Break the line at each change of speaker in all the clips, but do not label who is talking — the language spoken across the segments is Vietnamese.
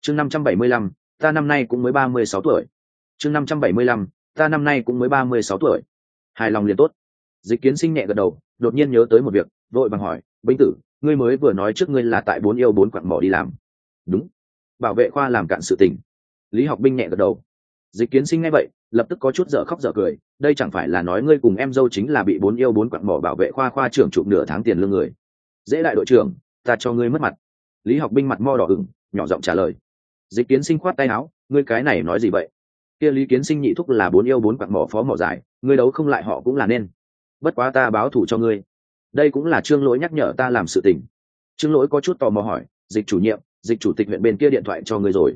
chương 575, ta năm nay cũng mới 36 tuổi. chương 575, ta năm nay cũng mới 36 tuổi. Hài lòng liền tốt. Dịch Kiến Sinh nhẹ gật đầu, đột nhiên nhớ tới một việc, vội vàng hỏi, Binh Tử, ngươi mới vừa nói trước ngươi là tại 4 yêu 4 quặng mỏ đi làm. Đúng. Bảo vệ khoa làm cạn sự tình. Lý Học Binh nhẹ gật đầu. Dịch Kiến Sinh nghe vậy, lập tức có chút dở khóc dở cười, đây chẳng phải là nói ngươi cùng em dâu chính là bị 4 yêu 4 quặng mỏ bảo vệ khoa trưởng chụp nửa tháng tiền lương người. Dễ đại đội trưởng, ta cho ngươi mất mặt. Lý Học Binh mặt mo đỏ ửng, nhỏ giọng trả lời. Dịch Kiến Sinh khoát tay áo, ngươi cái này nói gì vậy? Kia Lý Kiến Sinh nhị thúc là 4 yêu 4 quặng mỏ phó mỏ giải, ngươi đấu không lại họ cũng là nên. Bất quá ta báo thù cho ngươi. Đây cũng là Trương Lỗi nhắc nhở ta làm sự tình. Trương Lỗi có chút tò mò hỏi, Dịch chủ nhiệm, Dịch chủ tịch huyện bên kia điện thoại cho ngươi rồi?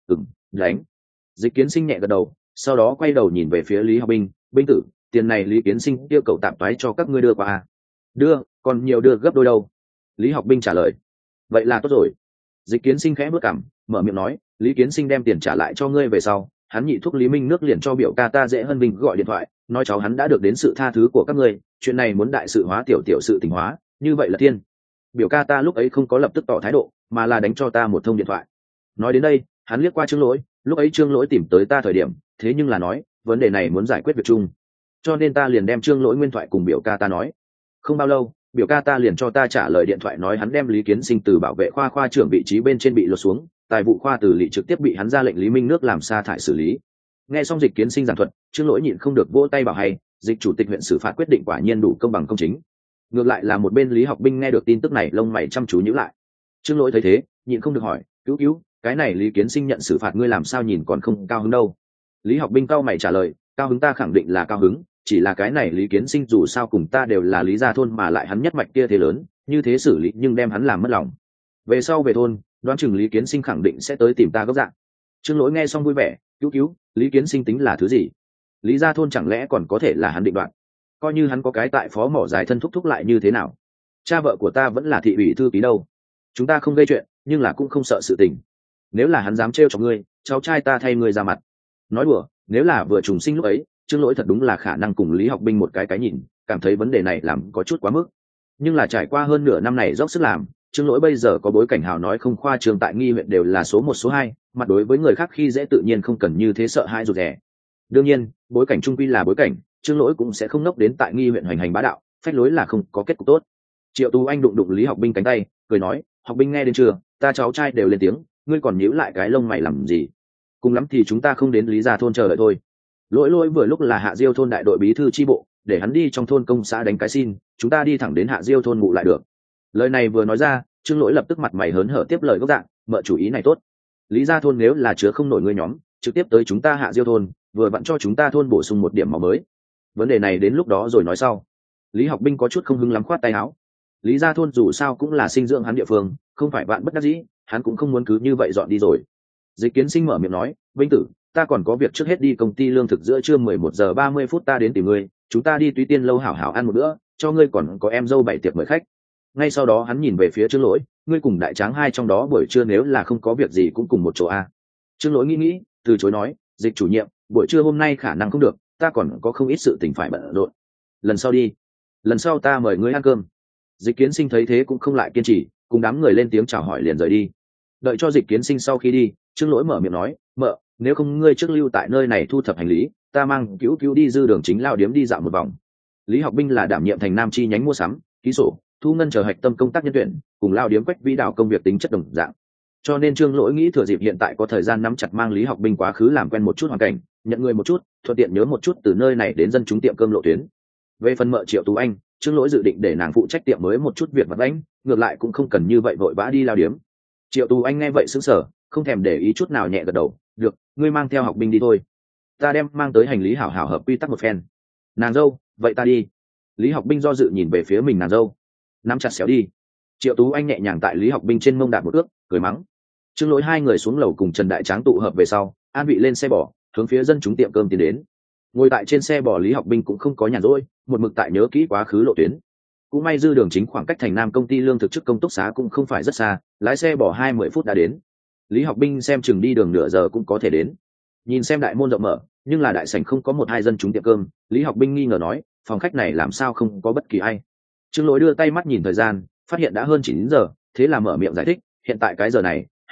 Đánh. Dịch Kiến Sinh nhẹ gật đầu, sau đó quay đầu nhìn về phía Lý Học Binh, Binh Tử, tiền này Lý Kiến Sinh yêu cầu tạm toái cho các ngươi đưa qua à? Đưa, còn nhiều đưa gấp đôi đâu. Lý Học Binh trả lời. Vậy là tốt rồi. Dịch Kiến Sinh khẽ bước cằm, mở miệng nói, Lý Kiến Sinh đem tiền trả lại cho ngươi về sau, hắn nhị thúc Lý Minh nước liền cho biểu ca ta Dễ Hân Bình gọi điện thoại, nói cháu hắn đã được đến sự tha thứ của các ngươi, chuyện này muốn đại sự hóa tiểu sự tình hóa, như vậy là thiên. Biểu ca ta lúc ấy không có lập tức tỏ thái độ, mà là đánh cho ta một thông điện thoại. Nói đến đây, hắn liếc qua Trương Lỗi, lúc ấy Trương Lỗi tìm tới ta thời điểm, thế nhưng là nói, vấn đề này muốn giải quyết việc chung. Cho nên ta liền đem Trương Lỗi nguyên thoại cùng biểu ca ta nói. Không bao lâu, biểu ca ta liền cho ta trả lời điện thoại nói hắn đem Lý Kiến Sinh từ bảo vệ khoa trưởng vị trí bên trên bị lột xuống, tài vụ khoa từ lỵ trực tiếp bị hắn ra lệnh Lý Minh nước làm sa thải xử lý. Nghe xong Dịch Kiến Sinh giảng thuật, Trương Lỗi nhịn không được vỗ tay bảo hay, Dịch chủ tịch huyện xử phạt quyết định quả nhiên đủ công bằng công chính. Ngược lại là một bên Lý Học Binh nghe được tin tức này lông mày chăm chú nhíu lại. Trương Lỗi thấy thế, nhịn không được hỏi, cứu, cái này Lý Kiến Sinh nhận xử phạt ngươi làm sao nhìn còn không cao hứng đâu? Lý Học Binh cau mày trả lời, cao hứng ta khẳng định là cao hứng, chỉ là cái này Lý Kiến Sinh dù sao cùng ta đều là Lý gia thôn mà lại hắn nhất mạch kia thế lớn, như thế xử lý nhưng đem hắn làm mất lòng. Về sau về thôn, đoán chừng Lý Kiến Sinh khẳng định sẽ tới tìm ta gấp dạng. Trương Lỗi nghe xong vui vẻ, cứu, Lý Kiến Sinh tính là thứ gì? Lý gia thôn chẳng lẽ còn có thể là hắn định đoạt? Coi như hắn có cái tại phó mỏ dài thân thúc lại như thế nào? Cha vợ của ta vẫn là thị ủy thư ký đâu. Chúng ta không gây chuyện, nhưng là cũng không sợ sự tình. Nếu là hắn dám trêu chọc ngươi, cháu trai ta thay ngươi ra mặt. Nói đùa, nếu là vừa trùng sinh lúc ấy, Trương Lỗi thật đúng là khả năng cùng Lý Học Binh một cái nhìn, cảm thấy vấn đề này làm có chút quá mức. Nhưng là trải qua hơn nửa năm này dốc sức làm, Trương Lỗi bây giờ có bối cảnh hào nói không khoa trương tại Nghi huyện đều là số 1 số 2, mặt đối với người khác khi dễ tự nhiên không cần như thế sợ hãi rụt rè. Đương nhiên, bối cảnh trung quy là bối cảnh, Trương Lỗi cũng sẽ không nốc đến tại Nghi huyện hoành hành bá đạo, phách lối là không có kết cục tốt. Triệu Tú Anh đụng Lý Học Binh cánh tay, cười nói, Học Binh nghe đến chưa, ta cháu trai đều lên tiếng, ngươi còn nhíu lại cái lông mày làm gì? Cùng lắm thì chúng ta không đến Lý gia thôn chờ đợi thôi. Lỗi vừa lúc là Hạ Diêu thôn đại đội bí thư chi bộ, để hắn đi trong thôn công xã đánh cái xin, chúng ta đi thẳng đến Hạ Diêu thôn ngủ lại được. Lời này vừa nói ra, Trương Lỗi lập tức mặt mày hớn hở tiếp lời gốc dạng, mợ chủ ý này tốt. Lý gia thôn nếu là chứa không nổi ngươi nhóm, trực tiếp tới chúng ta Hạ Diêu thôn, vừa vặn cho chúng ta thôn bổ sung một điểm máu mới. Vấn đề này đến lúc đó rồi nói sau. Lý Học Binh có chút không hứng lắm khoát tay áo. Lý gia thôn dù sao cũng là sinh dưỡng hắn địa phương, không phải vạn bất đắc dĩ, hắn cũng không muốn cứ như vậy dọn đi rồi. Dịch Kiến Sinh mở miệng nói, Vinh Tử, ta còn có việc trước hết đi công ty lương thực giữa trưa 11 giờ 30 phút ta đến tìm ngươi, chúng ta đi Túy Tiên lâu hảo hảo ăn một bữa, cho ngươi còn có em dâu 7 tiệc mời khách. Ngay sau đó hắn nhìn về phía Trương Lỗi, ngươi cùng đại tráng hai trong đó buổi trưa nếu là không có việc gì cũng cùng một chỗ a. Trương Lỗi nghĩ, từ chối nói, Dịch chủ nhiệm, buổi trưa hôm nay khả năng không được, ta còn có không ít sự tình phải bận rộn. Lần sau đi, lần sau ta mời ngươi ăn cơm. Dịch Kiến Sinh thấy thế cũng không lại kiên trì, cùng đám người lên tiếng chào hỏi liền rời đi. Đợi cho Dịch Kiến Sinh sau khi đi, Trương Lỗi mở miệng nói, mợ, nếu không ngươi trước lưu tại nơi này thu thập hành lý, ta mang cứu đi dư đường chính lao điếm đi dạo một vòng. Lý Học Binh là đảm nhiệm thành Nam chi nhánh mua sắm, ký sổ, thu ngân chờ hạch tâm công tác nhân tuyển, cùng lao điếm Quách Vĩ Đào công việc tính chất đồng dạng. Cho nên Trương Lỗi nghĩ thừa dịp hiện tại có thời gian nắm chặt mang Lý Học Binh quá khứ làm quen một chút hoàn cảnh, nhận người một chút, thuận tiện nhớ một chút từ nơi này đến dân chúng tiệm cơm lộ tuyến. Về phần mợ Triệu Tú Anh, Trương Lỗi dự định để nàng phụ trách tiệm mới một chút việc vặt vãnh, ngược lại cũng không cần như vậy vội vã đi lao điếm. Triệu Tú Anh nghe vậy sững sờ, không thèm để ý chút nào nhẹ gật đầu, được, ngươi mang theo Học Binh đi thôi, ta đem mang tới hành lý hảo hảo hợp quy tắc một phen. Nàng dâu, vậy ta đi. Lý Học Binh do dự nhìn về phía mình nàng dâu, nắm chặt xéo đi. Triệu Tú Anh nhẹ nhàng tại Lý Học Binh trên mông đạp một ước, cười mắng. Trương Lỗi hai người xuống lầu cùng Trần Đại Tráng tụ hợp về sau, an vị lên xe bò, hướng phía dân chúng tiệm cơm tiến đến. Ngồi tại trên xe bò Lý Học Binh cũng không có nhàn rỗi, một mực tại nhớ kỹ quá khứ lộ tuyến. Cũng may dư đường chính khoảng cách thành Nam công ty lương thực chức công túc xá cũng không phải rất xa, lái xe bỏ 20 phút đã đến. Lý Học Binh xem chừng đi đường nửa giờ cũng có thể đến. Nhìn xem đại môn rộng mở, nhưng là đại sảnh không có một hai dân chúng tiệm cơm, Lý Học Binh nghi ngờ nói, phòng khách này làm sao không có bất kỳ ai. Trương Lỗi đưa tay mắt nhìn thời gian, phát hiện đã hơn 9 giờ, thế là mở miệng giải thích, hiện tại cái giờ này,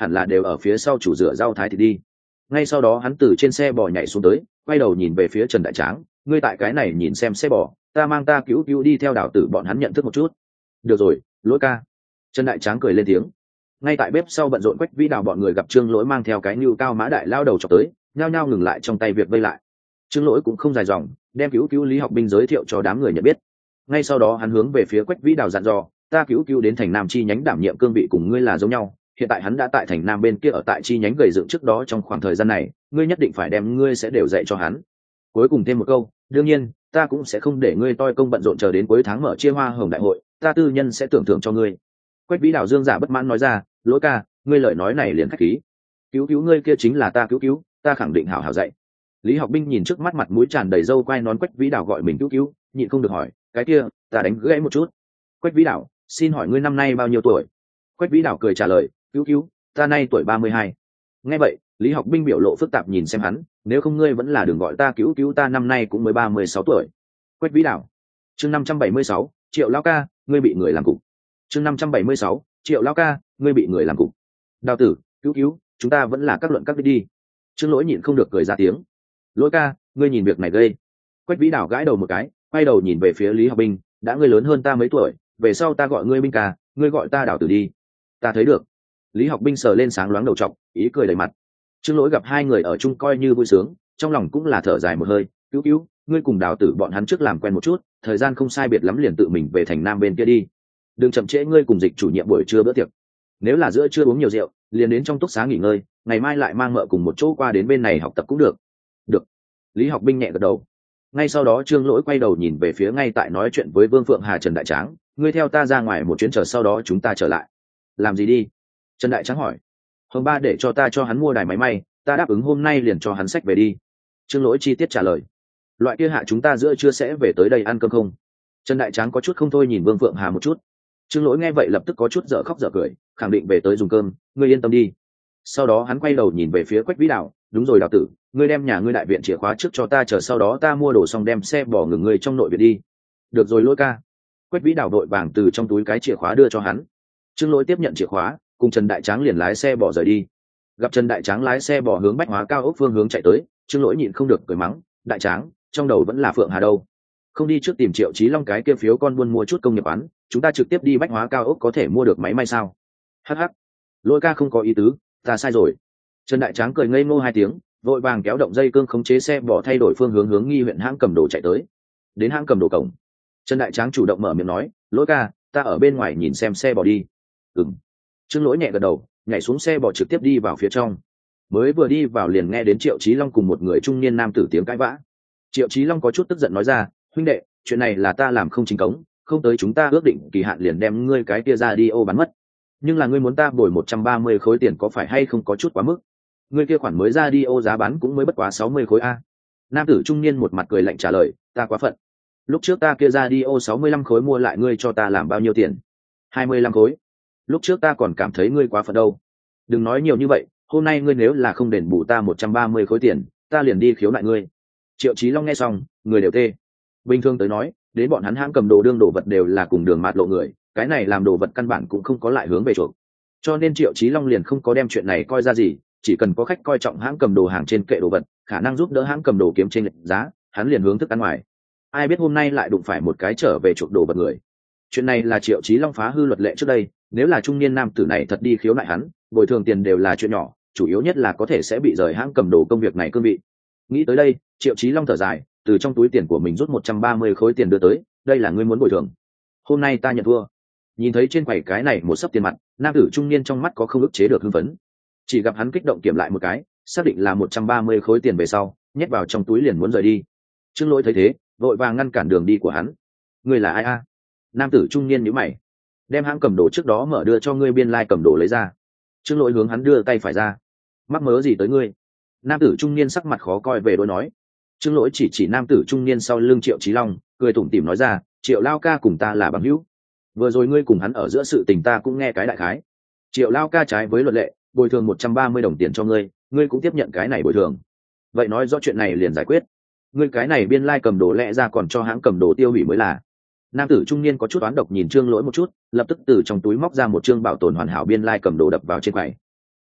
hẳn là đều ở phía sau chủ rửa rau thái thì đi. Ngay sau đó hắn từ trên xe bò nhảy xuống tới, quay đầu nhìn về phía Trần Đại Tráng, ngươi tại cái này nhìn xem xe bò, ta mang ta cứu cứu đi theo Đào Tử bọn hắn nhận thức một chút. Được rồi, Lỗi ca. Trần Đại Tráng cười lên tiếng. Ngay tại bếp sau bận rộn Quách Vĩ Đào bọn người gặp Trương Lỗi mang theo cái nưu cao mã đại lao đầu chọc tới, nhao nhao ngừng lại trong tay việc vây lại. Trương Lỗi cũng không dài dòng, đem cứu cứu Lý Học Binh giới thiệu cho đám người nhận biết. Ngay sau đó hắn hướng về phía Quách Vĩ Đào dặn dò, ta cứu cứu đến thành Nam chi nhánh đảm nhiệm cương vị cùng ngươi là giống nhau, hiện tại hắn đã tại thành Nam bên kia ở tại chi nhánh gầy dựng trước đó, trong khoảng thời gian này ngươi nhất định phải đem ngươi sẽ đều dạy cho hắn. Cuối cùng thêm một câu, đương nhiên ta cũng sẽ không để ngươi toi công bận rộn chờ đến cuối tháng mở chia hoa hồng đại hội, ta tư nhân sẽ tưởng thưởng cho ngươi. Quách Vĩ Đào dương giả bất mãn nói ra, Lỗi ca, ngươi lời nói này liền khách khí, cứu cứu ngươi kia chính là ta cứu cứu, ta khẳng định hảo hảo dạy. Lý Học Binh nhìn trước mắt mặt mũi tràn đầy râu quai nón Quách Vĩ Đào gọi mình cứu cứu, nhịn không được hỏi, cái kia ta đánh gãy một chút. Quách Vĩ Đào, xin hỏi ngươi năm nay bao nhiêu tuổi? Quách Vĩ Đào cười trả lời, cứu cứu, ta nay tuổi 32. Nghe vậy Lý Học Binh biểu lộ phức tạp nhìn xem hắn, nếu không ngươi vẫn là đừng gọi ta cứu cứu, ta năm nay cũng mới 36 tuổi. Quách Vĩ Đào. Chương 576, Triệu lão ca, ngươi bị người làm cục. Chương 576, Triệu lão ca, ngươi bị người làm cục. Đào tử, cứu cứu, chúng ta vẫn là các luận các đi. Trương Lỗi nhịn không được cười ra tiếng. Lỗi ca, ngươi nhìn việc này ghê. Quách Vĩ Đào gãi đầu một cái, quay đầu nhìn về phía Lý Học Binh, đã ngươi lớn hơn ta mấy tuổi, về sau ta gọi ngươi Binh ca, ngươi gọi ta Đào tử đi. Ta thấy được. Lý Học Binh sờ lên sáng loáng đầu trọc, ý cười đầy mặt. Trương Lỗi gặp hai người ở chung coi như vui sướng, trong lòng cũng là thở dài một hơi, cứu cứu, ngươi cùng Đào tử bọn hắn trước làm quen một chút, thời gian không sai biệt lắm liền tự mình về thành Nam bên kia đi, đừng chậm trễ ngươi cùng Dịch chủ nhiệm buổi trưa bữa tiệc. Nếu là giữa trưa uống nhiều rượu, liền đến trong túc xá nghỉ ngơi, ngày mai lại mang mợ cùng một chỗ qua đến bên này học tập cũng được. Được. Lý Học Binh nhẹ gật đầu. Ngay sau đó Trương Lỗi quay đầu nhìn về phía ngay tại nói chuyện với Vương Phượng Hà Trần Đại Tráng, ngươi theo ta ra ngoài một chuyến, chờ sau đó chúng ta trở lại. Làm gì đi? Trần Đại Tráng hỏi. Hồng ba để cho ta cho hắn mua đài máy may, ta đáp ứng hôm nay liền cho hắn xách về đi. Trương Lỗi chi tiết trả lời. Loại kia hạ chúng ta giữa trưa sẽ về tới đây ăn cơm không? Trần Đại Tráng có chút không thôi nhìn Vương Phượng Hà một chút. Trương Lỗi nghe vậy lập tức có chút dở khóc dở cười, khẳng định về tới dùng cơm, ngươi yên tâm đi. Sau đó hắn quay đầu nhìn về phía Quách Vĩ Đào, đúng rồi Đào tử, ngươi đem nhà ngươi đại viện chìa khóa trước cho ta, chờ sau đó ta mua đồ xong đem xe bỏ ngừng ngươi trong nội viện đi. Được rồi Lỗi ca. Quách Vĩ Đào đội vàng từ trong túi cái chìa khóa đưa cho hắn. Trương Lỗi tiếp nhận chìa khóa, cùng Trần Đại Tráng liền lái xe bỏ rời đi. Gặp Trần Đại Tráng lái xe bỏ hướng Bách Hóa cao ốc phương hướng chạy tới, Trương Lỗi nhịn không được cười mắng, Đại Tráng, trong đầu vẫn là Phượng Hà đâu, không đi trước tìm Triệu Chí Long cái kia phiếu con buôn mua chút công nghiệp án, chúng ta trực tiếp đi Bách Hóa cao ốc có thể mua được máy may sao? Hắc hắc, Lỗi ca không có ý tứ, ta sai rồi. Trần Đại Tráng cười ngây ngô hai tiếng, vội vàng kéo động dây cương khống chế xe bỏ thay đổi phương hướng hướng Nghi huyện hãng cầm đồ chạy tới. Đến hãng cầm đồ cổng, Trần Đại Tráng chủ động mở miệng nói, Lỗi ca, ta ở bên ngoài nhìn xem xe bỏ đi. Ừm. Trương Lỗi nhẹ gật đầu, nhảy xuống xe bỏ trực tiếp đi vào phía trong. Mới vừa đi vào liền nghe đến Triệu Chí Long cùng một người trung niên nam tử tiếng cãi vã. Triệu Chí Long có chút tức giận nói ra, huynh đệ, chuyện này là ta làm không chính cống, không tới chúng ta ước định kỳ hạn liền đem ngươi cái kia ra đi ô bán mất. Nhưng là ngươi muốn ta bồi 130 khối tiền có phải hay không có chút quá mức? Ngươi kia khoản mới ra đi ô giá bán cũng mới bất quá 60 khối a. Nam tử trung niên một mặt cười lạnh trả lời, ta quá phận. Lúc trước ta kia ra đi ô 65 khối mua lại ngươi cho ta làm bao nhiêu tiền? 25 khối. Lúc trước ta còn cảm thấy ngươi quá phận đâu. Đừng nói nhiều như vậy, hôm nay ngươi nếu là không đền bù ta 130 khối tiền, ta liền đi khiếu nại ngươi. Triệu Chí Long nghe xong, người đều tê. Bình thường tới nói, đến bọn hắn hãng cầm đồ đương đồ vật đều là cùng đường mạt lộ người, cái này làm đồ vật căn bản cũng không có lại hướng về chuộc. Cho nên Triệu Chí Long liền không có đem chuyện này coi ra gì, chỉ cần có khách coi trọng hãng cầm đồ hàng trên kệ đồ vật, khả năng giúp đỡ hãng cầm đồ kiếm trên lệch giá, hắn liền hướng thức ăn ngoài. Ai biết hôm nay lại đụng phải một cái trở về chuộc đồ vật người. Chuyện này là Triệu Chí Long phá hư luật lệ trước đây, nếu là trung niên nam tử này thật đi khiếu nại hắn, bồi thường tiền đều là chuyện nhỏ, chủ yếu nhất là có thể sẽ bị rời hãng cầm đồ công việc này cương vị. Nghĩ tới đây, Triệu Chí Long thở dài, từ trong túi tiền của mình rút 130 khối tiền đưa tới, đây là ngươi muốn bồi thường. Hôm nay ta nhận thua. Nhìn thấy trên quầy cái này một xấp tiền mặt, nam tử trung niên trong mắt có không ức chế được hưng phấn. Chỉ gặp hắn kích động kiểm lại một cái, xác định là 130 khối tiền về sau, nhét vào trong túi liền muốn rời đi. Trương Lỗi thấy thế, vội vàng ngăn cản đường đi của hắn. Ngươi là ai a? Nam tử trung niên nhíu mày. Đem hãng cầm đồ trước đó mở đưa cho ngươi biên lai cầm đồ lấy ra. Trương Lỗi hướng hắn đưa tay phải ra. Mắc mớ gì tới ngươi? Nam tử trung niên sắc mặt khó coi về đối nói. Trương Lỗi chỉ nam tử trung niên sau lưng Triệu Chí Long, cười tủm tỉm nói ra, Triệu lao ca cùng ta là bằng hữu. Vừa rồi ngươi cùng hắn ở giữa sự tình ta cũng nghe cái đại khái. Triệu lao ca trái với luật lệ, bồi thường 130 đồng tiền cho ngươi, ngươi cũng tiếp nhận cái này bồi thường. Vậy nói rõ chuyện này liền giải quyết. Ngươi cái này biên lai cầm đồ lẽ ra còn cho hãng cầm đồ tiêu hủy mới là. Nam tử trung niên có chút oán độc nhìn Trương Lỗi một chút, lập tức từ trong túi móc ra một trương bảo tồn hoàn hảo biên lai cầm đồ đập vào trên quầy.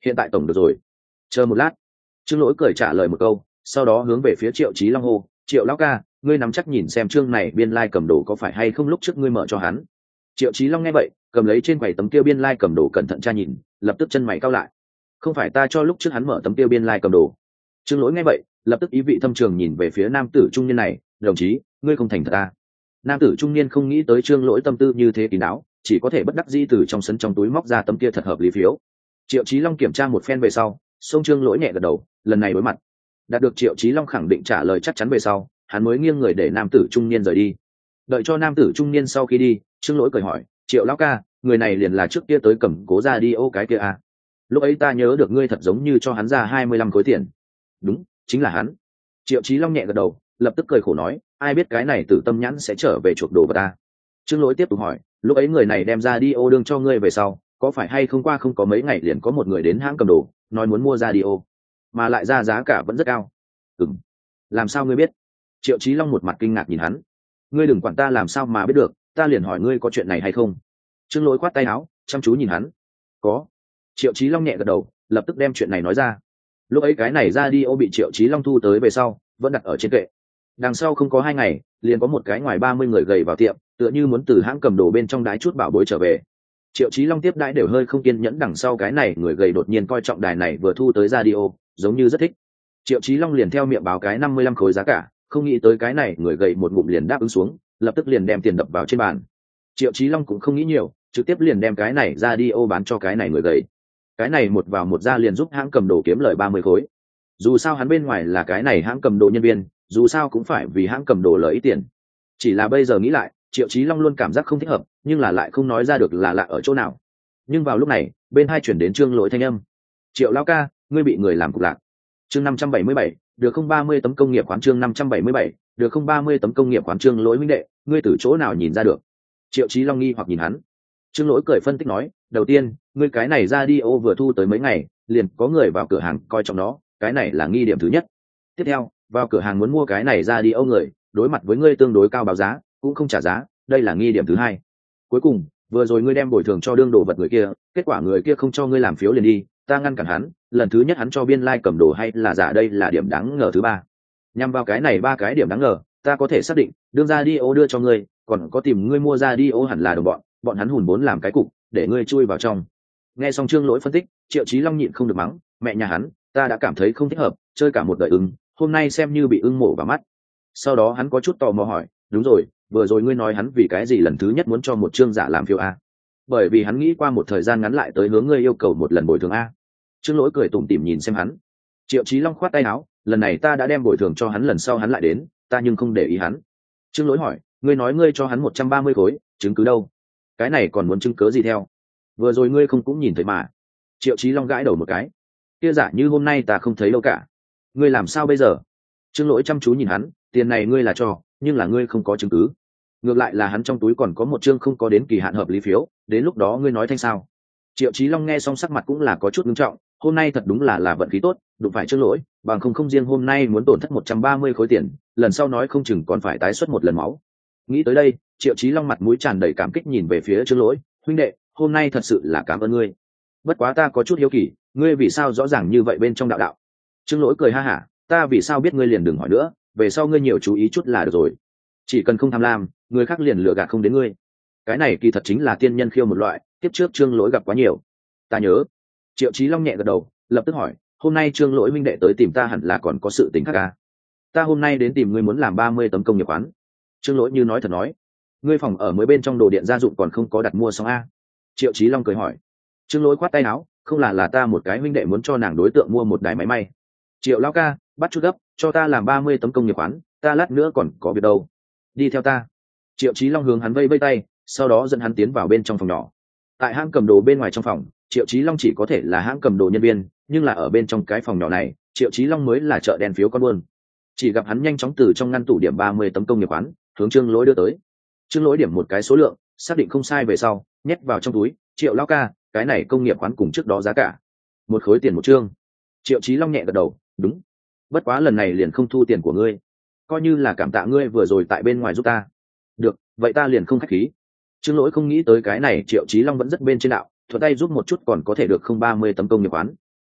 Hiện tại tổng được rồi. Chờ một lát. Trương Lỗi cười trả lời một câu, sau đó hướng về phía Triệu Chí Long hô, Triệu lão ca, ngươi nắm chắc nhìn xem chương này biên cầm đồ có phải hay không lúc trước ngươi mở cho hắn. Triệu Chí Long nghe vậy, cầm lấy trên quầy tấm tiêu biên cầm đồ cẩn thận tra nhìn, lập tức chân mày cau lại. Không phải ta cho lúc trước hắn mở tấm tiêu biên cầm đồ. Trương Lỗi nghe vậy, lập tức ý vị thâm trường nhìn về phía nam tử trung niên này, đồng chí, ngươi không thành thật ta. Nam tử trung niên không nghĩ tới Trương Lỗi tâm tư như thế kín đáo, chỉ có thể bất đắc dĩ từ trong sân trong túi móc ra tấm kia thật hợp lý phiếu. Triệu Chí Long kiểm tra một phen về sau, xông Trương Lỗi nhẹ gật đầu, lần này đối mặt. Đạt được Triệu Chí Long khẳng định trả lời chắc chắn về sau, hắn mới nghiêng người để nam tử trung niên rời đi. Đợi cho nam tử trung niên sau khi đi, Trương Lỗi cười hỏi, Triệu lão ca, người này liền là trước kia tới cầm cố ra đi ô cái kia à? Lúc ấy ta nhớ được ngươi thật giống như cho hắn ra 25 khối tiền. Đúng, chính là hắn. Triệu Chí Long nhẹ gật đầu, lập tức cười khổ nói, ai biết cái này Tử Tâm nhãn sẽ trở về chuộc đồ vật ta. Trương Lỗi tiếp tục hỏi, lúc ấy người này đem ra đi ô đương cho ngươi về sau, có phải hay không qua không có mấy ngày liền có một người đến hãng cầm đồ, nói muốn mua ra đi ô, mà lại ra giá cả vẫn rất cao. Ừm, làm sao ngươi biết? Triệu Chí Long một mặt kinh ngạc nhìn hắn. Ngươi đừng quản ta làm sao mà biết được, ta liền hỏi ngươi có chuyện này hay không. Trương Lỗi khoát tay áo, chăm chú nhìn hắn. Có. Triệu Chí Long nhẹ gật đầu, lập tức đem chuyện này nói ra. Lúc ấy cái này ra đi ô bị Triệu Chí Long thu tới về sau, vẫn đặt ở trên kệ. Đằng sau không có 2 ngày, liền có một cái ngoài 30 người gầy vào tiệm, tựa như muốn từ hãng cầm đồ bên trong đái chút bảo bối trở về. Triệu Chí Long tiếp đãi đều hơi không kiên nhẫn, đằng sau cái này người gầy đột nhiên coi trọng đài này vừa thu tới radio, giống như rất thích. Triệu Chí Long liền theo miệng báo cái 55 khối giá cả, không nghĩ tới cái này người gầy một ngụm liền đáp ứng xuống, lập tức liền đem tiền đập vào trên bàn. Triệu Chí Long cũng không nghĩ nhiều, trực tiếp liền đem cái này radio bán cho cái này người gầy. Cái này một vào một ra liền giúp hãng cầm đồ kiếm lời 30 khối. Dù sao hắn bên ngoài là cái này hãng cầm đồ nhân viên, dù sao cũng phải vì hãng cầm đồ lợi ít tiền. Chỉ là bây giờ nghĩ lại, Triệu Chí Long luôn cảm giác không thích hợp, nhưng là lại không nói ra được là lạ ở chỗ nào. Nhưng vào lúc này, bên hai chuyển đến Trương Lỗi thanh âm. Triệu lão ca, ngươi bị người làm cục lạc. Chương 577, được không 30 tấm công nghiệp khoán chương 577, được không 30 tấm công nghiệp khoán Trương Lỗi huynh đệ, ngươi từ chỗ nào nhìn ra được? Triệu Chí Long nghi hoặc nhìn hắn. Trương Lỗi cười phân tích nói, đầu tiên, ngươi cái này ra đi ô vừa thu tới mấy ngày, liền có người vào cửa hàng coi trọng nó, cái này là nghi điểm thứ nhất. Tiếp theo, vào cửa hàng muốn mua cái này ra đi ô người, đối mặt với ngươi tương đối cao báo giá, cũng không trả giá, đây là nghi điểm thứ hai. Cuối cùng, vừa rồi ngươi đem bồi thường cho đương đồ vật người kia, kết quả người kia không cho ngươi làm phiếu liền đi, ta ngăn cản hắn, lần thứ nhất hắn cho biên cầm đồ hay là giả, đây là điểm đáng ngờ thứ ba. Nhằm vào cái này 3 cái điểm đáng ngờ, ta có thể xác định, đương ra đi ô đưa cho ngươi, còn có tìm ngươi mua ra đi ô hẳn là đồng bọn hắn hùn vốn làm cái cục, để ngươi chui vào trong. Nghe xong Trương Lỗi phân tích, Triệu Chí Long nhịn không được mắng, mẹ nhà hắn, ta đã cảm thấy không thích hợp, chơi cả một đời ưng, hôm nay xem như bị ưng mổ vào mắt. Sau đó hắn có chút tò mò hỏi, đúng rồi, vừa rồi ngươi nói hắn vì cái gì lần thứ nhất muốn cho một trương giả làm phiếu a? Bởi vì hắn nghĩ qua một thời gian ngắn lại tới hướng ngươi yêu cầu một lần bồi thường a. Trương Lỗi cười tủm tỉm nhìn xem hắn. Triệu Chí Long khoát tay áo, lần này ta đã đem bồi thường cho hắn, lần sau hắn lại đến, ta nhưng không để ý hắn. Trương Lỗi hỏi, ngươi nói ngươi cho hắn 130 khối, chứng cứ đâu? Cái này còn muốn chứng cớ gì theo? Vừa rồi ngươi không cũng nhìn thấy mà. Triệu Chí Long gãi đầu một cái. Kia giả như hôm nay ta không thấy đâu cả. Ngươi làm sao bây giờ? Trương Lỗi chăm chú nhìn hắn, tiền này ngươi là cho, nhưng là ngươi không có chứng cứ. Ngược lại là hắn trong túi còn có một chương không có đến kỳ hạn hợp lý phiếu, đến lúc đó ngươi nói thanh sao? Triệu Chí Long nghe xong sắc mặt cũng là có chút nghiêm trọng, hôm nay thật đúng là vận khí tốt, đụng phải Trương Lỗi, bằng không riêng hôm nay muốn tổn thất 130 khối tiền, lần sau nói không chừng còn phải tái xuất một lần máu. Nghĩ tới đây, Triệu Chí Long mặt mũi tràn đầy cảm kích nhìn về phía Trương Lỗi, huynh đệ, hôm nay thật sự là cảm ơn ngươi. Bất quá ta có chút hiếu kỳ, ngươi vì sao rõ ràng như vậy bên trong đạo? Trương Lỗi cười ha hả, ta vì sao biết ngươi liền đừng hỏi nữa, về sau ngươi nhiều chú ý chút là được rồi. Chỉ cần không tham lam, người khác liền lừa gạt không đến ngươi. Cái này kỳ thật chính là tiên nhân khiêu một loại, tiếp trước Trương Lỗi gặp quá nhiều. Ta nhớ. Triệu Chí Long nhẹ gật đầu, lập tức hỏi, hôm nay Trương Lỗi huynh đệ tới tìm ta hẳn là còn có sự tình khác à? Ta hôm nay đến tìm ngươi muốn làm 30 tấm công nghiệp khoán. Trương Lỗi như nói thật nói, ngươi phòng ở mới bên trong đồ điện gia dụng còn không có đặt mua xong a? Triệu Chí Long cười hỏi. Trương Lỗi khoát tay áo, không là ta một cái huynh đệ muốn cho nàng đối tượng mua một đài máy may. Triệu lão ca, bắt chút gấp, cho ta làm 30 tấm công nghiệp khoán, ta lát nữa còn có việc đâu. Đi theo ta. Triệu Chí Long hướng hắn vây vây tay, sau đó dẫn hắn tiến vào bên trong phòng nhỏ. Tại hãng cầm đồ bên ngoài trong phòng, Triệu Chí Long chỉ có thể là hãng cầm đồ nhân viên, nhưng là ở bên trong cái phòng nhỏ này, Triệu Chí Long mới là chợ đen phiếu con buôn. Chỉ gặp hắn nhanh chóng từ trong ngăn tủ điểm 30 tấm công nghiệp khoán, hướng Trương Lỗi đưa tới. Trương Lỗi điểm một cái số lượng, xác định không sai về sau, nhét vào trong túi, Triệu lão ca, cái này công nghiệp khoán cùng trước đó giá cả 1 khối tiền một chương. Triệu Chí Long nhẹ gật đầu, đúng. Bất quá lần này liền không thu tiền của ngươi, coi như là cảm tạ ngươi vừa rồi tại bên ngoài giúp ta. Được, vậy ta liền không khách khí. Trương Lỗi không nghĩ tới cái này Triệu Chí Long vẫn rất bên trên đạo, thuận tay giúp một chút còn có thể được không 30 tấm công nghiệp khoán.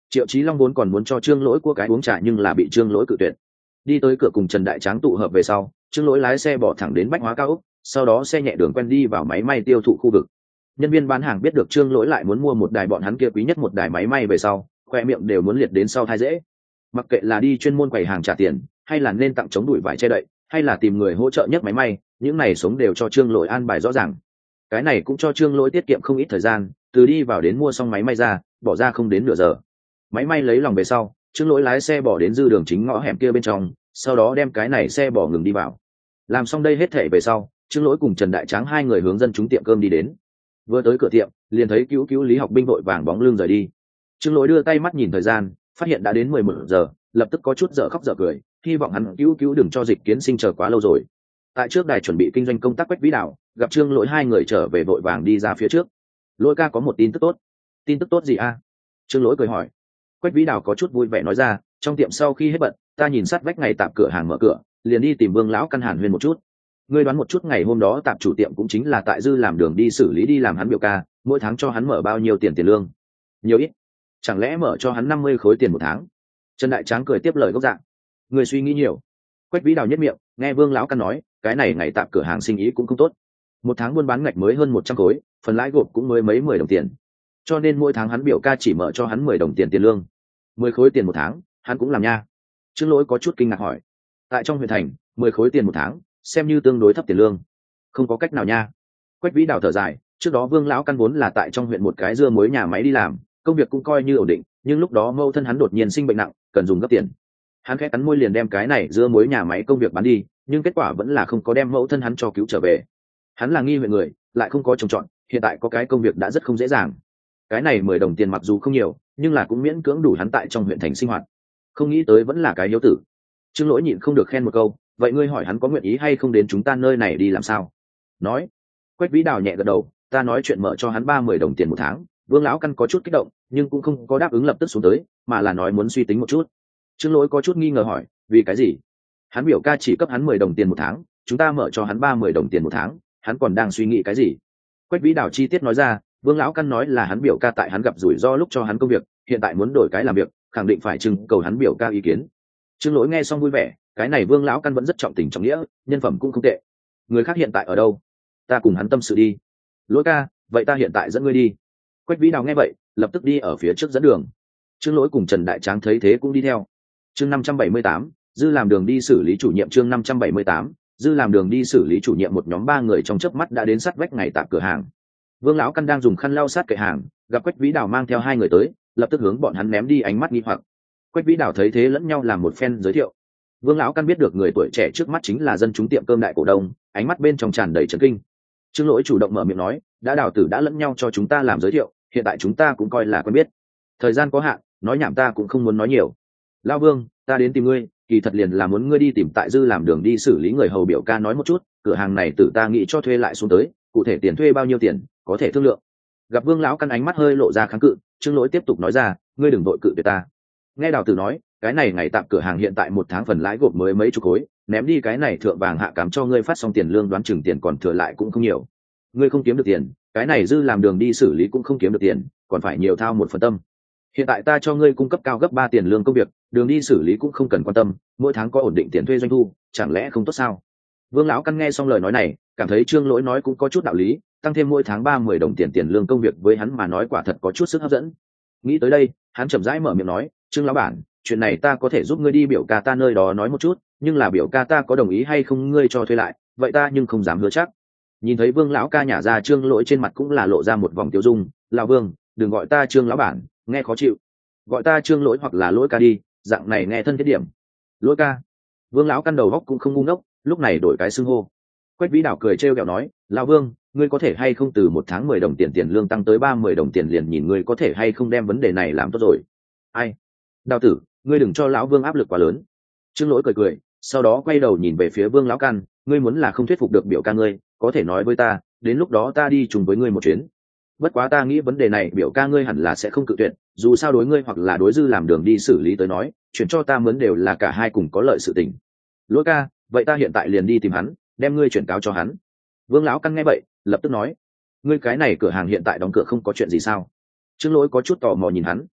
Triệu Chí Long vốn còn muốn cho Trương Lỗi cua cái uống trà nhưng là bị Trương Lỗi cự tuyệt. Đi tới cửa cùng Trần Đại Tráng tụ hợp về sau, Trương Lỗi lái xe bỏ thẳng đến Bách Hóa cao ốc, sau đó xe nhẹ đường quen đi vào máy may tiêu thụ khu vực. Nhân viên bán hàng biết được Trương Lỗi lại muốn mua một đài bọn hắn kia quý nhất một đài máy may về sau, khoe miệng đều muốn liệt đến sau thai dễ. Mặc kệ là đi chuyên môn quầy hàng trả tiền, hay là nên tặng chống đuổi vải che đậy, hay là tìm người hỗ trợ nhất máy may, những này sống đều cho Trương Lỗi an bài rõ ràng. Cái này cũng cho Trương Lỗi tiết kiệm không ít thời gian, từ đi vào đến mua xong máy may ra, bỏ ra không đến nửa giờ. Máy may lấy lòng về sau, Trương Lỗi lái xe bỏ đến dư đường chính ngõ hẻm kia bên trong, sau đó đem cái này xe bỏ ngừng đi vào. Làm xong đây hết thể về sau, Trương Lỗi cùng Trần Đại Tráng hai người hướng dân chúng tiệm cơm đi đến. Vừa tới cửa tiệm, liền thấy cứu Lý Học Binh vội vàng bóng lưng rời đi. Trương Lỗi đưa tay mắt nhìn thời gian, phát hiện đã đến 11 giờ, lập tức có chút dở khóc dở cười, hy vọng hắn cứu đừng cho Dịch Kiến Sinh chờ quá lâu rồi. Tại trước đài chuẩn bị kinh doanh công tác Quách Vĩ Đào, gặp Trương Lỗi hai người trở về vội vàng đi ra phía trước. Lỗi ca có một tin tức tốt. Tin tức tốt gì a? Trương Lỗi cười hỏi. Quách Vĩ Đào có chút vui vẻ nói ra, trong tiệm sau khi hết bận, ta nhìn sát vách ngày tạm cửa hàng mở cửa, liền đi tìm Vương lão căn hàn huyên một chút. Ngươi đoán một chút ngày hôm đó tạm chủ tiệm cũng chính là tại dư làm đường đi xử lý đi làm hắn biểu ca, mỗi tháng cho hắn mở bao nhiêu tiền lương? Nhiều ít? Chẳng lẽ mở cho hắn 50 khối tiền một tháng? Trần Đại Tráng cười tiếp lời gốc dạng. Người suy nghĩ nhiều. Quách Vĩ Đào nhất miệng, nghe Vương lão căn nói, cái này ngày tạm cửa hàng sinh ý cũng không tốt. Một tháng buôn bán ngạch mới hơn 100 khối, phần lãi gộp cũng mới mấy 10 đồng tiền. Cho nên mỗi tháng hắn biểu ca chỉ mở cho hắn 10 đồng tiền lương. 10 khối tiền một tháng, hắn cũng làm nha. Trương Lỗi có chút kinh ngạc hỏi. Tại trong huyện thành, 10 khối tiền một tháng, xem như tương đối thấp tiền lương. Không có cách nào nha. Quách Vĩ Đào thở dài, trước đó Vương lão căn vốn là tại trong huyện một cái dưa muối nhà máy đi làm, công việc cũng coi như ổn định, nhưng lúc đó mâu thân hắn đột nhiên sinh bệnh nặng, cần dùng gấp tiền. Hắn khẽ cắn môi liền đem cái này dưa muối nhà máy công việc bán đi, nhưng kết quả vẫn là không có đem mẫu thân hắn cho cứu trở về. Hắn là nghi huyện người, lại không có trồng trọt, hiện tại có cái công việc đã rất không dễ dàng. Cái này 10 đồng tiền mặc dù không nhiều, nhưng là cũng miễn cưỡng đủ hắn tại trong huyện thành sinh hoạt. Không nghĩ tới vẫn là cái hiếu tử. Trương Lỗi nhịn không được khen một câu, vậy ngươi hỏi hắn có nguyện ý hay không đến chúng ta nơi này đi làm sao? Nói. Quách Vĩ Đào nhẹ gật đầu, ta nói chuyện mở cho hắn 30 đồng tiền một tháng. Vương lão căn có chút kích động, nhưng cũng không có đáp ứng lập tức xuống tới, mà là nói muốn suy tính một chút. Trương Lỗi có chút nghi ngờ hỏi, vì cái gì? Hắn biểu ca chỉ cấp hắn 10 đồng tiền một tháng, chúng ta mở cho hắn 30 đồng tiền một tháng, hắn còn đang suy nghĩ cái gì? Quách Vĩ Đào chi tiết nói ra, Vương lão căn nói là hắn biểu ca tại hắn gặp rủi ro lúc cho hắn công việc, hiện tại muốn đổi cái làm việc, khẳng định phải trưng cầu hắn biểu ca ý kiến. Trương Lỗi nghe xong vui vẻ, cái này Vương lão căn vẫn rất trọng tình trọng nghĩa, nhân phẩm cũng không tệ. Người khác hiện tại ở đâu? Ta cùng hắn tâm sự đi. Lỗi ca, vậy ta hiện tại dẫn ngươi đi. Quách Vĩ Đào nghe vậy, lập tức đi ở phía trước dẫn đường. Trương Lỗi cùng Trần Đại Tráng thấy thế cũng đi theo. Chương 578, dư làm đường đi xử lý chủ nhiệm. Chương 578, dư làm đường đi xử lý chủ nhiệm. Một nhóm 3 người trong chớp mắt đã đến sát vách ngày tạm cửa hàng. Vương lão căn đang dùng khăn lau sát kệ hàng, gặp Quách Vĩ Đào mang theo 2 người tới, lập tức hướng bọn hắn ném đi ánh mắt nghi hoặc. Quách Vĩ Đào thấy thế lẫn nhau làm một phen giới thiệu. Vương lão căn biết được người tuổi trẻ trước mắt chính là dân chúng tiệm cơm đại cổ đông, ánh mắt bên trong tràn đầy chấn kinh. Trương Lỗi chủ động mở miệng nói, đã Đào tử đã lẫn nhau cho chúng ta làm giới thiệu, hiện tại chúng ta cũng coi là quen biết. Thời gian có hạn, nói nhảm ta cũng không muốn nói nhiều. Lão Vương, ta đến tìm ngươi, kỳ thật liền là muốn ngươi đi tìm tại dư làm đường đi xử lý người hầu biểu ca nói một chút, cửa hàng này tự ta nghĩ cho thuê lại xuống tới, cụ thể tiền thuê bao nhiêu tiền, có thể thương lượng. Gặp Vương lão căn ánh mắt hơi lộ ra kháng cự, Trương Lỗi tiếp tục nói ra, ngươi đừng vội cự tuyệt ta. Nghe Đào tử nói, cái này ngày tạm cửa hàng hiện tại một tháng phần lãi gộp mới mấy chục khối, ném đi cái này thượng vàng hạ cám cho ngươi phát xong tiền lương đoán chừng tiền còn thừa lại cũng không nhiều. Ngươi không kiếm được tiền, cái này dư làm đường đi xử lý cũng không kiếm được tiền, còn phải nhiều thao một phần tâm. Hiện tại ta cho ngươi cung cấp cao gấp 3 tiền lương công việc, đường đi xử lý cũng không cần quan tâm, mỗi tháng có ổn định tiền thuê doanh thu, chẳng lẽ không tốt sao? Vương lão căn nghe xong lời nói này, cảm thấy Trương Lỗi nói cũng có chút đạo lý, tăng thêm mỗi tháng 30 đồng tiền lương công việc với hắn mà nói quả thật có chút sức hấp dẫn. Nghĩ tới đây, hắn chậm rãi mở miệng nói, Trương lão bản, chuyện này ta có thể giúp ngươi đi biểu ca ta nơi đó nói một chút, nhưng là biểu ca ta có đồng ý hay không ngươi cho thuê lại, vậy ta nhưng không dám hứa chắc. Nhìn thấy Vương lão ca nhả ra Trương Lỗi trên mặt cũng là lộ ra một vòng tiêu dung, lão Vương, đừng gọi ta Trương lão bản, nghe khó chịu. Gọi ta Trương Lỗi hoặc là Lỗi ca đi, dạng này nghe thân thiết điểm. Lỗi ca. Vương lão căn đầu góc cũng không ngu ngốc, lúc này đổi cái xưng hô. Quách Vĩ Đào cười trêu ghẹo nói, lão Vương, ngươi có thể hay không từ một tháng 10 đồng tiền lương tăng tới 30 đồng tiền liền nhìn ngươi có thể hay không đem vấn đề này làm tốt rồi. Ai? Đào tử, ngươi đừng cho lão Vương áp lực quá lớn. Trương Lỗi cười, sau đó quay đầu nhìn về phía Vương lão căn, ngươi muốn là không thuyết phục được biểu ca ngươi, có thể nói với ta, đến lúc đó ta đi chung với ngươi một chuyến. Bất quá ta nghĩ vấn đề này biểu ca ngươi hẳn là sẽ không cự tuyệt, dù sao đối ngươi hoặc là đối dư làm đường đi xử lý tới nói, chuyển cho ta mướn đều là cả hai cùng có lợi sự tình. Lỗi ca, vậy ta hiện tại liền đi tìm hắn, đem ngươi chuyển cáo cho hắn. Vương lão căn nghe vậy, lập tức nói, ngươi cái này cửa hàng hiện tại đóng cửa không có chuyện gì sao? Trương Lỗi có chút tò mò nhìn hắn.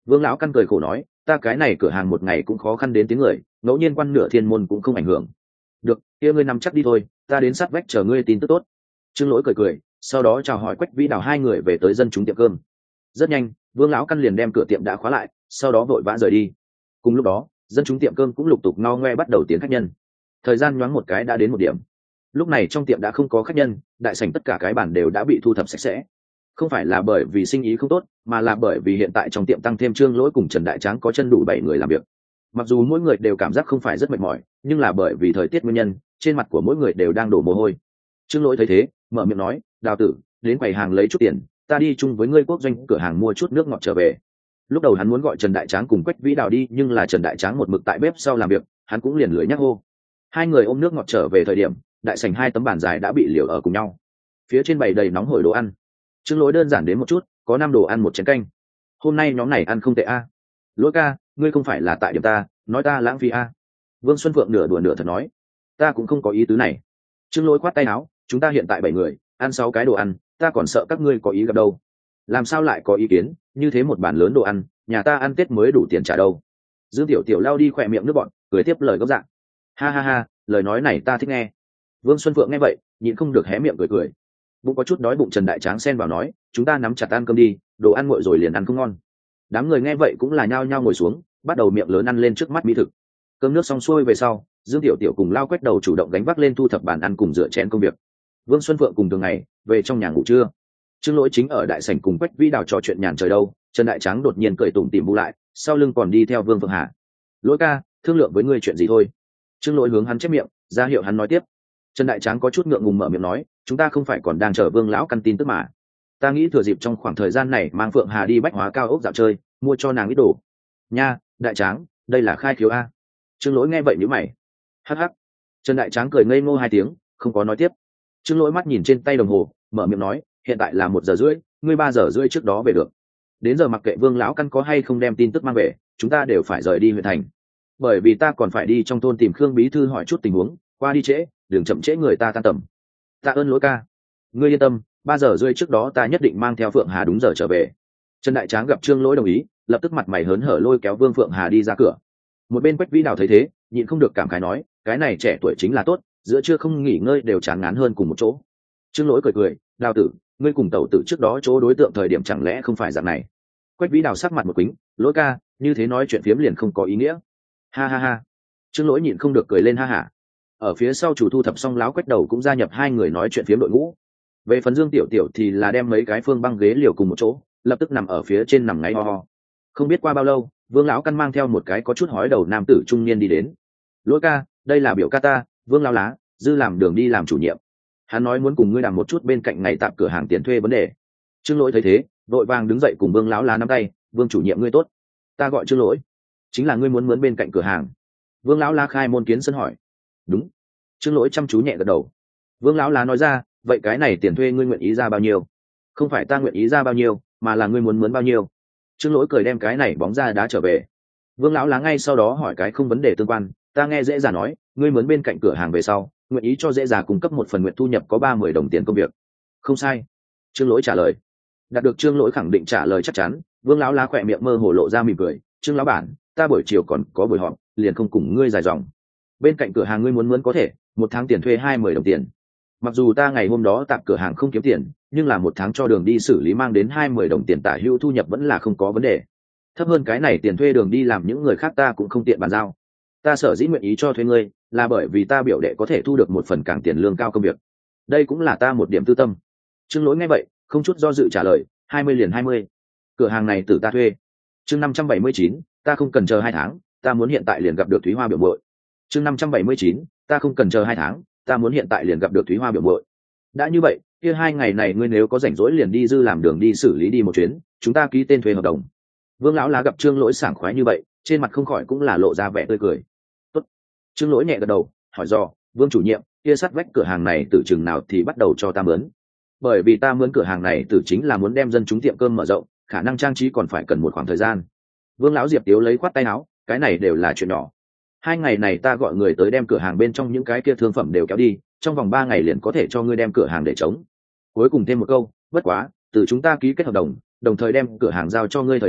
Vương lão căn cười khổ nói, ta cái này cửa hàng một ngày cũng khó khăn đến tiếng người, ngẫu nhiên quan nửa thiên môn cũng không ảnh hưởng. Được, kia ngươi nằm chắc đi thôi, ta đến sát vách chờ ngươi tin tức tốt. Trương Lỗi cười cười, sau đó chào hỏi Quách Vĩ Đào hai người về tới dân chúng tiệm cơm. Rất nhanh, Vương lão căn liền đem cửa tiệm đã khóa lại, sau đó vội vã rời đi. Cùng lúc đó, dân chúng tiệm cơm cũng lục tục ngao ngoe bắt đầu tiến khách nhân. Thời gian nhoáng một cái đã đến 1 điểm. Lúc này trong tiệm đã không có khách nhân, đại sảnh tất cả cái bàn đều đã bị thu thập sạch sẽ. Không phải là bởi vì sinh ý không tốt, mà là bởi vì hiện tại trong tiệm tăng thêm Trương Lỗi cùng Trần Đại Tráng có chân đủ 7 người làm việc. Mặc dù mỗi người đều cảm giác không phải rất mệt mỏi, nhưng là bởi vì thời tiết nguyên nhân, trên mặt của mỗi người đều đang đổ mồ hôi. Trương Lỗi thấy thế, mở miệng nói, Đào tử, đến quầy hàng lấy chút tiền, ta đi chung với ngươi quốc doanh cửa hàng mua chút nước ngọt trở về. Lúc đầu hắn muốn gọi Trần Đại Tráng cùng Quách Vĩ Đào đi, nhưng là Trần Đại Tráng một mực tại bếp sau làm việc, hắn cũng liền lười nhắc hô. Hai người ôm nước ngọt trở về thời điểm, đại sảnh 2 tấm bàn dài đã bị liều ở cùng nhau. Phía trên bày đầy nóng hổi đồ ăn. Trương Lỗi đơn giản đến một chút, có 5 đồ ăn 1 chén canh. Hôm nay nhóm này ăn không tệ a. Lỗi ca, ngươi không phải là tại điểm ta, nói ta lãng phí a. Vương Xuân Phượng nửa đùa nửa thật nói, ta cũng không có ý tứ này. Trương Lỗi khoát tay áo, chúng ta hiện tại 7 người, ăn 6 cái đồ ăn, ta còn sợ các ngươi có ý gặp đâu. Làm sao lại có ý kiến, như thế một bàn lớn đồ ăn, nhà ta ăn Tết mới đủ tiền trả đâu. Dương Tiểu Tiểu lao đi khỏe miệng nước bọn, cười tiếp lời gốc dạng. Ha ha ha, lời nói này ta thích nghe. Vương Xuân Phượng nghe vậy, nhịn không được hé miệng cười cười. Bụng có chút đói bụng Trần Đại Tráng xen vào nói, chúng ta nắm chặt ăn cơm đi, đồ ăn nguội rồi liền ăn không ngon. Đám người nghe vậy cũng là nhao nhao ngồi xuống, bắt đầu miệng lớn ăn lên trước mắt mỹ thực. Cơm nước xong xuôi về sau, Dương Tiểu Tiểu cùng Lao Quách Đầu chủ động gánh vác lên thu thập bàn ăn cùng rửa chén công việc. Vương Xuân Phượng cùng thường ngày về trong nhà ngủ trưa. Trương Lỗi chính ở đại sảnh cùng Quách Vĩ Đào trò chuyện nhàn trời đâu, Trần Đại Tráng đột nhiên cười tủm tỉm bu lại, sau lưng còn đi theo Vương Phượng Hà. Lỗi ca, thương lượng với ngươi chuyện gì thôi. Trương Lỗi hướng hắn chép miệng, ra hiệu hắn nói tiếp. Trần Đại Tráng có chút ngượng ngùng mở miệng nói, chúng ta không phải còn đang chờ Vương lão căn tin tức mà. Ta nghĩ thừa dịp trong khoảng thời gian này mang Phượng Hà đi bách hóa cao ốc dạo chơi, mua cho nàng ít đồ. Nha, Đại Tráng, đây là khai khiếu a. Trương Lỗi nghe vậy nhíu mày. Hắc hắc. Trần Đại Tráng cười ngây ngô 2 tiếng, không có nói tiếp. Trương Lỗi mắt nhìn trên tay đồng hồ, mở miệng nói, hiện tại là 1 giờ rưỡi, ngươi 3 giờ rưỡi trước đó về được. Đến giờ mặc kệ Vương lão căn có hay không đem tin tức mang về, chúng ta đều phải rời đi huyện thành. Bởi vì ta còn phải đi trong thôn tìm Khương bí thư hỏi chút tình huống, qua đi trễ, đừng chậm trễ người ta tan tầm. Tạ ơn Lỗi ca. Ngươi yên tâm, 3 giờ rưỡi trước đó ta nhất định mang theo Phượng Hà đúng giờ trở về. Trần Đại Tráng gặp Trương Lỗi đồng ý, lập tức mặt mày hớn hở lôi kéo Vương Phượng Hà đi ra cửa. Một bên Quách Vĩ Đào thấy thế, nhịn không được cảm khái nói, cái này trẻ tuổi chính là tốt, giữa trưa không nghỉ ngơi đều chán ngán hơn cùng một chỗ. Trương Lỗi cười cười, Đào tử, ngươi cùng tẩu tử trước đó chỗ đối tượng thời điểm chẳng lẽ không phải dạng này. Quách Vĩ Đào sắc mặt một quĩnh, Lỗi ca, như thế nói chuyện phiếm liền không có ý nghĩa. Ha ha ha. Trương Lỗi nhịn không được cười lên ha hả. Ở phía sau chủ thu thập xong láo Quách Đầu cũng gia nhập 2 người nói chuyện phiếm đội ngũ. Về phần Dương Tiểu Tiểu thì là đem mấy cái phương băng ghế liều cùng một chỗ, lập tức nằm ở phía trên nằm ngáy ho ho. Không biết qua bao lâu, Vương lão căn mang theo một cái có chút hói đầu nam tử trung niên đi đến. Lỗi ca, đây là biểu ca ta, Vương lão lá, dư làm đường đi làm chủ nhiệm. Hắn nói muốn cùng ngươi làm một chút bên cạnh ngày tạm cửa hàng tiền thuê vấn đề. Trương Lỗi thấy thế, vội vàng đứng dậy cùng Vương lão lá nắm tay, Vương chủ nhiệm ngươi tốt. Ta gọi Trương Lỗi. Chính là ngươi muốn mướn bên cạnh cửa hàng. Vương lão lá khai môn kiến sân hỏi. Đúng. Trương Lỗi chăm chú nhẹ gật đầu. Vương lão lá nói ra, vậy cái này tiền thuê ngươi nguyện ý ra bao nhiêu? Không phải ta nguyện ý ra bao nhiêu, mà là ngươi muốn mướn bao nhiêu. Trương Lỗi cười đem cái này bóng ra đá trở về. Vương lão lá ngay sau đó hỏi cái không vấn đề tương quan, ta nghe dễ dàng nói, ngươi mướn bên cạnh cửa hàng về sau, nguyện ý cho dễ dàng cung cấp một phần nguyện thu nhập có 30 đồng tiền công việc. Không sai. Trương Lỗi trả lời. Đạt được Trương Lỗi khẳng định trả lời chắc chắn, Vương lão lá khỏe miệng mơ hồ lộ ra mỉm cười, Trương lão bản, ta buổi chiều còn có buổi họp, liền không cùng ngươi dài dòng. Bên cạnh cửa hàng ngươi muốn mướn có thể, 1 tháng tiền thuê 20 đồng tiền. Mặc dù ta ngày hôm đó tạm cửa hàng không kiếm tiền, nhưng là 1 tháng cho đường đi xử lý mang đến 20 đồng tiền tả hữu thu nhập vẫn là không có vấn đề. Thấp hơn cái này tiền thuê đường đi làm những người khác ta cũng không tiện bàn giao. Ta sở dĩ nguyện ý cho thuê ngươi, là bởi vì ta biểu đệ có thể thu được một phần càng tiền lương cao công việc. Đây cũng là ta một điểm tư tâm. Trương Lỗi nghe vậy, không chút do dự trả lời, 20 liền 20. Cửa hàng này từ ta thuê. Chương 579, ta không cần chờ 2 tháng, ta muốn hiện tại liền gặp được Thúy Hoa biểu muội. Chương 579, ta không cần chờ 2 tháng, ta muốn hiện tại liền gặp được Thúy Hoa biểu muội. Đã như vậy, kia 2 ngày này ngươi nếu có rảnh rỗi liền đi dư làm đường đi xử lý đi một chuyến, chúng ta ký tên thuê hợp đồng. Vương lão lá gặp Trương Lỗi sảng khoái như vậy, trên mặt không khỏi cũng là lộ ra vẻ tươi cười. Tốt. Trương Lỗi nhẹ gật đầu, hỏi dò, Vương chủ nhiệm, kia sắt vách cửa hàng này từ chừng nào thì bắt đầu cho ta mướn? Bởi vì ta mướn cửa hàng này từ chính là muốn đem dân chúng tiệm cơm mở rộng, khả năng trang trí còn phải cần một khoảng thời gian. Vương lão Diệp Tiếu lấy khoát tay áo, cái này đều là chuyện nhỏ. 2 ngày này ta gọi người tới đem cửa hàng bên trong những cái kia thương phẩm đều kéo đi, trong vòng 3 ngày liền có thể cho ngươi đem cửa hàng để trống. Cuối cùng thêm một câu, bất quá, từ chúng ta ký kết hợp đồng, đồng thời đem cửa hàng giao cho ngươi thời điểm,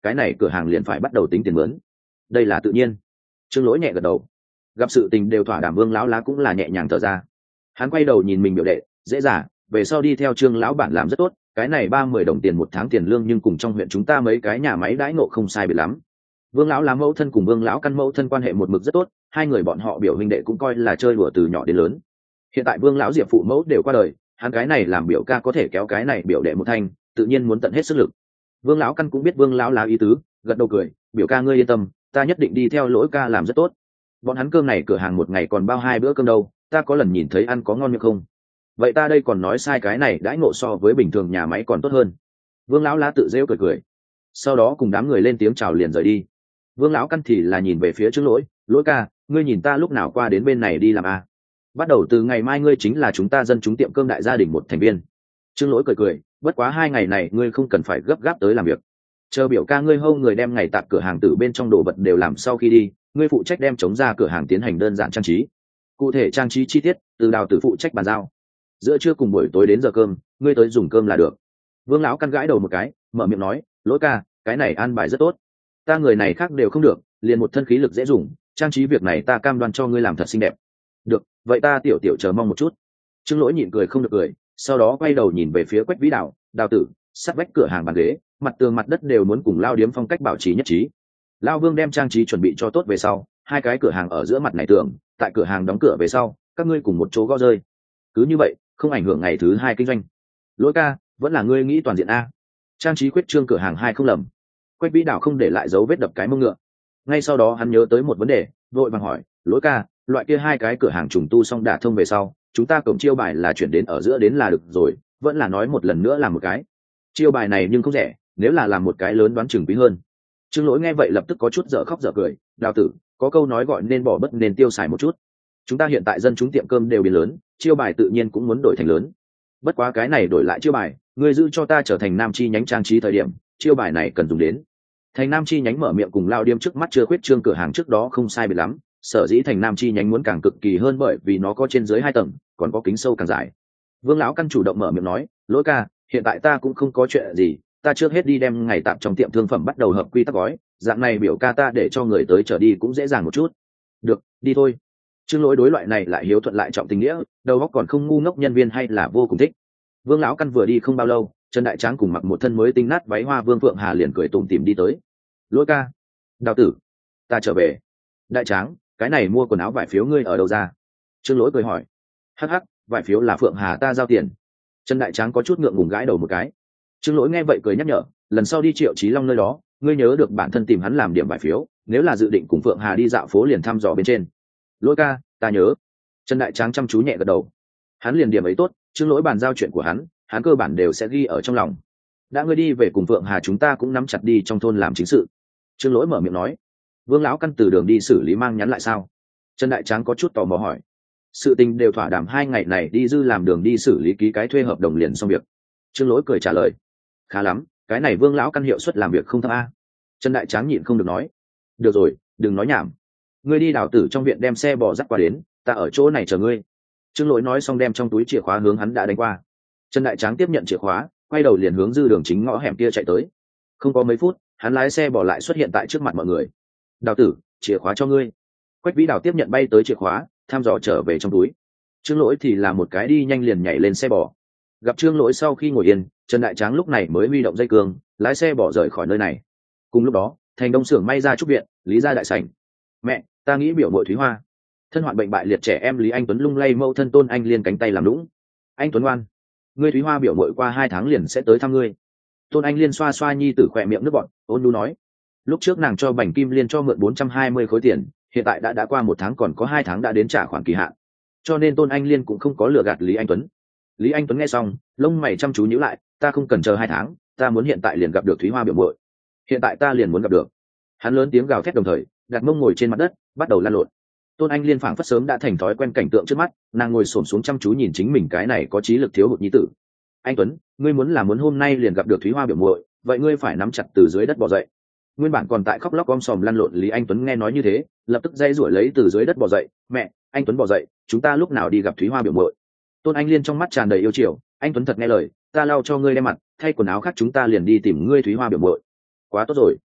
cái này cửa hàng liền phải bắt đầu tính tiền mướn. Đây là tự nhiên. Trương Lỗi nhẹ gật đầu. Gặp sự tình đều thỏa đàm, Vương lão lá cũng là nhẹ nhàng thở ra. Hắn quay đầu nhìn mình biểu đệ, dễ dàng, về sau đi theo Trương lão bản làm rất tốt, cái này 30 đồng tiền một tháng tiền lương nhưng cùng trong huyện chúng ta mấy cái nhà máy đãi ngộ không sai biệt lắm. Vương lão lá mẫu thân cùng Vương lão căn mẫu thân quan hệ một mực rất tốt, hai người bọn họ biểu huynh đệ cũng coi là chơi đùa từ nhỏ đến lớn. Hiện tại Vương lão Diệp phụ mẫu đều qua đời, hắn cái này làm biểu ca có thể kéo cái này biểu đệ một thanh, tự nhiên muốn tận hết sức lực. Vương lão căn cũng biết Vương lão lá ý tứ, gật đầu cười, biểu ca ngươi yên tâm, ta nhất định đi theo Lỗi ca làm rất tốt. Bọn hắn cơm này cửa hàng một ngày còn bao 2 bữa cơm đâu, ta có lần nhìn thấy ăn có ngon miệng không? Vậy ta đây còn nói sai, cái này đãi ngộ so với bình thường nhà máy còn tốt hơn. Vương lão lá tự rêu cười cười, sau đó cùng đám người lên tiếng chào liền rời đi. Vương lão căn thì là nhìn về phía Trương Lỗi, Lỗi ca, ngươi nhìn ta lúc nào qua đến bên này đi làm à? Bắt đầu từ ngày mai ngươi chính là chúng ta dân chúng tiệm cơm đại gia đình một thành viên. Trương Lỗi cười cười, bất quá 2 ngày này ngươi không cần phải gấp gáp tới làm việc, chờ biểu ca ngươi hâu người đem ngày tạp cửa hàng từ bên trong đồ vật đều làm sau khi đi, ngươi phụ trách đem chống ra cửa hàng tiến hành đơn giản trang trí. Cụ thể trang trí chi tiết từ Đào Tử phụ trách bàn giao. Giữa trưa cùng buổi tối đến giờ cơm, ngươi tới dùng cơm là được. Vương lão căn gãi đầu một cái, mở miệng nói, Lỗi ca, cái này an bài rất tốt, ta người này khác đều không được, liền một thân khí lực dễ dùng, trang trí việc này ta cam đoan cho ngươi làm thật xinh đẹp. Được, vậy ta tiểu tiểu chờ mong một chút. Trương Lỗi nhịn cười không được cười, sau đó quay đầu nhìn về phía Quách Vĩ Đào, Đào Tử, sát vách cửa hàng bàn ghế, mặt tường mặt đất đều muốn cùng Lao Điếm phong cách bảo trì nhất trí. Lao Vương đem trang trí chuẩn bị cho tốt về sau, 2 cái cửa hàng ở giữa mặt này tường, tại cửa hàng đóng cửa về sau, các ngươi cùng một chỗ gõ rơi. Cứ như vậy, không ảnh hưởng ngày thứ 2 kinh doanh. Lỗi ca, vẫn là ngươi nghĩ toàn diện a. Trang trí quyết trương cửa hàng 2 không lầm. Quách Vĩ Đào không để lại dấu vết đập cái mông ngựa. Ngay sau đó hắn nhớ tới một vấn đề, vội vàng hỏi, Lỗi ca, loại kia 2 cái cửa hàng trùng tu xong đả thông về sau, chúng ta cổng chiêu bài là chuyển đến ở giữa đến là được rồi, vẫn là nói một lần nữa làm một cái. Chiêu bài này nhưng không rẻ, nếu là làm một cái lớn đoán chừng quý hơn. Trương Lỗi nghe vậy lập tức có chút dở khóc dở cười, Đào tử, có câu nói gọi nên bỏ bất nên tiêu xài một chút. Chúng ta hiện tại dân chúng tiệm cơm đều biến lớn, chiêu bài tự nhiên cũng muốn đổi thành lớn. Bất quá cái này đổi lại chiêu bài, ngươi giữ cho ta trở thành nam chi nhánh trang trí thời điểm, chiêu bài này cần dùng đến. Thành nam chi nhánh mở miệng cùng Lao Điếm trước mắt chưa khuyết trương cửa hàng trước đó không sai biệt lắm, sở dĩ thành nam chi nhánh muốn càng cực kỳ hơn bởi vì nó có trên dưới 2 tầng, còn có kính sâu càng dài. Vương lão căn chủ động mở miệng nói, Lỗi ca, hiện tại ta cũng không có chuyện gì, ta trước hết đi đem ngày tạm trong tiệm thương phẩm bắt đầu hợp quy tắc gói, dạng này biểu ca ta để cho người tới trở đi cũng dễ dàng một chút. Được, đi thôi. Trương Lỗi đối loại này lại hiếu thuận lại trọng tình nghĩa, đầu óc còn không ngu ngốc nhân viên hay là vô cùng thích. Vương lão căn vừa đi không bao lâu, Trần Đại Tráng cùng mặc một thân mới tinh nát váy hoa Vương Phượng Hà liền cười tủm tỉm đi tới. Lỗi ca, Đào tử, ta trở về. Đại Tráng, cái này mua quần áo vải phiếu ngươi ở đâu ra? Trương Lỗi cười hỏi. Hắc hắc, vải phiếu là Phượng Hà ta giao tiền. Trần Đại Tráng có chút ngượng ngùng gãi đầu một cái. Trương Lỗi nghe vậy cười nhắc nhở, lần sau đi Triệu Chí Long nơi đó, ngươi nhớ được bản thân tìm hắn làm điểm vải phiếu, nếu là dự định cùng Phượng Hà đi dạo phố liền thăm dò bên trên. Lỗi ca, ta nhớ. Trần Đại Tráng chăm chú nhẹ gật đầu. Hắn liền điểm ấy tốt, Trương Lỗi bàn giao chuyện của hắn cơ bản đều sẽ ghi ở trong lòng. Đã ngươi đi về cùng Phượng Hà chúng ta cũng nắm chặt đi trong thôn làm chính sự. Trương Lỗi mở miệng nói. Vương lão căn từ đường đi xử lý mang nhắn lại sao? Trần Đại Tráng có chút tò mò hỏi. Sự tình đều thỏa đàm, 2 ngày này đi dư làm đường đi xử lý ký cái thuê hợp đồng liền xong việc. Trương Lỗi cười trả lời. Khá lắm, cái này Vương lão căn hiệu suất làm việc không thấp a. Trần Đại Tráng nhịn không được nói. Được rồi, đừng nói nhảm. Ngươi đi Đào tử trong viện đem xe bò dắt qua đến, ta ở chỗ này chờ ngươi. Trương Lỗi nói xong đem trong túi chìa khóa hướng hắn đã đánh qua. Trần Đại Tráng tiếp nhận chìa khóa, quay đầu liền hướng dư đường chính ngõ hẻm kia chạy tới. Không có mấy phút, hắn lái xe bỏ lại xuất hiện tại trước mặt mọi người. Đào tử, chìa khóa cho ngươi. Quách Vĩ Đào tiếp nhận bay tới chìa khóa, thăm dò trở về trong túi. Trương Lỗi thì là một cái đi nhanh liền nhảy lên xe bò. Gặp Trương Lỗi sau khi ngồi yên, Trần Đại Tráng lúc này mới huy động dây cương, lái xe bỏ rời khỏi nơi này. Cùng lúc đó, thành đông xưởng may ra trúc viện, Lý gia đại sảnh. Mẹ, ta nghĩ biểu muội Thúy Hoa. Thân hoạn bệnh bại liệt trẻ em Lý Anh Tuấn lung lay mâu thân Tôn Anh Liên cánh tay làm lũng. Anh Tuấn ngoan, ngươi Thúy Hoa biểu muội qua 2 tháng liền sẽ tới thăm ngươi. Tôn Anh Liên xoa xoa nhi tử khỏe miệng nước bọt, ôn nhu nói. Lúc trước nàng cho Bành Kim Liên cho mượn 420 khối tiền, hiện tại đã qua 1 tháng còn có 2 tháng đã đến trả khoản kỳ hạn. Cho nên Tôn Anh Liên cũng không có lừa gạt Lý Anh Tuấn. Lý Anh Tuấn nghe xong, lông mày chăm chú nhíu lại, ta không cần chờ 2 tháng, ta muốn hiện tại liền gặp được Thúy Hoa biểu muội. Hiện tại ta liền muốn gặp được. Hắn lớn tiếng gào thét đồng thời, đặt mông ngồi trên mặt đất, bắt đầu lăn lộn. Tôn Anh Liên phảng phất sớm đã thành thói quen cảnh tượng trước mắt, nàng ngồi xổm xuống chăm chú nhìn chính mình cái này có trí lực thiếu hụt nhi tử. Anh Tuấn, ngươi muốn hôm nay liền gặp được Thúy Hoa biểu muội, vậy ngươi phải nắm chặt từ dưới đất bò dậy. Nguyên bản còn tại khóc lóc om sòm lăn lộn Lý Anh Tuấn nghe nói như thế, lập tức dây rủi lấy từ dưới đất bò dậy. Mẹ, anh Tuấn bò dậy, chúng ta lúc nào đi gặp Thúy Hoa biểu muội? Tôn Anh Liên trong mắt tràn đầy yêu chiều. Anh Tuấn thật nghe lời, ta lau cho ngươi đem mặt, thay quần áo khác chúng ta liền đi tìm ngươi Thúy Hoa biểu muội. Quá tốt rồi,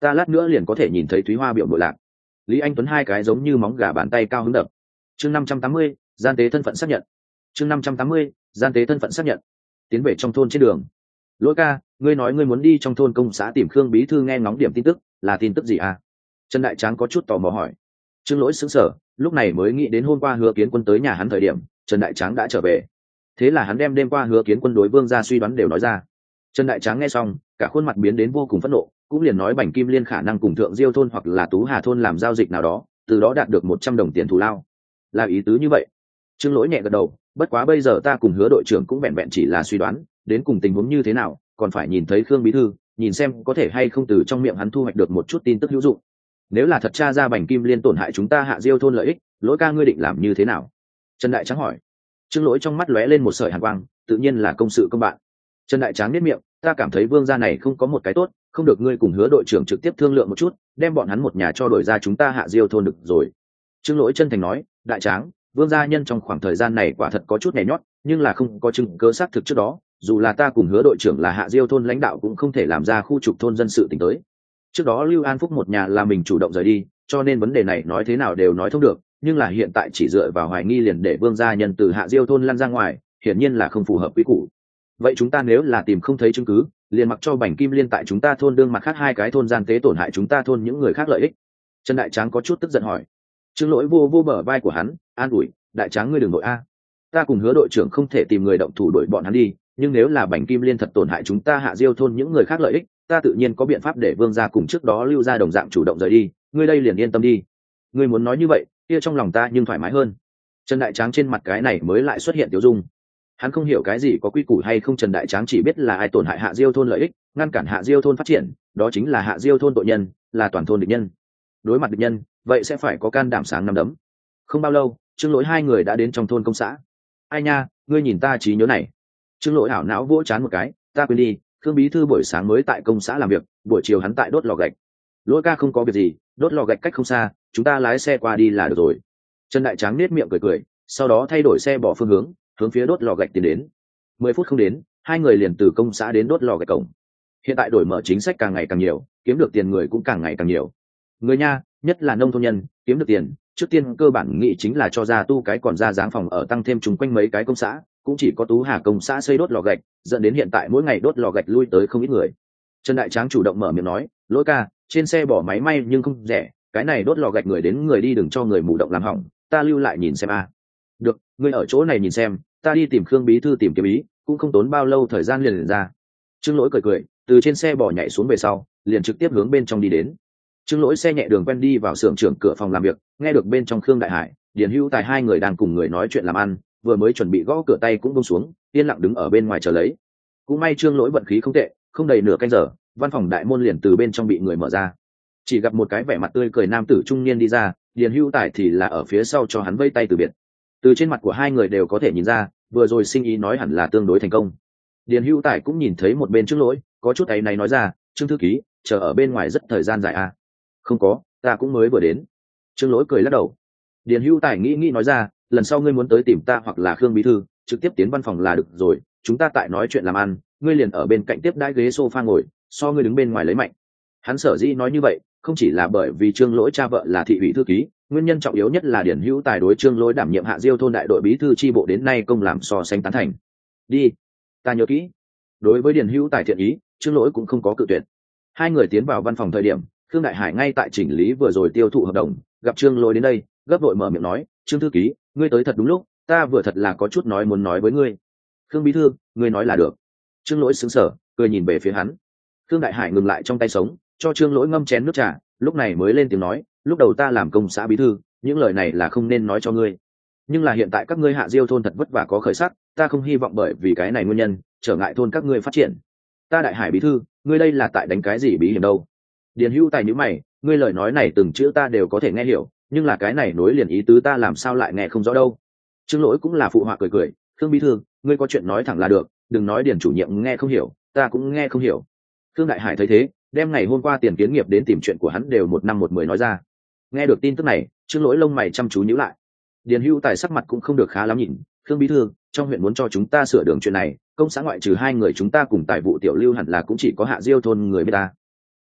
ta lát nữa liền có thể nhìn thấy Thúy Hoa biểu nội lạc. Lý Anh Tuấn hai cái giống như móng gà bàn tay cao hứng đập. Chương 580, gian tế thân phận xác nhận. Chương 580, gian tế thân phận xác nhận. Tiến về trong thôn trên đường. Lỗi ca, ngươi nói ngươi muốn đi trong thôn công xã tìm Khương bí thư nghe ngóng điểm tin tức, là tin tức gì à? Trần Đại Tráng có chút tò mò hỏi. Trương Lỗi sững sờ, lúc này mới nghĩ đến hôm qua Hứa Kiến Quân tới nhà hắn thời điểm, Trần Đại Tráng đã trở về. Thế là hắn đem đêm qua Hứa Kiến Quân đối Vương gia suy đoán đều nói ra. Trần Đại Tráng nghe xong, cả khuôn mặt biến đến vô cùng phẫn nộ, cũng liền nói Bành Kim Liên khả năng cùng Thượng Diêu thôn hoặc là Tú Hà thôn làm giao dịch nào đó, từ đó đạt được 100 đồng tiền thù lao. Là ý tứ như vậy. Trương Lỗi nhẹ gật đầu, bất quá bây giờ ta cùng Hứa đội trưởng cũng vẹn vẹn chỉ là suy đoán, đến cùng tình huống như thế nào, còn phải nhìn thấy Khương bí thư, nhìn xem có thể hay không từ trong miệng hắn thu hoạch được một chút tin tức hữu dụng. Nếu là thật tra ra Bành Kim Liên tổn hại chúng ta Hạ Diêu thôn lợi ích, Lỗi ca ngươi định làm như thế nào? Trần Đại Tráng hỏi. Trương Lỗi trong mắt lóe lên một sợi hàn quang, tự nhiên là công sự công bạn. Trần Đại Tráng nhếch miệng, ta cảm thấy Vương gia này không có một cái tốt, không được ngươi cùng Hứa đội trưởng trực tiếp thương lượng một chút, đem bọn hắn một nhà cho đổi ra chúng ta Hạ Diêu thôn được rồi. Trương Lỗi chân thành nói, Đại Tráng, Vương gia nhân trong khoảng thời gian này quả thật có chút nhẹ nhót, nhưng là không có chứng cứ xác thực trước đó, dù là ta cùng Hứa đội trưởng là Hạ Diêu thôn lãnh đạo cũng không thể làm ra khu trục thôn dân sự tình tới. Trước đó Lưu An Phúc một nhà là mình chủ động rời đi, cho nên vấn đề này nói thế nào đều nói thông được, nhưng là hiện tại chỉ dựa vào hoài nghi liền để Vương gia nhân từ Hạ Diêu thôn lăn ra ngoài, hiển nhiên là không phù hợp quy củ. Vậy chúng ta nếu là tìm không thấy chứng cứ, liền mặc cho Bành Kim Liên tại chúng ta thôn đương mặt khác hai cái thôn gian tế tổn hại chúng ta thôn những người khác lợi ích. Trần Đại Tráng có chút tức giận hỏi. Trương Lỗi vô vô bờ vai của hắn, an ủi, Đại Tráng ngươi đừng nội a, ta cùng Hứa đội trưởng không thể tìm người động thủ đuổi bọn hắn đi, nhưng nếu là Bành Kim Liên thật tổn hại chúng ta Hạ Diêu thôn những người khác lợi ích, ta tự nhiên có biện pháp để Vương gia cùng trước đó Lưu gia đồng dạng chủ động rời đi, ngươi đây liền yên tâm đi. Ngươi muốn nói như vậy, kia trong lòng ta nhưng thoải mái hơn. Trần Đại Tráng trên mặt cái này mới lại xuất hiện tiêu dung. Hắn không hiểu cái gì có quy củ hay không, Trần Đại Tráng chỉ biết là ai tổn hại Hạ Diêu thôn lợi ích, ngăn cản Hạ Diêu thôn phát triển, đó chính là Hạ Diêu thôn tội nhân, là toàn thôn địch nhân. Đối mặt địch nhân, vậy sẽ phải có can đảm sáng nắm đấm. Không bao lâu, Trương Lỗi hai người đã đến trong thôn công xã. Ai nha, ngươi nhìn ta trí nhớ này. Trương Lỗi ảo não vỗ chán một cái, ta quên đi, Khương bí thư buổi sáng mới tại công xã làm việc, buổi chiều hắn tại đốt lò gạch. Lỗi ca không có việc gì, đốt lò gạch cách không xa, chúng ta lái xe qua đi là được rồi. Trần Đại Tráng nết miệng cười cười, sau đó thay đổi xe bỏ phương hướng phía đốt lò gạch tiến đến. 10 phút không đến, hai người liền từ công xã đến đốt lò gạch cổng. Hiện tại đổi mở chính sách càng ngày càng nhiều, kiếm được tiền người cũng càng ngày càng nhiều. Người nha, nhất là nông thôn nhân, kiếm được tiền, trước tiên cơ bản nghĩ chính là cho ra tu cái còn ra dáng phòng ở, tăng thêm chung quanh mấy cái công xã, cũng chỉ có Tú Hà công xã xây đốt lò gạch, dẫn đến hiện tại mỗi ngày đốt lò gạch lui tới không ít người. Trần Đại Tráng chủ động mở miệng nói, Lỗi ca, trên xe bỏ máy may nhưng không rẻ, cái này đốt lò gạch người đến người đi đừng cho người mù động làm hỏng, ta lưu lại nhìn xem a. Được, ngươi ở chỗ này nhìn xem, ta đi tìm Khương bí thư tìm kiếm ý, cũng không tốn bao lâu thời gian liền ra. Trương Lỗi cười cười, từ trên xe bỏ nhảy xuống về sau, liền trực tiếp hướng bên trong đi đến. Trương Lỗi xe nhẹ đường quen đi vào xưởng trưởng cửa phòng làm việc, nghe được bên trong Khương Đại Hải, Điền Hữu Tài hai người đang cùng người nói chuyện làm ăn, vừa mới chuẩn bị gõ cửa tay cũng buông xuống, yên lặng đứng ở bên ngoài chờ lấy. Cũng may Trương Lỗi vận khí không tệ, không đầy nửa canh giờ, văn phòng đại môn liền từ bên trong bị người mở ra. Chỉ gặp một cái vẻ mặt tươi cười nam tử trung niên đi ra, Điền Hữu Tài thì là ở phía sau cho hắn vây tay từ biệt. Từ trên mặt của hai người đều có thể nhìn ra, vừa rồi sinh ý nói hẳn là tương đối thành công. Điền Hữu Tài cũng nhìn thấy một bên Trương Lỗi, có chút áy náy nói ra, Trương thư ký, chờ ở bên ngoài rất thời gian dài à? Không có, ta cũng mới vừa đến. Trương Lỗi cười lắc đầu. Điền Hữu Tài nghĩ nói ra, lần sau ngươi muốn tới tìm ta hoặc là Khương bí thư, trực tiếp tiến văn phòng là được rồi, chúng ta tại nói chuyện làm ăn, ngươi liền ở bên cạnh tiếp đãi ghế sofa ngồi, so ngươi đứng bên ngoài lấy mạnh. Hắn sở dĩ nói như vậy, không chỉ là bởi vì Trương Lỗi cha vợ là thị ủy thư ký, nguyên nhân trọng yếu nhất là Điền Hữu Tài đối Trương Lỗi đảm nhiệm Hạ Diêu thôn đại đội bí thư chi bộ đến nay công làm so sánh tán thành. Đi, ta nhớ kỹ. Đối với Điền Hữu Tài thiện ý, Trương Lỗi cũng không có cự tuyệt. Hai người tiến vào văn phòng thời điểm, Khương Đại Hải ngay tại chỉnh lý vừa rồi tiêu thụ hợp đồng, gặp Trương Lỗi đến đây, gấp vội mở miệng nói, Trương thư ký, ngươi tới thật đúng lúc, ta vừa thật là có chút nói muốn nói với ngươi. Khương bí thư, ngươi nói là được. Trương Lỗi sững sờ, cười nhìn về phía hắn. Khương Đại Hải ngừng lại trong tay sống, cho Trương Lỗi ngâm chén nước trà, lúc này mới lên tiếng nói, lúc đầu ta làm công xã bí thư, những lời này là không nên nói cho ngươi, nhưng là hiện tại các ngươi Hạ Diêu thôn thật vất vả có khởi sắc, ta không hy vọng bởi vì cái này nguyên nhân trở ngại thôn các ngươi phát triển. Ta Đại Hải bí thư, ngươi đây là tại đánh cái gì bí hiểm đâu? Điền Hữu Tài nhíu mày, ngươi lời nói này từng chữ ta đều có thể nghe hiểu, nhưng là cái này nối liền ý tứ ta làm sao lại nghe không rõ đâu. Trương Lỗi cũng là phụ họa cười cười, Khương bí thư, ngươi có chuyện nói thẳng là được, đừng nói Điền chủ nhiệm nghe không hiểu, ta cũng nghe không hiểu. Khương Đại Hải thấy thế, đem ngày hôm qua Tiền Kiến Nghiệp đến tìm chuyện của hắn đều 1 năm 1 mười nói ra. Nghe được tin tức này, Trương Lỗi lông mày chăm chú nhíu lại. Điền Hữu Tài sắc mặt cũng không được khá lắm nhìn, Khương bí thư, trong huyện muốn cho chúng ta sửa đường chuyện này, công xã ngoại trừ 2 người chúng ta cùng tài vụ tiểu Lưu hẳn là cũng chỉ có Hạ Diêu thôn người biết ta.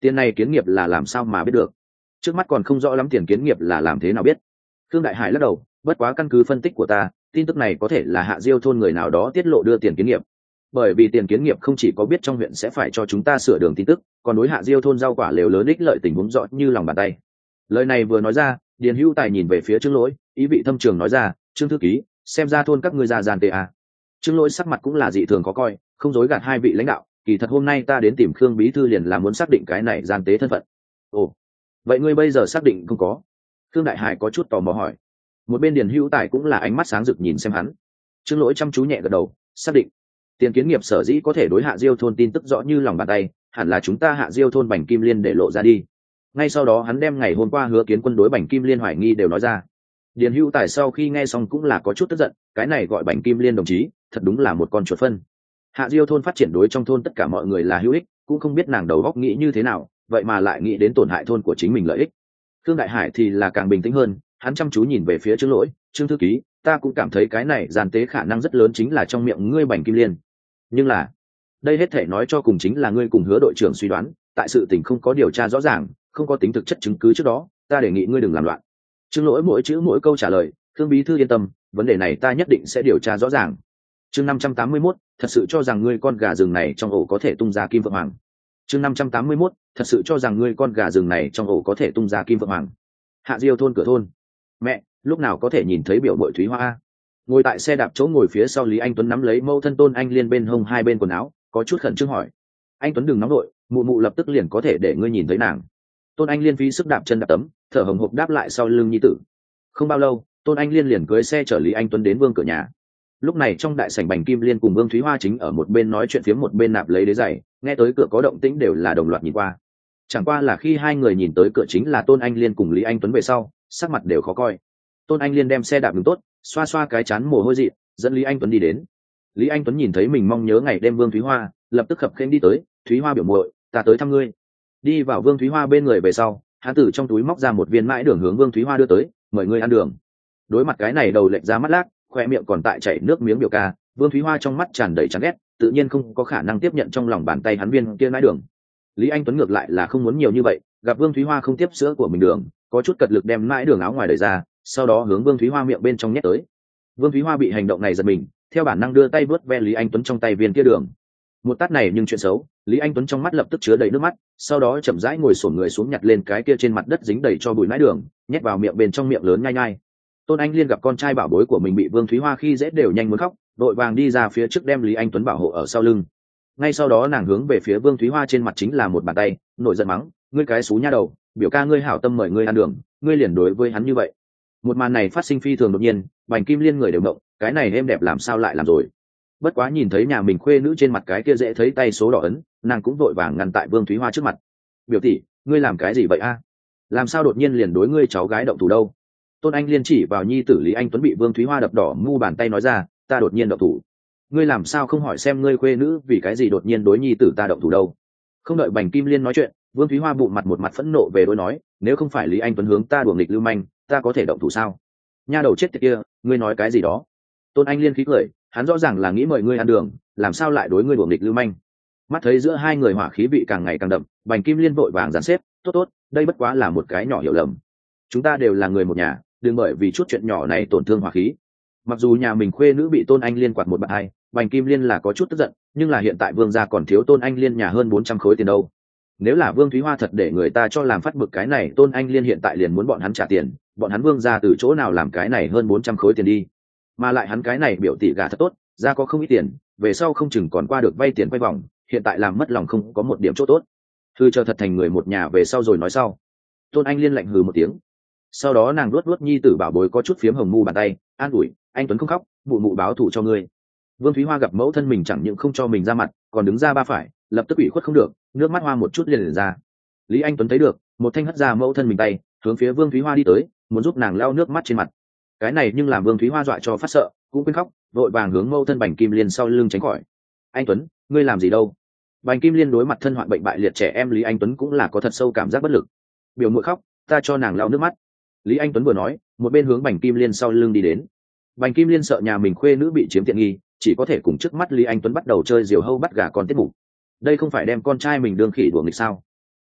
Tiền này Kiến Nghiệp là làm sao mà biết được? Trước mắt còn không rõ lắm Tiền Kiến Nghiệp là làm thế nào biết. Khương Đại Hải lắc đầu, bất quá căn cứ phân tích của ta, tin tức này có thể là Hạ Diêu thôn người nào đó tiết lộ đưa Tiền Kiến Nghiệp. Bởi vì Tiền Kiến Nghiệp không chỉ có biết trong huyện sẽ phải cho chúng ta sửa đường tin tức, còn đối Hạ Diêu thôn rau quả lều lớn ích lợi tình huống rõ như lòng bàn tay. Lời này vừa nói ra, Điền Hữu Tài nhìn về phía Trương Lỗi, ý vị thâm trường nói ra, Trương thư ký, xem ra thôn các ngươi già gian tê à. Trương Lỗi sắc mặt cũng là dị thường khó coi, không dối gạt hai vị lãnh đạo, kỳ thật hôm nay ta đến tìm Khương bí thư liền là muốn xác định cái này gian tế thân phận. Ồ, vậy ngươi bây giờ xác định không có? Khương Đại Hải có chút tò mò hỏi. Một bên Điền Hữu Tài cũng là ánh mắt sáng rực nhìn xem hắn. Trương Lỗi chăm chú nhẹ gật đầu, xác định. Tiền Kiến Nghiệp sở dĩ có thể đối Hạ Diêu thôn tin tức rõ như lòng bàn tay, hẳn là chúng ta Hạ Diêu thôn Bành Kim Liên để lộ ra đi. Ngay sau đó hắn đem ngày hôm qua Hứa Kiến Quân đối Bành Kim Liên hoài nghi đều nói ra. Điền Hữu Tài sau khi nghe xong cũng là có chút tức giận, cái này gọi Bành Kim Liên đồng chí, thật đúng là một con chuột phân. Hạ Diêu thôn phát triển đối trong thôn tất cả mọi người là hữu ích, cũng không biết nàng đầu óc nghĩ như thế nào, vậy mà lại nghĩ đến tổn hại thôn của chính mình lợi ích. Khương Đại Hải thì là càng bình tĩnh hơn, hắn chăm chú nhìn về phía Trương Lỗi, Trương thư ký, ta cũng cảm thấy cái này gian tế khả năng rất lớn chính là trong miệng ngươi Bành Kim Liên. Nhưng là, đây hết thể nói cho cùng chính là ngươi cùng Hứa đội trưởng suy đoán, tại sự tình không có điều tra rõ ràng, không có tính thực chất chứng cứ trước đó, ta đề nghị ngươi đừng làm loạn. Trương Lỗi mỗi chữ mỗi câu trả lời, Khương bí thư yên tâm, vấn đề này ta nhất định sẽ điều tra rõ ràng. Chương 581, thật sự cho rằng ngươi con gà rừng này trong ổ có thể tung ra kim vượng hoàng. Chương 581, thật sự cho rằng ngươi con gà rừng này trong ổ có thể tung ra kim vượng hoàng. Hạ Diêu thôn cửa thôn. Mẹ, lúc nào có thể nhìn thấy biểu bội Thúy Hoa? Ngồi tại xe đạp chỗ ngồi phía sau Lý Anh Tuấn nắm lấy mâu thân Tôn Anh Liên bên hông hai bên quần áo, có chút khẩn trương hỏi. Anh Tuấn đừng nóng đội, mụ mụ lập tức liền có thể để ngươi nhìn thấy nàng. Tôn Anh Liên phí sức đạp chân đạp tấm, thở hồng hộc đáp lại sau lưng nhi tử. Không bao lâu, Tôn Anh Liên liền cưới xe chở Lý Anh Tuấn đến vương cửa nhà. Lúc này trong đại sảnh Bành Kim Liên cùng Vương Thúy Hoa chính ở một bên nói chuyện phiếm, một bên nạp lấy đế giày, nghe tới cửa có động tĩnh đều là đồng loạt nhìn qua. Chẳng qua là khi hai người nhìn tới cửa chính là Tôn Anh Liên cùng Lý Anh Tuấn về sau, sắc mặt đều khó coi. Tôn Anh Liên đem xe đạp đứng tốt, xoa xoa cái chán mồ hôi dị, dẫn Lý Anh Tuấn đi đến. Lý Anh Tuấn nhìn thấy mình mong nhớ ngày đêm Vương Thúy Hoa, lập tức khập khiễng đi tới, Thúy Hoa biểu muội, ta tới thăm ngươi. Đi vào Vương Thúy Hoa bên người về sau, hắn từ trong túi móc ra một viên mãi đường hướng Vương Thúy Hoa đưa tới, mời ngươi ăn đường. Đối mặt cái này đầu lệch ra mắt lác, khoe miệng còn tại chảy nước miếng biểu ca, Vương Thúy Hoa trong mắt tràn đầy chán ghét, tự nhiên không có khả năng tiếp nhận trong lòng bàn tay hắn viên kia mãi đường. Lý Anh Tuấn ngược lại là không muốn nhiều như vậy, gặp Vương Thúy Hoa không tiếp sữa của mình đường, có chút cật lực đem mãi đường áo ngoài đẩy ra, sau đó hướng Vương Thúy Hoa miệng bên trong nhét tới. Vương Thúy Hoa bị hành động này giật mình, theo bản năng đưa tay vớt ve Lý Anh Tuấn trong tay viên kia đường. Một tát này nhưng chuyện xấu, Lý Anh Tuấn trong mắt lập tức chứa đầy nước mắt, sau đó chậm rãi ngồi xổm người xuống nhặt lên cái kia trên mặt đất dính đầy cho bụi mãi đường, nhét vào miệng bên trong miệng lớn nhai nhai. Tôn Anh Liên gặp con trai bảo bối của mình bị Vương Thúy Hoa khi dễ đều nhanh muốn khóc, đội vàng đi ra phía trước đem Lý Anh Tuấn bảo hộ ở sau lưng. Ngay sau đó nàng hướng về phía Vương Thúy Hoa trên mặt chính là một bàn tay, nổi giận mắng, ngươi cái xú nha đầu, biểu ca ngươi hảo tâm mời ngươi ăn đường, ngươi liền đối với hắn như vậy. Một màn này phát sinh phi thường đột nhiên, Bành Kim Liên người đều mộng, cái này êm đẹp làm sao lại làm rồi. Bất quá nhìn thấy nhà mình khuê nữ trên mặt cái kia dễ thấy tay số đỏ ấn, nàng cũng vội vàng ngăn tại Vương Thúy Hoa trước mặt. Biểu tỷ, ngươi làm cái gì vậy a? Làm sao đột nhiên liền đối ngươi cháu gái động thủ đâu? Tôn Anh Liên chỉ vào nhi tử Lý Anh Tuấn bị Vương Thúy Hoa đập đỏ mu bàn tay nói ra, ta đột nhiên động thủ. Ngươi làm sao không hỏi xem ngươi khuê nữ vì cái gì đột nhiên đối nhi tử ta động thủ đâu? Không đợi Bành Kim Liên nói chuyện, Vương Thúy Hoa bụng mặt một mặt phẫn nộ về đối nói, nếu không phải Lý Anh Tuấn hướng ta đuổi nghịch lưu manh, ta có thể động thủ sao? Nha đầu chết tiệt kia, ngươi nói cái gì đó? Tôn Anh Liên khí cười, hắn rõ ràng là nghĩ mời ngươi ăn đường, làm sao lại đối ngươi đuổi nghịch lưu manh? Mắt thấy giữa hai người hỏa khí vị càng ngày càng đậm, Bành Kim Liên vội vàng dàn xếp, tốt tốt, đây bất quá là một cái nhỏ hiểu lầm. Chúng ta đều là người một nhà, đừng bởi vì chút chuyện nhỏ này tổn thương hỏa khí. Mặc dù nhà mình khuê nữ bị Tôn Anh Liên quạt một bạt hai, Bành Kim Liên là có chút tức giận, nhưng là hiện tại Vương gia còn thiếu Tôn Anh Liên nhà hơn 400 khối tiền đâu. Nếu là Vương Thúy Hoa thật để người ta cho làm phát bực cái này, Tôn Anh Liên hiện tại liền muốn bọn hắn trả tiền, bọn hắn Vương gia từ chỗ nào làm cái này hơn 400 khối tiền đi. Mà lại hắn cái này biểu tỷ gà thật tốt, ra có không ít tiền, về sau không chừng còn qua được vay tiền quay vòng, hiện tại làm mất lòng không có một điểm chỗ tốt. Thư chờ thật thành người một nhà về sau rồi nói sau. Tôn Anh Liên lạnh hừ một tiếng. Sau đó nàng luốt luốt nhi tử bảo bối có chút phiếm hồng mu bàn tay, an ủi, anh Tuấn không khóc, mụ mụ báo thù cho ngươi. Vương Thúy Hoa gặp mẫu thân mình chẳng những không cho mình ra mặt, còn đứng ra ba phải, lập tức ủy khuất không được, nước mắt hoa một chút liền ra. Lý Anh Tuấn thấy được, một thanh hất ra mẫu thân mình tay, hướng phía Vương Thúy Hoa đi tới, muốn giúp nàng lau nước mắt trên mặt. Cái này nhưng làm Vương Thúy Hoa dọa cho phát sợ, cũng quên khóc, vội vàng hướng mẫu thân Bành Kim Liên sau lưng tránh khỏi. Anh Tuấn, ngươi làm gì đâu? Bành Kim Liên đối mặt thân hoạn bệnh bại liệt trẻ em Lý Anh Tuấn cũng là có thật sâu cảm giác bất lực. Biểu muội khóc, ta cho nàng lau nước mắt. Lý Anh Tuấn vừa nói, một bên hướng Bành Kim Liên sau lưng đi đến. Bành Kim Liên sợ nhà mình khuê nữ bị chiếm tiện nghi, chỉ có thể cùng trước mắt Lý Anh Tuấn bắt đầu chơi diều hâu bắt gà con tiết mục. Đây không phải đem con trai mình đương khỉ đùa nghịch sao?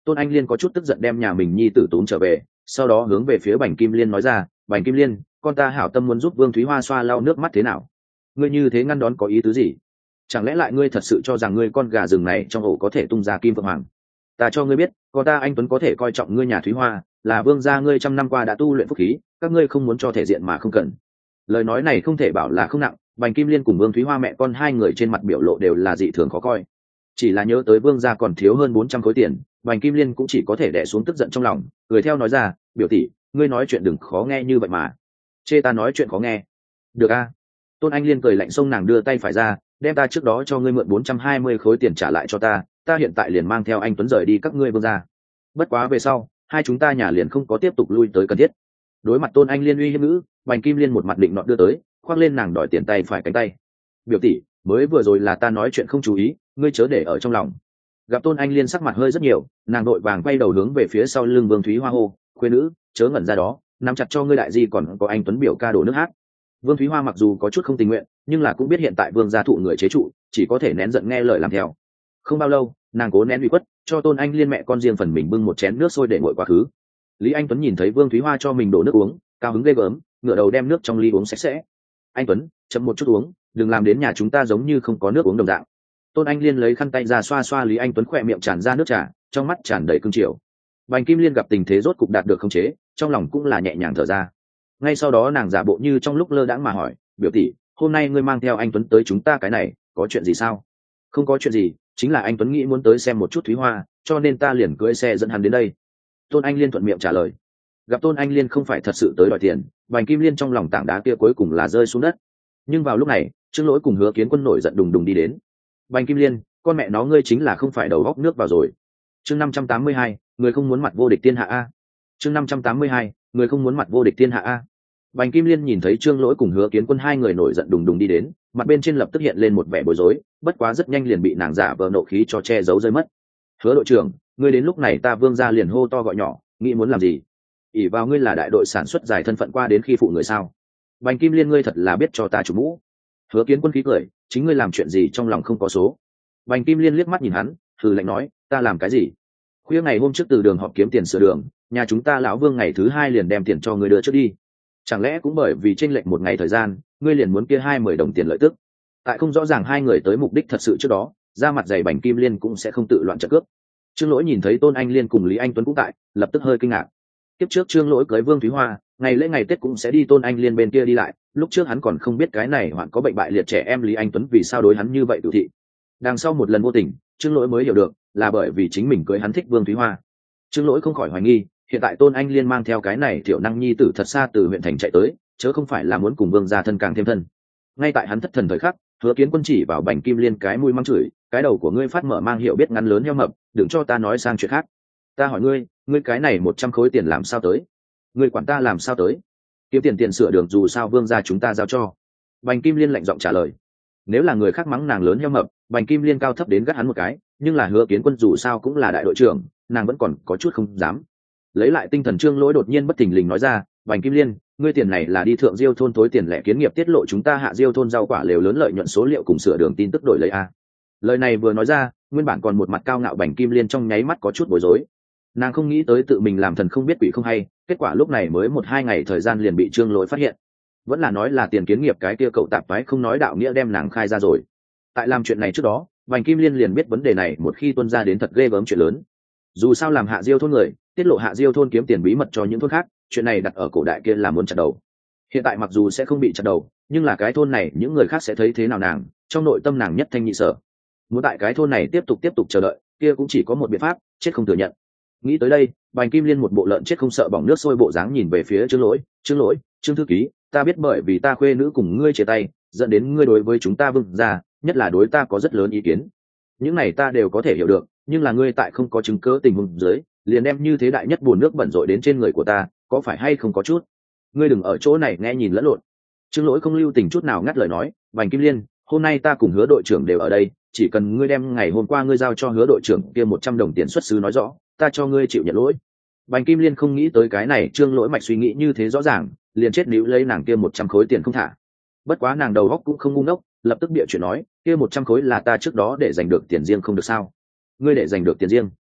Tôn Anh Liên có chút tức giận đem nhà mình nhi tử tốn trở về, sau đó hướng về phía Bành Kim Liên nói ra, Bành Kim Liên, con ta hảo tâm muốn giúp Vương Thúy Hoa xoa lau nước mắt thế nào? Ngươi như thế ngăn đón có ý tứ gì? Chẳng lẽ lại ngươi thật sự cho rằng ngươi con gà rừng này trong ổ có thể tung ra kim vượng hoàng? Ta cho ngươi biết, con ta anh Tuấn có thể coi trọng ngươi nhà Thúy Hoa, là vương gia ngươi trăm năm qua đã tu luyện phúc khí, các ngươi không muốn cho thể diện mà không cần. Lời nói này không thể bảo là không nặng, Bành Kim Liên cùng Vương Thúy Hoa mẹ con hai người trên mặt biểu lộ đều là dị thường khó coi. Chỉ là nhớ tới vương gia còn thiếu hơn 400 khối tiền, Bành Kim Liên cũng chỉ có thể đè xuống tức giận trong lòng, cười theo nói ra, biểu tỷ, ngươi nói chuyện đừng khó nghe như vậy mà. Chê ta nói chuyện khó nghe? Được a. Tôn Anh Liên cười lạnh xông nàng đưa tay phải ra, đem ta trước đó cho ngươi mượn 420 khối tiền trả lại cho ta hiện tại liền mang theo anh Tuấn rời đi các ngươi vương gia. Bất quá về sau, hai chúng ta nhà liền không có tiếp tục lui tới cần thiết. Đối mặt Tôn Anh Liên uy hiếp ngữ, Bành Kim Liên một mặt định nọt đưa tới, khoác lên nàng đòi tiền tay phải cánh tay. Biểu tỷ, mới vừa rồi là ta nói chuyện không chú ý, ngươi chớ để ở trong lòng. Gặp Tôn Anh Liên sắc mặt hơi rất nhiều, nàng đội vàng quay đầu hướng về phía sau lưng Vương Thúy Hoa hô, khuê nữ, chớ ngẩn ra đó, nắm chặt cho ngươi đại di còn có anh Tuấn biểu ca đổ nước hát. Vương Thúy Hoa mặc dù có chút không tình nguyện, nhưng là cũng biết hiện tại vương gia thụ người chế trụ, chỉ có thể nén giận nghe lời làm theo. Không bao lâu, nàng cố nén ủy khuất, cho Tôn Anh Liên mẹ con riêng phần mình bưng một chén nước sôi để nguội quá khứ. Lý Anh Tuấn nhìn thấy Vương Thúy Hoa cho mình đổ nước uống, cao hứng ghê gớm, ngửa đầu đem nước trong ly uống sạch sẽ. Anh Tuấn, chậm một chút uống, đừng làm đến nhà chúng ta giống như không có nước uống đồng dạng. Tôn Anh Liên lấy khăn tay ra xoa xoa Lý Anh Tuấn khỏe miệng tràn ra nước trà, trong mắt tràn đầy cương triều. Bành Kim Liên gặp tình thế rốt cục đạt được khống chế, trong lòng cũng là nhẹ nhàng thở ra. Ngay sau đó nàng giả bộ như trong lúc lơ đãng mà hỏi, biểu tỷ, hôm nay ngươi mang theo anh Tuấn tới chúng ta cái này, có chuyện gì sao? Không có chuyện gì, chính là anh Tuấn nghĩ muốn tới xem một chút Thúy Hoa, cho nên ta liền cưỡi xe dẫn hắn đến đây. Tôn Anh Liên thuận miệng trả lời. Gặp Tôn Anh Liên không phải thật sự tới đòi tiền, Bành Kim Liên trong lòng tảng đá kia cuối cùng là rơi xuống đất. Nhưng vào lúc này, Trương Lỗi cùng Hứa Kiến Quân nổi giận đùng đùng đi đến. Bành Kim Liên, con mẹ nó ngươi chính là không phải đầu góc nước vào rồi. Chương 582, người không muốn mặt vô địch thiên hạ a. Chương 582, người không muốn mặt vô địch thiên hạ a. Bành Kim Liên nhìn thấy Trương Lỗi cùng Hứa Kiến Quân hai người nổi giận đùng đùng đi đến, mặt bên trên lập tức hiện lên một vẻ bối rối, bất quá rất nhanh liền bị nàng giả vờ nộ khí cho che giấu rơi mất. Hứa đội trưởng, ngươi đến lúc này ta Vương gia liền hô to gọi nhỏ, nghĩ muốn làm gì? ỷ vào ngươi là đại đội sản xuất giải thân phận qua đến khi phụ người sao? Bành Kim Liên, ngươi thật là biết cho ta chủ mũ. Hứa Kiến Quân khí cười, chính ngươi làm chuyện gì trong lòng không có số. Bành Kim Liên liếc mắt nhìn hắn, hừ lạnh nói, ta làm cái gì? Khuya ngày hôm trước từ đường họp kiếm tiền sửa đường, nhà chúng ta lão Vương ngày thứ hai liền đem tiền cho ngươi đưa trước đi. Chẳng lẽ cũng bởi vì chênh lệch một ngày thời gian, ngươi liền muốn kia 20 đồng tiền lợi tức? Tại không rõ ràng hai người tới mục đích thật sự trước đó, ra mặt dày Bành Kim Liên cũng sẽ không tự loạn trận cướp. Trương Lỗi nhìn thấy Tôn Anh Liên cùng Lý Anh Tuấn cũng tại, lập tức hơi kinh ngạc. Tiếp trước Trương Lỗi cưới Vương Thúy Hoa, ngày lễ ngày Tết cũng sẽ đi Tôn Anh Liên bên kia đi lại, lúc trước hắn còn không biết cái này hoạn có bệnh bại liệt trẻ em Lý Anh Tuấn vì sao đối hắn như vậy tự thị. Đằng sau một lần vô tình, Trương Lỗi mới hiểu được, là bởi vì chính mình cưới hắn thích Vương Thúy Hoa. Trương Lỗi không khỏi hoài nghi, hiện tại Tôn Anh Liên mang theo cái này tiểu năng nhi tử thật xa từ huyện thành chạy tới, chớ không phải là muốn cùng Vương gia thân càng thêm thân. Ngay tại hắn thất thần thời khắc, Hứa Kiến Quân chỉ vào Bành Kim Liên cái mũi mắng chửi, cái đầu của ngươi phát mở mang hiểu biết ngắn lớn heo mập, đừng cho ta nói sang chuyện khác. Ta hỏi ngươi, ngươi cái này 100 khối tiền làm sao tới? Ngươi quản ta làm sao tới? Kiếm tiền sửa đường dù sao Vương gia chúng ta giao cho. Bành Kim Liên lạnh giọng trả lời. Nếu là người khác mắng nàng lớn heo mập, Bành Kim Liên cao thấp đến gắt hắn một cái, nhưng là Hứa Kiến Quân dù sao cũng là đại đội trưởng, nàng vẫn còn có chút không dám. Lấy lại tinh thần, Trương Lỗi đột nhiên bất thình lình nói ra, Bành Kim Liên, ngươi tiền này là đi thượng Diêu thôn tối tiền lẻ kiến nghiệp tiết lộ chúng ta hạ Diêu thôn rau quả lều lớn lợi nhuận số liệu cùng sửa đường tin tức đổi lấy a. Lời này vừa nói ra, nguyên bản còn một mặt cao ngạo Bành Kim Liên trong nháy mắt có chút bối rối. Nàng không nghĩ tới tự mình làm thần không biết quỷ không hay, kết quả lúc này mới 1-2 ngày thời gian liền bị Trương Lỗi phát hiện. Vẫn là nói là tiền kiến nghiệp cái kia cậu tạp toái không nói đạo nghĩa đem nàng khai ra rồi. Tại làm chuyện này trước đó, Bành Kim Liên liền biết vấn đề này một khi tuôn ra đến thật ghê gớm chuyện lớn. Dù sao làm hạ Diêu thôn người, tiết lộ hạ Diêu thôn kiếm tiền bí mật cho những thôn khác, chuyện này đặt ở cổ đại kia là muốn chặt đầu. Hiện tại mặc dù sẽ không bị chặt đầu, nhưng là cái thôn này những người khác sẽ thấy thế nào nàng, trong nội tâm nàng nhất thanh nhị sở. Muốn tại cái thôn này tiếp tục chờ đợi, kia cũng chỉ có một biện pháp, chết không thừa nhận. Nghĩ tới đây, Bành Kim Liên một bộ lợn chết không sợ bỏng nước sôi bộ dáng nhìn về phía Trương Lỗi, Trương thư ký, ta biết bởi vì ta khuê nữ cùng ngươi chia tay, dẫn đến ngươi đối với chúng ta Vương gia, nhất là đối ta có rất lớn ý kiến. Những này ta đều có thể hiểu được, nhưng là ngươi tại không có chứng cứ tình huống dưới, liền đem như thế đại nhất buồn nước bẩn rội đến trên người của ta, có phải hay không có chút? Ngươi đừng ở chỗ này nghe nhìn lẫn lộn. Trương Lỗi không lưu tình chút nào ngắt lời nói, Bành Kim Liên, hôm nay ta cùng Hứa đội trưởng đều ở đây, chỉ cần ngươi đem ngày hôm qua ngươi giao cho Hứa đội trưởng kia 100 đồng tiền xuất xứ nói rõ, ta cho ngươi chịu nhận lỗi. Bành Kim Liên không nghĩ tới cái này, Trương Lỗi mạch suy nghĩ như thế rõ ràng, liền chết níu lấy nàng kia 100 khối tiền không thả. Bất quá nàng đầu óc cũng không ngu ngốc, lập tức bịa chuyện nói, kia 100 khối là ta trước đó để giành được tiền riêng không được sao? Ngươi để giành được tiền riêng?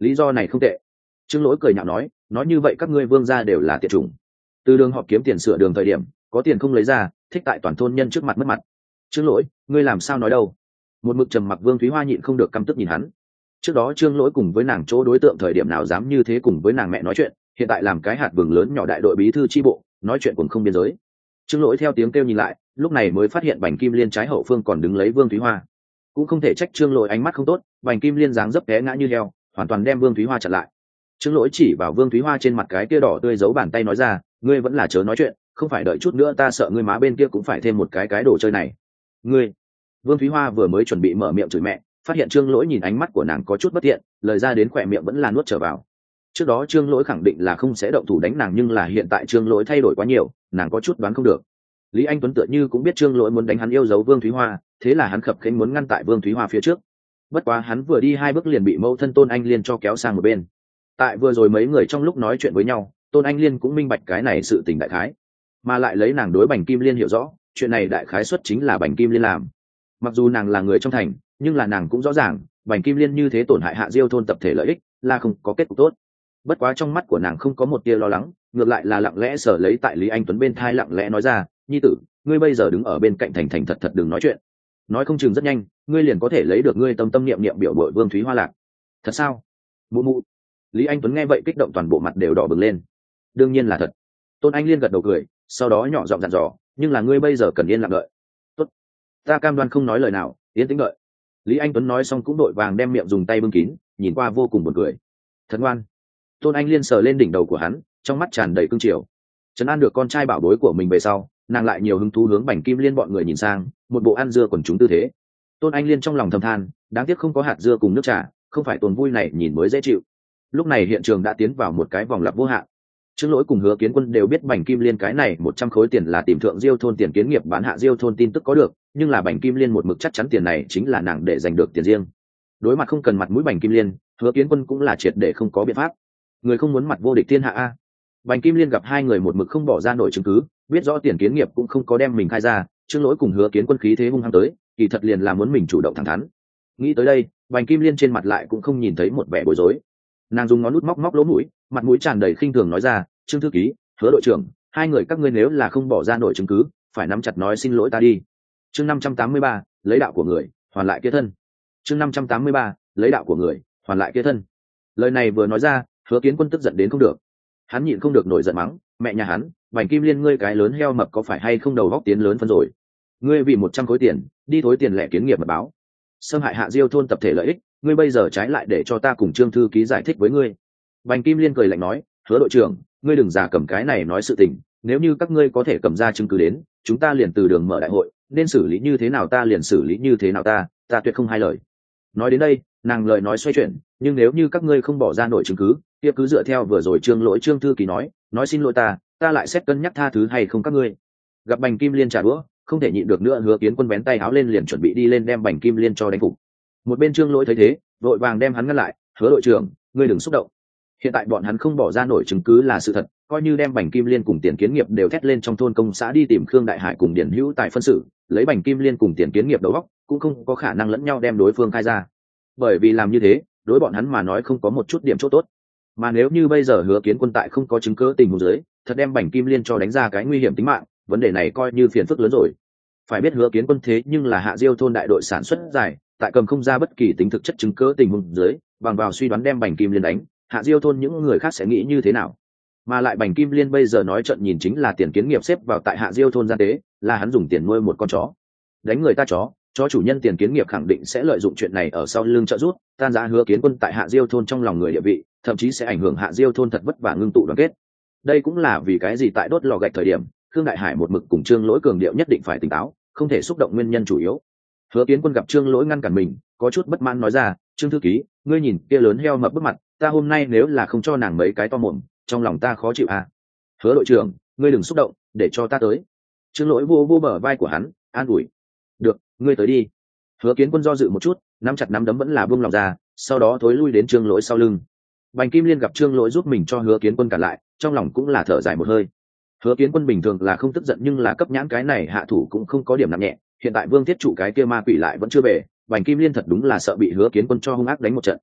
lý do này không tệ. Trương Lỗi cười nhạo nói như vậy các ngươi vương gia đều là tiện chủng. Từ đường họp kiếm tiền sửa đường thời điểm có tiền không lấy ra, thích tại toàn thôn nhân trước mặt mất mặt. Trương Lỗi, ngươi làm sao nói đâu? Một mực trầm mặc Vương Thúy Hoa nhịn không được căm tức nhìn hắn. Trước đó Trương Lỗi cùng với nàng chỗ đối tượng thời điểm nào dám như thế cùng với nàng mẹ nói chuyện, hiện tại làm cái hạt vừng lớn nhỏ đại đội bí thư chi bộ, nói chuyện cũng không biên giới. Trương Lỗi theo tiếng kêu nhìn lại, lúc này mới phát hiện Bành Kim Liên trái hậu phương còn đứng lấy Vương Thúy Hoa. Cũng không thể trách Trương Lỗi ánh mắt không tốt, Bành Kim Liên dáng dấp té ngã như heo, hoàn toàn đem Vương Thúy Hoa chặn lại. Trương Lỗi chỉ vào Vương Thúy Hoa trên mặt cái kia đỏ tươi giấu bàn tay nói ra, ngươi vẫn là chớ nói chuyện, không phải đợi chút nữa ta sợ ngươi má bên kia cũng phải thêm một cái đồ chơi này. Ngươi. Vương Thúy Hoa vừa mới chuẩn bị mở miệng chửi mẹ, phát hiện Trương Lỗi nhìn ánh mắt của nàng có chút bất thiện, lời ra đến khỏe miệng vẫn là nuốt trở vào. Trước đó Trương Lỗi khẳng định là không sẽ động thủ đánh nàng, nhưng là hiện tại Trương Lỗi thay đổi quá nhiều, nàng có chút đoán không được. Lý Anh Tuấn tựa như cũng biết Trương Lỗi muốn đánh hắn yêu dấu Vương Thúy Hoa, thế là hắn khập khiễng muốn ngăn tại Vương Thúy Hoa phía trước. Bất quá hắn vừa đi 2 bước liền bị mẫu thân Tôn Anh Liên cho kéo sang một bên. Tại vừa rồi mấy người trong lúc nói chuyện với nhau, Tôn Anh Liên cũng minh bạch cái này sự tình đại khái, mà lại lấy nàng đối Bành Kim Liên hiểu rõ, chuyện này đại khái xuất chính là Bành Kim Liên làm. Mặc dù nàng là người trong thành, nhưng là nàng cũng rõ ràng Bành Kim Liên như thế tổn hại Hạ Diêu thôn tập thể lợi ích là không có kết cục tốt. Bất quá trong mắt của nàng không có một tia lo lắng, ngược lại là lặng lẽ sở lấy tại Lý Anh Tuấn bên thai lặng lẽ nói ra, nhi tử, ngươi bây giờ đứng ở bên cạnh thành thành thật thật đừng nói chuyện, nói không chừng rất nhanh ngươi liền có thể lấy được ngươi tâm tâm niệm niệm biểu bội Vương Thúy Hoa lạc. Thật sao? Mụ mụ. Lý Anh Tuấn nghe vậy kích động toàn bộ mặt đều đỏ bừng lên. Đương nhiên là thật. Tôn Anh Liên gật đầu cười, sau đó nhỏ giọng dặn dò, nhưng là ngươi bây giờ cần yên lặng đợi. Tốt, ta cam đoan không nói lời nào, yên tĩnh đợi. Lý Anh Tuấn nói xong cũng đội vàng đem miệng dùng tay bưng kín, nhìn qua vô cùng buồn cười. Thật ngoan. Tôn Anh Liên sờ lên đỉnh đầu của hắn, trong mắt tràn đầy cương triều. Trấn an được con trai bảo bối của mình về sau, nàng lại nhiều hứng thú hướng Bành Kim Liên bọn người nhìn sang, một bộ ăn dưa quần chúng tư thế. Tôn Anh Liên trong lòng thầm than, đáng tiếc không có hạt dưa cùng nước trà, không phải tuần vui này nhìn mới dễ chịu. Lúc này hiện trường đã tiến vào một cái vòng lặp vô hạn. Trương Lỗi cùng Hứa Kiến Quân đều biết Bành Kim Liên cái này 100 khối tiền là tìm thượng Diêu thôn tiền kiến nghiệp bán Hạ Diêu thôn tin tức có được, nhưng là Bành Kim Liên một mực chắc chắn tiền này chính là nàng để giành được tiền riêng. Đối mặt không cần mặt mũi Bành Kim Liên, Hứa Kiến Quân cũng là triệt để không có biện pháp. Người không muốn mặt vô địch thiên hạ a. Bành Kim Liên gặp hai người một mực không bỏ ra nổi chứng cứ, biết rõ tiền kiến nghiệp cũng không có đem mình khai ra, Trương Lỗi cùng Hứa Kiến Quân khí thế hung hăng tới, kỳ thật liền là muốn mình chủ động thẳng thắn. Nghĩ tới đây, Bành Kim Liên trên mặt lại cũng không nhìn thấy một vẻ bối rối. Nàng dùng ngón nút móc móc lỗ mũi, mặt mũi tràn đầy khinh thường nói ra, Trương thư ký, Hứa đội trưởng, hai người các ngươi nếu là không bỏ ra nổi chứng cứ, phải nắm chặt nói xin lỗi ta đi. Chương 583, lấy đạo của người hoàn lại kia thân. Chương 583, lấy đạo của người hoàn lại kia thân. Lời này vừa nói ra, Hứa Kiến Quân tức giận đến không được. Hắn nhịn không được nổi giận mắng, mẹ nhà hắn, Bành Kim Liên ngươi cái lớn heo mập có phải hay không đầu góc tiến lớn phân rồi? Ngươi vì 100 khối tiền, đi thối tiền lẻ kiến nghiệp mà báo, xâm hại Hạ Diêu thôn tập thể lợi ích, ngươi bây giờ trái lại để cho ta cùng Trương thư ký giải thích với ngươi. Bành Kim Liên cười lạnh nói, Hứa đội trưởng, ngươi đừng giả cầm cái này nói sự tình, nếu như các ngươi có thể cầm ra chứng cứ đến, chúng ta liền từ đường mở đại hội, nên xử lý như thế nào ta liền xử lý như thế nào ta tuyệt không hai lời. Nói đến đây, nàng lời nói xoay chuyển, nhưng nếu như các ngươi không bỏ ra nổi chứng cứ, kia cứ dựa theo vừa rồi Trương thư ký nói xin lỗi ta lại xét cân nhắc tha thứ hay không các ngươi. Gặp Bành Kim Liên trả đũa, không thể nhịn được nữa, Hứa Kiến Quân vén tay áo lên liền chuẩn bị đi lên đem Bành Kim Liên cho đánh phục. Một bên Trương Lỗi thấy thế, vội vàng đem hắn ngăn lại, Hứa đội trưởng, ngươi đừng xúc động. Hiện tại bọn hắn không bỏ ra nổi chứng cứ là sự thật, coi như đem Bành Kim Liên cùng tiền kiến nghiệp đều thét lên trong thôn công xã đi tìm Khương Đại Hải cùng Điển Hữu tại phân xử, lấy Bành Kim Liên cùng tiền kiến nghiệp đầu óc, cũng không có khả năng lẫn nhau đem đối phương khai ra. Bởi vì làm như thế, đối bọn hắn mà nói không có một chút điểm chỗ tốt. Mà nếu như bây giờ Hứa Kiến Quân tại không có chứng cứ tình huống dưới, thật đem Bành Kim Liên cho đánh ra cái nguy hiểm tính mạng, vấn đề này coi như phiền phức lớn rồi. Phải biết Hứa Kiến Quân thế nhưng là Hạ Diêu thôn đại đội sản xuất dài, tại cầm không ra bất kỳ tính thực chất chứng cứ tình huống dưới, bằng vào suy đoán đem Bành Kim Liên đánh, Hạ Diêu thôn những người khác sẽ nghĩ như thế nào? Mà lại Bành Kim Liên bây giờ nói trận nhìn chính là tiền kiến nghiệp xếp vào tại Hạ Diêu thôn gian tế, là hắn dùng tiền nuôi một con chó, đánh người ta chó chủ nhân tiền kiến nghiệp khẳng định sẽ lợi dụng chuyện này ở sau lưng trợ giúp, tan rã Hứa Kiến Quân tại Hạ Diêu thôn trong lòng người địa vị, thậm chí sẽ ảnh hưởng Hạ Diêu thôn thật vất vả ngưng tụ đoàn kết. Đây cũng là vì cái gì tại đốt lò gạch thời điểm, Khương Đại Hải một mực cùng Trương Lỗi cường điệu nhất định phải tỉnh táo, không thể xúc động nguyên nhân chủ yếu. Hứa Kiến Quân gặp Trương Lỗi ngăn cản mình, có chút bất mãn nói ra, Trương thư ký, ngươi nhìn kia lớn heo mập bức mặt, ta hôm nay nếu là không cho nàng mấy cái to mồm, trong lòng ta khó chịu à. Hứa đội trưởng, ngươi đừng xúc động, để cho ta tới. Trương Lỗi vô bờ vai của hắn, an ủi. Được, ngươi tới đi. Hứa Kiến Quân do dự một chút, nắm chặt nắm đấm vẫn là buông lòng ra, sau đó thối lui đến Trương Lỗi sau lưng. Bành Kim Liên gặp Trương Lỗi giúp mình cho Hứa Kiến Quân cản lại, trong lòng cũng là thở dài một hơi. Hứa Kiến Quân bình thường là không tức giận, nhưng là cấp nhãn cái này hạ thủ cũng không có điểm nặng nhẹ, hiện tại Vương Thiết Trụ cái kia ma quỷ lại vẫn chưa về, Bành Kim Liên thật đúng là sợ bị Hứa Kiến Quân cho hung ác đánh một trận.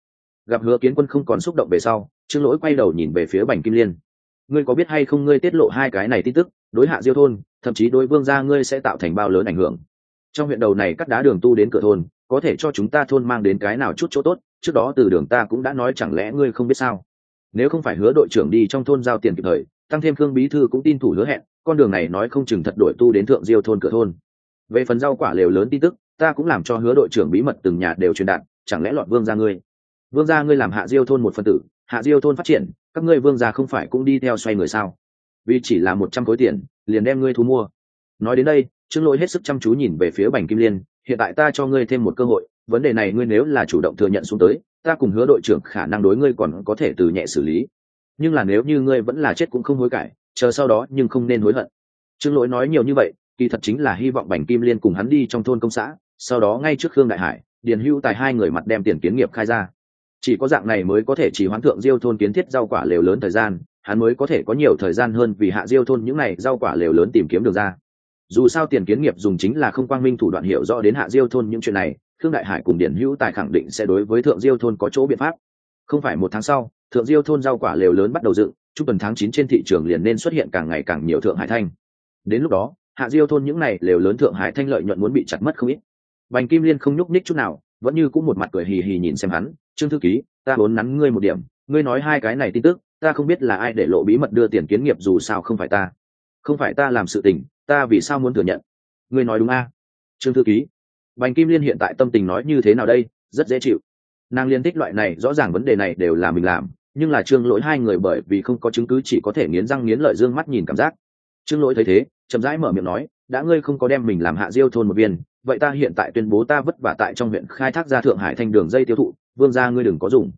Gặp Hứa Kiến Quân không còn xúc động về sau, Trương Lỗi quay đầu nhìn về phía Bành Kim Liên. Ngươi có biết hay không, ngươi tiết lộ hai cái này tin tức, đối Hạ Diêu thôn, thậm chí đối Vương gia ngươi sẽ tạo thành bao lớn ảnh hưởng. Trong huyện đầu này cắt đá đường tu đến cửa thôn, có thể cho chúng ta thôn mang đến cái nào chút chỗ tốt, trước đó từ đường ta cũng đã nói, chẳng lẽ ngươi không biết sao? Nếu không phải Hứa đội trưởng đi trong thôn giao tiền kịp thời, tăng thêm Khương bí thư cũng tin thủ hứa hẹn, con đường này nói không chừng thật đổi tu đến thượng Diêu thôn cửa thôn. Về phần rau quả lều lớn tin tức, ta cũng làm cho Hứa đội trưởng bí mật từng nhà đều truyền đạt, chẳng lẽ lọt Vương gia ngươi? Vương gia ngươi làm Hạ Diêu thôn một phần tử, Hạ Diêu thôn phát triển, các ngươi Vương gia không phải cũng đi theo xoay người sao? Vì chỉ là 100 khối tiền, liền đem ngươi thu mua. Nói đến đây, Trương Lỗi hết sức chăm chú nhìn về phía Bành Kim Liên, hiện tại ta cho ngươi thêm một cơ hội, vấn đề này ngươi nếu là chủ động thừa nhận xuống tới, ta cùng Hứa đội trưởng khả năng đối ngươi còn có thể từ nhẹ xử lý. Nhưng là nếu như ngươi vẫn là chết cũng không hối cải, chờ sau đó nhưng không nên hối hận. Trương Lỗi nói nhiều như vậy, kỳ thật chính là hy vọng Bành Kim Liên cùng hắn đi trong thôn công xã, sau đó ngay trước Khương Đại Hải, Điền Hữu Tài hai người mặt đem tiền kiến nghiệp khai ra. Chỉ có dạng này mới có thể chỉ hoãn thượng Diêu thôn kiến thiết rau quả lều lớn thời gian, hắn mới có thể có nhiều thời gian hơn vì Hạ Diêu thôn những này rau quả lều lớn tìm kiếm được ra. Dù sao tiền kiến nghiệp dùng chính là không quang minh thủ đoạn, hiểu rõ đến Hạ Diêu thôn những chuyện này, Khương Đại Hải cùng Điền Hữu Tài khẳng định sẽ đối với thượng Diêu thôn có chỗ biện pháp. Không phải 1 tháng sau, thượng Diêu thôn rau quả lều lớn bắt đầu dựng, trung tuần tháng 9 trên thị trường liền nên xuất hiện càng ngày càng nhiều thượng hải thanh. Đến lúc đó, Hạ Diêu thôn những này lều lớn thượng hải thanh lợi nhuận muốn bị chặt mất không ít. Bành Kim Liên không nhúc nhích chút nào, vẫn như cũng một mặt cười hì hì nhìn xem hắn. Trương thư ký, ta muốn nắn ngươi một điểm, ngươi nói hai cái này tin tức, ta không biết là ai để lộ bí mật đưa tiền kiến nghiệp, dù sao không phải ta làm sự tình, ta vì sao muốn thừa nhận? Ngươi nói đúng a? Trương thư ký. Bành Kim Liên hiện tại tâm tình nói như thế nào đây? Rất dễ chịu. Nàng liên thích loại này, rõ ràng vấn đề này đều là mình làm, nhưng là Trương Lỗi hai người bởi vì không có chứng cứ chỉ có thể nghiến răng nghiến lợi dương mắt nhìn cảm giác. Trương Lỗi thấy thế, chậm rãi mở miệng nói, đã ngươi không có đem mình làm Hạ Diêu thôn một viên, vậy ta hiện tại tuyên bố ta vất vả tại trong huyện khai thác ra Thượng Hải Thanh đường dây tiêu thụ, Vương gia ngươi đừng có dùng.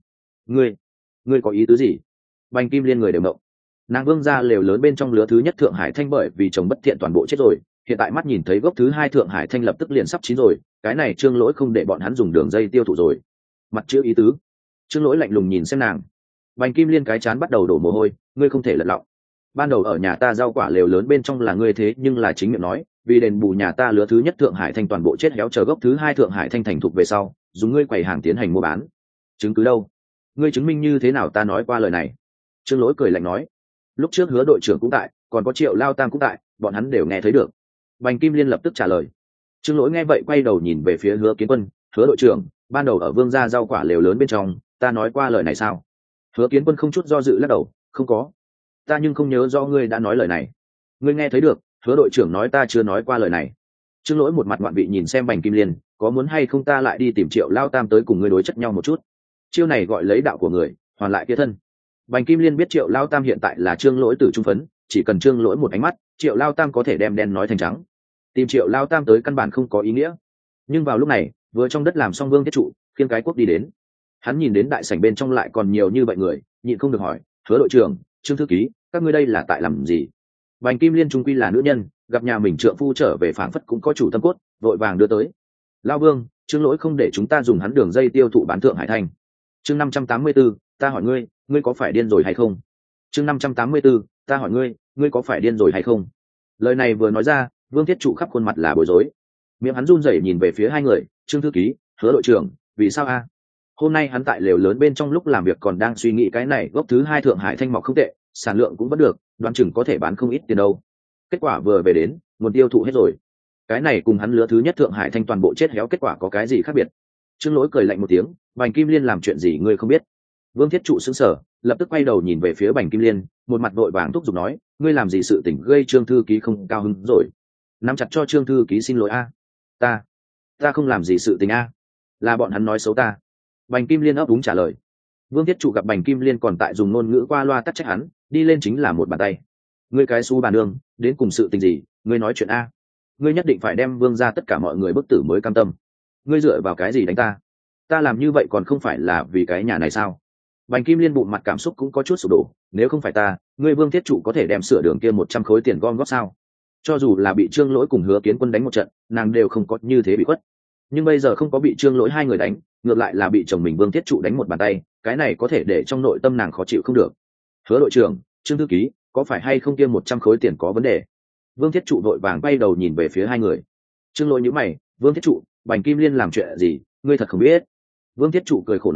Ngươi có ý tứ gì? Bành Kim Liên người đều động. Nàng Vương gia lều lớn bên trong lứa thứ nhất Thượng Hải Thanh bởi vì chồng bất thiện toàn bộ chết rồi, hiện tại mắt nhìn thấy gốc thứ hai Thượng Hải Thanh lập tức liền sắp chín rồi, cái này Trương Lỗi không để bọn hắn dùng đường dây tiêu thụ rồi. Mặt chữ ý tứ. Trương Lỗi lạnh lùng nhìn xem nàng. Bành Kim Liên cái chán bắt đầu đổ mồ hôi, ngươi không thể lật lọng. Ban đầu ở nhà ta rau quả lều lớn bên trong là ngươi thế nhưng là chính miệng nói, vì đền bù nhà ta lứa thứ nhất Thượng Hải Thanh toàn bộ chết héo, chờ gốc thứ hai Thượng Hải Thanh thành thục về sau, dùng ngươi quầy hàng tiến hành mua bán. Chứng cứ đâu? Ngươi chứng minh như thế nào ta nói qua lời này? Trương Lỗi cười lạnh nói. Lúc trước Hứa đội trưởng cũng tại, còn có Triệu Lao Tam cũng tại, bọn hắn đều nghe thấy được. Bành Kim Liên lập tức trả lời. Trương Lỗi nghe vậy quay đầu nhìn về phía Hứa Kiến Quân, Hứa đội trưởng, ban đầu ở Vương gia rau quả lều lớn bên trong, ta nói qua lời này sao? Hứa Kiến Quân không chút do dự lắc đầu, không có. Ta nhưng không nhớ rõ ngươi đã nói lời này. Ngươi nghe thấy được, Hứa đội trưởng nói ta chưa nói qua lời này. Trương Lỗi một mặt ngoạn vị nhìn xem Bành Kim Liên, có muốn hay không ta lại đi tìm Triệu Lao Tam tới cùng ngươi đối chất nhau một chút? Chiêu này gọi lấy đạo của người, hoàn lại kia thân. Bành Kim Liên biết Triệu Lao Tam hiện tại là Trương Lỗi tử trung phấn, chỉ cần Trương Lỗi một ánh mắt, Triệu Lao Tam có thể đem đen nói thành trắng. Tìm Triệu Lao Tam tới căn bản không có ý nghĩa. Nhưng vào lúc này, vừa trong đất làm xong Vương Thiết Trụ, khiêng cái quốc đi đến. Hắn nhìn đến đại sảnh bên trong lại còn nhiều như vậy người, nhịn không được hỏi, Hứa đội trưởng, Trương thư ký, các ngươi đây là tại làm gì? Bành Kim Liên trung quy là nữ nhân, gặp nhà mình trượng phu trở về phảng phất cũng có chủ tâm cốt, vội vàng đưa tới. Lao Vương, Trương Lỗi không để chúng ta dùng hắn đường dây tiêu thụ bán Thượng Hải Thanh. Chương 584, ta hỏi ngươi, ngươi có phải điên rồi hay không? Chương 584, ta hỏi ngươi, ngươi có phải điên rồi hay không? Lời này vừa nói ra, Vương Thiết Trụ khắp khuôn mặt là bối rối. Miệng hắn run rẩy nhìn về phía hai người, Trương thư ký, Hứa đội trưởng, vì sao a? Hôm nay hắn tại lều lớn bên trong lúc làm việc còn đang suy nghĩ cái này gốc thứ hai Thượng Hải Thanh mọc không tệ, sản lượng cũng vẫn được, đoán chừng có thể bán không ít tiền đâu. Kết quả vừa về đến, nguồn tiêu thụ hết rồi. Cái này cùng hắn lứa thứ nhất Thượng Hải Thanh toàn bộ chết héo kết quả có cái gì khác biệt? Trương Lỗi cười lạnh một tiếng, Bành Kim Liên làm chuyện gì ngươi không biết? Vương Thiết Trụ sững sờ, lập tức quay đầu nhìn về phía Bành Kim Liên, một mặt vội vàng thúc giục nói, ngươi làm gì sự tình gây Trương thư ký không cao hứng rồi? Nắm chặt cho Trương thư ký xin lỗi a. Ta không làm gì sự tình a. Là bọn hắn nói xấu ta. Bành Kim Liên ấp úng trả lời. Vương Thiết Trụ gặp Bành Kim Liên còn tại dùng ngôn ngữ qua loa tắc trách hắn, đi lên chính là một bàn tay. Ngươi cái xu bà nương, đến cùng sự tình gì, ngươi nói chuyện a. Ngươi nhất định phải đem Vương ra tất cả mọi người bức tử mới cam tâm. Ngươi dựa vào cái gì đánh ta? Ta làm như vậy còn không phải là vì cái nhà này sao? Bành Kim Liên bụng mặt cảm xúc cũng có chút sụp đổ, nếu không phải ta, ngươi Vương Thiết Trụ có thể đem sửa đường kia 100 khối tiền gom góp sao? Cho dù là bị Trương Lỗi cùng Hứa Kiến Quân đánh một trận, nàng đều không có như thế bị khuất. Nhưng bây giờ không có bị Trương Lỗi hai người đánh, ngược lại là bị chồng mình Vương Thiết Trụ đánh một bàn tay, cái này có thể để trong nội tâm nàng khó chịu không được. Hứa đội trưởng, Trương thư ký, có phải hay không kia 100 khối tiền có vấn đề? Vương Thiết Trụ vội vàng bay đầu nhìn về phía hai người. Trương Lỗi nhíu mày, Vương Thiết Trụ, Bành Kim Liên làm chuyện gì, ngươi thật không biết? Vương Thiết Trụ cười khổ nói,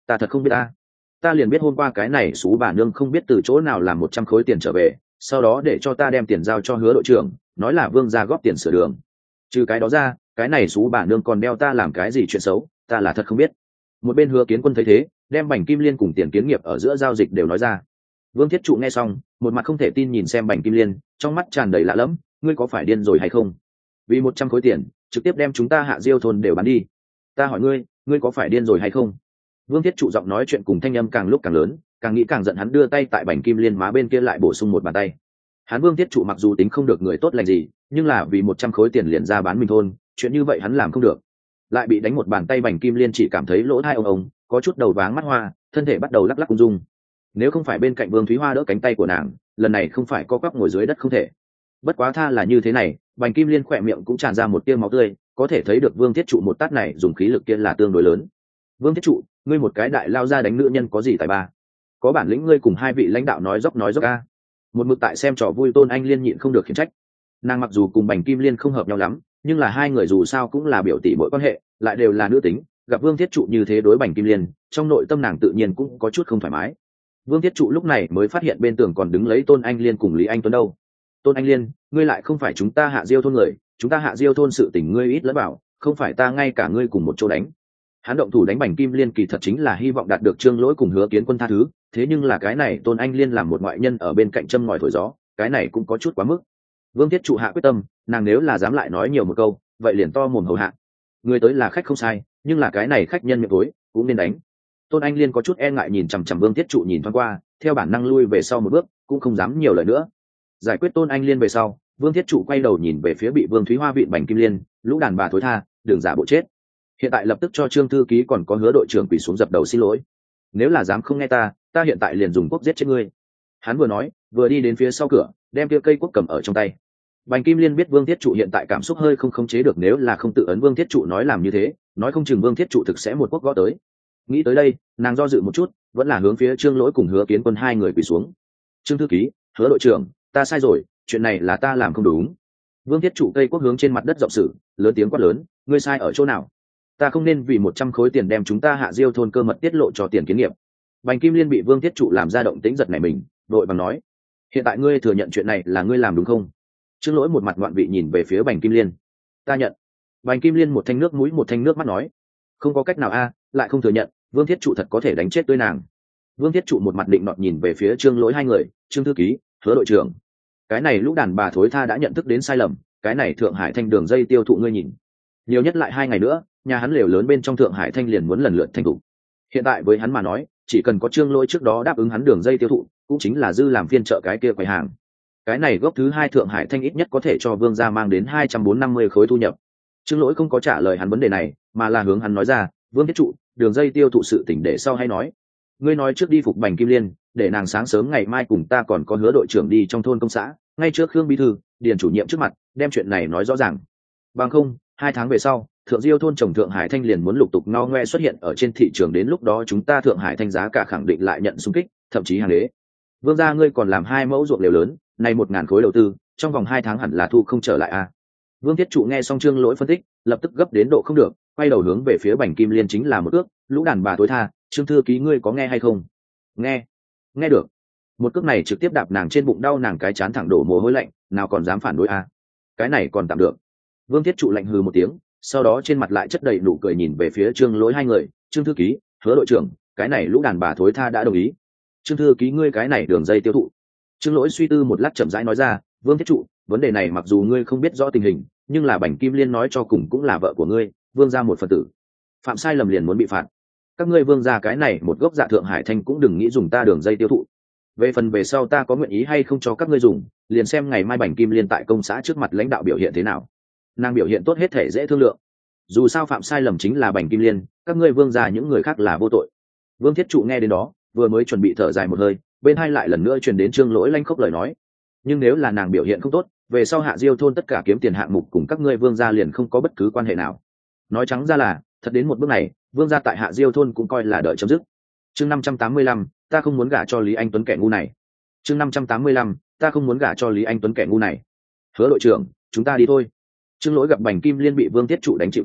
ta thật không biết ta liền biết hôm qua cái này xú bà nương không biết từ chỗ nào làm 100 khối tiền trở về, sau đó để cho ta đem tiền giao cho Hứa đội trưởng, nói là Vương gia góp tiền sửa đường. Trừ cái đó ra, cái này xú bà nương còn đeo ta làm cái gì chuyện xấu, ta là thật không biết. Một bên Hứa Kiến Quân thấy thế, đem Bành Kim Liên cùng Tiền Kiến Nghiệp ở giữa giao dịch đều nói ra. Vương Thiết Trụ nghe xong, một mặt không thể tin nhìn xem Bành Kim Liên, trong mắt tràn đầy lạ lẫm, ngươi có phải điên rồi hay không? Vì 100 khối tiền, trực tiếp đem chúng ta Hạ Diêu thôn đều bán đi. Ta hỏi ngươi, ngươi có phải điên rồi hay không? Vương Thiết Trụ giọng nói chuyện cùng thanh âm càng lúc càng lớn, càng nghĩ càng giận, hắn đưa tay tại Bành Kim Liên má bên kia lại bổ sung một bàn tay. Hắn Vương Thiết Trụ mặc dù tính không được người tốt lành gì, nhưng là vì 100 khối tiền liền ra bán mình thôn, chuyện như vậy hắn làm không được. Lại bị đánh một bàn tay, Bành Kim Liên chỉ cảm thấy lỗ tai ông, có chút đầu váng mắt hoa, thân thể bắt đầu lắc lắc ung dung. Nếu không phải bên cạnh Vương Thúy Hoa đỡ cánh tay của nàng, lần này không phải co quắp ngồi dưới đất không thể. Bất quá tha là như thế này, Bành Kim Liên khỏe miệng cũng tràn ra một tia máu tươi, có thể thấy được Vương Thiết Trụ một tát này dùng khí lực kia là tương đối lớn. Vương Thiết Trụ, ngươi một cái đại lao ra đánh nữ nhân có gì tài ba? Có bản lĩnh ngươi cùng hai vị lãnh đạo nói dốc a. Một mực tại xem trò vui Tôn Anh Liên nhịn không được khiển trách. Nàng mặc dù cùng Bành Kim Liên không hợp nhau lắm, nhưng là hai người dù sao cũng là biểu tỷ mỗi quan hệ, lại đều là nữ tính, gặp Vương Thiết Trụ như thế đối Bành Kim Liên, trong nội tâm nàng tự nhiên cũng có chút không thoải mái. Vương Thiết Trụ lúc này mới phát hiện bên tường còn đứng lấy Tôn Anh Liên cùng Lý Anh Tuấn đâu. Tôn Anh Liên, ngươi lại không phải chúng ta Hạ Diêu thôn người, chúng ta Hạ Diêu thôn sự tình ngươi ít lẫn bảo, không phải ta ngay cả ngươi cùng một chỗ đánh. Hắn động thủ đánh Bành Kim Liên kỳ thật chính là hy vọng đạt được Trương Lỗi cùng Hứa Kiến Quân tha thứ, thế nhưng là cái này Tôn Anh Liên làm một ngoại nhân ở bên cạnh châm ngòi thổi gió, cái này cũng có chút quá mức. Vương Thiết Trụ hạ quyết tâm, nàng nếu là dám lại nói nhiều một câu, vậy liền to mồm hầu hạ. Người tới là khách không sai, nhưng là cái này khách nhân miệng tối, cũng nên đánh. Tôn Anh Liên có chút e ngại nhìn chằm chằm Vương Thiết Trụ nhìn thoáng qua, theo bản năng lui về sau một bước, cũng không dám nhiều lời nữa. Giải quyết Tôn Anh Liên về sau, Vương Thiết Trụ quay đầu nhìn về phía bị Vương Thúy Hoa vịn Bành Kim Liên, lũ đàn bà thối tha, đừng giả bộ chết. Hiện tại lập tức cho Trương thư ký còn có Hứa đội trưởng quỳ xuống dập đầu xin lỗi. Nếu là dám không nghe ta hiện tại liền dùng quốc giết chết ngươi. Hắn vừa nói, vừa đi đến phía sau cửa, đem kia cây quốc cầm ở trong tay. Bành Kim Liên biết Vương Thiết Trụ hiện tại cảm xúc hơi không khống chế được, nếu là không tự ấn Vương Thiết Trụ nói làm như thế, nói không chừng Vương Thiết Trụ thực sẽ một quốc gõ tới. Nghĩ tới đây, nàng do dự một chút, vẫn là hướng phía Trương Lỗi cùng Hứa Kiến Quân hai người quỳ xuống. Trương thư ký, Hứa đội trưởng, ta sai rồi, chuyện này là ta làm không đúng. Vương Thiết Trụ cây quốc hướng trên mặt đất rộng sử, lớn tiếng quát lớn, ngươi sai ở chỗ nào? Ta không nên vì 100 khối tiền đem chúng ta Hạ Diêu thôn cơ mật tiết lộ cho Tiền Kiến Nghiệp. Bành Kim Liên bị Vương Thiết Trụ làm ra động tĩnh giật nảy mình, đội vàng nói, hiện tại ngươi thừa nhận chuyện này là ngươi làm đúng không? Trương Lỗi một mặt ngoạn vị nhìn về phía Bành Kim Liên. Ta nhận. Bành Kim Liên một thanh nước mũi một thanh nước mắt nói, không có cách nào lại không thừa nhận, Vương Thiết Trụ thật có thể đánh chết tươi nàng. Vương Thiết Trụ một mặt định nọt nhìn về phía Trương Lỗi hai người, Trương thư ký, Hứa đội trưởng, cái này lúc đàn bà thối tha đã nhận thức đến sai lầm, cái này Thượng Hải Thanh đường dây tiêu thụ ngươi nhìn, nhiều nhất lại 2 ngày nữa, nhà hắn lều lớn bên trong Thượng Hải Thanh liền muốn lần lượt thành thủ. Hiện tại với hắn mà nói, chỉ cần có Trương Lỗi trước đó đáp ứng hắn đường dây tiêu thụ, cũng chính là dư làm phiên trợ cái kia quầy hàng. Cái này gốc thứ 2 Thượng Hải Thanh ít nhất có thể cho Vương gia mang đến 250 khối thu nhập. Trương Lỗi không có trả lời hắn vấn đề này, mà là hướng hắn nói ra, Vương Thiết Trụ, đường dây tiêu thụ sự tỉnh để sau hay nói. Ngươi nói trước đi phục Bành Kim Liên, để nàng sáng sớm ngày mai cùng ta còn có Hứa đội trưởng đi trong thôn công xã, ngay trước Khương bí thư, Điền chủ nhiệm trước mặt, đem chuyện này nói rõ ràng. Bằng không, 2 tháng về sau, Thượng Diêu thôn trồng Thượng Hải Thanh liền muốn lục tục no ngoe xuất hiện ở trên thị trường, đến lúc đó chúng ta Thượng Hải Thanh giá cả khẳng định lại nhận xung kích, thậm chí hàng đế. Vương gia ngươi còn làm 2 mẫu ruộng lều lớn, này 1000 khối đầu tư, trong vòng 2 tháng hẳn là thu không trở lại Vương Thiết Trụ nghe xong Trương Lỗi phân tích, lập tức gấp đến độ không được, quay đầu hướng về phía Bành Kim Liên chính là một ước, lũ đàn bà tối tha, Trương thư ký ngươi có nghe hay không? Nghe được. Một cước này trực tiếp đạp nàng trên bụng, đau nàng cái chán thẳng đổ mồ hôi lạnh, nào còn dám phản đối cái này còn tạm được. Vương Thiết Trụ lạnh hừ một tiếng, sau đó trên mặt lại chất đầy nụ cười nhìn về phía Trương Lỗi hai người, Trương thư ký, Hứa đội trưởng, cái này lũ đàn bà thối tha đã đồng ý. Trương thư ký ngươi cái này đường dây tiêu thụ. Trương Lỗi suy tư một lát chậm rãi nói ra, Vương Thiết Trụ, vấn đề này mặc dù ngươi không biết rõ tình hình, nhưng là Bành Kim Liên nói cho cùng cũng là vợ của ngươi, Vương gia một phần tử, phạm sai lầm liền muốn bị phạt. Các ngươi Vương gia cái này một gốc dạ Thượng Hải Thanh cũng đừng nghĩ dùng ta đường dây tiêu thụ. Về phần về sau ta có nguyện ý hay không cho các ngươi dùng, liền xem ngày mai Bành Kim Liên tại công xã trước mặt lãnh đạo biểu hiện thế nào. Nàng biểu hiện tốt hết thể dễ thương lượng. Dù sao phạm sai lầm chính là Bành Kim Liên, các ngươi Vương gia những người khác là vô tội. Vương Thiết Trụ nghe đến đó, vừa mới chuẩn bị thở dài một hơi, bên hai lại lần nữa truyền đến Trương Lỗi lanh khốc lời nói. Nhưng nếu là nàng biểu hiện không tốt, về sau Hạ Diêu thôn tất cả kiếm tiền hạng mục cùng các ngươi Vương gia liền không có bất cứ quan hệ nào. Nói trắng ra là, thật đến một bước này, Vương gia tại Hạ Diêu thôn cũng coi là đợi chấm dứt. Chương 585, ta không muốn gả cho Lý Anh Tuấn kẻ ngu này. Chương 585, ta không muốn gả cho Lý Anh Tuấn kẻ ngu này. Hứa đội trưởng, chúng ta đi thôi. Trương Lỗi gặp Bành Kim Liên bị Vương Thiết Trụ đánh chịu vừa,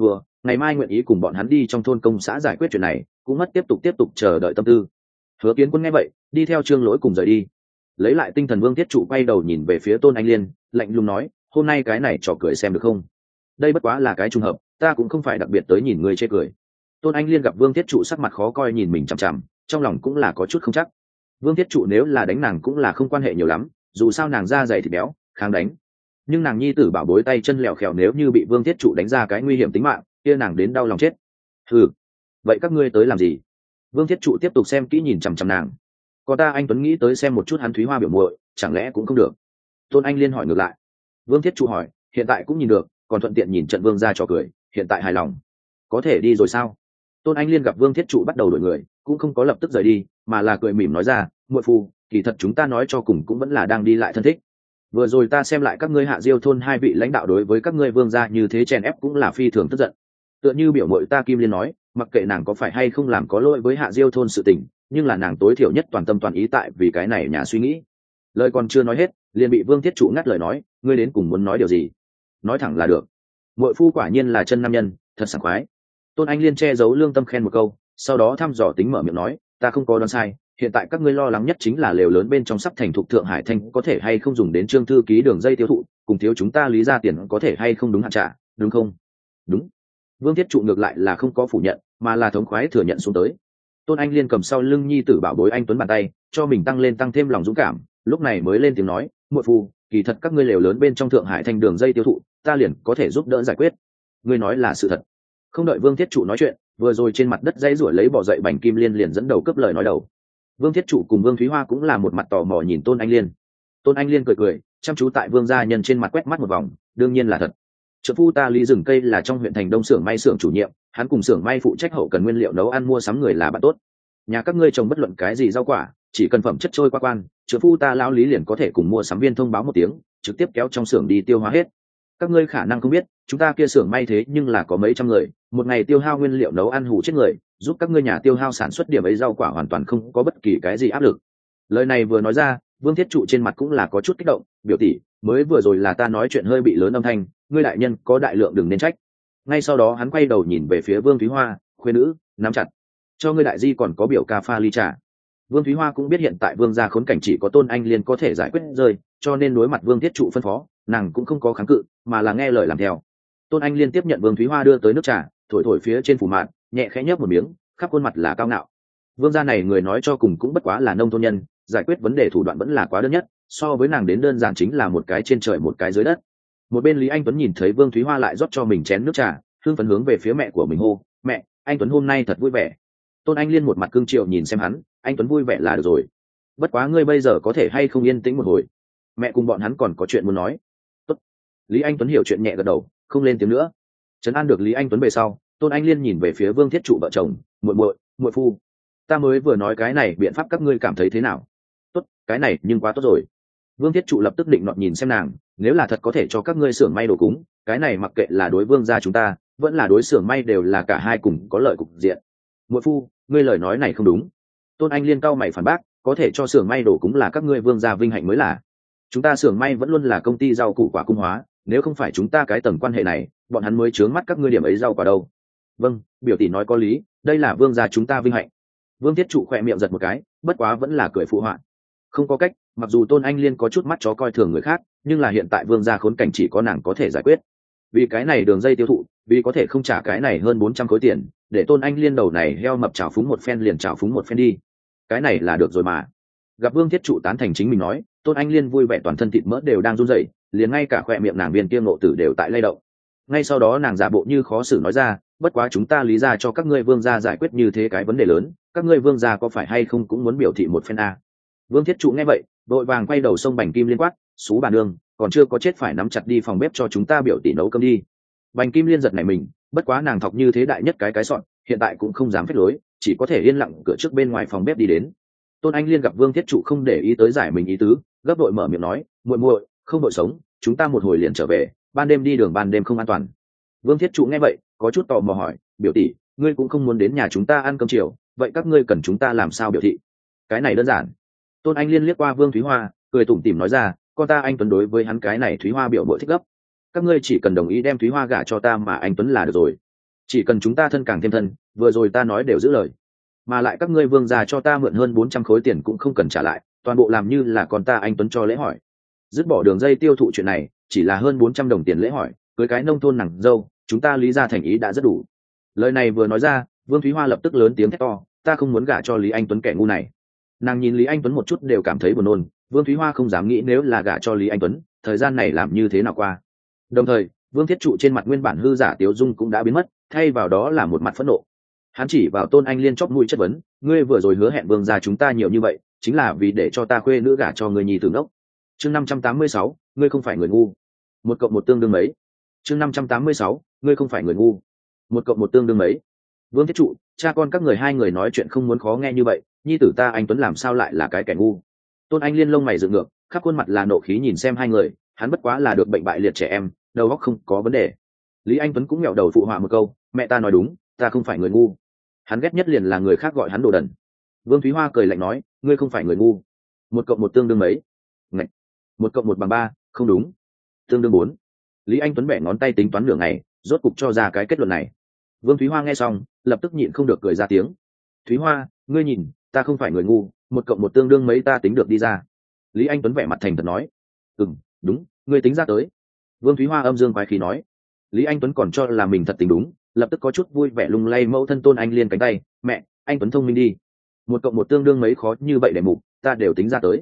ngày mai nguyện ý cùng bọn hắn đi trong thôn công xã giải quyết chuyện này, cũng mất tiếp tục chờ đợi tâm tư. Hứa Kiến Quân nghe vậy, đi theo Trương Lỗi cùng rời đi. Lấy lại tinh thần Vương Thiết Trụ quay đầu nhìn về phía Tôn Anh Liên, lạnh lùng nói, hôm nay cái này trò cười xem được không? Đây bất quá là cái trùng hợp, ta cũng không phải đặc biệt tới nhìn người chê cười. Tôn Anh Liên gặp Vương Thiết Trụ sắc mặt khó coi nhìn mình chằm chằm, trong lòng cũng là có chút không chắc. Vương Thiết Trụ nếu là đánh nàng cũng là không quan hệ nhiều lắm, dù sao nàng da dày thịt béo, kháng đánh. Nhưng nàng nhi tử bảo bối tay chân lẹo khèo, nếu như bị Vương Thiết Trụ đánh ra cái nguy hiểm tính mạng, kia nàng đến đau lòng chết. Hừ, vậy các ngươi tới làm gì? Vương Thiết Trụ tiếp tục xem kỹ nhìn chằm chằm nàng. Có ta anh Tuấn nghĩ tới xem một chút hắn Thúy Hoa biểu muội, chẳng lẽ cũng không được? Tôn Anh Liên hỏi ngược lại. Vương Thiết Trụ hỏi, hiện tại cũng nhìn được, còn thuận tiện nhìn trận Vương gia trò cười, hiện tại hài lòng, có thể đi rồi sao? Tôn Anh Liên gặp Vương Thiết Trụ bắt đầu đổi người, cũng không có lập tức rời đi, mà là cười mỉm nói ra, muội phu, kỳ thật chúng ta nói cho cùng cũng vẫn là đang đi lại thân thích. Vừa rồi ta xem lại các ngươi Hạ Diêu thôn hai vị lãnh đạo đối với các ngươi Vương gia như thế chèn ép cũng là phi thường tức giận. Tựa như biểu muội ta Kim Liên nói, mặc kệ nàng có phải hay không làm có lỗi với Hạ Diêu thôn sự tình, nhưng là nàng tối thiểu nhất toàn tâm toàn ý tại vì cái này nhà suy nghĩ. Lời còn chưa nói hết, liền bị Vương Thiết Trụ ngắt lời nói, ngươi đến cùng muốn nói điều gì? Nói thẳng là được. Muội phu quả nhiên là chân nam nhân, thật sảng khoái. Tôn Anh Liên che giấu lương tâm khen một câu, sau đó thăm dò tính mở miệng nói, ta không có đoán sai, hiện tại các ngươi lo lắng nhất chính là lều lớn bên trong sắp thành thục Thượng Hải Thanh có thể hay không dùng đến Trương thư ký đường dây tiêu thụ, cùng thiếu chúng ta lý ra tiền có thể hay không đúng hạn trả, đúng không? Đúng. Vương Thiết Trụ ngược lại là không có phủ nhận, mà là thống khoái thừa nhận xuống tới. Tôn Anh Liên cầm sau lưng nhi tử bảo bối anh Tuấn bàn tay, cho mình tăng thêm lòng dũng cảm, lúc này mới lên tiếng nói, muội phu, kỳ thật các ngươi lều lớn bên trong Thượng Hải Thanh đường dây tiêu thụ, ta liền có thể giúp đỡ giải quyết. Ngươi nói là sự thật. Không đợi Vương Thiết Trụ nói chuyện, vừa rồi trên mặt đất dãy ruổi lấy bỏ dậy Bành Kim Liên liền dẫn đầu cướp lời nói đầu. Vương Thiết Trụ cùng Vương Thúy Hoa cũng là một mặt tò mò nhìn Tôn Anh Liên. Tôn Anh Liên cười chăm chú tại Vương gia nhân trên mặt quét mắt một vòng, đương nhiên là thật. Trợ phu ta Lý Rừng Cây là trong huyện thành Đông xưởng may xưởng chủ nhiệm, hắn cùng xưởng may phụ trách hậu cần nguyên liệu nấu ăn mua sắm người là bạn tốt. Nhà các ngươi trồng bất luận cái gì rau quả, chỉ cần phẩm chất trôi qua quan, trợ phu ta lão Lý liền có thể cùng mua sắm viên thông báo một tiếng, trực tiếp kéo trong xưởng đi tiêu hóa hết. Các ngươi khả năng không biết, chúng ta kia xưởng may thế nhưng là có mấy trăm người, một ngày tiêu hao nguyên liệu nấu ăn hủ chết người, giúp các ngươi nhà tiêu hao sản xuất điểm ấy rau quả hoàn toàn không có bất kỳ cái gì áp lực. Lời này vừa nói ra, Vương Thiết Trụ trên mặt cũng là có chút kích động, biểu tỷ, mới vừa rồi là ta nói chuyện hơi bị lớn âm thanh, ngươi đại nhân có đại lượng đừng nên trách. Ngay sau đó hắn quay đầu nhìn về phía Vương Thúy Hoa, khuê nữ, nắm chặt, cho ngươi đại di còn có biểu ca pha ly trà. Vương Thúy Hoa cũng biết hiện tại Vương gia khốn cảnh chỉ có Tôn Anh Liên có thể giải quyết rơi, cho nên đối mặt Vương Thiết Trụ phân phó, nàng cũng không có kháng cự, mà là nghe lời làm theo. Tôn Anh Liên tiếp nhận Vương Thúy Hoa đưa tới nước trà, thổi phía trên phủ mạn, nhẹ khẽ nhấp một miếng, khắp khuôn mặt là cao ngạo. Vương gia này người nói cho cùng cũng bất quá là nông thôn nhân, giải quyết vấn đề thủ đoạn vẫn là quá đơn nhất, so với nàng đến đơn giản chính là một cái trên trời một cái dưới đất. Một bên Lý Anh Tuấn nhìn thấy Vương Thúy Hoa lại rót cho mình chén nước trà, hương phấn hướng về phía mẹ của mình hô, mẹ, anh Tuấn hôm nay thật vui vẻ. Tôn Anh Liên một mặt cương triệu nhìn xem hắn, anh Tuấn vui vẻ là được rồi, bất quá ngươi bây giờ có thể hay không yên tĩnh một hồi, mẹ cùng bọn hắn còn có chuyện muốn nói. Tốt. Lý Anh Tuấn hiểu chuyện nhẹ gật đầu, không lên tiếng nữa. Trấn an được Lý Anh Tuấn về sau, Tôn Anh Liên nhìn về phía Vương Thiết Trụ vợ chồng, muội phu, ta mới vừa nói cái này biện pháp các ngươi cảm thấy thế nào? Tốt, cái này nhưng quá tốt rồi. Vương Thiết Trụ lập tức định nọt nhìn xem nàng, nếu là thật có thể cho các ngươi xưởng may đồ cúng, cái này mặc kệ là đối Vương gia chúng ta, vẫn là đối xưởng may đều là cả hai cùng có lợi cục diện. Muội phu, ngươi lời nói này không đúng. Tôn Anh Liên cau mày phản bác, có thể cho xưởng may đồ cúng là các ngươi Vương gia vinh hạnh mới là. Chúng ta xưởng may vẫn luôn là công ty rau củ quả cung hóa, nếu không phải chúng ta cái tầng quan hệ này, bọn hắn mới chướng mắt các ngươi điểm ấy rau quả đâu. Vâng, biểu tỷ nói có lý, đây là Vương gia chúng ta vinh hạnh. Vương Thiết Trụ khỏe miệng giật một cái, bất quá vẫn là cười phụ họa. Không có cách, mặc dù Tôn Anh Liên có chút mắt chó coi thường người khác, nhưng là hiện tại Vương gia khốn cảnh chỉ có nàng có thể giải quyết. Vì cái này đường dây tiêu thụ, vì có thể không trả cái này hơn 400 khối tiền, để Tôn Anh Liên đầu này heo mập trào phúng một phen liền trào phúng một phen đi. Cái này là được rồi mà. Gặp Vương Thiết Trụ tán thành chính mình nói, Tôn Anh Liên vui vẻ toàn thân thịt mỡ đều đang run rẩy, liền ngay cả khỏe miệng nàng viên tiêm nộ tử đều tại lay động. Ngay sau đó nàng giả bộ như khó xử nói ra, bất quá chúng ta lý ra cho các ngươi Vương gia giải quyết như thế cái vấn đề lớn, các ngươi Vương gia có phải hay không cũng muốn biểu thị một phen a? Vương Thiết Trụ nghe vậy, vội vàng quay đầu sông Bành Kim Liên quát, xú bà nương, còn chưa có chết phải nắm chặt đi phòng bếp cho chúng ta biểu tỷ nấu cơm đi. Bành Kim Liên giật nảy mình, bất quá nàng thọc như thế đại nhất cái sọn, hiện tại cũng không dám phép lối, chỉ có thể yên lặng cửa trước bên ngoài phòng bếp đi đến. Tôn Anh Liên gặp Vương Thiết Trụ không để ý tới giải mình ý tứ, gấp đội mở miệng nói, muội, không đội sống, chúng ta một hồi liền trở về, ban đêm đi đường ban đêm không an toàn. Vương Thiết Trụ nghe vậy, có chút tò mò hỏi, biểu tỷ, ngươi cũng không muốn đến nhà chúng ta ăn cơm chiều, vậy các ngươi cần chúng ta làm sao biểu thị? Cái này đơn giản. Tôn Anh Liên liếc qua Vương Thúy Hoa, cười tủm tỉm nói ra, con ta anh Tuấn đối với hắn cái này Thúy Hoa biểu bội thích gấp, các ngươi chỉ cần đồng ý đem Thúy Hoa gả cho ta mà anh Tuấn là được rồi. chỉ cần chúng ta thân càng thêm thân, vừa rồi ta nói đều giữ lời, mà lại các ngươi vương gia cho ta mượn hơn 400 khối tiền cũng không cần trả lại, toàn bộ làm như là con ta anh Tuấn cho lễ hỏi. Dứt bỏ đường dây tiêu thụ chuyện này, chỉ là hơn 400 đồng tiền lễ hỏi, cưới cái nông thôn nàng dâu, chúng ta Lý gia thành ý đã rất đủ. Lời này vừa nói ra, Vương Thúy Hoa lập tức lớn tiếng thét to, ta không muốn gả cho Lý Anh Tuấn kẻ ngu này. Nàng nhìn Lý Anh Tuấn một chút đều cảm thấy buồn nôn, Vương Thúy Hoa không dám nghĩ nếu là gả cho Lý Anh Tuấn, thời gian này làm như thế nào qua. Đồng thời, Vương Thiết Trụ trên mặt nguyên bản hư giả tiếu dung cũng đã biến mất, thay vào đó là một mặt phẫn nộ. Hắn chỉ vào Tôn Anh Liên chóp mũi chất vấn, ngươi vừa rồi hứa hẹn Vương gia chúng ta nhiều như vậy, chính là vì để cho ta khuê nữ gả cho người nhi tử ngốc. Chương 586, ngươi không phải người ngu. 1 + 1 tương đương mấy? Chương 586, ngươi không phải người ngu. 1 + 1 tương đương mấy? Vương Thiết Trụ, cha con các người hai người nói chuyện không muốn khó nghe như vậy, nhi tử ta anh Tuấn làm sao lại là cái kẻ ngu? Tôn Anh Liên lông mày dựng ngược, khắp khuôn mặt là nộ khí nhìn xem hai người, hắn bất quá là được bệnh bại liệt trẻ em, đầu óc không có vấn đề. Lý Anh Tuấn cũng nghẹo đầu phụ họa một câu, mẹ ta nói đúng, ta không phải người ngu. Hắn ghét nhất liền là người khác gọi hắn đồ đần. Vương Thúy Hoa cười lạnh nói, ngươi không phải người ngu. 1 + 1 tương đương mấy? Ngạch. 1 + 1 bằng 3, không đúng. Tương đương 4. Lý Anh Tuấn bẻ ngón tay tính toán nửa ngày, rốt cục cho ra cái kết luận này. Vương Thúy Hoa nghe xong, lập tức nhịn không được cười ra tiếng. Thúy Hoa, ngươi nhìn, ta không phải người ngu, 1 + 1 tương đương mấy ta tính được đi ra. Lý Anh Tuấn vẻ mặt thành thật nói. Đúng, ngươi tính ra tới. Vương Thúy Hoa âm dương quái khí nói. Lý Anh Tuấn còn cho là mình thật tính đúng, lập tức có chút vui vẻ lung lay mẫu thân Tôn Anh Liên cánh tay, mẹ, anh Tuấn thông minh đi. 1 + 1 tương đương mấy khó như vậy để mục, ta đều tính ra tới.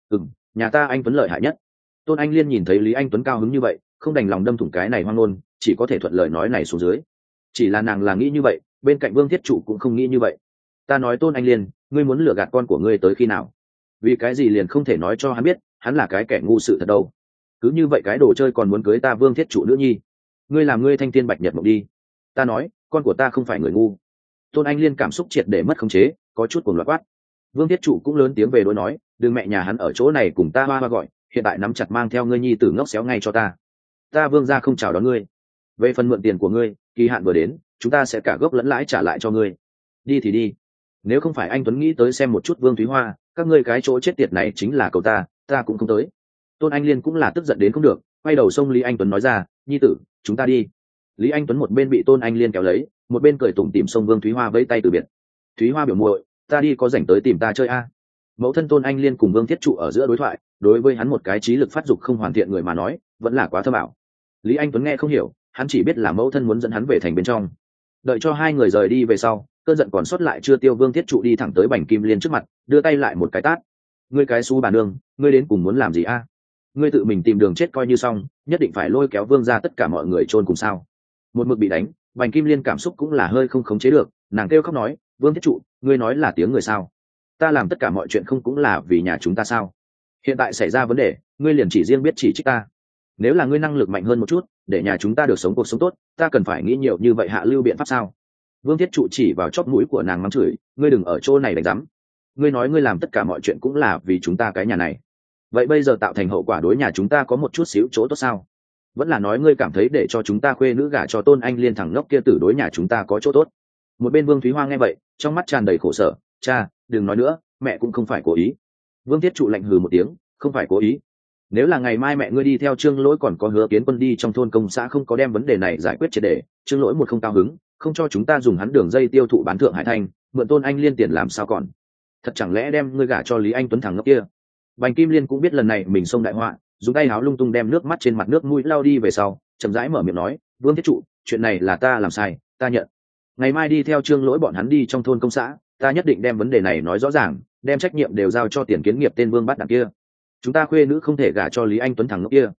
Nhà ta anh Tuấn lợi hại nhất. Tôn Anh Liên nhìn thấy Lý Anh Tuấn cao hứng như vậy, không đành lòng đâm thủng cái này hoang ngôn, chỉ có thể thuận lời nói này xuống dưới. Chỉ là nàng là nghĩ như vậy, bên cạnh Vương Thiết Trụ cũng không nghĩ như vậy. Ta nói Tôn Anh Liên, ngươi muốn lừa gạt con của ngươi tới khi nào? Vì cái gì liền không thể nói cho hắn biết, hắn là cái kẻ ngu sự thật đâu? Cứ như vậy cái đồ chơi còn muốn cưới ta Vương Thiết Trụ nữa nhi? Ngươi làm ngươi thanh thiên bạch nhật mộng đi. Ta nói, con của ta không phải người ngu. Tôn Anh Liên cảm xúc triệt để mất khống chế, có chút cuồng loạn quát. Vương Thiết Trụ cũng lớn tiếng về đối nói, đừng mẹ nhà hắn ở chỗ này cùng ta hoa gọi, hiện tại nắm chặt mang theo ngươi nhi tử ngốc xéo ngay cho ta. Ta Vương gia không chào đón ngươi. Về phần mượn tiền của ngươi, kỳ hạn vừa đến, chúng ta sẽ cả gốc lẫn lãi trả lại cho ngươi. Đi thì đi. Nếu không phải anh Tuấn nghĩ tới xem một chút Vương Thúy Hoa, các ngươi cái chỗ chết tiệt này chính là cậu ta cũng không tới. Tôn Anh Liên cũng là tức giận đến không được, quay đầu xông Lý Anh Tuấn nói ra, nhi tử, chúng ta đi. Lý Anh Tuấn một bên bị Tôn Anh Liên kéo lấy, một bên cười tủm tỉm xông Vương Thúy Hoa vẫy tay từ biệt. Thúy Hoa biểu muội, ta đi có rảnh tới tìm ta chơi a. Mẫu thân Tôn Anh Liên cùng Vương Thiết Trụ ở giữa đối thoại, đối với hắn một cái trí lực phát dục không hoàn thiện người mà nói, vẫn là quá thâm ảo. Lý Anh Tuấn nghe không hiểu, hắn chỉ biết là mẫu thân muốn dẫn hắn về thành bên trong. Đợi cho hai người rời đi về sau, cơn giận còn sót lại chưa tiêu, Vương Thiết Trụ đi thẳng tới Bành Kim Liên trước mặt, đưa tay lại một cái tát. Ngươi cái xú bà nương, ngươi đến cùng muốn làm gì a? Ngươi tự mình tìm đường chết coi như xong, nhất định phải lôi kéo Vương ra tất cả mọi người chôn cùng sao? Một mực bị đánh, Bành Kim Liên cảm xúc cũng là hơi không khống chế được, nàng kêu khóc nói, Vương Thiết Trụ, ngươi nói là tiếng người sao? Ta làm tất cả mọi chuyện không cũng là vì nhà chúng ta sao? Hiện tại xảy ra vấn đề, ngươi liền chỉ riêng biết chỉ trích ta. Nếu là ngươi năng lực mạnh hơn một chút, để nhà chúng ta được sống cuộc sống tốt, ta cần phải nghĩ nhiều như vậy hạ lưu biện pháp sao? Vương Thiết Trụ chỉ vào chóp mũi của nàng mắng chửi, ngươi đừng ở chỗ này đánh rắm. Ngươi nói ngươi làm tất cả mọi chuyện cũng là vì chúng ta cái nhà này. Vậy bây giờ tạo thành hậu quả đối nhà chúng ta có một chút xíu chỗ tốt sao? Vẫn là nói ngươi cảm thấy để cho chúng ta khuê nữ gả cho Tôn Anh Liên thằng ngốc kia tử đối nhà chúng ta có chỗ tốt? Một bên Vương Thúy Hoa nghe vậy, trong mắt tràn đầy khổ sở, cha, đừng nói nữa, mẹ cũng không phải cố ý. Vương Thiết Trụ lạnh hừ một tiếng, không phải cố ý. Nếu là ngày mai mẹ ngươi đi theo Trương Lỗi còn có Hứa Kiến Quân đi trong thôn công xã không có đem vấn đề này giải quyết triệt để, Trương Lỗi một không cao hứng, không cho chúng ta dùng hắn đường dây tiêu thụ bán thượng hải thành, mượn Tôn Anh Liên tiền làm sao còn? Thật chẳng lẽ đem ngươi gả cho Lý Anh Tuấn thằng ngốc kia? Bành Kim Liên cũng biết lần này mình xông đại họa, dùng tay háo lung tung đem nước mắt trên mặt nước mũi lau đi về sau, chậm rãi mở miệng nói, Vương Thiết Trụ, chuyện này là ta làm sai, ta nhận. Ngày mai đi theo Trương Lỗi bọn hắn đi trong thôn công xã, ta nhất định đem vấn đề này nói rõ ràng, đem trách nhiệm đều giao cho Tiền Kiến Nghiệp tên Vương Bát Đảng kia. Chúng ta khuê nữ không thể gả cho Lý Anh Tuấn thằng ngốc kia.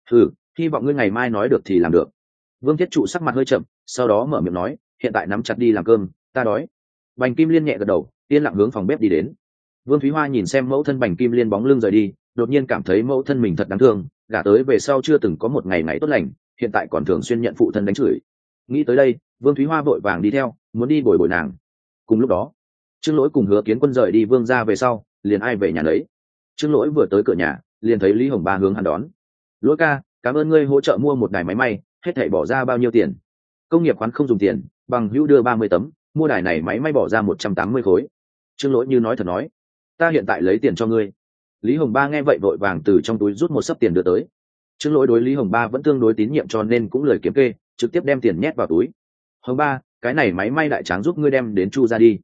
Hy vọng ngươi ngày mai nói được thì làm được. Vương Thiết Trụ sắc mặt hơi chậm, sau đó mở miệng nói, hiện tại nắm chặt đi làm cơm, ta đói. Bành Kim Liên nhẹ gật đầu, yên lặng hướng phòng bếp đi đến. Vương Thúy Hoa nhìn xem mẫu thân Bành Kim Liên bóng lưng rời đi, đột nhiên cảm thấy mẫu thân mình thật đáng thương, gả tới về sau chưa từng có một ngày tốt lành, hiện tại còn thường xuyên nhận phụ thân đánh chửi. Nghĩ tới đây, Vương Thúy Hoa vội vàng đi theo, muốn đi bồi bồi nàng. Cùng lúc đó, Trương Lỗi cùng Hứa Kiến Quân rời đi Vương ra về sau, liền ai về nhà lấy. Trương Lỗi vừa tới cửa nhà, liền thấy Lý Hồng Ba hướng hắn đón. Lỗi ca, cảm ơn ngươi hỗ trợ mua một đài máy may, hết thảy bỏ ra bao nhiêu tiền? Công nghiệp khoán không dùng tiền, bằng hữu đưa 30 tấm, mua đài này máy may bỏ ra 180 khối. Trương Lỗi như nói thật nói, ta hiện tại lấy tiền cho ngươi. Lý Hồng Ba nghe vậy vội vàng từ trong túi rút một xấp tiền đưa tới. Trương Lỗi đối Lý Hồng Ba vẫn tương đối tín nhiệm cho nên cũng lời kiếm kê, trực tiếp đem tiền nhét vào túi. Hồng Ba, cái này máy may đại tráng giúp ngươi đem đến Chu ra đi.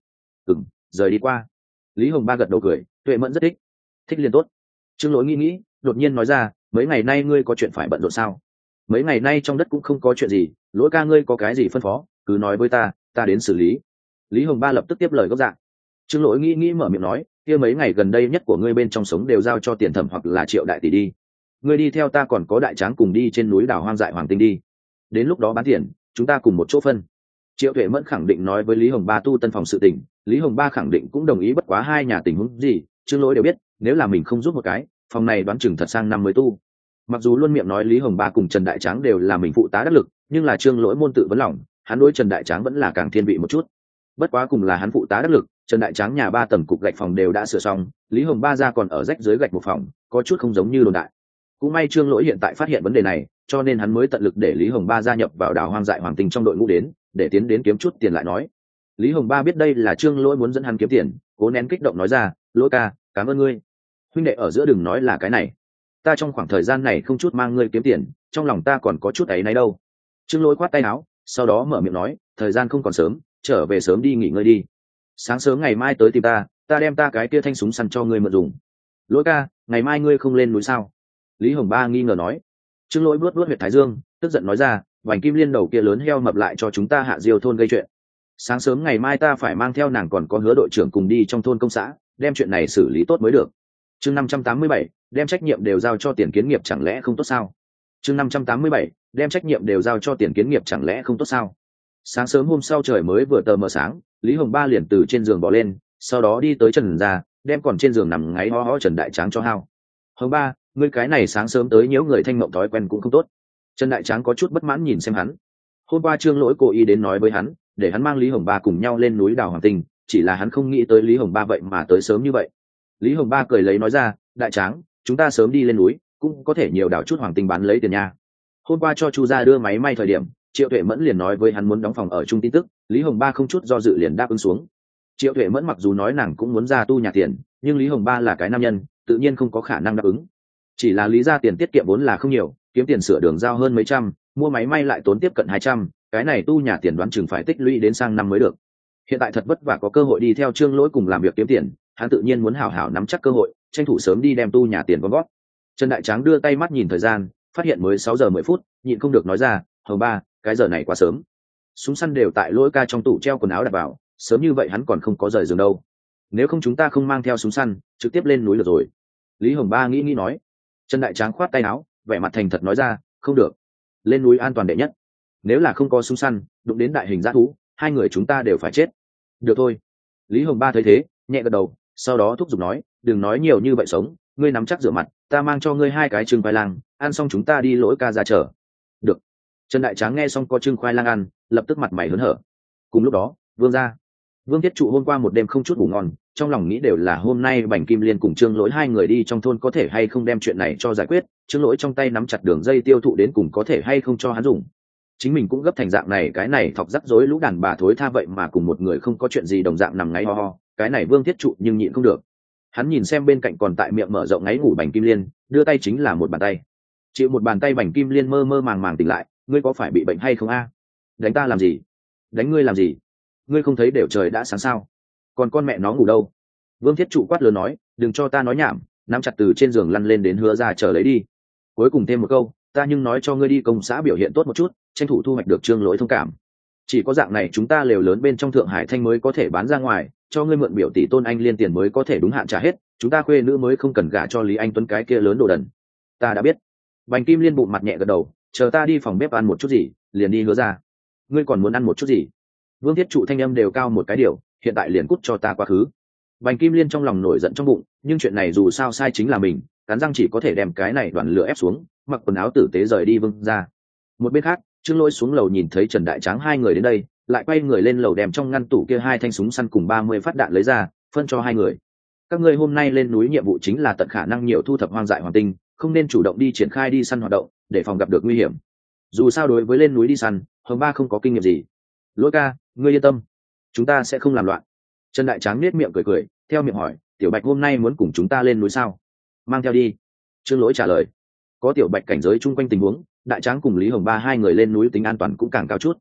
Rời đi qua. Lý Hồng Ba gật đầu cười, Tuệ Mẫn rất thích. Thích liền tốt. Trương Lỗi nghĩ, đột nhiên nói ra, mấy ngày nay ngươi có chuyện phải bận rộn sao? Mấy ngày nay trong đất cũng không có chuyện gì, Lỗi ca ngươi có cái gì phân phó, cứ nói với ta đến xử lý. Lý Hồng Ba lập tức tiếp lời gốc dạng. Trương Lỗi nghĩ mở miệng nói, kia mấy ngày gần đây nhất của ngươi bên trong sống đều giao cho Tiền Thẩm hoặc là Triệu đại tỷ đi. Ngươi đi theo ta còn có đại tráng cùng đi trên núi đảo hoang dại hoàng tinh đi. Đến lúc đó bán tiền, chúng ta cùng một chỗ phân. Triệu Tuệ Mẫn khẳng định nói với Lý Hồng Ba tu tân phòng sự tình, Lý Hồng Ba khẳng định cũng đồng ý, bất quá hai nhà tình huống gì, Trương Lỗi đều biết, nếu là mình không giúp một cái, phòng này đoán chừng thật sang năm mới tu. Mặc dù luôn miệng nói Lý Hồng Ba cùng Trần Đại Tráng đều là mình phụ tá đắc lực, nhưng là Trương Lỗi môn tự vấn lòng, hắn đối Trần Đại Tráng vẫn là càng thiên vị một chút. Bất quá cùng là hắn phụ tá đắc lực, Trần Đại Tráng nhà 3 tầng cục gạch phòng đều đã sửa xong, Lý Hồng Ba ra còn ở rách dưới gạch một phòng, có chút không giống như đồn đại. Cũng may Trương Lỗi hiện tại phát hiện vấn đề này, cho nên hắn mới tận lực để Lý Hồng Ba gia nhập vào đảo hoang dại hoàng tinh trong đội ngũ đến, để tiến đến kiếm chút tiền lại nói. Lý Hồng Ba biết đây là Trương Lỗi muốn dẫn hắn kiếm tiền, cố nén kích động nói ra, Lỗi ca, cảm ơn ngươi. Huynh đệ ở giữa đừng nói là cái này, ta trong khoảng thời gian này không chút mang ngươi kiếm tiền, trong lòng ta còn có chút ấy nấy đâu. Trương Lỗi khoát tay áo, sau đó mở miệng nói, thời gian không còn sớm, trở về sớm đi nghỉ ngơi đi. Sáng sớm ngày mai tới tìm ta đem ta cái kia thanh súng săn cho ngươi mượn dùng. Lỗi ca, ngày mai ngươi không lên núi sao? Lý Hồng Ba nghi ngờ nói. Trương Lỗi vuốt huyệt thái dương, tức giận nói ra, vành kim liên đầu kia lớn heo mập lại cho chúng ta hạ diêu thôn gây chuyện. Sáng sớm ngày mai ta phải mang theo nàng còn có Hứa đội trưởng cùng đi trong thôn công xã, đem chuyện này xử lý tốt mới được. Chương 587, đem trách nhiệm đều giao cho Tiền Kiến Nghiệp chẳng lẽ không tốt sao? Chương 587, đem trách nhiệm đều giao cho Tiền Kiến Nghiệp chẳng lẽ không tốt sao? Sáng sớm hôm sau trời mới vừa tờ mờ sáng, Lý Hồng Ba liền từ trên giường bỏ lên, sau đó đi tới Trần ra, đem còn trên giường nằm ngáy ho ho Trần Đại Tráng cho hao. Hồng Ba, ngươi cái này sáng sớm tới nhiễu người thanh mộng thói quen cũng không tốt. Trần Đại Tráng có chút bất mãn nhìn xem hắn. Hôm qua Trương Lỗi cố ý đến nói với hắn, để hắn mang Lý Hồng Ba cùng nhau lên núi đào hoàng tinh, chỉ là hắn không nghĩ tới Lý Hồng Ba vậy mà tới sớm như vậy. Lý Hồng Ba cười lấy nói ra, Đại Tráng, chúng ta sớm đi lên núi, cũng có thể nhiều đào chút hoàng tinh bán lấy tiền nha. Hôm qua cho Chu gia đưa máy may thời điểm, Triệu Tuệ Mẫn liền nói với hắn muốn đóng phòng ở chung tin tức, Lý Hồng Ba không chút do dự liền đáp ứng xuống. Triệu Tuệ Mẫn mặc dù nói nàng cũng muốn ra tu nhà tiền, nhưng Lý Hồng Ba là cái nam nhân, tự nhiên không có khả năng đáp ứng. Chỉ là lý ra tiền tiết kiệm vốn là không nhiều, kiếm tiền sửa đường giao hơn mấy trăm, mua máy may lại tốn tiếp cận 200, cái này tu nhà tiền đoán chừng phải tích lũy đến sang năm mới được. Hiện tại thật vất vả có cơ hội đi theo Trương Lỗi cùng làm việc kiếm tiền, hắn tự nhiên muốn hảo hảo nắm chắc cơ hội, tranh thủ sớm đi đem tu nhà tiền gom gót. Trần Đại Tráng đưa tay mắt nhìn thời gian, phát hiện mới 6 giờ 10 phút, nhịn không được nói ra, Hồng Ba, cái giờ này quá sớm. Súng săn đều tại Lỗi ca trong tủ treo quần áo đặt vào, sớm như vậy hắn còn không có rời giường đâu. Nếu không chúng ta không mang theo súng săn, trực tiếp lên núi được rồi. Lý Hồng Ba nghĩ nói. Trần Đại Tráng khoát tay áo, vẻ mặt thành thật nói ra, không được, lên núi an toàn đệ nhất, nếu là không có súng săn đụng đến đại hình dã thú, hai người chúng ta đều phải chết. Được thôi. Lý Hồng Ba thấy thế nhẹ gật đầu, sau đó thúc giục nói, đừng nói nhiều như vậy sống, ngươi nắm chắc rửa mặt, ta mang cho ngươi 2 cái trứng khoai lang, ăn xong chúng ta đi Lỗi ca ra chờ. Được. Trần Đại Tráng nghe xong có trứng khoai lang ăn, lập tức mặt mày hớn hở. Cùng lúc đó Vương gia, Vương Thiết Trụ hôm qua một đêm không chút ngủ ngon, trong lòng nghĩ đều là hôm nay Bành Kim Liên cùng Trương Lỗi hai người đi trong thôn có thể hay không đem chuyện này cho giải quyết, Trương Lỗi trong tay nắm chặt đường dây tiêu thụ đến cùng có thể hay không cho hắn dùng. Chính mình cũng gấp thành dạng này, cái này thọc rắc rối lũ đàn bà thối tha vậy mà cùng một người không có chuyện gì đồng dạng nằm ngáy ho ho, cái này Vương Thiết Trụ nhưng nhịn không được. Hắn nhìn xem bên cạnh còn tại miệng mở rộng ngáy ngủ Bành Kim Liên, đưa tay chính là một bàn tay. Chịu một bàn tay Bành Kim Liên mơ mơ màng màng tỉnh lại, ngươi có phải bị bệnh hay không a? Đánh ta làm gì? Đánh ngươi làm gì? Ngươi không thấy đều trời đã sáng sao? Còn con mẹ nó ngủ đâu? Vương Thiết Trụ quát lớn nói, đừng cho ta nói nhảm, nắm chặt từ trên giường lăn lên đến Hứa ra chờ lấy đi. Cuối cùng thêm một câu, ta nhưng nói cho ngươi đi công xã biểu hiện tốt một chút, tranh thủ thu hoạch được Trương Lỗi thông cảm. Chỉ có dạng này chúng ta lều lớn bên trong Thượng Hải Thanh mới có thể bán ra ngoài, cho ngươi mượn biểu tỷ Tôn Anh Liên tiền mới có thể đúng hạn trả hết, chúng ta khuê nữ mới không cần gả cho Lý Anh Tuấn cái kia lớn đồ đần. Ta đã biết. Bành Kim Liên bụng mặt nhẹ gật đầu, chờ ta đi phòng bếp ăn một chút gì, liền đi Hứa ra. Ngươi còn muốn ăn một chút gì? Vương Thiết Trụ thanh âm đều cao một cái điều, hiện tại liền cút cho ta quá khứ. Bành Kim Liên trong lòng nổi giận trong bụng, nhưng chuyện này dù sao sai chính là mình, cắn răng chỉ có thể đem cái này đoàn lửa ép xuống, mặc quần áo tử tế rời đi Vương ra. Một bên khác, Trương Lỗi xuống lầu nhìn thấy Trần Đại Tráng hai người đến đây, lại quay người lên lầu đem trong ngăn tủ kia 2 thanh súng săn cùng 30 phát đạn lấy ra, phân cho hai người. Các ngươi hôm nay lên núi nhiệm vụ chính là tận khả năng nhiều thu thập hoang dại hoàng tinh, không nên chủ động đi triển khai đi săn hoạt động, để phòng gặp được nguy hiểm. Dù sao đối với lên núi đi săn, Hồng Ba không có kinh nghiệm gì. Lỗi ca, ngươi yên tâm, chúng ta sẽ không làm loạn. Trần Đại Tráng nết miệng cười, theo miệng hỏi, Tiểu Bạch hôm nay muốn cùng chúng ta lên núi sao? Mang theo đi. Trương Lỗi trả lời. Có Tiểu Bạch cảnh giới chung quanh tình huống, Đại Tráng cùng Lý Hồng Ba hai người lên núi tính an toàn cũng càng cao chút.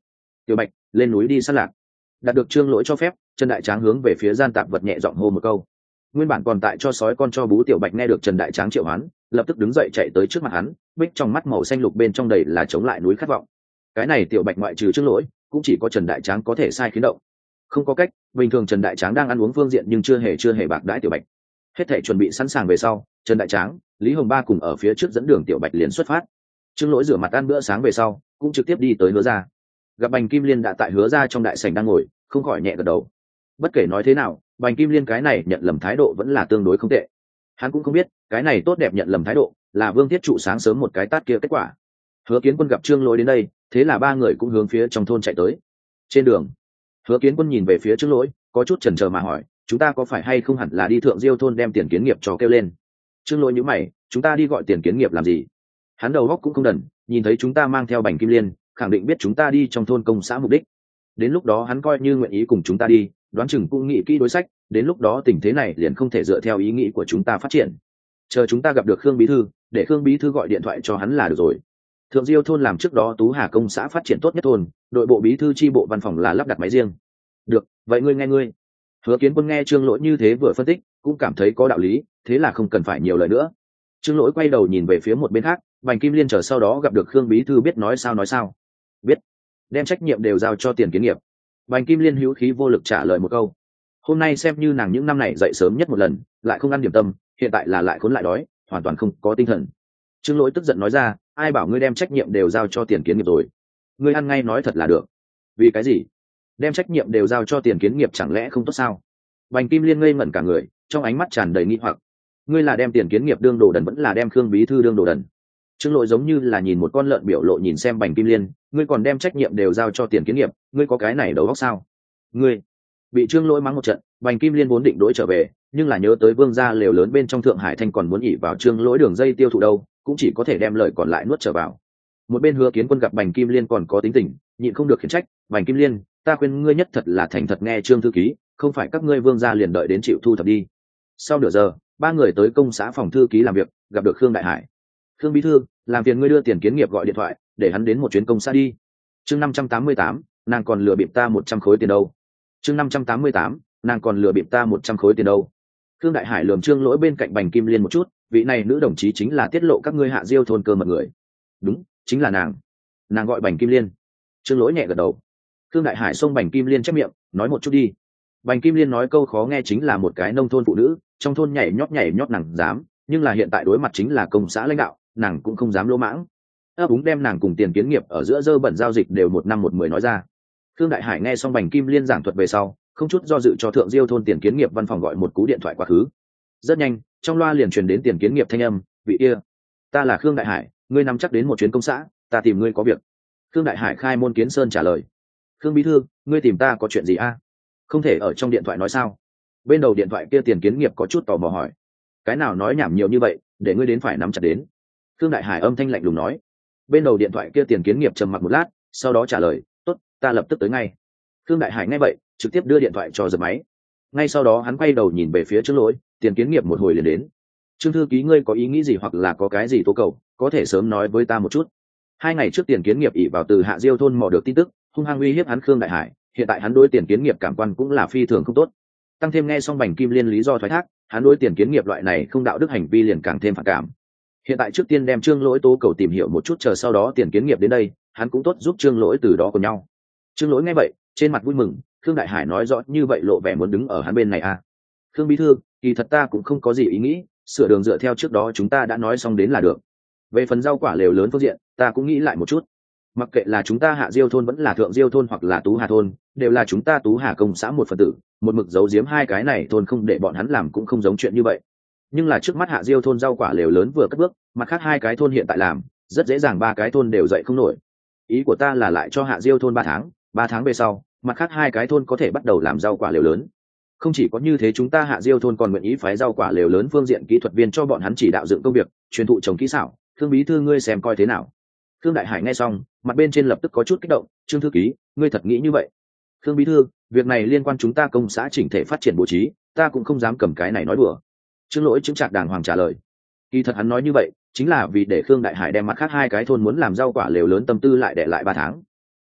Tiểu Bạch, lên núi đi sát lạc. Đạt được Trương Lỗi cho phép, Trần Đại Tráng hướng về phía gian tạp vật nhẹ giọng hô một câu. Nguyên bản còn tại cho sói con cho bú Tiểu Bạch nghe được Trần Đại Tráng triệu hoán, lập tức đứng dậy chạy tới trước mặt hắn, bích trong mắt màu xanh lục bên trong đầy là chống lại núi khát vọng. Cái này Tiểu Bạch ngoại trừ Trương Lỗi, cũng chỉ có Trần Đại Tráng có thể sai khiến động. Không có cách, bình thường Trần Đại Tráng đang ăn uống phương diện nhưng chưa hề bạc đãi Tiểu Bạch. Hết thảy chuẩn bị sẵn sàng về sau, Trần Đại Tráng, Lý Hồng Ba cùng ở phía trước dẫn đường Tiểu Bạch liền xuất phát. Trương Lỗi rửa mặt ăn bữa sáng về sau, cũng trực tiếp đi tới Hứa gia. Gặp Bành Kim Liên đã tại Hứa gia trong đại sảnh đang ngồi, không khỏi nhẹ gật đầu. Bất kể nói thế nào, Bành Kim Liên cái này nhận lầm thái độ vẫn là tương đối không tệ. Hắn cũng không biết, cái này tốt đẹp nhận lầm thái độ, là Vương Thiết Trụ sáng sớm một cái tát kia kết quả. Hứa Kiến Quân gặp Trương Lỗi đến đây, thế là ba người cũng hướng phía trong thôn chạy tới. Trên đường, Hứa Kiến Quân nhìn về phía Trương Lỗi, có chút chần chờ mà hỏi, chúng ta có phải hay không hẳn là đi Thượng Diêu thôn đem Tiền Kiến Nghiệp cho kêu lên? Trương Lỗi nhíu mày, chúng ta đi gọi Tiền Kiến Nghiệp làm gì? Hắn đầu óc cũng không đần, nhìn thấy chúng ta mang theo Bành Kim Liên, khẳng định biết chúng ta đi trong thôn công xã mục đích. Đến lúc đó hắn coi như nguyện ý cùng chúng ta đi, đoán chừng cũng nghĩ kỹ đối sách, đến lúc đó tình thế này liền không thể dựa theo ý nghĩ của chúng ta phát triển. Chờ chúng ta gặp được Khương Bí Thư, để Khương Bí Thư gọi điện thoại cho hắn là được rồi. Thượng Diêu thôn làm trước đó Tú Hà công xã phát triển tốt nhất thôn, đội bộ bí thư chi bộ văn phòng là lắp đặt máy riêng. Được, vậy ngươi nghe ngươi. Hứa Kiến Quân nghe Trương Lỗi như thế vừa phân tích, cũng cảm thấy có đạo lý, thế là không cần phải nhiều lời nữa. Trương Lỗi quay đầu nhìn về phía một bên khác, Bành Kim Liên chờ sau đó gặp được Khương Bí Thư biết nói sao. Biết. Đem trách nhiệm đều giao cho Tiền Kiến Nghiệp. Bành Kim Liên hữu khí vô lực trả lời một câu. Hôm nay xem như nàng những năm này dậy sớm nhất một lần, lại không ăn điểm tâm, hiện tại là lại khốn lại đói, hoàn toàn không có tinh thần. Trương Lỗi tức giận nói ra, ai bảo ngươi đem trách nhiệm đều giao cho Tiền Kiến Nghiệp rồi? Ngươi ăn ngay nói thật là được. Vì cái gì? Đem trách nhiệm đều giao cho Tiền Kiến Nghiệp chẳng lẽ không tốt sao? Bành Kim Liên ngây ngẩn cả người, trong ánh mắt tràn đầy nghi hoặc. Ngươi là đem Tiền Kiến Nghiệp đương đồ đần vẫn là đem Khương Bí Thư đương đồ đần? Trương Lỗi giống như là nhìn một con lợn biểu lộ nhìn xem Bành Kim Liên, ngươi còn đem trách nhiệm đều giao cho Tiền Kiến Nghiệp, ngươi có cái này đầu óc sao? Ngươi bị Trương Lỗi mắng một trận, Bành Kim Liên vốn định đối trở về, nhưng là nhớ tới Vương gia lều lớn bên trong Thượng Hải Thanh còn muốn ỉ vào Trương Lỗi đường dây tiêu thụ đâu, cũng chỉ có thể đem lời còn lại nuốt trở vào. Một bên Hứa Kiến Quân gặp Bành Kim Liên còn có tính tình, nhịn không được khiển trách, Bành Kim Liên, ta khuyên ngươi nhất thật là thành thật nghe Trương thư ký, không phải các ngươi Vương gia liền đợi đến chịu thu thập đi. Sau nửa giờ, ba người tới công xã phòng thư ký làm việc, gặp được Khương Đại Hải. Khương Bí Thư, làm phiền ngươi đưa Tiền Kiến Nghiệp gọi điện thoại, để hắn đến một chuyến công xã đi. Chương 588, nàng còn lừa bịp ta 100 khối tiền đâu. Chương 588, nàng còn lừa bịp ta 100 khối tiền đâu. Khương Đại Hải lườm Trương Lỗi bên cạnh Bành Kim Liên một chút, vị này nữ đồng chí chính là tiết lộ các ngươi Hạ Diêu thôn cơ mật người. Đúng, chính là nàng gọi Bành Kim Liên. Trương Lỗi nhẹ gật đầu. Khương Đại Hải xông Bành Kim Liên chép miệng, nói một chút đi. Bành Kim Liên nói câu khó nghe chính là một cái nông thôn phụ nữ, trong thôn nhảy nhót nàng dám, nhưng là hiện tại đối mặt chính là công xã lãnh đạo, nàng cũng không dám lỗ mãng. Ấp úng đem nàng cùng Tiền Kiến Nghiệp ở giữa dơ bẩn giao dịch đều 1 năm 10 nói ra. Khương Đại Hải nghe xong Bành Kim Liên giảng thuật về sau, không chút do dự cho Thượng Diêu thôn Tiền Kiến Nghiệp văn phòng gọi một cú điện thoại quá khứ. Rất nhanh, trong loa liền truyền đến Tiền Kiến Nghiệp thanh âm, vị kia, ta là Khương Đại Hải, ngươi nắm chắc đến một chuyến công xã, ta tìm ngươi có việc. Khương Đại Hải khai môn kiến sơn trả lời. Khương Bí Thư, ngươi tìm ta có chuyện gì a? Không thể ở trong điện thoại nói sao? Bên đầu điện thoại kia Tiền Kiến Nghiệp có chút tò mò hỏi. Cái nào nói nhảm nhiều như vậy, để ngươi đến phải nắm chặt đến. Khương Đại Hải âm thanh lạnh lùng nói. Bên đầu điện thoại kia Tiền Kiến Nghiệp trầm mặc một lát, sau đó trả lời, tốt, ta lập tức tới ngay. Khương Đại Hải nghe vậy, trực tiếp đưa điện thoại cho giật máy. Ngay sau đó hắn quay đầu nhìn về phía Trương Lỗi, Tiền Kiến Nghiệp một hồi liền đến. Trương thư ký, ngươi có ý nghĩ gì hoặc là có cái gì tố cầu, có thể sớm nói với ta một chút. 2 ngày trước Tiền Kiến Nghiệp ỷ vào từ Hạ Diêu thôn mò được tin tức, hung hăng uy hiếp hắn Khương Đại Hải, hiện tại hắn đối Tiền Kiến Nghiệp cảm quan cũng là phi thường không tốt. Tăng thêm nghe xong Bành Kim Liên lý do thoái thác, hắn đối Tiền Kiến Nghiệp loại này không đạo đức hành vi liền càng thêm phản cảm. Hiện tại trước tiên đem Trương Lỗi tố cầu tìm hiểu một chút, chờ sau đó Tiền Kiến Nghiệp đến đây, hắn cũng tốt giúp Trương Lỗi từ đó cùng nhau. Trương Lỗi nghe vậy, trên mặt vui mừng, Khương Đại Hải nói rõ như vậy lộ vẻ muốn đứng ở hắn bên này à? Khương Bí Thư, kỳ thật ta cũng không có gì ý nghĩ, sửa đường dựa theo trước đó chúng ta đã nói xong đến là được. Về phần rau quả lều lớn phương diện, ta cũng nghĩ lại một chút. Mặc kệ là chúng ta Hạ Diêu thôn vẫn là Thượng Diêu thôn hoặc là Tú Hà thôn, đều là chúng ta Tú Hà công xã một phần tử, một mực giấu giếm hai cái này thôn không để bọn hắn làm cũng không giống chuyện như vậy. Nhưng là trước mắt Hạ Diêu thôn rau quả lều lớn vừa cất bước, mặt khác 2 cái thôn hiện tại làm, rất dễ dàng 3 cái thôn đều dậy không nổi. Ý của ta là lại cho Hạ Diêu thôn 3 tháng về sau, mặt khác 2 cái thôn có thể bắt đầu làm rau quả lều lớn. Không chỉ có như thế, chúng ta Hạ Diêu thôn còn nguyện ý phái rau quả lều lớn phương diện kỹ thuật viên cho bọn hắn chỉ đạo dựng công việc, truyền thụ trồng kỹ xảo. Khương Bí Thư, ngươi xem coi thế nào? Khương Đại Hải nghe xong, mặt bên trên lập tức có chút kích động. Trương thư ký, ngươi thật nghĩ như vậy? Khương Bí Thư, việc này liên quan chúng ta công xã chỉnh thể phát triển bố trí, ta cũng không dám cầm cái này nói đùa. Trương Lỗi chứng trạc đàng hoàng trả lời. Kỳ thật hắn nói như vậy chính là vì để Khương Đại Hải đem mặt khác 2 cái thôn muốn làm rau quả lều lớn tâm tư lại để lại 3 tháng.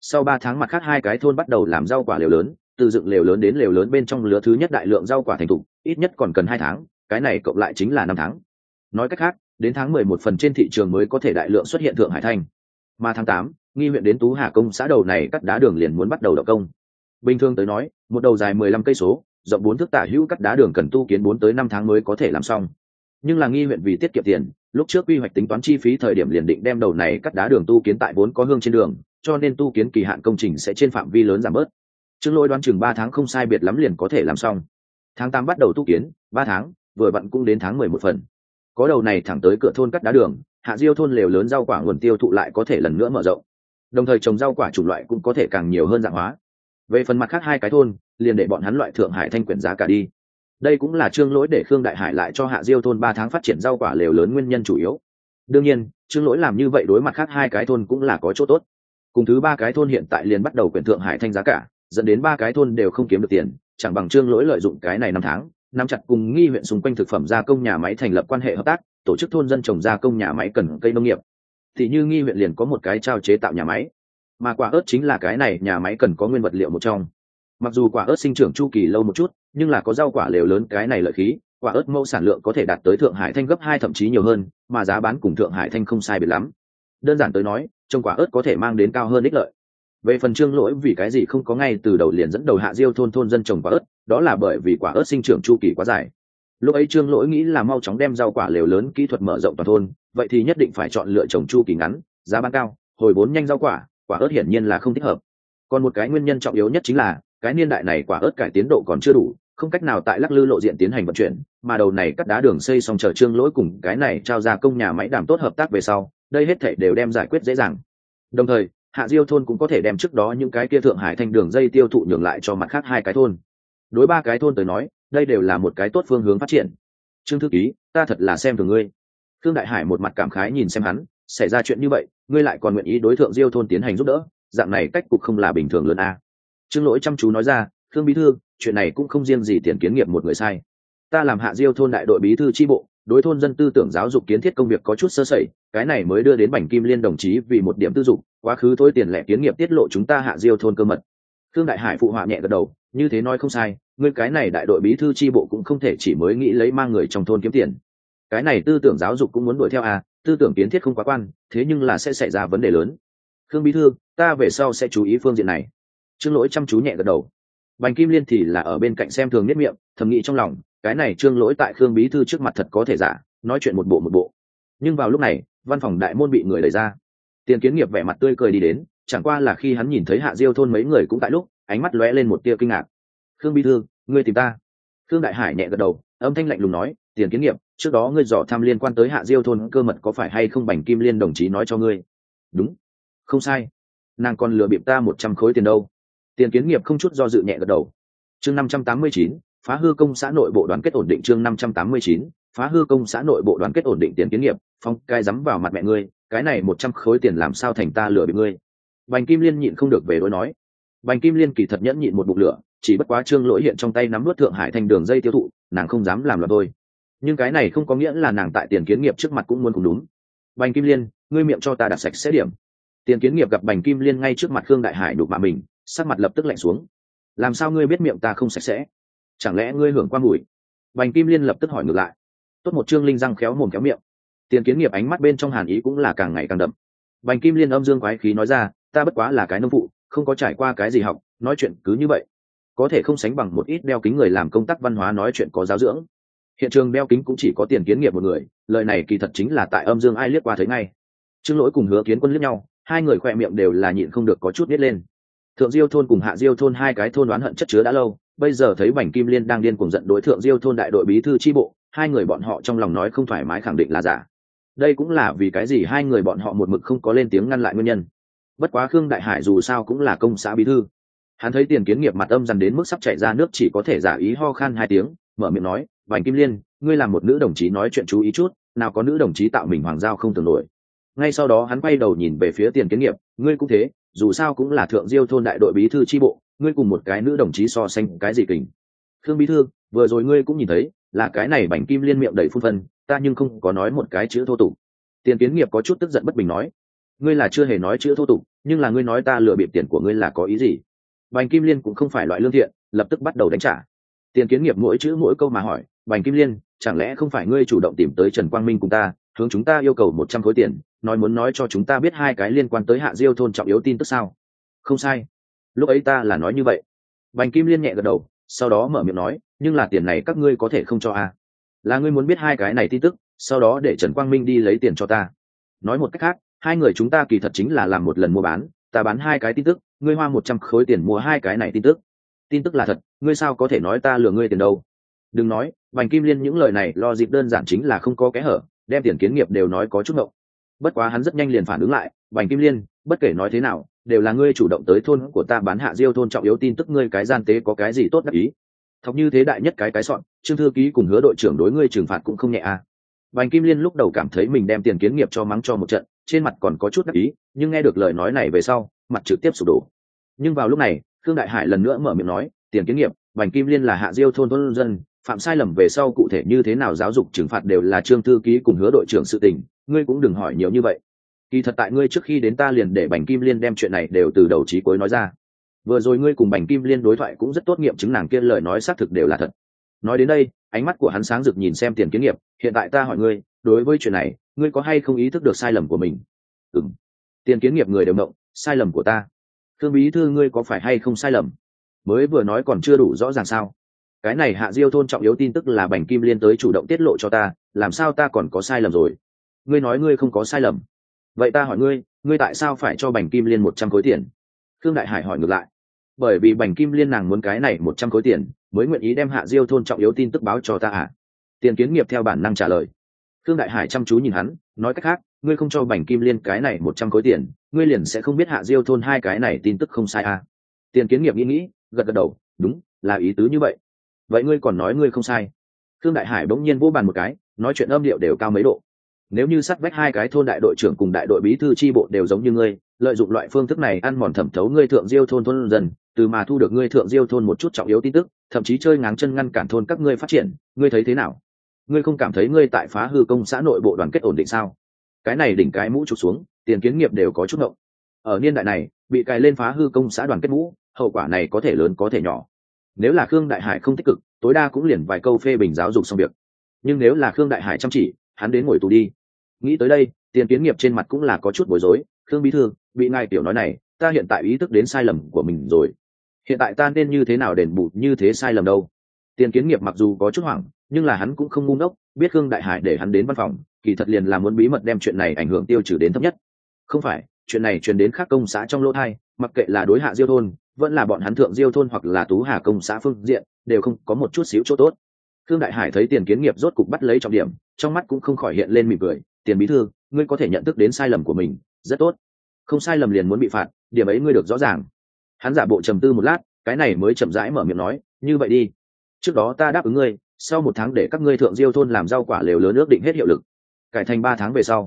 Sau 3 tháng mặt khác hai cái thôn bắt đầu làm rau quả lều lớn, từ dựng lều lớn đến lều lớn bên trong lứa thứ nhất đại lượng rau quả thành thục, ít nhất còn cần 2 tháng, cái này cộng lại chính là 5 tháng. Nói cách khác, đến tháng 11 phần trên thị trường mới có thể đại lượng xuất hiện thượng hải thanh. Mà tháng 8, Nghi huyện đến Tú Hà công xã đầu này cắt đá đường liền muốn bắt đầu động công. Bình thường tới nói, một đầu dài 15 cây số, rộng 4 thước tả hữu cắt đá đường cần tu kiến 4 tới 5 tháng mới có thể làm xong. Nhưng là Nghi huyện vì tiết kiệm tiền, lúc trước quy hoạch tính toán chi phí thời điểm liền định đem đầu này cắt đá đường tu kiến tại vốn có hương trên đường, cho nên tu kiến kỳ hạn công trình sẽ trên phạm vi lớn giảm bớt. Trương Lỗi đoán chừng 3 tháng không sai biệt lắm liền có thể làm xong. Tháng 8 bắt đầu tu kiến, 3 tháng, vừa vặn cũng đến tháng 11 phần. Có đầu này thẳng tới cửa thôn cắt đá đường, Hạ Diêu thôn lều lớn rau quả nguồn tiêu thụ lại có thể lần nữa mở rộng. Đồng thời trồng rau quả chủng loại cũng có thể càng nhiều hơn dạng hóa. Về phần mặt khác hai cái thôn, liền để bọn hắn loại thượng hải thanh quyển giá cả đi. Đây cũng là Trương Lỗi để Khương Đại Hải lại cho Hạ Diêu thôn 3 tháng phát triển rau quả lều lớn nguyên nhân chủ yếu. Đương nhiên, Trương Lỗi làm như vậy đối mặt khác hai cái thôn cũng là có chỗ tốt. Cùng thứ 3 cái thôn hiện tại liền bắt đầu quyển thượng hải thanh giá cả, dẫn đến 3 cái thôn đều không kiếm được tiền, chẳng bằng Trương Lỗi lợi dụng cái này 5 tháng, nắm chặt cùng Nghi huyện xung quanh thực phẩm gia công nhà máy thành lập quan hệ hợp tác, tổ chức thôn dân trồng gia công nhà máy cần cây nông nghiệp. Thì như Nghi huyện liền có một cái trao chế tạo nhà máy, mà quả ớt chính là cái này nhà máy cần có nguyên vật liệu một trong. Mặc dù quả ớt sinh trưởng chu kỳ lâu một chút, nhưng là có rau quả lều lớn cái này lợi khí, quả ớt mẫu sản lượng có thể đạt tới thượng hải thanh gấp 2 thậm chí nhiều hơn, mà giá bán cùng thượng hải thanh không sai biệt lắm. Đơn giản tới nói, trồng quả ớt có thể mang đến cao hơn ích lợi. Về phần Trương Lỗi vì cái gì không có ngay từ đầu liền dẫn đầu Hạ Diêu thôn dân trồng quả ớt, đó là bởi vì quả ớt sinh trưởng chu kỳ quá dài. Lúc ấy Trương Lỗi nghĩ là mau chóng đem rau quả lều lớn kỹ thuật mở rộng toàn thôn, vậy thì nhất định phải chọn lựa trồng chu kỳ ngắn, giá bán cao, hồi vốn nhanh rau quả ớt hiển nhiên là không thích hợp. Còn một cái nguyên nhân trọng yếu nhất chính là cái niên đại này quả ớt cải tiến độ còn chưa đủ, không cách nào tại Lắc Lư lộ diện tiến hành vận chuyển, mà đầu này cắt đá đường xây xong chờ Trương Lỗi cùng cái này trao ra công nhà máy đảm tốt hợp tác về sau, đây hết thảy đều đem giải quyết dễ dàng. Đồng thời, Hạ Diêu thôn cũng có thể đem trước đó những cái kia thượng hải thanh đường dây tiêu thụ nhường lại cho mặt khác hai cái thôn. Đối 3 cái thôn tới nói, đây đều là một cái tốt phương hướng phát triển. Trương thư ký, ta thật là xem thường ngươi. Khương Đại Hải một mặt cảm khái nhìn xem hắn, xảy ra chuyện như vậy, ngươi lại còn nguyện ý đối thượng Diêu thôn tiến hành giúp đỡ, dạng này cách cục không là bình thường lớn a. Trương Lỗi chăm chú nói ra, Khương bí thư, chuyện này cũng không riêng gì Tiền Kiến Nghiệp một người sai. Ta làm Hạ Diêu thôn đại đội bí thư chi bộ, đối thôn dân tư tưởng giáo dục kiến thiết công việc có chút sơ sẩy, cái này mới đưa đến Bành Kim Liên đồng chí vì một điểm tư dục, quá khứ thôi tiền lẻ kiến nghiệp tiết lộ chúng ta Hạ Diêu thôn cơ mật. Khương Đại Hải phụ họa nhẹ gật đầu, như thế nói không sai, ngươi cái này đại đội bí thư chi bộ cũng không thể chỉ mới nghĩ lấy mang người trong thôn kiếm tiền. Cái này tư tưởng giáo dục cũng muốn đuổi theo à, tư tưởng kiến thiết không quá quan, thế nhưng là sẽ xảy ra vấn đề lớn. Khương bí thư, ta về sau sẽ chú ý phương diện này. Trương Lỗi chăm chú nhẹ gật đầu. Bành Kim Liên thì là ở bên cạnh xem thường nhất miệng, thầm nghĩ trong lòng, cái này Trương Lỗi tại Khương bí thư trước mặt thật có thể giả, nói chuyện một bộ. Nhưng vào lúc này, văn phòng đại môn bị người đẩy ra. Tiền Kiến Nghiệp vẻ mặt tươi cười đi đến, chẳng qua là khi hắn nhìn thấy Hạ Diêu thôn mấy người cũng tại lúc, ánh mắt lóe lên một tia kinh ngạc. Khương bí thư, ngươi tìm ta? Khương Đại Hải nhẹ gật đầu, âm thanh lạnh lùng nói, Tiền Kiến Nghiệp, trước đó ngươi dò thăm liên quan tới Hạ Diêu thôn cơ mật có phải hay không Bành Kim Liên đồng chí nói cho ngươi? Đúng, không sai. Nàng còn lừa bịp ta 100 khối tiền đâu. Tiền Kiến Nghiệp không chút do dự nhẹ gật đầu. Chương 589, phá hư công xã nội bộ đoàn kết ổn định. Chương 589, phá hư công xã nội bộ đoàn kết ổn định. Tiền Kiến Nghiệp, phong cai dám vào mặt mẹ ngươi, cái này 100 khối tiền làm sao thành ta lừa bịp ngươi? Bành Kim Liên nhịn không được về đối nói. Bành Kim Liên kỳ thật nhẫn nhịn một bụng lửa, chỉ bất quá Trương Lỗi hiện trong tay nắm nuốt thượng hải thanh đường dây tiêu thụ, nàng không dám làm loạn thôi. Nhưng cái này không có nghĩa là nàng tại Tiền Kiến Nghiệp trước mặt cũng muốn cùng đúng. Bành Kim Liên, ngươi miệng cho ta đặt sạch sẽ điểm. Tiền Kiến Nghiệp gặp Bành Kim Liên ngay trước mặt Khương Đại Hải đục mạ mình, sắc mặt lập tức lạnh xuống. Làm sao ngươi biết miệng ta không sạch sẽ? Chẳng lẽ ngươi hưởng qua mùi? Bành Kim Liên lập tức hỏi ngược lại. Tốt một Trương Linh răng khéo mồm khéo miệng. Tiền Kiến Nghiệp ánh mắt bên trong hàn ý cũng là càng ngày càng đậm. Bành Kim Liên âm dương quái khí nói ra, ta bất quá là cái nông phụ, không có trải qua cái gì học, nói chuyện cứ như vậy, có thể không sánh bằng một ít đeo kính người làm công tác văn hóa nói chuyện có giáo dưỡng. Hiện trường đeo kính cũng chỉ có Tiền Kiến Nghiệp một người, lời này kỳ thật chính là tại âm dương ai liếc qua thấy ngay. Trương Lỗi cùng Hứa Kiến Quân liếc nhau, hai người khỏe miệng đều là nhịn không được có chút nít lên. Thượng Diêu thôn cùng Hạ Diêu thôn hai cái thôn đoán hận chất chứa đã lâu, bây giờ thấy Bành Kim Liên đang điên cuồng giận đối Thượng Diêu thôn đại đội bí thư chi bộ, hai người bọn họ trong lòng nói không thoải mái khẳng định là giả. Đây cũng là vì cái gì hai người bọn họ một mực không có lên tiếng ngăn lại nguyên nhân. Bất quá Khương Đại Hải dù sao cũng là công xã bí thư, hắn thấy Tiền Kiến Nghiệp mặt âm dằn đến mức sắp chảy ra nước, chỉ có thể giả ý ho khan 2 tiếng, mở miệng nói, Bành Kim Liên, ngươi làm một nữ đồng chí nói chuyện chú ý chút, nào có nữ đồng chí tạo mình hoàng giao không tưởng nổi. Ngay sau đó hắn quay đầu nhìn về phía Tiền Kiến Nghiệp, ngươi cũng thế, dù sao cũng là Thượng Diêu thôn đại đội bí thư chi bộ, ngươi cùng một cái nữ đồng chí so sánh cái gì kình? Khương bí thư, vừa rồi ngươi cũng nhìn thấy, là cái này Bành Kim Liên miệng đầy phun phân, ta nhưng không có nói một cái chữ thô tục. Tiền Kiến Nghiệp có chút tức giận bất bình nói, ngươi là chưa hề nói chữ thô tục, nhưng là ngươi nói ta lừa bịp tiền của ngươi là có ý gì? Bành Kim Liên cũng không phải loại lương thiện, lập tức bắt đầu đánh trả. Tiền Kiến Nghiệp mỗi chữ mỗi câu mà hỏi, Bành Kim Liên, chẳng lẽ không phải ngươi chủ động tìm tới Trần Quang Minh cùng ta, hướng chúng ta yêu cầu 100 khối tiền, nói muốn nói cho chúng ta biết hai cái liên quan tới Hạ Diêu thôn trọng yếu tin tức sao? Không sai, lúc ấy ta là nói như vậy. Bành Kim Liên nhẹ gật đầu, sau đó mở miệng nói, nhưng là tiền này các ngươi có thể không cho à? Là ngươi muốn biết hai cái này tin tức, sau đó để Trần Quang Minh đi lấy tiền cho ta. Nói một cách khác, hai người chúng ta kỳ thật chính là làm một lần mua bán, ta bán hai cái tin tức, ngươi hoa 100 khối tiền mua hai cái này tin tức. Tin tức là thật, ngươi sao có thể nói ta lừa ngươi tiền đâu? Đừng nói, Bành Kim Liên những lời này lo dịp đơn giản chính là không có kẽ hở, đem Tiền Kiến Nghiệp đều nói có chút ngộng. Bất quá hắn rất nhanh liền phản ứng lại, Bành Kim Liên, bất kể nói thế nào, đều là ngươi chủ động tới thôn của ta bán Hạ Diêu thôn trọng yếu tin tức, ngươi cái gian tế có cái gì tốt đắc ý? Thọc như thế đại nhất cái soạn, Trương thư ký cùng Hứa đội trưởng đối ngươi trừng phạt cũng không nhẹ à? Bành Kim Liên lúc đầu cảm thấy mình đem Tiền Kiến Nghiệp cho mắng cho một trận, trên mặt còn có chút đắc ý, nhưng nghe được lời nói này về sau, mặt trực tiếp sụp đổ. Nhưng vào lúc này, Khương Đại Hải lần nữa mở miệng nói, Tiền Kiến Nghiệp, Bành Kim Liên là Hạ Diêu thôn thôn dân, phạm sai lầm về sau cụ thể như thế nào giáo dục trừng phạt đều là Trương thư ký cùng Hứa đội trưởng sự tình, ngươi cũng đừng hỏi nhiều như vậy. Kỳ thật tại ngươi trước khi đến ta liền để Bành Kim Liên đem chuyện này đều từ đầu chí cuối nói ra. Vừa rồi ngươi cùng Bành Kim Liên đối thoại cũng rất tốt, nghiệm chứng nàng kia lời nói xác thực đều là thật. Nói đến đây, ánh mắt của hắn sáng rực nhìn xem Tiền Kiến Nghiệp, hiện tại ta hỏi ngươi, đối với chuyện này, ngươi có hay không ý thức được sai lầm của mình? Ừm. Tiền Kiến Nghiệp người đều mộng, sai lầm của ta. Thương bí thư, ngươi có phải hay không sai lầm? Mới vừa nói còn chưa đủ rõ ràng sao? Cái này Hạ Diêu thôn trọng yếu tin tức là Bành Kim Liên tới chủ động tiết lộ cho ta, làm sao ta còn có sai lầm rồi? Ngươi nói ngươi không có sai lầm, vậy ta hỏi ngươi, ngươi tại sao phải cho Bành Kim Liên 100 khối tiền? Khương Đại Hải hỏi ngược lại. Bởi vì Bành Kim Liên nàng muốn cái này 100 khối tiền, mới nguyện ý đem Hạ Diêu thôn trọng yếu tin tức báo cho ta à? Tiền Kiến Nghiệp theo bản năng trả lời. Khương Đại Hải chăm chú nhìn hắn, nói cách khác, ngươi không cho Bành Kim Liên cái này 100 khối tiền, ngươi liền sẽ không biết Hạ Diêu thôn hai cái này tin tức không sai à? Tiền Kiến Nghiệp nghĩ, gật gật đầu, đúng, là ý tứ như vậy. Vậy ngươi còn nói ngươi không sai? Khương Đại Hải bỗng nhiên vỗ bàn một cái, nói chuyện âm điệu đều cao mấy độ. Nếu như sát vách hai cái thôn đại đội trưởng cùng đại đội bí thư chi bộ đều giống như ngươi, lợi dụng loại phương thức này ăn mòn thẩm thấu ngươi Thượng Diêu thôn thôn dần, từ mà thu được ngươi Thượng Diêu thôn một chút trọng yếu tin tức, thậm chí chơi ngáng chân ngăn cản thôn các ngươi phát triển, ngươi thấy thế nào? Ngươi không cảm thấy ngươi tại phá hư công xã nội bộ đoàn kết ổn định sao? Cái này đỉnh cái mũ chụp xuống, Tiền Kiến Nghiệp đều có chút ngộng. Ở niên đại này, bị cài lên phá hư công xã đoàn kết mũ, hậu quả này có thể lớn có thể nhỏ. Nếu là Khương Đại Hải không tích cực, tối đa cũng liền vài câu phê bình giáo dục xong việc. Nhưng nếu là Khương Đại Hải chăm chỉ, hắn đến ngồi tù đi. Nghĩ tới đây, Tiền Kiến Nghiệp trên mặt cũng là có chút bối rối. Khương bí thư, bị ngài tiểu nói này, ta hiện tại ý thức đến sai lầm của mình rồi. Hiện tại ta nên như thế nào đền bù như thế sai lầm đâu? Tiền Kiến Nghiệp mặc dù có chút hoảng, nhưng là hắn cũng không ngu ngốc, biết Khương Đại Hải để hắn đến văn phòng, kỳ thật liền là muốn bí mật đem chuyện này ảnh hưởng tiêu trừ đến thấp nhất. Không phải, chuyện này truyền đến các công xã trong lỗ thai, mặc kệ là đối Hạ Diêu thôn, vẫn là bọn hắn Thượng Diêu thôn hoặc là Tú Hà công xã phương diện, đều không có một chút xíu chỗ tốt. Khương Đại Hải thấy Tiền Kiến Nghiệp rốt cục bắt lấy trọng điểm, trong mắt cũng không khỏi hiện lên mỉm cười, Tiền bí thư, ngươi có thể nhận thức đến sai lầm của mình, rất tốt. Không sai lầm liền muốn bị phạt, điểm ấy ngươi được rõ ràng. Hắn giả bộ trầm tư một lát, cái này mới chậm rãi mở miệng nói, như vậy đi, trước đó ta đáp ứng ngươi, sau 1 tháng để các ngươi Thượng Diêu thôn làm rau quả lều lớn ước định hết hiệu lực, cải thành 3 tháng về sau.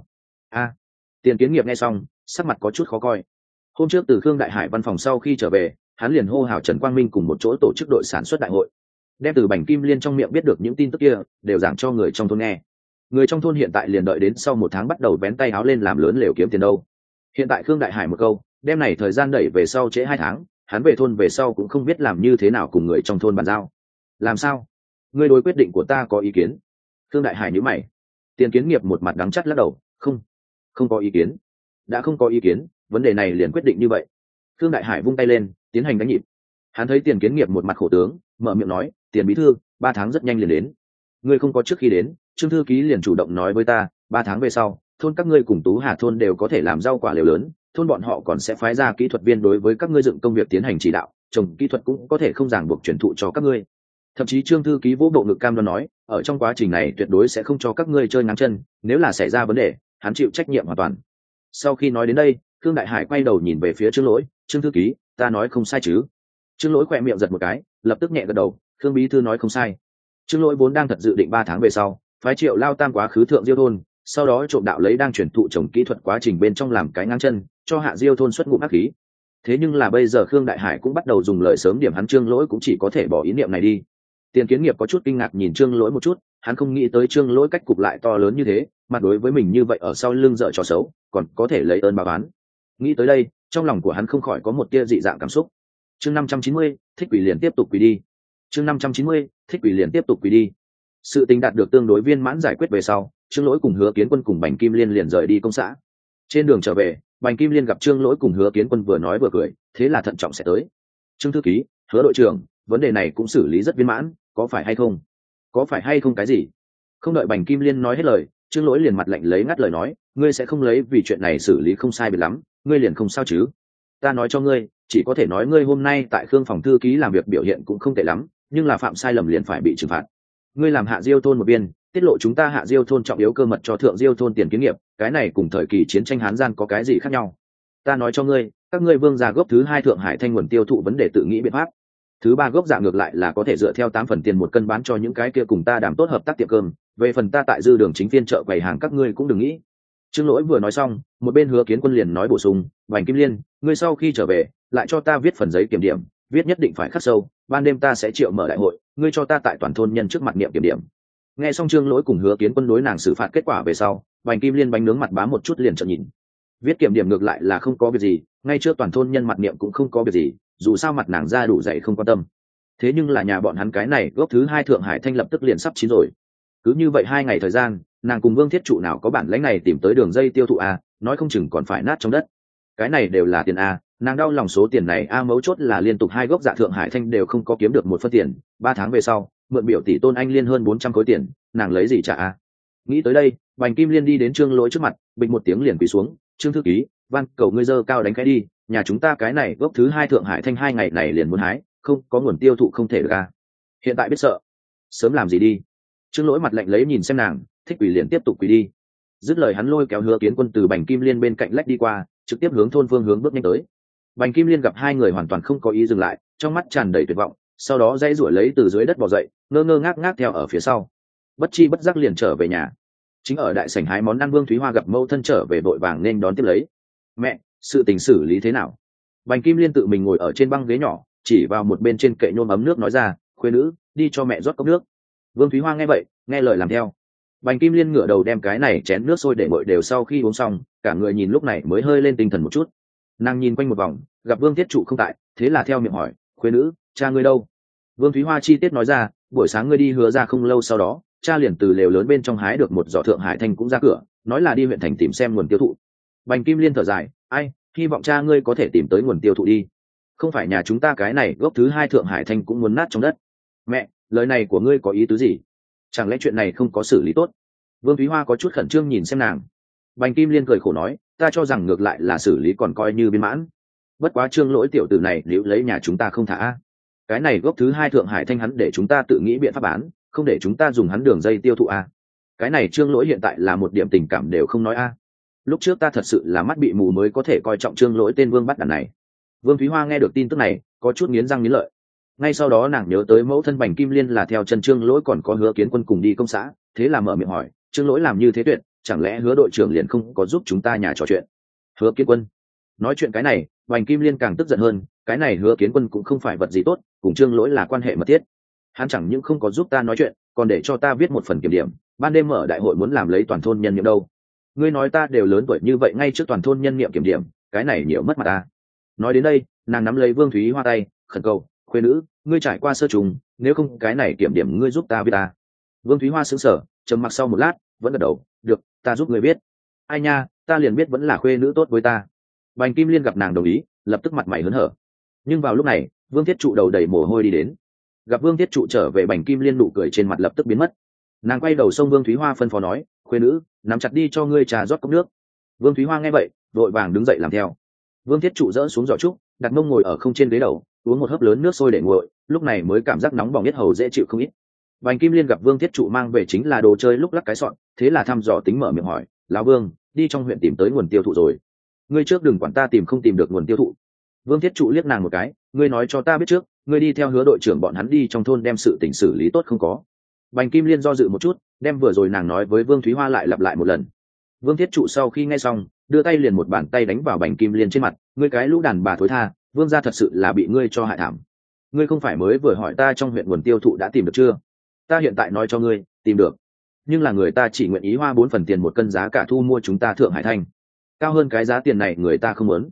Tiền Kiến Nghiệp nghe xong, sắc mặt có chút khó coi. Hôm trước từ Khương Đại Hải văn phòng sau khi trở về, hắn liền hô hào Trần Quang Minh cùng một chỗ tổ chức đội sản xuất đại hội, đem từ Bành Kim Liên trong miệng biết được những tin tức kia đều giảng cho người trong thôn nghe. Người trong thôn hiện tại liền đợi đến sau 1 tháng bắt đầu vén tay áo lên làm lớn lều kiếm tiền đâu. Hiện tại Khương Đại Hải một câu, đem này thời gian đẩy về sau trễ 2 tháng, hắn về thôn về sau cũng không biết làm như thế nào cùng người trong thôn bàn giao. Làm sao? Ngươi đối quyết định của ta có ý kiến? Khương Đại Hải nhíu mày. Tiền Kiến Nghiệp một mặt đắng chắt lắc đầu, không có ý kiến. Đã không có ý kiến, vấn đề này liền quyết định như vậy. Khương Đại Hải vung tay lên, tiến hành đánh nhịp. Hắn thấy Tiền Kiến Nghiệp một mặt khổ tướng, mở miệng nói, Tiền bí thư, 3 tháng rất nhanh liền đến. Ngươi không có trước khi đến, Trương thư ký liền chủ động nói với ta, 3 tháng về sau, thôn các ngươi cùng Tú Hà thôn đều có thể làm rau quả lều lớn, thôn bọn họ còn sẽ phái ra kỹ thuật viên đối với các ngươi dựng công việc tiến hành chỉ đạo, trồng kỹ thuật cũng có thể không ràng buộc truyền thụ cho các ngươi. Thậm chí Trương thư ký vỗ bộ ngực cam đoan nói, ở trong quá trình này tuyệt đối sẽ không cho các ngươi chơi ngáng chân, nếu là xảy ra vấn đề, hắn chịu trách nhiệm hoàn toàn. Sau khi nói đến đây, Khương Đại Hải quay đầu nhìn về phía Trương Lỗi, Trương thư ký, ta nói không sai chứ? Trương Lỗi khỏe miệng giật một cái, lập tức nhẹ gật đầu, Khương bí thư nói không sai. Trương Lỗi vốn đang thật dự định 3 tháng về sau, phái Triệu Lao Tam quá khứ Thượng Diêu thôn, sau đó trộm đạo lấy đang chuyển thụ trồng kỹ thuật quá trình bên trong làm cái ngang chân, cho Hạ Diêu thôn xuất ngụm ác khí. Thế nhưng là bây giờ Khương Đại Hải cũng bắt đầu dùng lời sớm điểm hắn, Trương Lỗi cũng chỉ có thể bỏ ý niệm này đi. Tiền Kiến Nghiệp có chút kinh ngạc nhìn Trương Lỗi một chút, hắn không nghĩ tới Trương Lỗi cách cục lại to lớn như thế, mặt đối với mình như vậy ở sau lưng dợ trò xấu, còn có thể lấy ơn báo oán. Nghĩ tới đây, trong lòng của hắn không khỏi có một tia dị dạng cảm xúc. Chương 590, thích quỷ liền tiếp tục quỷ đi. Chương 590, thích quỷ liền tiếp tục quỷ đi. Sự tình đạt được tương đối viên mãn giải quyết về sau, Trương Lỗi cùng Hứa Kiến Quân cùng Bành Kim Liên liền rời đi công xã. Trên đường trở về, Bành Kim Liên gặp Trương Lỗi cùng Hứa Kiến Quân vừa nói vừa cười, thế là thận trọng sẽ tới. Trương thư ký, Hứa đội trưởng, vấn đề này cũng xử lý rất viên mãn, có phải hay không? Có phải hay không cái gì? Không đợi Bành Kim Liên nói hết lời, Trương Lỗi liền mặt lạnh lấy ngắt lời nói, ngươi sẽ không lấy vì chuyện này xử lý không sai biệt lắm, ngươi liền không sao chứ? Ta nói cho ngươi, chỉ có thể nói ngươi hôm nay tại Khương phòng thư ký làm việc biểu hiện cũng không tệ lắm, nhưng là phạm sai lầm liền phải bị trừng phạt. Ngươi làm Hạ Diêu thôn một viên, tiết lộ chúng ta Hạ Diêu thôn trọng yếu cơ mật cho Thượng Diêu thôn tiền kiến nghiệp, cái này cùng thời kỳ chiến tranh Hán gian có cái gì khác nhau? Ta nói cho ngươi, các ngươi vương gia gốc thứ hai Thượng Hải Thanh nguồn tiêu thụ vấn đề tự nghĩ biện pháp. Thứ ba gốc dạ ngược lại là có thể dựa theo 8 phần tiền một cân bán cho những cái kia cùng ta đảm tốt hợp tác tiệm cơm, về phần ta tại dư đường chính phiên chợ quầy hàng các ngươi cũng đừng nghĩ. Trương Lỗi vừa nói xong, một bên Hứa Kiến Quân liền nói bổ sung, Bành Kim Liên, ngươi sau khi trở về lại cho ta viết phần giấy kiểm điểm, viết nhất định phải khắc sâu, ban đêm ta sẽ triệu mở đại hội, ngươi cho ta tại toàn thôn nhân trước mặt niệm kiểm điểm. Nghe xong Trương Lỗi cùng Hứa Kiến Quân đối nàng xử phạt kết quả về sau, Bành Kim Liên bánh nướng mặt bám một chút liền trợn nhìn. Viết kiểm điểm ngược lại là không có việc gì, ngay trước toàn thôn nhân mặt niệm cũng không có việc gì, dù sao mặt nàng ra đủ dày không quan tâm. Thế nhưng là nhà bọn hắn cái này gốc thứ hai Thượng Hải Thanh lập tức liền sắp chín rồi. Cứ như vậy 2 ngày thời gian, nàng cùng Vương Thiết Trụ nào có bản lãnh này tìm tới đường dây tiêu thụ a, nói không chừng còn phải nát trong đất. Cái này đều là tiền a, nàng đau lòng số tiền này a, mấu chốt là liên tục 2 gốc dạ Thượng Hải Thanh đều không có kiếm được 1 phân tiền, 3 tháng về sau, mượn biểu tỷ Tôn Anh Liên hơn 400 khối tiền, nàng lấy gì trả a? Nghĩ tới đây, Bành Kim Liên đi đến Trương Lỗi trước mặt, bịch một tiếng liền quỳ xuống, "Trương thư ký, van cầu ngươi dơ cao đánh cái đi, nhà chúng ta cái này gốc thứ hai Thượng Hải Thanh 2 ngày này liền muốn hái, không có nguồn tiêu thụ không thể được a." Hiện tại biết sợ, sớm làm gì đi. Trương Lỗi mặt lạnh lấy nhìn xem nàng, thích quỷ liền tiếp tục quỳ đi. Dứt lời hắn lôi kéo Hứa Kiến Quân từ Bành Kim Liên bên cạnh lách đi qua, trực tiếp hướng thôn phương hướng bước nhanh tới. Bành Kim Liên gặp hai người hoàn toàn không có ý dừng lại, trong mắt tràn đầy tuyệt vọng, sau đó dãy giụa lấy từ dưới đất bò dậy, ngơ ngơ ngác ngác theo ở phía sau. Bất chi bất giác liền trở về nhà. Chính ở đại sảnh hái món ăn Vương Thúy Hoa gặp mâu thân trở về vội vàng nên đón tiếp lấy. "Mẹ, sự tình xử lý thế nào?" Bành Kim Liên tự mình ngồi ở trên băng ghế nhỏ, chỉ vào một bên trên kệ nhôm ấm nước nói ra, "Khuê nữ, đi cho mẹ rót cốc nước." Vương Thúy Hoa nghe vậy, nghe lời làm theo. Bành Kim Liên ngửa đầu đem cái này chén nước sôi để nguội đều sau khi uống xong, cả người nhìn lúc này mới hơi lên tinh thần một chút. Nàng nhìn quanh một vòng, gặp Vương Thiết Trụ không tại, thế là theo miệng hỏi, "Khuê nữ, cha ngươi đâu?" Vương Thúy Hoa chi tiết nói ra, "Buổi sáng ngươi đi Hứa ra không lâu sau đó, cha liền từ lều lớn bên trong hái được một giỏ Thượng Hải Thanh cũng ra cửa, nói là đi huyện thành tìm xem nguồn tiêu thụ." Bành Kim Liên thở dài, "Ai, hy vọng cha ngươi có thể tìm tới nguồn tiêu thụ đi. Không phải nhà chúng ta cái này gốc thứ hai Thượng Hải Thanh cũng muốn nát trong đất." "Mẹ, lời này của ngươi có ý tứ gì? Chẳng lẽ chuyện này không có xử lý tốt?" Vương Thúy Hoa có chút khẩn trương nhìn xem nàng. Bành Kim Liên cười khổ nói, "Ta cho rằng ngược lại là xử lý còn coi như viên mãn. Bất quá Trương Lỗi tiểu tử này nếu lấy nhà chúng ta không thả. Cái này gốc thứ hai Thượng Hải Thanh hắn để chúng ta tự nghĩ biện pháp bán, không để chúng ta dùng hắn đường dây tiêu thụ a. Cái này Trương Lỗi hiện tại là một điểm tình cảm đều không nói a. Lúc trước ta thật sự là mắt bị mù mới có thể coi trọng Trương Lỗi tên Vương bắt đàn này." Vương Thúy Hoa nghe được tin tức này, có chút nghiến răng nghiến lợi. Ngay sau đó nàng nhớ tới mẫu thân Bành Kim Liên là theo chân Trương Lỗi còn có Hứa Kiến Quân cùng đi công xã, thế là mở miệng hỏi, "Trương Lỗi làm như thế tuyệt, chẳng lẽ Hứa đội trưởng liền không có giúp chúng ta nhà trò chuyện?" Hứa Kiến Quân nói chuyện cái này, Bành Kim Liên càng tức giận hơn, cái này Hứa Kiến Quân cũng không phải vật gì tốt, cùng Trương Lỗi là quan hệ mật thiết. Hắn chẳng những không có giúp ta nói chuyện, còn để cho ta viết một phần kiểm điểm, ban đêm mở đại hội muốn làm lấy toàn thôn nhân nhiệm đâu. Ngươi nói ta đều lớn tuổi như vậy ngay trước toàn thôn nhân nhiệm kiểm điểm, cái này nhiều mất mặt ta. Nói đến đây, nàng nắm lấy Vương Thúy Hoa tay, khẩn cầu, "Khuê nữ, ngươi trải qua sơ trùng, nếu không cái này kiểm điểm ngươi giúp ta viết ta." Vương Thúy Hoa sững sờ, trầm mặc sau một lát, vẫn gật đầu, "Được, ta giúp ngươi viết." "Ai nha, ta liền biết vẫn là khuê nữ tốt với ta." Bành Kim Liên gặp nàng đồng ý, lập tức mặt mày hớn hở. Nhưng vào lúc này, Vương Thiết Trụ đầu đầy mồ hôi đi đến. Gặp Vương Thiết Trụ trở về, Bành Kim Liên nụ cười trên mặt lập tức biến mất. Nàng quay đầu xông Vương Thúy Hoa phân phó nói, "Khuê nữ, nắm chặt đi cho ngươi trà rót cốc nước." Vương Thúy Hoa nghe vậy, vội vàng đứng dậy làm theo. Vương Thiết Trụ dỡ xuống giỏ trúc, đặt mông ngồi ở không trên ghế đầu, uống một hớp lớn nước sôi để nguội, lúc này mới cảm giác nóng bỏng nhất hầu dễ chịu không ít. Bành Kim Liên gặp Vương Thiết Trụ mang về chính là đồ chơi lúc lắc cái sọn, thế là thăm dò tính mở miệng hỏi, "Lão Vương, đi trong huyện tìm tới nguồn tiêu thụ rồi? Ngươi trước đừng quản ta tìm không tìm được nguồn tiêu thụ." Vương Thiết Trụ liếc nàng một cái, "Ngươi nói cho ta biết trước, ngươi đi theo Hứa đội trưởng bọn hắn đi trong thôn đem sự tình xử lý tốt không có?" Bành Kim Liên do dự một chút, đem vừa rồi nàng nói với Vương Thúy Hoa lại lặp lại một lần. Vương Thiết Trụ sau khi nghe xong, đưa tay liền một bàn tay đánh vào Bành Kim Liên trên mặt, "Ngươi cái lũ đàn bà thối tha, Vương gia thật sự là bị ngươi cho hại thảm. Ngươi không phải mới vừa hỏi ta trong huyện nguồn tiêu thụ đã tìm được chưa? Ta hiện tại nói cho ngươi, tìm được. Nhưng là người ta chỉ nguyện ý hoa 4 phần tiền một cân giá cả thu mua chúng ta Thượng Hải Thanh. Cao hơn cái giá tiền này người ta không muốn.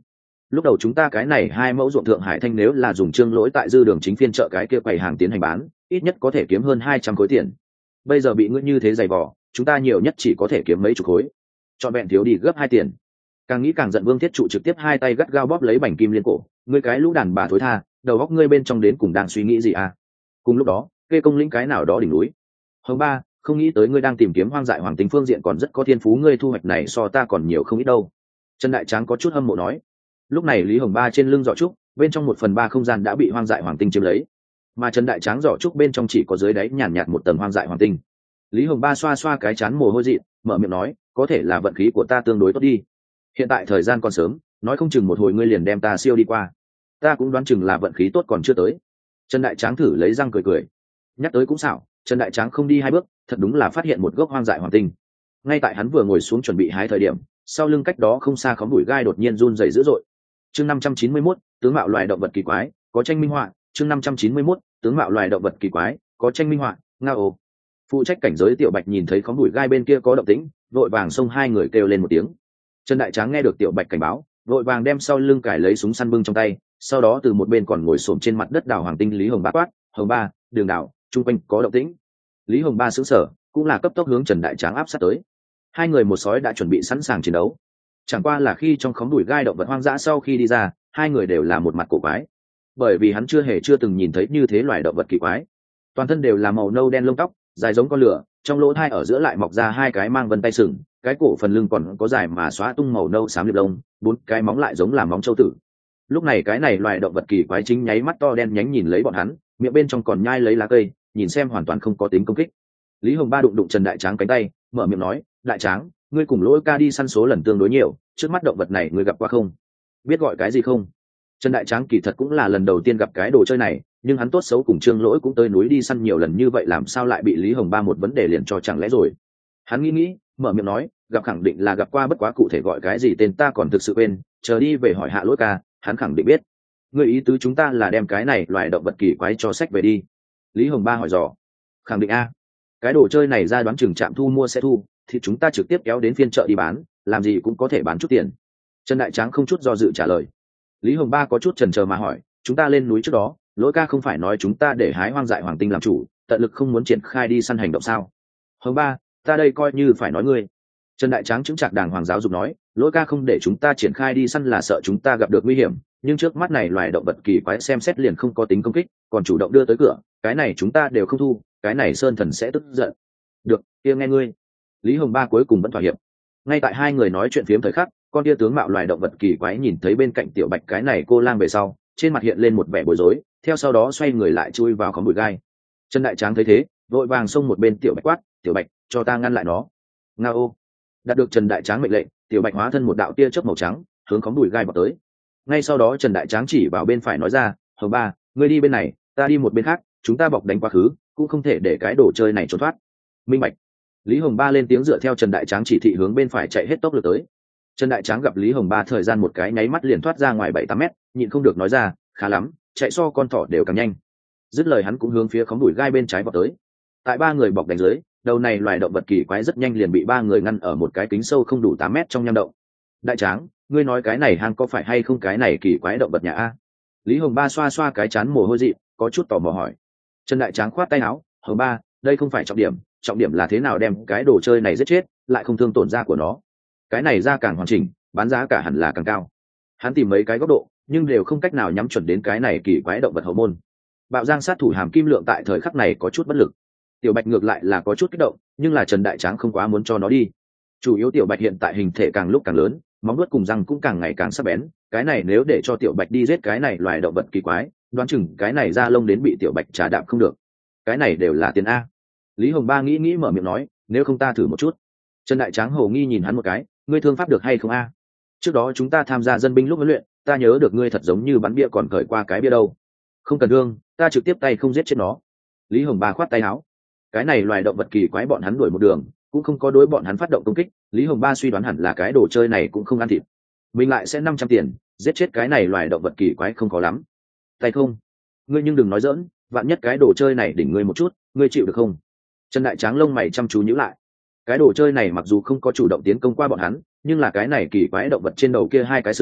lúc đầu chúng ta cái này 2 mẫu ruộng thượng hải thanh nếu là dùng trương lỗi tại dư đường chính phiên chợ cái kia quầy hàng tiến hành bán, ít nhất có thể kiếm hơn 200 khối tiền. Bây giờ bị ngươi như thế dày vò, chúng ta nhiều nhất chỉ có thể kiếm mấy chục khối, trọn vẹn thiếu đi gấp 2 tiền. Càng nghĩ càng giận, Vương Thiết Trụ trực tiếp hai tay gắt gao bóp lấy bành kim liên cổ. Ngươi cái lũ đàn bà thối tha, đầu óc ngươi bên trong đến cùng đang suy nghĩ gì à? Cùng lúc đó, kê công lĩnh cái nào đó đỉnh núi. Hồng Ba, không nghĩ tới ngươi đang tìm kiếm hoang dại hoàng tinh phương diện còn rất có thiên phú, ngươi thu hoạch này so ta còn nhiều không ít đâu. Trần Đại Tráng có chút hâm mộ nói. Lúc này Lý Hồng Ba trên lưng giỏ trúc, bên trong 1/3 không gian đã bị hoang dại hoàng tinh chiếm lấy, mà Trần Đại Tráng giỏ trúc bên trong chỉ có dưới đáy nhàn nhạt một tầng hoang dại hoàng tinh. Lý Hồng Ba xoa xoa cái chán mồ hôi dị, mở miệng nói, có thể là vận khí của ta tương đối tốt đi. Hiện tại thời gian còn sớm, nói không chừng một hồi ngươi liền đem ta siêu đi qua. Ta cũng đoán chừng là vận khí tốt còn chưa tới. Trần Đại Tráng thử lấy răng cười cười. Nhắc tới cũng xảo, Trần Đại Tráng không đi 2 bước, thật đúng là phát hiện một gốc hoang dại hoàng tinh. Ngay tại hắn vừa ngồi xuống chuẩn bị hái thời điểm, sau lưng cách đó không xa khóm bụi gai đột nhiên run rẩy dữ dội. Chương 591, tướng mạo loài động vật kỳ quái, có tranh minh họa. Chương 591, tướng mạo loài động vật kỳ quái, có tranh minh họa. Ngao. Phụ trách cảnh giới Tiểu Bạch nhìn thấy khóm bụi gai bên kia có động tĩnh, vội vàng xông hai người kêu lên một tiếng. Trần Đại Tráng nghe được Tiểu Bạch cảnh báo, vội vàng đem sau lưng cài lấy súng săn bưng trong tay, sau đó từ một bên còn ngồi xổm trên mặt đất đào hoàng tinh Lý Hồng Ba quát, Hồng Ba, đường đào, chung quanh có động tĩnh. Lý Hồng Ba sững sờ, cũng là cấp tốc hướng Trần Đại Tráng áp sát tới. Hai người một sói đã chuẩn bị sẵn sàng chiến đấu. Chẳng qua là khi trong khóm đùi gai động vật hoang dã sau khi đi ra, hai người đều là một mặt cổ quái, bởi vì hắn chưa từng nhìn thấy như thế loài động vật kỳ quái. Toàn thân đều là màu nâu đen lông tóc, dài giống con lửa, trong lỗ thai ở giữa lại mọc ra 2 cái mang vân tay sừng, cái cổ phần lưng còn có dài mà xóa tung màu nâu xám liệp lông, 4 cái móng lại giống là móng trâu tử. Lúc này cái này loài động vật kỳ quái chính nháy mắt to đen nhánh nhìn lấy bọn hắn, miệng bên trong còn nhai lấy lá cây, nhìn xem hoàn toàn không có tính công kích. Lý Hồng Ba đụng Trần Đại Tráng cánh tay, mở miệng nói, Đại Tráng, ngươi cùng Lỗi ca đi săn số lần tương đối nhiều, trước mắt động vật này ngươi gặp qua không? Biết gọi cái gì không? Trần Đại Tráng kỳ thật cũng là lần đầu tiên gặp cái đồ chơi này, nhưng hắn tốt xấu cùng Trương Lỗi cũng tới núi đi săn nhiều lần như vậy, làm sao lại bị Lý Hồng Ba một vấn đề liền cho chẳng lẽ rồi. Hắn nghĩ, mở miệng nói, gặp khẳng định là gặp qua, bất quá cụ thể gọi cái gì tên ta còn thực sự quên, chờ đi về hỏi hạ Lỗi ca, hắn khẳng định biết. Người ý tứ chúng ta là đem cái này loài động vật kỳ quái cho sách về đi. Lý Hồng Ba hỏi dò. Khẳng định a, cái đồ chơi này ra đoán chừng trạm thu mua sẽ thu, thì chúng ta trực tiếp kéo đến phiên chợ đi bán, làm gì cũng có thể bán chút tiền. Trần Đại Tráng không chút do dự trả lời. Lý Hồng Ba có chút chần chờ mà hỏi, chúng ta lên núi trước đó, Lỗi ca không phải nói chúng ta để hái hoang dại hoàng tinh làm chủ, tận lực không muốn triển khai đi săn hành động sao? Hồng Ba, ta đây coi như phải nói ngươi. Trần Đại Tráng chứng chặt đàng hoàng giáo dục nói, Lỗi ca không để chúng ta triển khai đi săn là sợ chúng ta gặp được nguy hiểm, nhưng trước mắt này loài động vật kỳ quái xem xét liền không có tính công kích, còn chủ động đưa tới cửa, cái này chúng ta đều không thu, cái này Sơn Thần sẽ tức giận. Được, kia nghe ngươi. Lý Hồng Ba cuối cùng vẫn thỏa hiệp. Ngay tại hai người nói chuyện phiếm thời khắc, con kia tướng mạo loài động vật kỳ quái nhìn thấy bên cạnh Tiểu Bạch cái này cô lang về sau, trên mặt hiện lên một vẻ bối rối, theo sau đó xoay người lại chui vào khóm bụi gai. Trần Đại Tráng thấy thế, vội vàng xông một bên Tiểu Bạch quát, Tiểu Bạch, cho ta ngăn lại nó. Ngao. Đạt được Trần Đại Tráng mệnh lệnh, Tiểu Bạch hóa thân một đạo tia chớp màu trắng, hướng khóm bụi gai vọt tới. Ngay sau đó Trần Đại Tráng chỉ vào bên phải nói ra, Hồng Ba, ngươi đi bên này, ta đi một bên khác, chúng ta bọc đánh quá khứ, cũng không thể để cái đồ chơi này trốn thoát. Minh bạch. Lý Hồng Ba lên tiếng dựa theo Trần Đại Tráng chỉ thị hướng bên phải chạy hết tốc lực tới. Trần Đại Tráng gặp Lý Hồng Ba thời gian một cái nháy mắt liền thoát ra ngoài 7-8 mét, nhịn không được nói ra, khá lắm, chạy so con thỏ đều càng nhanh. Dứt lời hắn cũng hướng phía khóm bụi gai bên trái vọt tới. Tại 3 người bọc đánh dưới, đầu này loài động vật kỳ quái rất nhanh liền bị 3 người ngăn ở một cái kính sâu không đủ 8 mét trong nham động. Đại Tráng, ngươi nói cái này hang có phải hay không cái này kỳ quái động vật nhà a? Lý Hồng Ba xoa xoa cái chán mồ hôi dị, có chút tò mò hỏi. Trần Đại Tráng khoát tay áo, Hồng Ba, đây không phải trọng điểm là thế nào đem cái đồ chơi này giết chết, lại không thương tổn da của nó. Cái này da càng hoàn chỉnh, bán giá cả hẳn là càng cao. Hắn tìm mấy cái góc độ, nhưng đều không cách nào nhắm chuẩn đến cái này kỳ quái động vật hậu môn. Bạo Giang sát thủ Hàm Kim Lượng tại thời khắc này có chút bất lực. Tiểu Bạch ngược lại là có chút kích động, nhưng là Trần Đại Tráng không quá muốn cho nó đi. Chủ yếu Tiểu Bạch hiện tại hình thể càng lúc càng lớn, móng vuốt cùng răng cũng càng ngày càng sắc bén, cái này nếu để cho Tiểu Bạch đi giết cái này loài động vật kỳ quái, đoán chừng cái này da lông đến bị Tiểu Bạch trà đạp không được. Cái này đều là tiền a. Lý Hồng Ba nghĩ mở miệng nói, nếu không ta thử một chút. Trần Đại Tráng hồ nghi nhìn hắn một cái, ngươi thương pháp được hay không a? Trước đó chúng ta tham gia dân binh lúc huấn luyện, ta nhớ được ngươi thật giống như bắn bia còn cởi qua cái bia đâu. Không cần thương, ta trực tiếp tay không giết chết nó. Lý Hồng Ba khoát tay áo. Cái này loài động vật kỳ quái bọn hắn đuổi một đường, cũng không có đối bọn hắn phát động công kích, Lý Hồng Ba suy đoán hẳn là cái đồ chơi này cũng không ăn thịt. Mình lại sẽ 500 tiền, giết chết cái này loài động vật kỳ quái không có lắm. Tay không? Ngươi nhưng đừng nói giỡn, vạn nhất cái đồ chơi này đỉnh ngươi một chút, ngươi chịu được không? Trần Đại Tráng lông mày chăm chú nhíu lại. Cái đồ chơi này mặc dù không có chủ động tiến công qua bọn hắn, nhưng là cái này kỳ quái động vật trên đầu kia 2 cái sừng,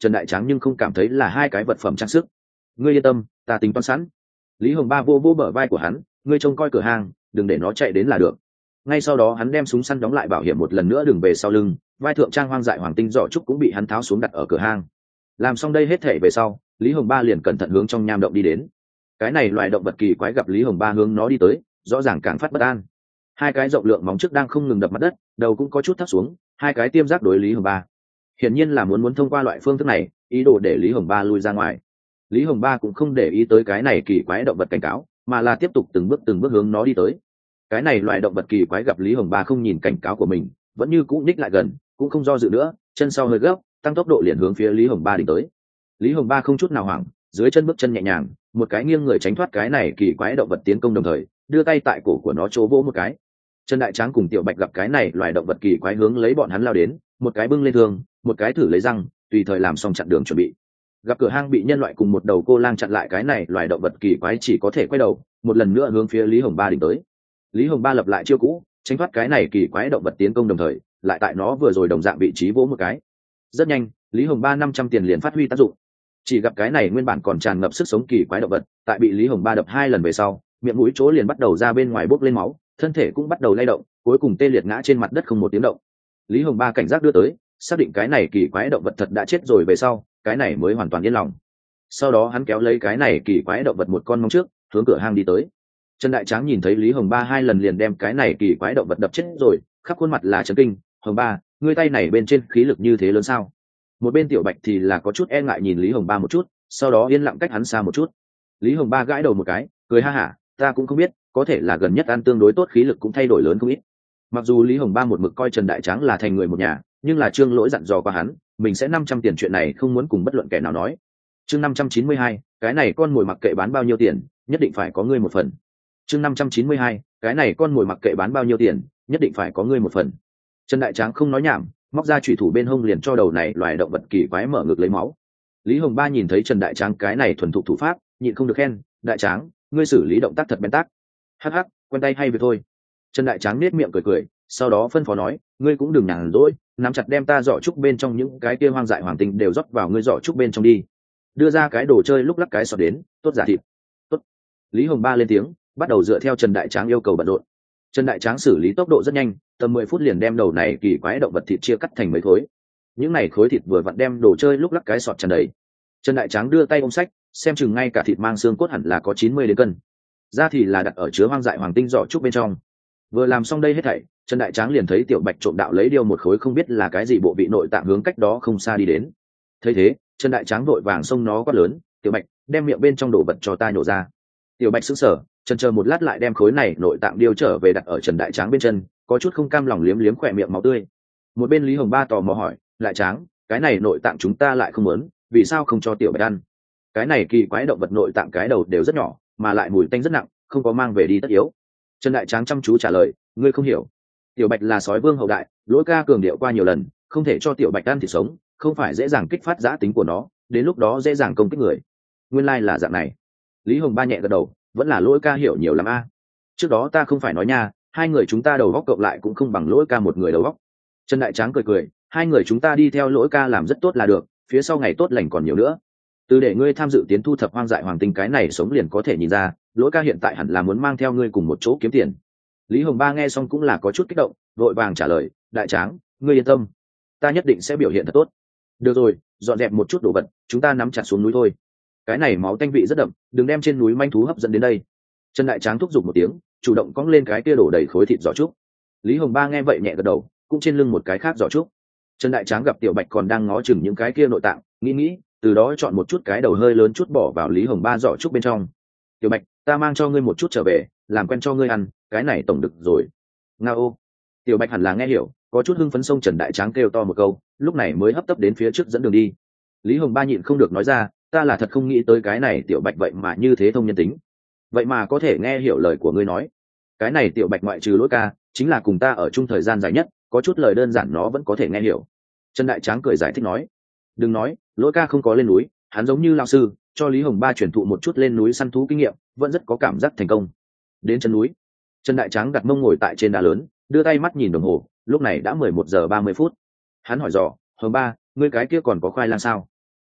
Trần Đại Tráng nhưng không cảm thấy là hai cái vật phẩm trang sức. Ngươi yên tâm, ta tính toán sẵn. Lý Hồng Ba vô vô bờ vai của hắn, ngươi trông coi cửa hàng, đừng để nó chạy đến là được. Ngay sau đó hắn đem súng săn đóng lại bảo hiểm một lần nữa đừng về sau lưng, vai thượng trang hoang dại hoàng tinh giỏ trúc cũng bị hắn tháo xuống đặt ở cửa hang. Làm xong đây hết thể về sau, Lý Hồng Ba liền cẩn thận hướng trong nham động đi đến. Cái này loài động vật kỳ quái gặp Lý Hồng Ba hướng nó đi tới, rõ ràng càng phát bất an. Hai cái rộng lượng móng trước đang không ngừng đập mặt đất, đầu cũng có chút thấp xuống, hai cái tiêm giác đối Lý Hồng Ba. Hiển nhiên là muốn thông qua loại phương thức này, ý đồ để Lý Hồng Ba lui ra ngoài. Lý Hồng Ba cũng không để ý tới cái này kỳ quái động vật cảnh cáo, mà là tiếp tục từng bước hướng nó đi tới. Cái này loại động vật kỳ quái gặp Lý Hồng Ba không nhìn cảnh cáo của mình, vẫn như cũ nhích lại gần, cũng không do dự nữa, chân sau hơi gấp, tăng tốc độ liền hướng phía Lý Hồng Ba đỉnh tới. Lý Hồng Ba không chút nào hoảng, dưới chân bước chân nhẹ nhàng, một cái nghiêng người tránh thoát cái này kỳ quái động vật tiến công, đồng thời đưa tay tại cổ của nó chỗ vỗ một cái. Trần Đại Tráng cùng Tiểu Bạch gặp cái này loài động vật kỳ quái hướng lấy bọn hắn lao đến, một cái bưng lên thương, một cái thử lấy răng, tùy thời làm xong chặn đường chuẩn bị. Gặp cửa hang bị nhân loại cùng một đầu cô lang chặn lại, cái này loài động vật kỳ quái chỉ có thể quay đầu, một lần nữa hướng phía Lý Hồng Ba đỉnh tới. Lý Hồng Ba lập lại chiêu cũ, tránh thoát cái này kỳ quái động vật tiến công, đồng thời lại tại nó vừa rồi đồng dạng vị trí vỗ một cái. Rất nhanh, Lý Hồng Ba 500 tiền liền phát huy tác dụng. Chỉ gặp cái này nguyên bản còn tràn ngập sức sống kỳ quái động vật, tại bị Lý Hồng Ba đập 2 lần về sau, miệng mũi chỗ liền bắt đầu ra bên ngoài bốc lên máu, thân thể cũng bắt đầu lay động, cuối cùng tê liệt ngã trên mặt đất không một tiếng động. Lý Hồng Ba cảnh giác đưa tới, xác định cái này kỳ quái động vật thật đã chết rồi về sau, cái này mới hoàn toàn yên lòng. Sau đó hắn kéo lấy cái này kỳ quái động vật một con mông trước, hướng cửa hang đi tới. Trần Đại Tráng nhìn thấy Lý Hồng Ba 2 lần liền đem cái này kỳ quái động vật đập chết rồi, khắp khuôn mặt là chấn kinh. Hồng Ba, ngươi tay này bên trên khí lực như thế lớn sao? Một bên Tiểu Bạch thì là có chút e ngại nhìn Lý Hồng Ba một chút, sau đó yên lặng cách hắn xa một chút. Lý Hồng Ba gãi đầu một cái, cười ha hả, ta cũng không biết, có thể là gần nhất ăn tương đối tốt, khí lực cũng thay đổi lớn không ít. Mặc dù Lý Hồng Ba một mực coi Trần Đại Tráng là thành người một nhà, nhưng là Trương Lỗi dặn dò qua hắn, mình sẽ 500 tiền chuyện này không muốn cùng bất luận kẻ nào nói. Chương 592, cái này con mồi mặc kệ bán bao nhiêu tiền, nhất định phải có ngươi một phần. Chương 592, cái này con mồi mặc kệ bán bao nhiêu tiền, nhất định phải có ngươi một phần. Trần Đại Tráng không nói nhảm, móc ra chủy thủ bên hông liền cho đầu này loài động vật kỳ quái mở ngực lấy máu. Lý Hồng Ba nhìn thấy Trần Đại Tráng cái này thuần thục thủ pháp, nhịn không được khen, Đại Tráng, ngươi xử lý động tác thật bén tác. Hắc hắc, quen tay hay việc thôi. Trần Đại Tráng nết miệng cười cười, sau đó phân phó nói, ngươi cũng đừng nhàn rỗi, nắm chặt đem ta giỏ trúc bên trong những cái kia hoang dại hoàng tinh đều rót vào ngươi giỏ trúc bên trong đi. Đưa ra cái đồ chơi lúc lắc cái sọt đến, tốt giả thịt. Tốt. Lý Hồng Ba lên tiếng, bắt đầu dựa theo Trần Đại Tráng yêu cầu bận rộn. Trần Đại Tráng xử lý tốc độ rất nhanh, tầm 10 phút liền đem đầu này kỳ quái động vật thịt chia cắt thành mấy khối. Những này khối thịt vừa vặn đem đồ chơi lúc lắc cái sọt tràn đầy. Trần Đại Tráng đưa tay ôm sách, xem chừng ngay cả thịt mang xương cốt hẳn là có 90 đến cân. Da thì là đặt ở chứa hoang dại hoàng tinh giỏ trúc bên trong. Vừa làm xong đây hết thảy, Trần Đại Tráng liền thấy Tiểu Bạch trộm đạo lấy điêu một khối không biết là cái gì bộ vị nội tạng hướng cách đó không xa đi đến. Thấy thế, Trần Đại Tráng vội vàng xông nó quát lớn, Tiểu Bạch, đem miệng bên trong đồ vật cho ta nhổ ra. Tiểu Bạch sững sờ, chần chờ một lát lại đem khối này nội tạng điêu trở về đặt ở Trần Đại Tráng bên chân, có chút không cam lòng liếm liếm khỏe miệng máu tươi. Một bên Lý Hồng Ba tò mò hỏi, Đại Tráng, cái này nội tạng chúng ta lại không muốn, vì sao không cho Tiểu Bạch ăn? Cái này kỳ quái động vật nội tạng cái đầu đều rất nhỏ, mà lại mùi tanh rất nặng, không có mang về đi tất yếu. Trần Đại Tráng chăm chú trả lời, ngươi không hiểu. Tiểu Bạch là sói vương hậu đại, Lỗi ca cường điệu qua nhiều lần, không thể cho Tiểu Bạch ăn thịt sống, không phải dễ dàng kích phát dã tính của nó, đến lúc đó dễ dàng công kích người. Nguyên lai là dạng này. Lý Hồng Ba nhẹ gật đầu, vẫn là Lỗi ca hiểu nhiều lắm a. Trước đó ta không phải nói nha, hai người chúng ta đầu góc cộng lại cũng không bằng Lỗi ca một người đầu góc. Trần Đại Tráng cười cười, hai người chúng ta đi theo Lỗi ca làm rất tốt là được, phía sau ngày tốt lành còn nhiều nữa. Từ để ngươi tham dự tiến thu thập hoang dại hoàng tinh cái này sống liền có thể nhìn ra, Lỗi ca hiện tại hẳn là muốn mang theo ngươi cùng một chỗ kiếm tiền. Lý Hồng Ba nghe xong cũng là có chút kích động, vội vàng trả lời, Đại Tráng, ngươi yên tâm, ta nhất định sẽ biểu hiện thật tốt. Được rồi, dọn dẹp một chút đồ vật, chúng ta nắm chặt xuống núi thôi. Cái này máu tanh vị rất đậm, đừng đem trên núi manh thú hấp dẫn đến đây. Trần Đại Tráng thúc giục một tiếng, chủ động cõng lên cái kia đổ đầy khối thịt giỏ trúc. Lý Hồng Ba nghe vậy nhẹ gật đầu, cũng trên lưng một cái khác giỏ trúc. Trần Đại Tráng gặp Tiểu Bạch còn đang ngó chừng những cái kia nội tạng, nghĩ, từ đó chọn một chút cái đầu hơi lớn chút bỏ vào Lý Hồng Ba giỏ trúc bên trong. Tiểu Bạch, ta mang cho ngươi một chút trở về, làm quen cho ngươi ăn, cái này tổng được rồi. Ngao. Tiểu Bạch hẳn là nghe hiểu, có chút hưng phấn, xông Trần Đại Tráng kêu to một câu, lúc này mới hấp tấp đến phía trước dẫn đường đi. Lý Hồng Ba nhịn không được nói ra, ta là thật không nghĩ tới cái này Tiểu Bạch vậy mà như thế thông nhân tính, vậy mà có thể nghe hiểu lời của ngươi nói. Cái này Tiểu Bạch ngoại trừ Lỗi ca, chính là cùng ta ở chung thời gian dài nhất, có chút lời đơn giản nó vẫn có thể nghe hiểu. Trần Đại Tráng cười giải thích nói, đừng nói, Lỗi ca không có lên núi, hắn giống như lão sư, cho Lý Hồng Ba truyền thụ một chút lên núi săn thú kinh nghiệm, vẫn rất có cảm giác thành công. Đến chân núi, Trần Đại Tráng đặt mông ngồi tại trên đá lớn, đưa tay mắt nhìn đồng hồ, lúc này đã 11 giờ 30 phút. Hắn hỏi dò, Hồng Ba, ngươi cái kia còn có khoai lang sao?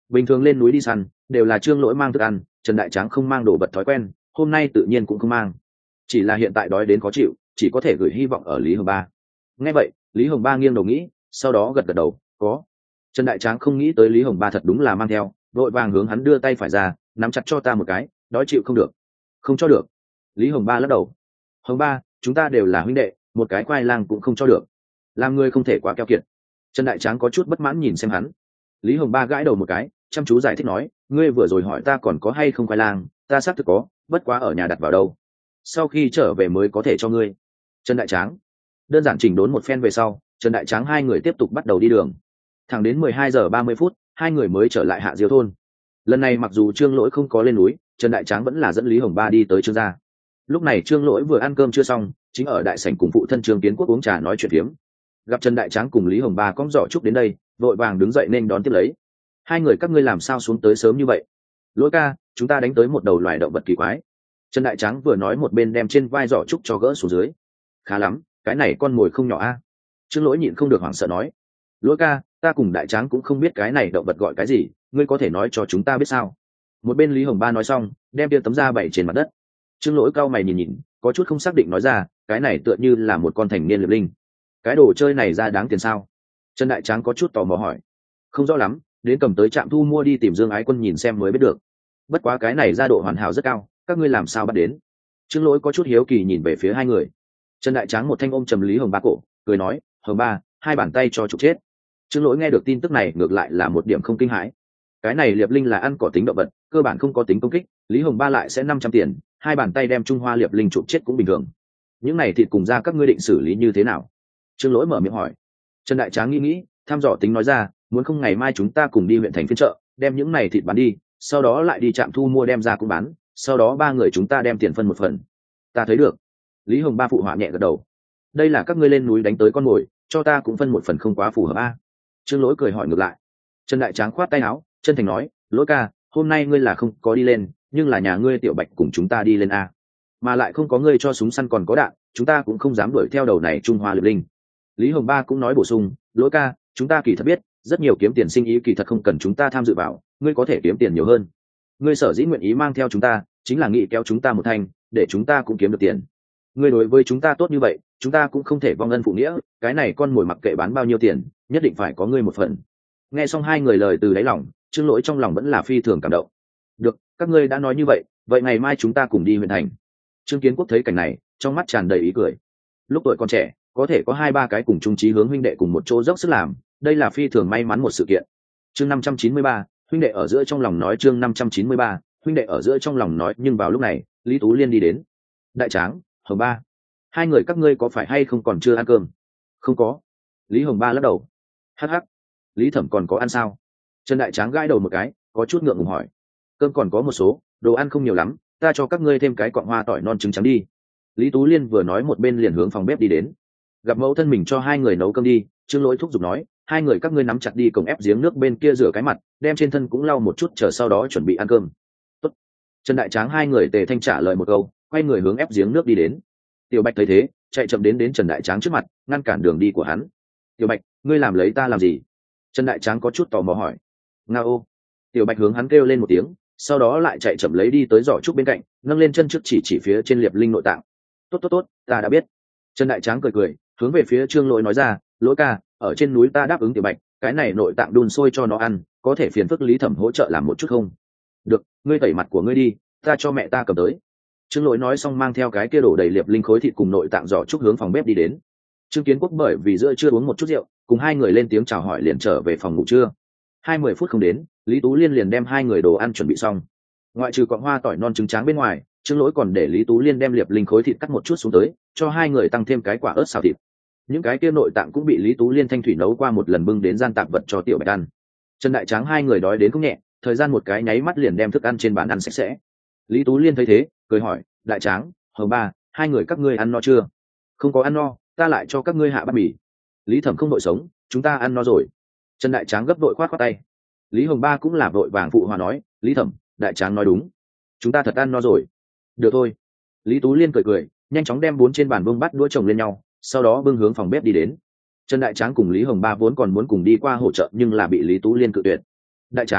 bình thường lên núi đi săn đều là Trương Lỗi mang thức ăn, Trần Đại Tráng không mang đồ vật thói quen, hôm nay tự nhiên cũng không mang. Chỉ là hiện tại đói đến khó chịu, chỉ có thể gửi hy vọng ở Lý Hồng Ba. Nghe vậy, Lý Hồng Ba nghiêng đầu nghĩ, sau đó gật gật đầu, có. Trần Đại Tráng không nghĩ tới Lý Hồng Ba thật đúng là mang theo, vội vàng hướng hắn đưa tay phải ra, nắm chặt cho ta một cái, đói chịu không được. Không cho được. Lý Hồng Ba lắc đầu. Hồng Ba, chúng ta đều là huynh đệ, một cái khoai lang cũng không cho được. Làm ngươi không thể quá keo kiệt. Trần Đại Tráng có chút bất mãn nhìn xem hắn. Lý Hồng Ba gãi đầu một cái, chăm chú giải thích nói, ngươi vừa rồi hỏi ta còn có hay không khoai lang, ta xác thực có, bất quá ở nhà đặt vào đâu. Sau khi trở về mới có thể cho ngươi. Trần Đại Tráng. Đơn giản chỉnh đốn một phen về sau, Trần Đại Tráng hai người tiếp tục bắt đầu đi đường. Thẳng đến 12 giờ 30 phút, hai người mới trở lại Hạ Diêu thôn. Lần này mặc dù Trương Lỗi không có lên núi, Trần Đại Tráng vẫn là dẫn Lý Hồng Ba đi tới Trương gia. Lúc này Trương Lỗi vừa ăn cơm chưa xong, chính ở đại sảnh cùng phụ thân Trương Kiến Quốc uống trà nói chuyện phiếm. Gặp Trần Đại Tráng cùng Lý Hồng Ba cõng giỏ trúc đến đây, vội vàng đứng dậy nên đón tiếp lấy. Hai người các ngươi làm sao xuống tới sớm như vậy? Lỗi ca, chúng ta đánh tới một đầu loài động vật kỳ quái. Trần Đại Tráng vừa nói một bên đem trên vai giỏ trúc cho gỡ xuống dưới. Khá lắm, cái này con mồi không nhỏ a. Trương Lỗi nhịn không được hoảng sợ nói. Lỗi ca, ta cùng Đại Tráng cũng không biết cái này động vật gọi cái gì, ngươi có thể nói cho chúng ta biết sao? Một bên Lý Hồng Ba nói xong, đem tia tấm da bày trên mặt đất. Trương Lỗi cau mày nhìn nhìn, có chút không xác định nói ra, cái này tựa như là một con thành niên liệp linh. Cái đồ chơi này ra đáng tiền sao? Trần Đại Tráng có chút tò mò hỏi. Không rõ lắm, đến cầm tới trạm thu mua đi tìm Dương Ái Quân nhìn xem mới biết được. Bất quá cái này ra độ hoàn hảo rất cao, các ngươi làm sao bắt đến? Trương Lỗi có chút hiếu kỳ nhìn về phía hai người. Trần Đại Tráng một thanh ôm trầm Lý Hồng Ba cổ, cười nói, Hồng Ba, hai bàn tay cho trục chết. Trương Lỗi nghe được tin tức này ngược lại là một điểm không kinh hãi. Cái này liệp linh là ăn cỏ tính động vật, cơ bản không có tính công kích, Lý Hồng Ba lại sẽ 500 tiền, hai bàn tay đem Trung Hoa liệp linh chụp chết cũng bình thường. Những này thịt cùng ra các ngươi định xử lý như thế nào? Trương Lỗi mở miệng hỏi. Trần Đại Tráng nghĩ, thăm dò tính nói ra, muốn không ngày mai chúng ta cùng đi huyện thành phiên chợ, đem những này thịt bán đi, sau đó lại đi trạm thu mua đem ra cũng bán, sau đó ba người chúng ta đem tiền phân một phần. Ta thấy được. Lý Hồng Ba phụ họa nhẹ gật đầu. Đây là các ngươi lên núi đánh tới con mồi, cho ta cũng phân một phần không quá phù hợp a. Trương Lỗi cười hỏi ngược lại. Trần Đại Tráng khoát tay áo, chân thành nói, Lỗi ca, hôm nay ngươi là không có đi lên, nhưng là nhà ngươi Tiểu Bạch cùng chúng ta đi lên a. Mà lại không có ngươi cho súng săn còn có đạn, chúng ta cũng không dám đuổi theo đầu này Trung Hoa liệp linh. Lý Hồng Ba cũng nói bổ sung, Lỗi ca, chúng ta kỳ thật biết, rất nhiều kiếm tiền sinh ý kỳ thật không cần chúng ta tham dự vào, ngươi có thể kiếm tiền nhiều hơn. Ngươi sở dĩ nguyện ý mang theo chúng ta, chính là nghĩ kéo chúng ta một thành, để chúng ta cũng kiếm được tiền. Ngươi đối với chúng ta tốt như vậy, chúng ta cũng không thể vong ân phụ nghĩa, cái này con mồi mặc kệ bán bao nhiêu tiền, nhất định phải có ngươi một phần. Nghe xong hai người lời từ đáy lòng, Trương Lỗi trong lòng vẫn là phi thường cảm động. Được, các ngươi đã nói như vậy, vậy ngày mai chúng ta cùng đi huyện thành. Trương Kiến Quốc thấy cảnh này, trong mắt tràn đầy ý cười. Lúc tuổi còn trẻ, có thể có 2-3 cái cùng chung chí hướng huynh đệ cùng một chỗ dốc sức làm, đây là phi thường may mắn một sự kiện. Chương 593, huynh đệ ở giữa trong lòng nói. Chương 593, huynh đệ ở giữa trong lòng nói. Nhưng vào lúc này, Lý Tú Liên đi đến. Đại Tráng, Hồng Ba, hai người các ngươi có phải hay không còn chưa ăn cơm? Không có. Lý Hồng Ba lắc đầu. Hắc hắc, Lý Thẩm còn có ăn sao? Trần Đại Tráng gãi đầu một cái, có chút ngượng ngùng hỏi. Cơm còn có một số, đồ ăn không nhiều lắm, ta cho các ngươi thêm cái quặng hoa tỏi non trứng trắng đi. Lý Tú Liên vừa nói một bên liền hướng phòng bếp đi đến. Gặp mẫu thân mình cho hai người nấu cơm đi, Trương Lỗi thúc giục nói, hai người các ngươi nắm chặt đi cổng ép giếng nước bên kia rửa cái mặt, đem trên thân cũng lau một chút, chờ sau đó chuẩn bị ăn cơm. Tốt. Trần Đại Tráng hai người tề thanh trả lời một câu, quay người hướng ép giếng nước đi đến. Tiểu Bạch thấy thế, chạy chậm đến Trần Đại Tráng trước mặt, ngăn cản đường đi của hắn. Tiểu Bạch, ngươi làm lấy ta làm gì? Trần Đại Tráng có chút tò mò hỏi. Nga ô. Tiểu Bạch hướng hắn kêu lên một tiếng, sau đó lại chạy chậm lấy đi tới giỏ trúc bên cạnh, nâng lên chân trước chỉ phía trên liệp linh nội tạng. Tốt, ta đã biết. Trần Đại Tráng cười cười, hướng về phía Trương Lỗi nói ra, Lỗi ca, ở trên núi ta đáp ứng Tiểu Bạch, cái này nội tạng đun sôi cho nó ăn, có thể phiền phức Lý Thẩm hỗ trợ làm một chút không? Được, ngươi tẩy mặt của ngươi đi, ta cho mẹ ta cầm tới. Trương Lỗi nói xong mang theo cái kia đổ đầy liệp linh khối thịt cùng nội tạng giỏ trúc hướng phòng bếp đi đến. Trương Kiến Quốc bởi vì giữa trưa uống một chút rượu, cùng hai người lên tiếng chào hỏi liền trở về phòng ngủ trưa. 20 phút không đến, Lý Tú Liên liền đem hai người đồ ăn chuẩn bị xong. Ngoại trừ quặng hoa tỏi non trứng tráng bên ngoài, Trương Lỗi còn để Lý Tú Liên đem liệp linh khối thịt cắt một chút xuống tới, cho hai người tăng thêm cái quả ớt xào thịt. Những cái kia nội tạng cũng bị Lý Tú Liên thanh thủy nấu qua một lần bưng đến gian tạp vật cho Tiểu Bạch ăn. Trần Đại Tráng hai người đói đến cũng nhẹ, thời gian một cái nháy mắt liền đem thức ăn trên bàn ăn sạch sẽ. Lý Tú Liên thấy thế, cười hỏi, Đại Tráng, Hồng Ba, hai người các ngươi ăn no chưa? Không có ăn no, ta lại cho các ngươi hạ bát mì. Lý Thẩm không đội sống, chúng ta ăn no rồi. Trần Đại Tráng gấp đội khoát tay. Lý Hồng Ba cũng là vội vàng phụ hòa nói, Lý Thẩm, Đại Tráng nói đúng, chúng ta thật ăn no rồi. Được thôi. Lý Tú Liên cười, nhanh chóng đem 4 trên bàn bưng bát đũa chồng lên nhau, sau đó bưng hướng phòng bếp đi đến. Trần Đại Tráng cùng Lý Hồng Ba vốn còn muốn cùng đi qua hỗ trợ nhưng là bị Lý Tú Liên cự tuyệt. Đại Tráng,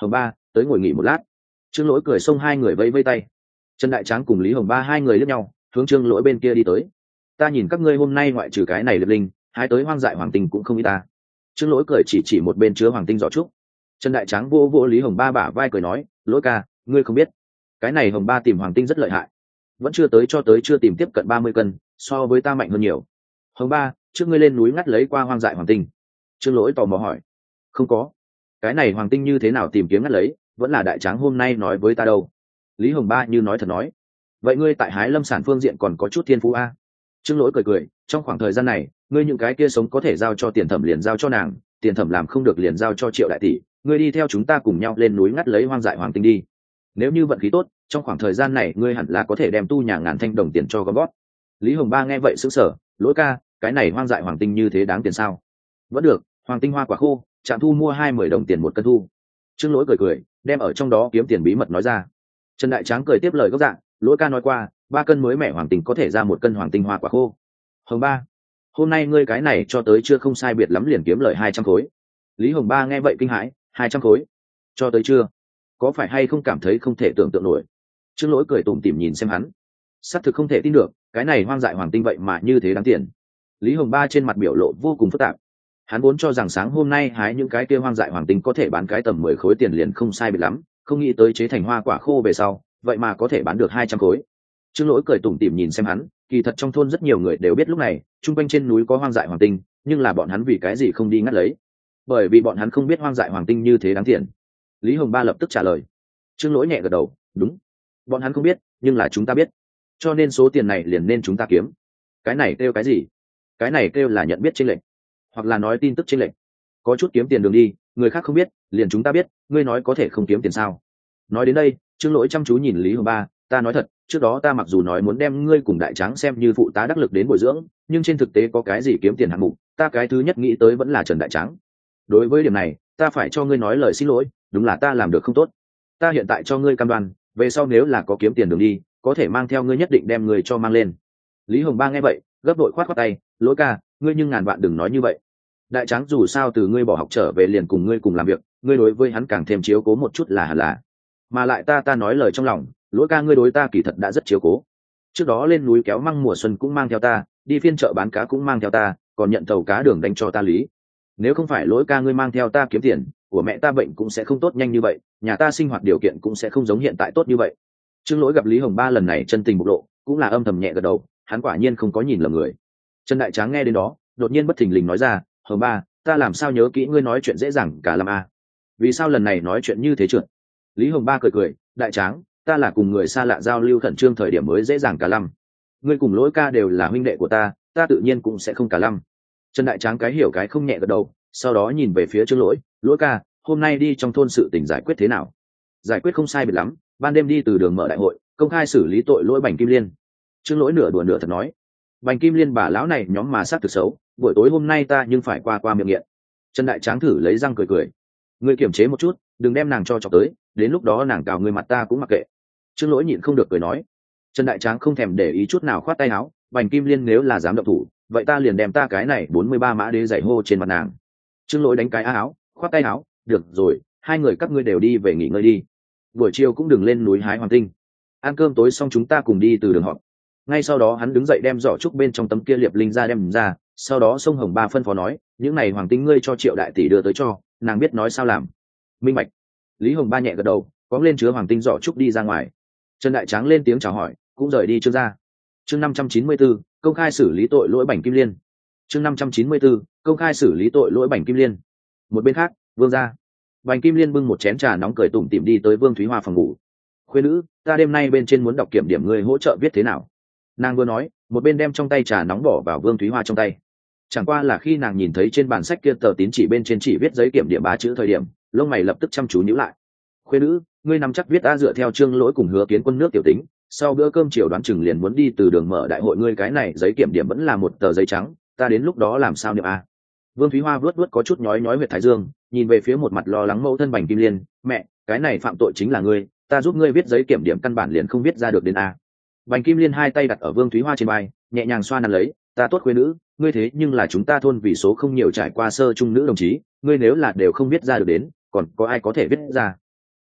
Hồng Ba, tới ngồi nghỉ một lát. Trương Lỗi cười xông hai người vẫy vẫy tay. Trần Đại Tráng cùng Lý Hồng Ba hai người liếc nhau, hướng Trương Lỗi bên kia đi tới. Ta nhìn các ngươi hôm nay ngoại trừ cái này liệt linh, hái tới hoang dại hoàng tinh cũng không ít ta. Trương Lỗi cười chỉ một bên chứa hoàng tinh giỏ trúc. Trần Đại Tráng vô vô Lý Hồng Ba bả vai cười nói, Lỗi ca, ngươi không biết, cái này Hồng Ba tìm hoàng tinh rất lợi hại, vẫn chưa tới cho tới chưa tìm tiếp cận 30 cân, so với ta mạnh hơn nhiều. Hồng Ba, trước ngươi lên núi ngắt lấy qua hoang dại hoàng tinh. Trương Lỗi tò mò hỏi. Không có. Cái này hoàng tinh như thế nào tìm kiếm ngắt lấy, vẫn là Đại Tráng hôm nay nói với ta đâu. Lý Hồng Ba như nói thật nói. Vậy ngươi tại hái lâm sản phương diện còn có chút thiên phú a? Trương Lỗi cười cười, trong khoảng thời gian này ngươi những cái kia sống có thể giao cho Tiền Thẩm liền giao cho nàng, Tiền Thẩm làm không được liền giao cho Triệu đại tỷ, ngươi đi theo chúng ta cùng nhau lên núi ngắt lấy hoang dại hoàng tinh đi. Nếu như vận khí tốt, trong khoảng thời gian này ngươi hẳn là có thể đem tu nhà ngàn thanh đồng tiền cho gom gót. Lý Hồng Ba nghe vậy sững sờ, Lỗi ca, cái này hoang dại hoàng tinh như thế đáng tiền sao? Vẫn được, hoàng tinh hoa quả khô, trạm thu mua 20 đồng tiền một cân thu. Trương Lỗi cười cười, đem ở trong đó kiếm tiền bí mật nói ra. Trần Đại Tráng cười tiếp lời gốc dạng, Lỗi ca nói qua, 3 cân mới mẻ hoàng tinh có thể ra 1 cân hoàng tinh hoa quả khô. Hồng Ba, hôm nay ngươi cái này cho tới chưa không sai biệt lắm liền kiếm lời 200 khối. Lý Hồng Ba nghe vậy kinh hãi, 200 khối? Cho tới chưa? Có phải hay không cảm thấy không thể tưởng tượng nổi? Trương Lỗi cười tủm tỉm nhìn xem hắn. Xác thực không thể tin được, cái này hoang dại hoàng tinh vậy mà như thế đáng tiền. Lý Hồng Ba trên mặt biểu lộ vô cùng phức tạp. Hắn vốn cho rằng sáng hôm nay hái những cái kia hoang dại hoàng tinh có thể bán cái tầm 10 khối tiền liền không sai biệt lắm, không nghĩ tới chế thành hoa quả khô về sau, vậy mà có thể bán được 200 khối. Trương Lỗi cười tủm tỉm nhìn xem hắn, kỳ thật trong thôn rất nhiều người đều biết lúc này, trung quanh trên núi có hoang dại hoàng tinh, nhưng là bọn hắn vì cái gì không đi ngắt lấy? Bởi vì bọn hắn không biết hoang dại hoàng tinh như thế đáng tiền. Lý Hồng Ba lập tức trả lời. Trương Lỗi nhẹ gật đầu, đúng, bọn hắn không biết, nhưng là chúng ta biết, cho nên số tiền này liền nên chúng ta kiếm. Cái này kêu cái gì? Cái này kêu là nhận biết chênh lệch, hoặc là nói tin tức chênh lệch. Có chút kiếm tiền đường đi, người khác không biết, liền chúng ta biết, ngươi nói có thể không kiếm tiền sao? Nói đến đây, Trương Lỗi chăm chú nhìn Lý Hồng Ba, ta nói thật, trước đó ta mặc dù nói muốn đem ngươi cùng Đại Tráng xem như phụ tá đắc lực đến bồi dưỡng, nhưng trên thực tế có cái gì kiếm tiền hạng mục, ta cái thứ nhất nghĩ tới vẫn là Trần Đại Tráng. Đối với điểm này, ta phải cho ngươi nói lời xin lỗi, đúng là ta làm được không tốt. Ta hiện tại cho ngươi cam đoan, về sau nếu là có kiếm tiền đường đi, có thể mang theo ngươi nhất định đem người cho mang lên. Lý Hồng Ba nghe vậy, gấp đội khoát khoát tay, Lỗi ca, ngươi nhưng ngàn vạn đừng nói như vậy. Đại Tráng dù sao từ ngươi bỏ học trở về liền cùng ngươi cùng làm việc, ngươi đối với hắn càng thêm chiếu cố một chút là hẳn là. Mà lại ta nói lời trong lòng, Lỗi ca ngươi đối ta kỳ thật đã rất chiếu cố. Trước đó lên núi kéo măng mùa xuân cũng mang theo ta, đi phiên chợ bán cá cũng mang theo ta, còn nhận tàu cá đường đánh cho ta lý. Nếu không phải Lỗi ca ngươi mang theo ta kiếm tiền, của mẹ ta bệnh cũng sẽ không tốt nhanh như vậy, nhà ta sinh hoạt điều kiện cũng sẽ không giống hiện tại tốt như vậy. Trương Lỗi gặp Lý Hồng Ba lần này chân tình bộc lộ, cũng là âm thầm nhẹ gật đầu, hắn quả nhiên không có nhìn lầm người. Trần Đại Tráng nghe đến đó, đột nhiên bất thình lình nói ra, Hồng Ba, ta làm sao nhớ kỹ ngươi nói chuyện dễ dàng cả làm a? Vì sao lần này nói chuyện như thế trượt? Lý Hồng Ba cười cười, Đại Tráng, ta là cùng người xa lạ giao lưu khẩn trương thời điểm mới dễ dàng cả lăm. Ngươi cùng Lỗi ca đều là huynh đệ của ta tự nhiên cũng sẽ không cả lăm. Trần Đại Tráng cái hiểu cái không nhẹ gật đầu, sau đó nhìn về phía Trương Lỗi, Lỗi ca, hôm nay đi trong thôn sự tình giải quyết thế nào? Giải quyết không sai biệt lắm, ban đêm đi từ đường mở đại hội, công khai xử lý tội lỗi Bành Kim Liên. Trương Lỗi nửa đùa nửa thật nói, Bành Kim Liên bà lão này nhóm mà sát thực xấu, buổi tối hôm nay ta nhưng phải qua miệng nghiện. Trần Đại Tráng thử lấy răng cười cười, ngươi kiềm chế một chút, đừng đem nàng cho chọc tới, đến lúc đó nàng cào ngươi mặt ta cũng mặc kệ. Trương Lỗi nhịn không được cười nói. Trần Đại Tráng không thèm để ý chút nào khoát tay áo, Bành Kim Liên nếu là dám động thủ, vậy ta liền đem ta cái này 43 mã đế giày hô trên mặt nàng. Trương Lỗi đánh cái áo, khoát tay áo, được rồi, hai người các ngươi đều đi về nghỉ ngơi đi, buổi chiều cũng đừng lên núi hái hoàng tinh, ăn cơm tối xong chúng ta cùng đi từ đường họp. Ngay sau đó hắn đứng dậy đem giỏ trúc bên trong tấm kia liệp linh ra đem ra, sau đó xông Hồng Ba phân phó nói, những này hoàng tinh ngươi cho Triệu đại tỷ đưa tới cho nàng, biết nói sao làm. Minh bạch. Lý Hồng Ba nhẹ gật đầu, cóng lên chứa hoàng tinh giỏ trúc đi ra ngoài. Trần Đại Tráng lên tiếng chào hỏi, cũng rời đi Trương gia. Chương 594, công khai xử lý tội lỗi Bành Kim Liên. Chương 594, công khai xử lý tội lỗi Bành Kim Liên. Một bên khác, Vương gia. Bành Kim Liên bưng một chén trà nóng cười tủm tỉm đi tới Vương Thúy Hoa phòng ngủ. Khuê nữ, ta đêm nay bên trên muốn đọc kiểm điểm ngươi hỗ trợ viết thế nào? Nàng vừa nói, một bên đem trong tay trà nóng bỏ vào Vương Thúy Hoa trong tay. Chẳng qua là khi nàng nhìn thấy trên bản sách kia tờ tín chỉ bên trên chỉ viết giấy kiểm điểm 3 chữ thời điểm, lông mày lập tức chăm chú nhíu lại. Khuê nữ, ngươi nắm chắc viết ta dựa theo Trương Lỗi cùng Hứa Kiến Quân nước tiểu tính, sau bữa cơm chiều đoán chừng liền muốn đi từ đường mở đại hội, ngươi cái này giấy kiểm điểm vẫn là một tờ giấy trắng, ta đến lúc đó làm sao niệm a? Vương Thúy Hoa vuốt có chút nhói huyệt thái dương, nhìn về phía một mặt lo lắng mẫu thân Bành Kim Liên, mẹ, cái này phạm tội chính là ngươi, ta giúp ngươi viết giấy kiểm điểm căn bản liền không viết ra được đến a. Bành Kim Liên hai tay đặt ở Vương Thúy Hoa trên vai, nhẹ nhàng xoa nắn lấy, ta tốt khuê nữ, ngươi thế nhưng là chúng ta thôn vì số không nhiều trải qua sơ trung nữ đồng chí, ngươi nếu là đều không viết ra được đến, còn có ai có thể viết ra?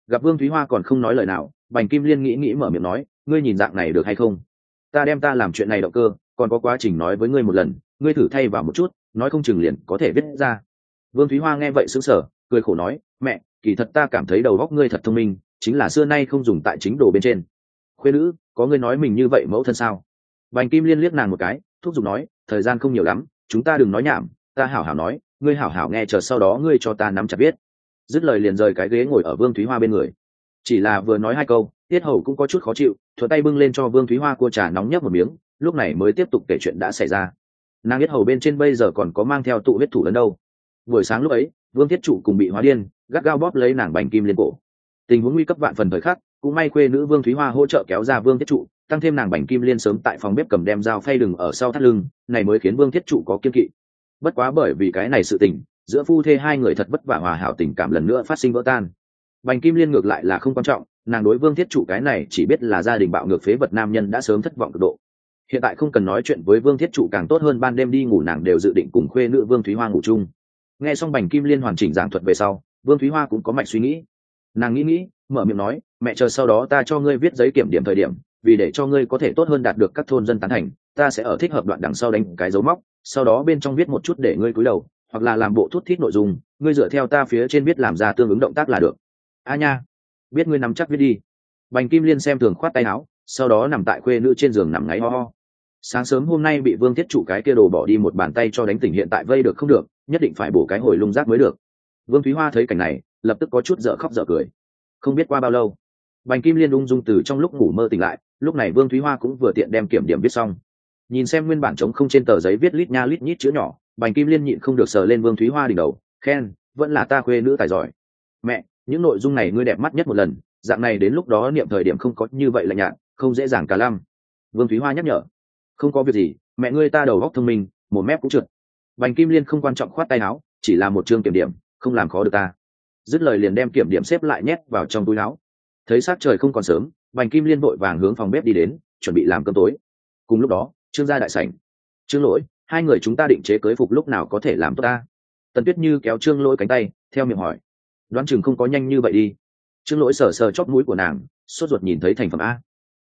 Gặp Vương Thúy Hoa còn không nói lời nào, Bành Kim Liên nghĩ nghĩ mở miệng nói, ngươi nhìn dạng này được hay không? Ta đem ta làm chuyện này động cơ, còn có quá trình nói với ngươi một lần, ngươi thử thay vào một chút, nói không chừng liền có thể viết ra. Vương Thúy Hoa nghe vậy sững sờ, cười khổ nói, mẹ, kỳ thật ta cảm thấy đầu óc ngươi thật thông minh, chính là xưa nay không dùng tại chính đồ bên trên. Khuê nữ, có ngươi nói mình như vậy mẫu thân sao? Bành Kim Liên liếc nàng một cái, thúc giục nói, thời gian không nhiều lắm, chúng ta đừng nói nhảm, ta hảo hảo nói, ngươi hảo hảo nghe, chờ sau đó ngươi cho ta nắm chặt viết. Dứt lời liền rời cái ghế ngồi ở Vương Thúy Hoa bên người. Chỉ là vừa nói hai câu, Tiết Hầu cũng có chút khó chịu, thuận tay bưng lên cho Vương Thúy Hoa cua trà nóng nhấp một miếng, lúc này mới tiếp tục kể chuyện đã xảy ra. Nàng Tiết Hầu bên trên bây giờ còn có mang theo tụ huyết thủ ấn đâu. Buổi sáng lúc ấy, Vương Thiết Trụ cùng bị hóa điên, gắt gao bóp lấy nàng Bành Kim Liên cổ. Tình huống nguy cấp vạn phần thời khắc, cũng may khuê nữ Vương Thúy Hoa hỗ trợ kéo ra Vương Thiết Trụ, tăng thêm nàng Bành Kim Liên sớm tại phòng bếp cầm đem dao phay đừng ở sau thắt lưng, này mới khiến Vương Thiết Trụ có kiên kỵ. Bất quá bởi vì cái này sự tình, giữa phu thê hai người thật vất vả hòa hảo tình cảm lần nữa phát sinh vỡ tan. Bành Kim Liên ngược lại là không quan trọng, nàng đối Vương Thiết Trụ cái này chỉ biết là gia đình bạo ngược phế vật nam nhân đã sớm thất vọng cực độ. Hiện tại không cần nói chuyện với Vương Thiết Trụ càng tốt hơn, ban đêm đi ngủ nàng đều dự định cùng khuê nữ Vương Thúy Hoa ngủ chung. Nghe xong Bành Kim Liên hoàn chỉnh giảng thuật về sau, Vương Thúy Hoa cũng có mạch suy nghĩ. Nàng nghĩ, mở miệng nói, mẹ, chờ sau đó ta cho ngươi viết giấy kiểm điểm thời điểm, vì để cho ngươi có thể tốt hơn đạt được các thôn dân tán thành, ta sẽ ở thích hợp đoạn đằng sau đánh cái dấu móc, sau đó bên trong viết một chút để ngươi cúi đầu, hoặc là làm bộ thút thít nội dung, ngươi dựa theo ta phía trên viết làm ra tương ứng động tác là được. A nha, biết ngươi nắm chắc viết đi. Bành Kim Liên xem thường khoát tay áo, sau đó nằm tại khuê nữ trên giường nằm ngáy ho ho. Sáng sớm hôm nay bị Vương Thiết Trụ cái kia đồ bỏ đi một bàn tay cho đánh tỉnh, hiện tại vây được không được, nhất định phải bổ cái hồi lung rác mới được. Vương Thúy Hoa thấy cảnh này, lập tức có chút dở khóc dở cười. Không biết qua bao lâu, Bành Kim Liên ung dung từ trong lúc ngủ mơ tỉnh lại, lúc này Vương Thúy Hoa cũng vừa tiện đem kiểm điểm viết xong. Nhìn xem nguyên bản trống không trên tờ giấy viết lít nha lít nhít chữ nhỏ, Bành Kim Liên nhịn không được sờ lên Vương Thúy Hoa đỉnh đầu, khen, vẫn là ta khuê nữ tài giỏi. Mẹ, những nội dung này ngươi đẹp mắt nhất một lần, dạng này đến lúc đó niệm thời điểm không có như vậy lạnh nhạt, không dễ dàng cả lăm. Vương Thúy Hoa nhắc nhở. Không có việc gì, mẹ ngươi ta đầu óc thông minh, một mép cũng trượt. Bành Kim Liên không quan trọng khoát tay áo, chỉ là một chương kiểm điểm, không làm khó được ta. Dứt lời liền đem kiểm điểm xếp lại nhét vào trong túi áo. Thấy sát trời không còn sớm, Bành Kim Liên vội vàng hướng phòng bếp đi đến, chuẩn bị làm cơm tối. Cùng lúc đó, Trương gia đại sảnh. Trương Lỗi, hai người chúng ta định chế cưới phục lúc nào có thể làm tốt ta? Tần Tuyết Như kéo Trương Lỗi cánh tay, theo miệng hỏi. Đoán chừng không có nhanh như vậy đi. Trương Lỗi sờ sờ chóp mũi của nàng, sốt ruột nhìn thấy thành phẩm a.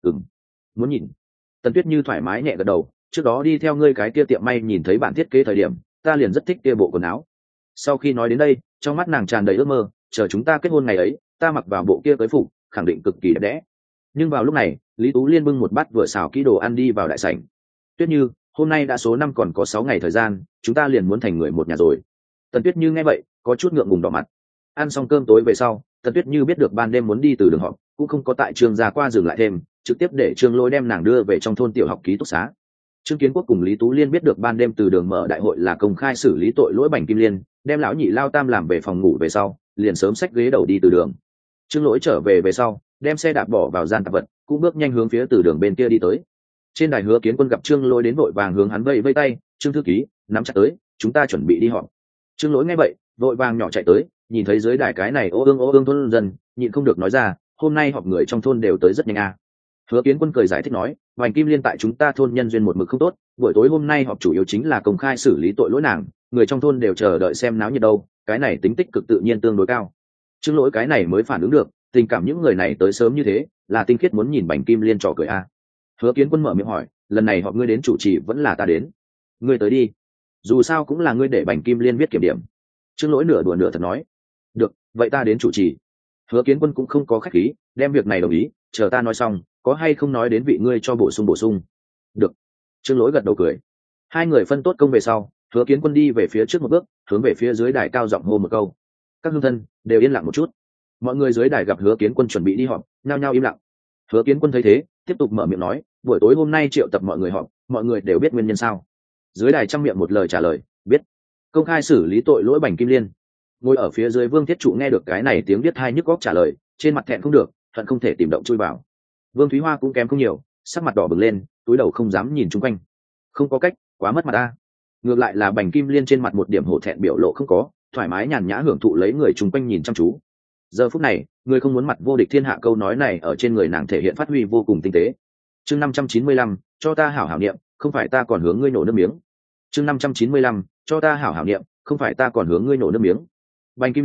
Muốn nhìn. Tần Tuyết Như thoải mái nhẹ gật đầu, trước đó đi theo ngươi cái kia tiệm may nhìn thấy bản thiết kế thời điểm, ta liền rất thích kia bộ quần áo. Sau khi nói đến đây, trong mắt nàng tràn đầy ước mơ, chờ chúng ta kết hôn ngày ấy, ta mặc vào bộ kia cưới phục, khẳng định cực kỳ đẹp đẽ. Nhưng vào lúc này, Lý Tú Liên bưng một bát vừa xào kỹ đồ ăn đi vào đại sảnh. Tuyết Như, hôm nay đã số năm còn có 6 ngày thời gian, chúng ta liền muốn thành người một nhà rồi. Tần Tuyết Như nghe vậy, có chút ngượng ngùng đỏ mặt. Ăn xong cơm tối về sau, Tần Tuyết Như biết được ban đêm muốn đi từ đường họp, cũng không có tại Trương gia qua dừng lại thêm, trực tiếp để Trương Lỗi đem nàng đưa về trong thôn tiểu học ký túc xá. Trương Kiến Quốc cùng Lý Tú Liên biết được ban đêm từ đường mở đại hội là công khai xử lý tội lỗi Bành Kim Liên, đem lão nhị Lao Tam làm về phòng ngủ về sau, liền sớm xách ghế đầu đi từ đường. Trương Lỗi trở về về sau, đem xe đạp bỏ vào gian tạp vật, cũng bước nhanh hướng phía từ đường bên kia đi tới. Trên đài Hứa Kiến Quân gặp Trương Lỗi đến vội vàng hướng hắn vây vây tay, "Trương thư ký, nắm chặt tới, chúng ta chuẩn bị đi họp." Trương Lỗi nghe vậy, vội vàng nhỏ chạy tới, nhìn thấy dưới đài cái này ô ương thôn dân, nhịn không được nói ra, "Hôm nay họp người trong thôn đều tới rất nhanh à." Hứa Kiến Quân cười giải thích nói, Bành Kim Liên tại chúng ta thôn nhân duyên một mực không tốt, buổi tối hôm nay họp chủ yếu chính là công khai xử lý tội lỗi nàng, người trong thôn đều chờ đợi xem náo nhiệt đâu, cái này tính tích cực tự nhiên tương đối cao. Trương Lỗi cái này mới phản ứng được, tình cảm những người này tới sớm như thế, là tinh khiết muốn nhìn Bành Kim Liên trò cười à. Hứa Kiến Quân mở miệng hỏi, lần này họp ngươi đến chủ trì vẫn là ta đến? Ngươi tới đi, dù sao cũng là ngươi để Bành Kim Liên viết kiểm điểm. Trương Lỗi nửa đùa nửa thật nói, được, vậy ta đến chủ trì. Hứa Kiến Quân cũng không có khách khí, đem việc này đồng ý, chờ ta nói xong, có hay không nói đến vị ngươi cho bổ sung. Được. Trương Lỗi gật đầu cười. Hai người phân tốt công về sau, Hứa Kiến Quân đi về phía trước một bước, hướng về phía dưới đài cao giọng hô một câu. Các hương thân đều yên lặng một chút. Mọi người dưới đài gặp Hứa Kiến Quân chuẩn bị đi họp, nhao nhao im lặng. Hứa Kiến Quân thấy thế, tiếp tục mở miệng nói, buổi tối hôm nay triệu tập mọi người họp, mọi người đều biết nguyên nhân sao? Dưới đài trăm miệng một lời trả lời, biết. Công khai xử lý tội lỗi Bành Kim Liên. Ngồi ở phía dưới Vương Thiết Trụ nghe được cái này tiếng biết hai nhức góc trả lời, trên mặt thẹn không được, hận không thể tìm động chui vào. Vương Thúy Hoa cũng kém không nhiều, sắc mặt đỏ bừng lên, túi đầu không dám nhìn chung quanh. Không có cách, quá mất mặt ta. Ngược lại là Bành Kim Liên trên mặt một điểm hổ thẹn biểu lộ không có, thoải mái nhàn nhã hưởng thụ lấy người chung quanh nhìn chăm chú. Giờ phút này, người không muốn mặt vô địch thiên hạ câu nói này ở trên người nàng thể hiện phát huy vô cùng tinh tế. Chương 595, cho ta hảo hảo niệm, không phải ta còn hướng ngươi nổ nước miếng. Chương 595, cho ta hảo hảo niệm, không phải ta còn hướng ngươi nổ nước miếng. Bành Kim Liên,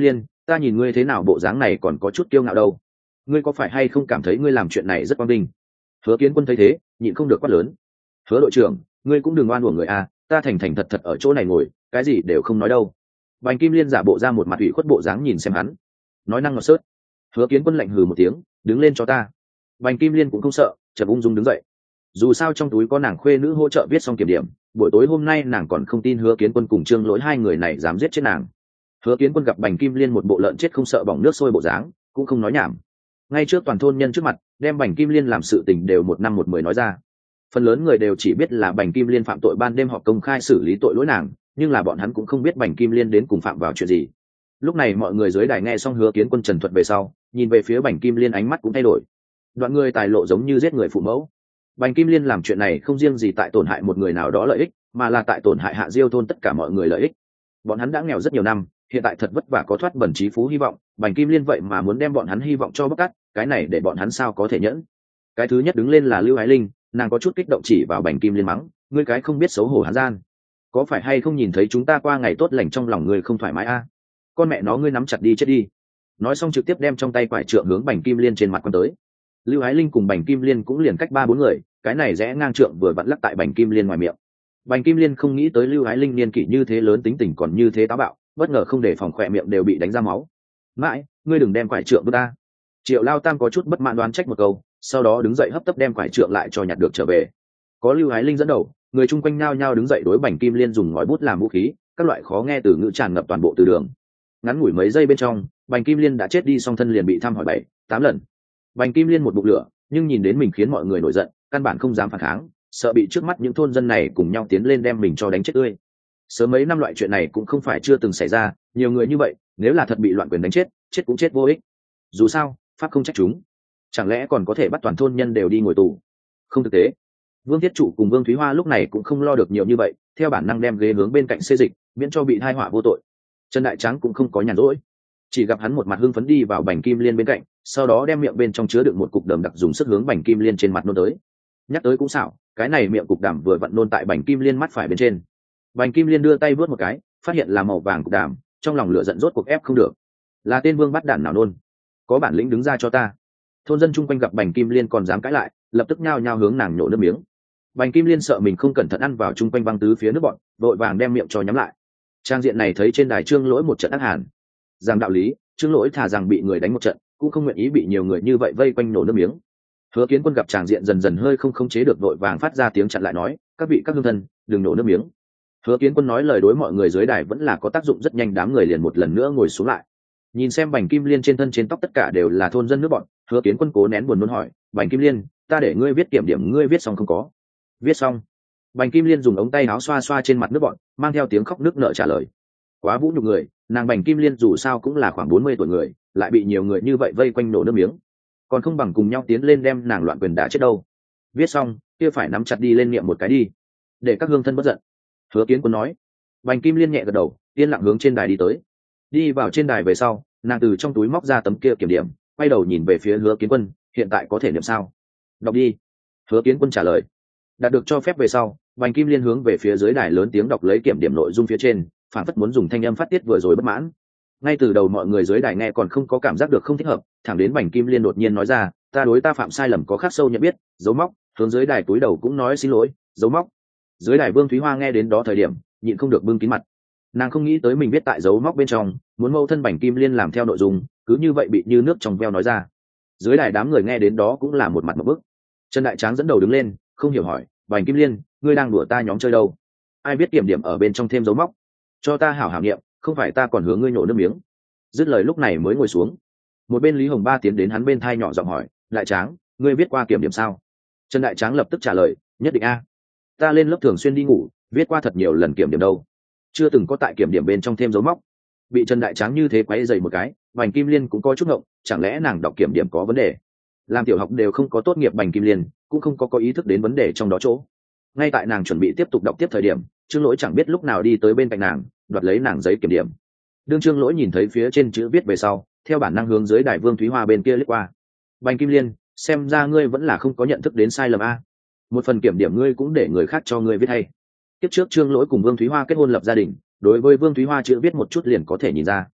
ta nhìn ngươi thế nào bộ dáng này còn có chút kiêu ngạo đâu, ngươi có phải hay không cảm thấy ngươi làm chuyện này rất quang vinh? Hứa Kiến Quân thấy thế nhịn không được quát lớn: Hứa đội trưởng, ngươi cũng đừng oan uổng người a, ta thành thành thật thật ở chỗ này ngồi, cái gì đều không nói đâu. Bành Kim Liên giả bộ ra một mặt ủy khuất bộ dáng nhìn xem hắn, nói năng ngọt sớt. Hứa Kiến Quân lạnh hừ một tiếng: đứng lên cho ta. Bành Kim Liên cũng không sợ, chợt ung dung đứng dậy. Dù sao trong túi có nàng khuê nữ hỗ trợ viết xong kiểm điểm, buổi tối hôm nay nàng còn không tin Hứa Kiến Quân cùng Trương Lỗi hai người này dám giết chết nàng. Hứa Kiến Quân gặp Bành Kim Liên một bộ lợn chết không sợ bỏng nước sôi bộ dáng, cũng không nói nhảm. Ngay trước toàn thôn nhân trước mặt, đem Bành Kim Liên làm sự tình đều một năm một mười nói ra. Phần lớn người đều chỉ biết là Bành Kim Liên phạm tội ban đêm họp công khai xử lý tội lỗi nàng, nhưng là bọn hắn cũng không biết Bành Kim Liên đến cùng phạm vào chuyện gì. Lúc này mọi người dưới đài nghe xong Hứa Kiến Quân trần thuật về sau, nhìn về phía Bành Kim Liên ánh mắt cũng thay đổi. Đoạn người tài lộ giống như giết người phụ mẫu. Bành Kim Liên làm chuyện này không riêng gì tại tổn hại một người nào đó lợi ích, mà là tại tổn hại Hạ Diêu thôn tất cả mọi người lợi ích. Bọn hắn đã nghèo rất nhiều năm, hiện tại thật vất vả có thoát bẩn trí phú hy vọng, Bành Kim Liên vậy mà muốn đem bọn hắn hy vọng cho bóc tát, cái này để bọn hắn sao có thể nhẫn. Cái thứ nhất đứng lên là Lưu Ái Linh, nàng có chút kích động chỉ vào Bành Kim Liên mắng: ngươi cái không biết xấu hổ hán gian, có phải hay không nhìn thấy chúng ta qua ngày tốt lành trong lòng ngươi không thoải mái a? Con mẹ nó ngươi nắm chặt đi chết đi. Nói xong trực tiếp đem trong tay quải trượng hướng Bành Kim Liên trên mặt quăng tới. Lưu Ái Linh cùng Bành Kim Liên cũng liền cách 3-4 người, cái này rẽ ngang trượng vừa vặn lắc tại Bành Kim Liên ngoài miệng. Bành Kim Liên không nghĩ tới Lưu Ái Linh niên kỷ như thế lớn tính tình còn như thế táo bạo, bất ngờ không để phòng khỏe miệng đều bị đánh ra máu. Mãi, ngươi đừng đem quải trượng của ta. Triệu Lao Tam có chút bất mãn đoán trách một câu, sau đó đứng dậy hấp tấp đem quải trượng lại cho nhặt được trở về. Có Lưu Ái Linh dẫn đầu, người chung quanh nhao nhao đứng dậy đối Bành Kim Liên dùng ngòi bút làm vũ khí, các loại khó nghe từ ngữ tràn ngập toàn bộ từ đường. Ngắn ngủi mấy giây bên trong, Bành Kim Liên đã chết đi, song thân liền bị thăm hỏi 7-8 lần. Bành Kim Liên một bụng lửa, nhưng nhìn đến mình khiến mọi người nổi giận, căn bản không dám phản kháng, sợ bị trước mắt những thôn dân này cùng nhau tiến lên đem mình cho đánh chết tươi. Sớm mấy năm loại chuyện này cũng không phải chưa từng xảy ra, nhiều người như vậy, nếu là thật bị loạn quyền đánh chết, chết cũng chết vô ích. Dù sao, pháp không trách chúng, chẳng lẽ còn có thể bắt toàn thôn nhân đều đi ngồi tù? Không thực tế. Vương Thiết Trụ cùng Vương Thúy Hoa lúc này cũng không lo được nhiều như vậy, theo bản năng đem ghế hướng bên cạnh xê dịch, miễn cho bị tai họa vô tội. Trần Đại Tráng cũng không có nhàn rỗi, chỉ gặp hắn một mặt hưng phấn đi vào Bành Kim Liên bên cạnh, sau đó đem miệng bên trong chứa đựng một cục đờm đặc dùng sức hướng Bành Kim Liên trên mặt nôn tới. Nhắc tới cũng xảo, cái này miệng cục đàm vừa vặn nôn tại Bành Kim Liên mắt phải bên trên. Bành Kim Liên đưa tay vớt một cái, phát hiện là màu vàng cục đàm, trong lòng lửa giận rốt cuộc ép không được. Là tên vương bắt đản nào nôn, có bản lĩnh đứng ra cho ta. Thôn dân chung quanh gặp Bành Kim Liên còn dám cãi lại, lập tức nhao nhao hướng nàng nhổ nước miếng. Bành Kim Liên sợ mình không cẩn thận ăn vào chung quanh băng tứ phía nước bọn, vội vàng đem miệng cho nhắm lại. Trang diện này thấy trên đài Trương Lỗi một trận ác hàn. Rằng đạo lý, Trương Lỗi thà rằng bị người đánh một trận, cũng không nguyện ý bị nhiều người như vậy vây quanh nổ nước miếng. Hứa Kiến Quân gặp tràng diện dần dần hơi không khống chế được, vội vàng phát ra tiếng chặn lại nói: các vị các hương thân, đừng nổ nước miếng. Hứa Kiến Quân nói lời đối mọi người dưới đài vẫn là có tác dụng rất nhanh, đám người liền một lần nữa ngồi xuống lại. Nhìn xem Bành Kim Liên trên thân trên tóc tất cả đều là thôn dân nước bọn, Hứa Kiến Quân cố nén buồn nôn hỏi: Bành Kim Liên, ta để ngươi viết kiểm điểm, ngươi viết xong không có? Viết xong. Bành Kim Liên dùng ống tay áo xoa xoa trên mặt nước bọn, mang theo tiếng khóc nức nở trả lời. Quá vũ nhục người, nàng Bành Kim Liên dù sao cũng là khoảng 40 tuổi người, lại bị nhiều người như vậy vây quanh nổ nước miếng, còn không bằng cùng nhau tiến lên đem nàng loạn quyền đả chết đâu. Viết xong, kia phải nắm chặt đi lên niệm một cái đi, để các hương thân bất giận. Hứa Kiến Quân nói. Bành Kim Liên nhẹ gật đầu, yên lặng hướng trên đài đi tới. Đi vào trên đài về sau, nàng từ trong túi móc ra tấm kia kiểm điểm, quay đầu nhìn về phía Hứa Kiến Quân: hiện tại có thể niệm sao? Đọc đi. Hứa Kiến Quân trả lời. Đạt được cho phép về sau, Bành Kim Liên hướng về phía dưới đài lớn tiếng đọc lấy kiểm điểm nội dung phía trên, phản phất muốn dùng thanh âm phát tiết vừa rồi bất mãn. Ngay từ đầu mọi người dưới đài nghe còn không có cảm giác được không thích hợp, thẳng đến Bành Kim Liên đột nhiên nói ra: ta đối ta phạm sai lầm có khắc sâu nhận biết, dấu móc. Hướng dưới đài túi đầu cũng nói xin lỗi, dấu móc. Dưới đài Vương Thúy Hoa nghe đến đó thời điểm, nhịn không được bưng kín mặt. Nàng không nghĩ tới mình biết tại dấu móc bên trong, muốn mâu thân Bành Kim Liên làm theo nội dung, cứ như vậy bị như nước trong veo nói ra. Dưới đài đám người nghe đến đó cũng là một mặt một bức. Trần Đại Tráng dẫn đầu đứng lên, không hiểu hỏi: Bành Kim Liên, ngươi đang đùa ta nhóm chơi đâu? Ai biết kiểm điểm ở bên trong thêm dấu móc? Cho ta hảo hảo niệm, không phải ta còn hướng ngươi nhổ nước miếng. Dứt lời lúc này mới ngồi xuống. Một bên Lý Hồng Ba tiến đến hắn bên thai nhỏ giọng hỏi: Đại Tráng, ngươi viết qua kiểm điểm sao? Trần Đại Tráng lập tức trả lời: nhất định a. Ta lên lớp thường xuyên đi ngủ, viết qua thật nhiều lần kiểm điểm đâu, chưa từng có tại kiểm điểm bên trong thêm dấu móc. Bị Trần Đại Tráng như thế quấy dày một cái, Bành Kim Liên cũng có chút ngộng, chẳng lẽ nàng đọc kiểm điểm có vấn đề? Làm tiểu học đều không có tốt nghiệp Bành Kim Liên cũng không có ý thức đến vấn đề trong đó chỗ. Ngay tại nàng chuẩn bị tiếp tục đọc tiếp thời điểm, Trương Lỗi chẳng biết lúc nào đi tới bên cạnh nàng, đoạt lấy nàng giấy kiểm điểm. Đương Trương Lỗi nhìn thấy phía trên chữ viết về sau, theo bản năng hướng dưới đài Vương Thúy Hoa bên kia liếc qua. Bành Kim Liên, xem ra ngươi vẫn là không có nhận thức đến sai lầm a. Một phần kiểm điểm ngươi cũng để người khác cho ngươi viết hay. Tiếp trước Trương Lỗi cùng Vương Thúy Hoa kết hôn lập gia đình, đối với Vương Thúy Hoa chữ viết một chút liền có thể nhìn ra.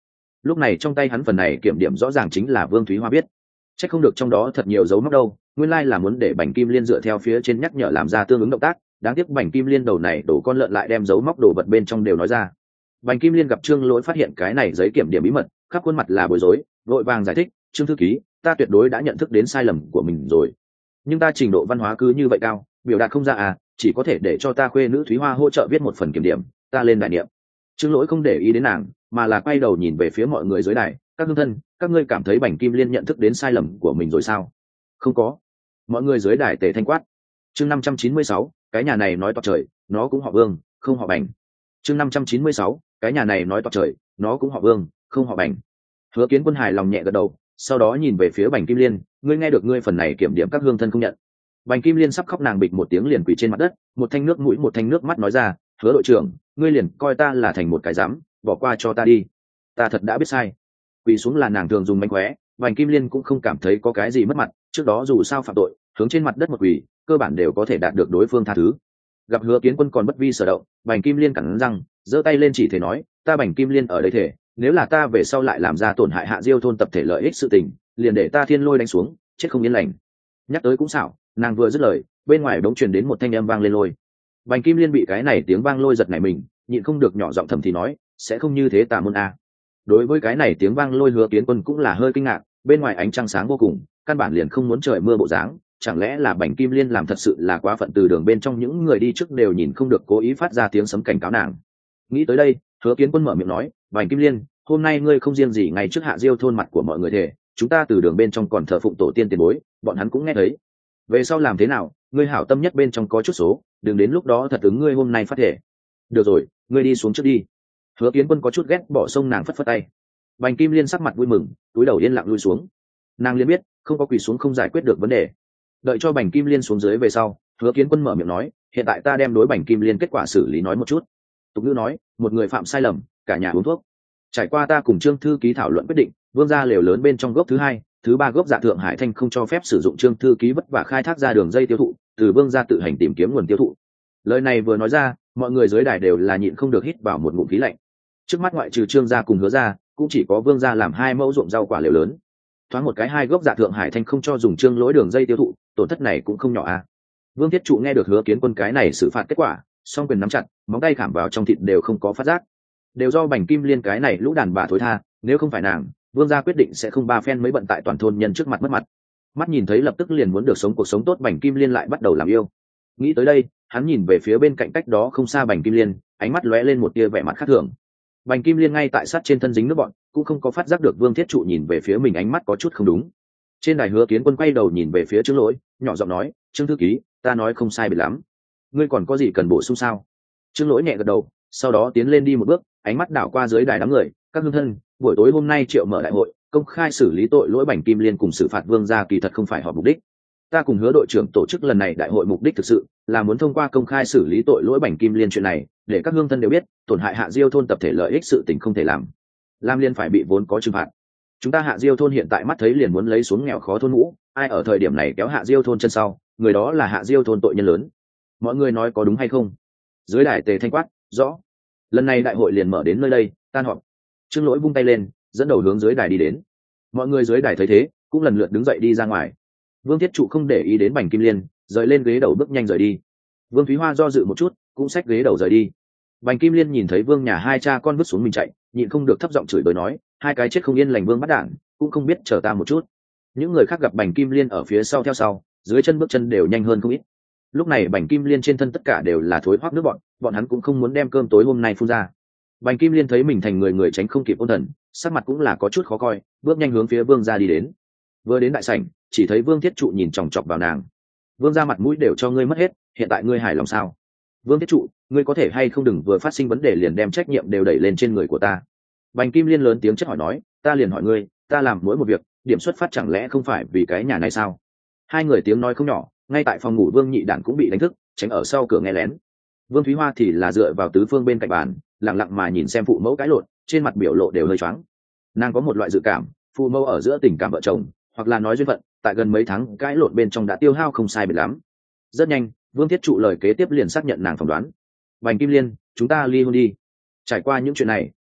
lúc này trong tay hắn phần này kiểm điểm rõ ràng chính là Vương Thúy Hoa biết. Chắc không được trong đó thật nhiều dấu mốc đâu, nguyên lai là muốn để Bành Kim Liên dựa theo phía trên nhắc nhở làm ra tương ứng động tác. Đáng tiếc Bành Kim Liên đầu này đổ con lợn lại đem dấu mốc đồ vật bên trong đều nói ra. Bành Kim Liên gặp Trương Lỗi phát hiện cái này giấy kiểm điểm bí mật, khắp khuôn mặt là bối rối, vội vàng giải thích, Trương thư ký, ta tuyệt đối đã nhận thức đến sai lầm của mình rồi, nhưng ta trình độ văn hóa cứ như vậy cao, biểu đạt không ra à, chỉ có thể để cho ta khuê nữ Thúy Hoa hỗ trợ viết một phần kiểm điểm, ta lên đại niệm. Trương Lỗi không để ý đến nàng, mà là quay đầu nhìn về phía mọi người dưới đài, các hương thân, các ngươi cảm thấy Bành Kim Liên nhận thức đến sai lầm của mình rồi sao? Không có. Mọi người dưới đài tề thanh quát. Chương 596, cái nhà này nói toạc trời, nó cũng họ Vương, không họ Bành. Chương 596, cái nhà này nói toạc trời, nó cũng họ Vương, không họ Bành. Hứa Kiến Quân hài lòng nhẹ gật đầu, sau đó nhìn về phía Bành Kim Liên, ngươi nghe được ngươi phần này kiểm điểm các hương thân không nhận. Bành Kim Liên sắp khóc, nàng bịch một tiếng liền quỳ trên mặt đất, một thanh nước mũi một thanh nước mắt nói ra, Hứa đội trưởng, ngươi liền coi ta là thành một cái dám, bỏ qua cho ta đi, ta thật đã biết sai. Quỳ xuống là nàng thường dùng mánh khóe, Bành Kim Liên cũng không cảm thấy có cái gì mất mặt, trước đó dù sao phạm tội, hướng trên mặt đất một quỳ, cơ bản đều có thể đạt được đối phương tha thứ. Gặp Hứa Kiến Quân còn bất vi sở động, Bành Kim Liên cắn răng, giơ tay lên chỉ thể nói, ta Bành Kim Liên ở đây thể, nếu là ta về sau lại làm ra tổn hại Hạ Diêu thôn tập thể lợi ích sự tình, liền để ta thiên lôi đánh xuống, chết không yên lành. Nhắc tới cũng xảo, nàng vừa dứt lời, bên ngoài bỗng truyền đến một thanh âm vang lên lôi. Bành Kim Liên bị cái này tiếng vang lôi giật nảy mình, nhịn không được nhỏ giọng thầm thì nói, sẽ không như thế tà môn a. Đối với cái này tiếng vang lôi, Hứa Kiến Quân cũng là hơi kinh ngạc, bên ngoài ánh trăng sáng vô cùng, căn bản liền không muốn trời mưa bộ dáng, chẳng lẽ là Bành Kim Liên làm thật sự là quá phận, từ đường bên trong những người đi trước đều nhìn không được cố ý phát ra tiếng sấm cảnh cáo nàng. Nghĩ tới đây, Hứa Kiến Quân mở miệng nói, Bành Kim Liên, hôm nay ngươi không riêng gì ngay trước Hạ Diêu thôn mặt của mọi người thể, chúng ta từ đường bên trong còn thờ phụng tổ tiên tiền bối, bọn hắn cũng nghe thấy. Về sau làm thế nào, ngươi hảo tâm nhất bên trong có chút số, đừng đến lúc đó thật ứng ngươi hôm nay phát thể. Được rồi, ngươi đi xuống trước đi. Hứa Kiến Quân có chút ghét bỏ xông nàng phất phất tay. Bành Kim Liên sắc mặt vui mừng, túi đầu yên lặng lui xuống. Nàng liền biết không có quỳ xuống không giải quyết được vấn đề. Đợi cho Bành Kim Liên xuống dưới về sau, Hứa Kiến Quân mở miệng nói, hiện tại ta đem đối Bành Kim Liên kết quả xử lý nói một chút. Tục ngữ nói, một người phạm sai lầm, cả nhà uống thuốc. Trải qua ta cùng Trương thư ký thảo luận quyết định, Vương gia lều lớn bên trong gốc thứ hai, thứ ba gốc Dạ Thượng Hải Thanh không cho phép sử dụng Trương thư ký vất vả khai thác ra đường dây tiêu thụ, từ Vương gia tự hành tìm kiếm nguồn tiêu thụ. Lời này vừa nói ra, mọi người dưới đài đều là nhịn không được hít vào một ngụm khí lạnh. Trước mắt ngoại trừ Trương gia cùng Hứa gia, cũng chỉ có Vương gia làm 2 mẫu ruộng rau quả lều lớn. Thoáng một cái 2 gốc Dạ Thượng Hải Thanh không cho dùng Trương lỗi đường dây tiêu thụ, tổn thất này cũng không nhỏ a. Vương Thiết Trụ nghe được Hứa Kiến Quân cái này xử phạt kết quả, song quyền nắm chặt, móng tay khảm vào trong thịt đều không có phát giác. Đều do Bành Kim Liên cái này lũ đàn bà thối tha, nếu không phải nàng, Vương gia quyết định sẽ không ba phen mấy bận tại toàn thôn nhân trước mặt mất mặt. Mắt nhìn thấy lập tức liền muốn được sống cuộc sống tốt, Bành Kim Liên lại bắt đầu làm yêu. Nghĩ tới đây, hắn nhìn về phía bên cạnh cách đó không xa Bành Kim Liên, ánh mắt lóe lên một tia vẻ mặt khác thường. Bành Kim Liên ngay tại sát trên thân dính nước bọn, cũng không có phát giác được Vương Thiết Trụ nhìn về phía mình ánh mắt có chút không đúng. Trên đài Hứa Kiến Quân quay đầu nhìn về phía Trương Lỗi, nhỏ giọng nói, Trương thư ký, ta nói không sai biệt lắm, ngươi còn có gì cần bổ sung sao? Trương Lỗi nhẹ gật đầu, sau đó tiến lên đi một bước, ánh mắt đảo qua dưới đài đám người, các hương thân, buổi tối hôm nay triệu mở đại hội, công khai xử lý tội lỗi Bành Kim Liên cùng xử phạt Vương gia kỳ thật không phải họp mục đích. Ta cùng Hứa đội trưởng tổ chức lần này đại hội mục đích thực sự là muốn thông qua công khai xử lý tội lỗi Bành Kim Liên chuyện này, để các hương thân đều biết, tổn hại Hạ Diêu thôn tập thể lợi ích sự tình không thể làm liên phải bị vốn có trừng phạt. Chúng ta Hạ Diêu thôn hiện tại mắt thấy liền muốn lấy xuống nghèo khó thôn ngũ, ai ở thời điểm này kéo Hạ Diêu thôn chân sau, người đó là Hạ Diêu thôn tội nhân lớn. Mọi người nói có đúng hay không? Dưới đài tề thanh quát, rõ. Lần này đại hội liền mở đến nơi đây, tan họp. Trương Lỗi vung tay lên, dẫn đầu hướng dưới đài đi đến. Mọi người dưới đài thấy thế, cũng lần lượt đứng dậy đi ra ngoài. Vương Thiết Trụ không để ý đến Bành Kim Liên, rời lên ghế đầu bước nhanh rời đi. Vương Thúy Hoa do dự một chút, cũng xách ghế đầu rời đi. Bành Kim Liên nhìn thấy Vương nhà 2 cha con vứt xuống mình chạy, nhịn không được thấp giọng chửi bới nói, 2 cái chết không yên lành Vương bắt đảng, cũng không biết chờ ta một chút. Những người khác gặp Bành Kim Liên ở phía sau theo sau, dưới chân bước chân đều nhanh hơn không ít. Lúc này Bành Kim Liên trên thân tất cả đều là thối hoắc nước bọn hắn cũng không muốn đem cơm tối hôm nay phun ra. Bành Kim Liên thấy mình thành người tránh không kịp ôn thần, sắc mặt cũng là có chút khó coi, bước nhanh hướng phía Vương gia đi đến. Vừa đến đại sảnh, chỉ thấy Vương Thiết Trụ nhìn chòng chọc vào nàng. Vương gia mặt mũi đều cho ngươi mất hết, hiện tại ngươi hài lòng sao? Vương Thiết Trụ, ngươi có thể hay không đừng vừa phát sinh vấn đề liền đem trách nhiệm đều đẩy lên trên người của ta. Bành Kim Liên lớn tiếng chất hỏi nói, ta liền hỏi ngươi, ta làm mỗi một việc, điểm xuất phát chẳng lẽ không phải vì cái nhà này sao? 2 người tiếng nói không nhỏ, ngay tại phòng ngủ Vương Nhị Đản cũng bị đánh thức, tránh ở sau cửa nghe lén. Vương Thúy Hoa thì là dựa vào tứ phương bên cạnh bàn, lặng lặng mà nhìn xem phụ mẫu cãi lộn, trên mặt biểu lộ đều hơi choáng. Nàng có một loại dự cảm, phụ mẫu ở giữa tình cảm vợ chồng, hoặc là nói duyên phận, tại gần mấy tháng cãi lộn bên trong đã tiêu hao không sai biệt lắm. Rất nhanh, Vương Thiết Trụ lời kế tiếp liền xác nhận nàng phỏng đoán. Bành Kim Liên, chúng ta ly hôn đi. Trải qua những chuyện này,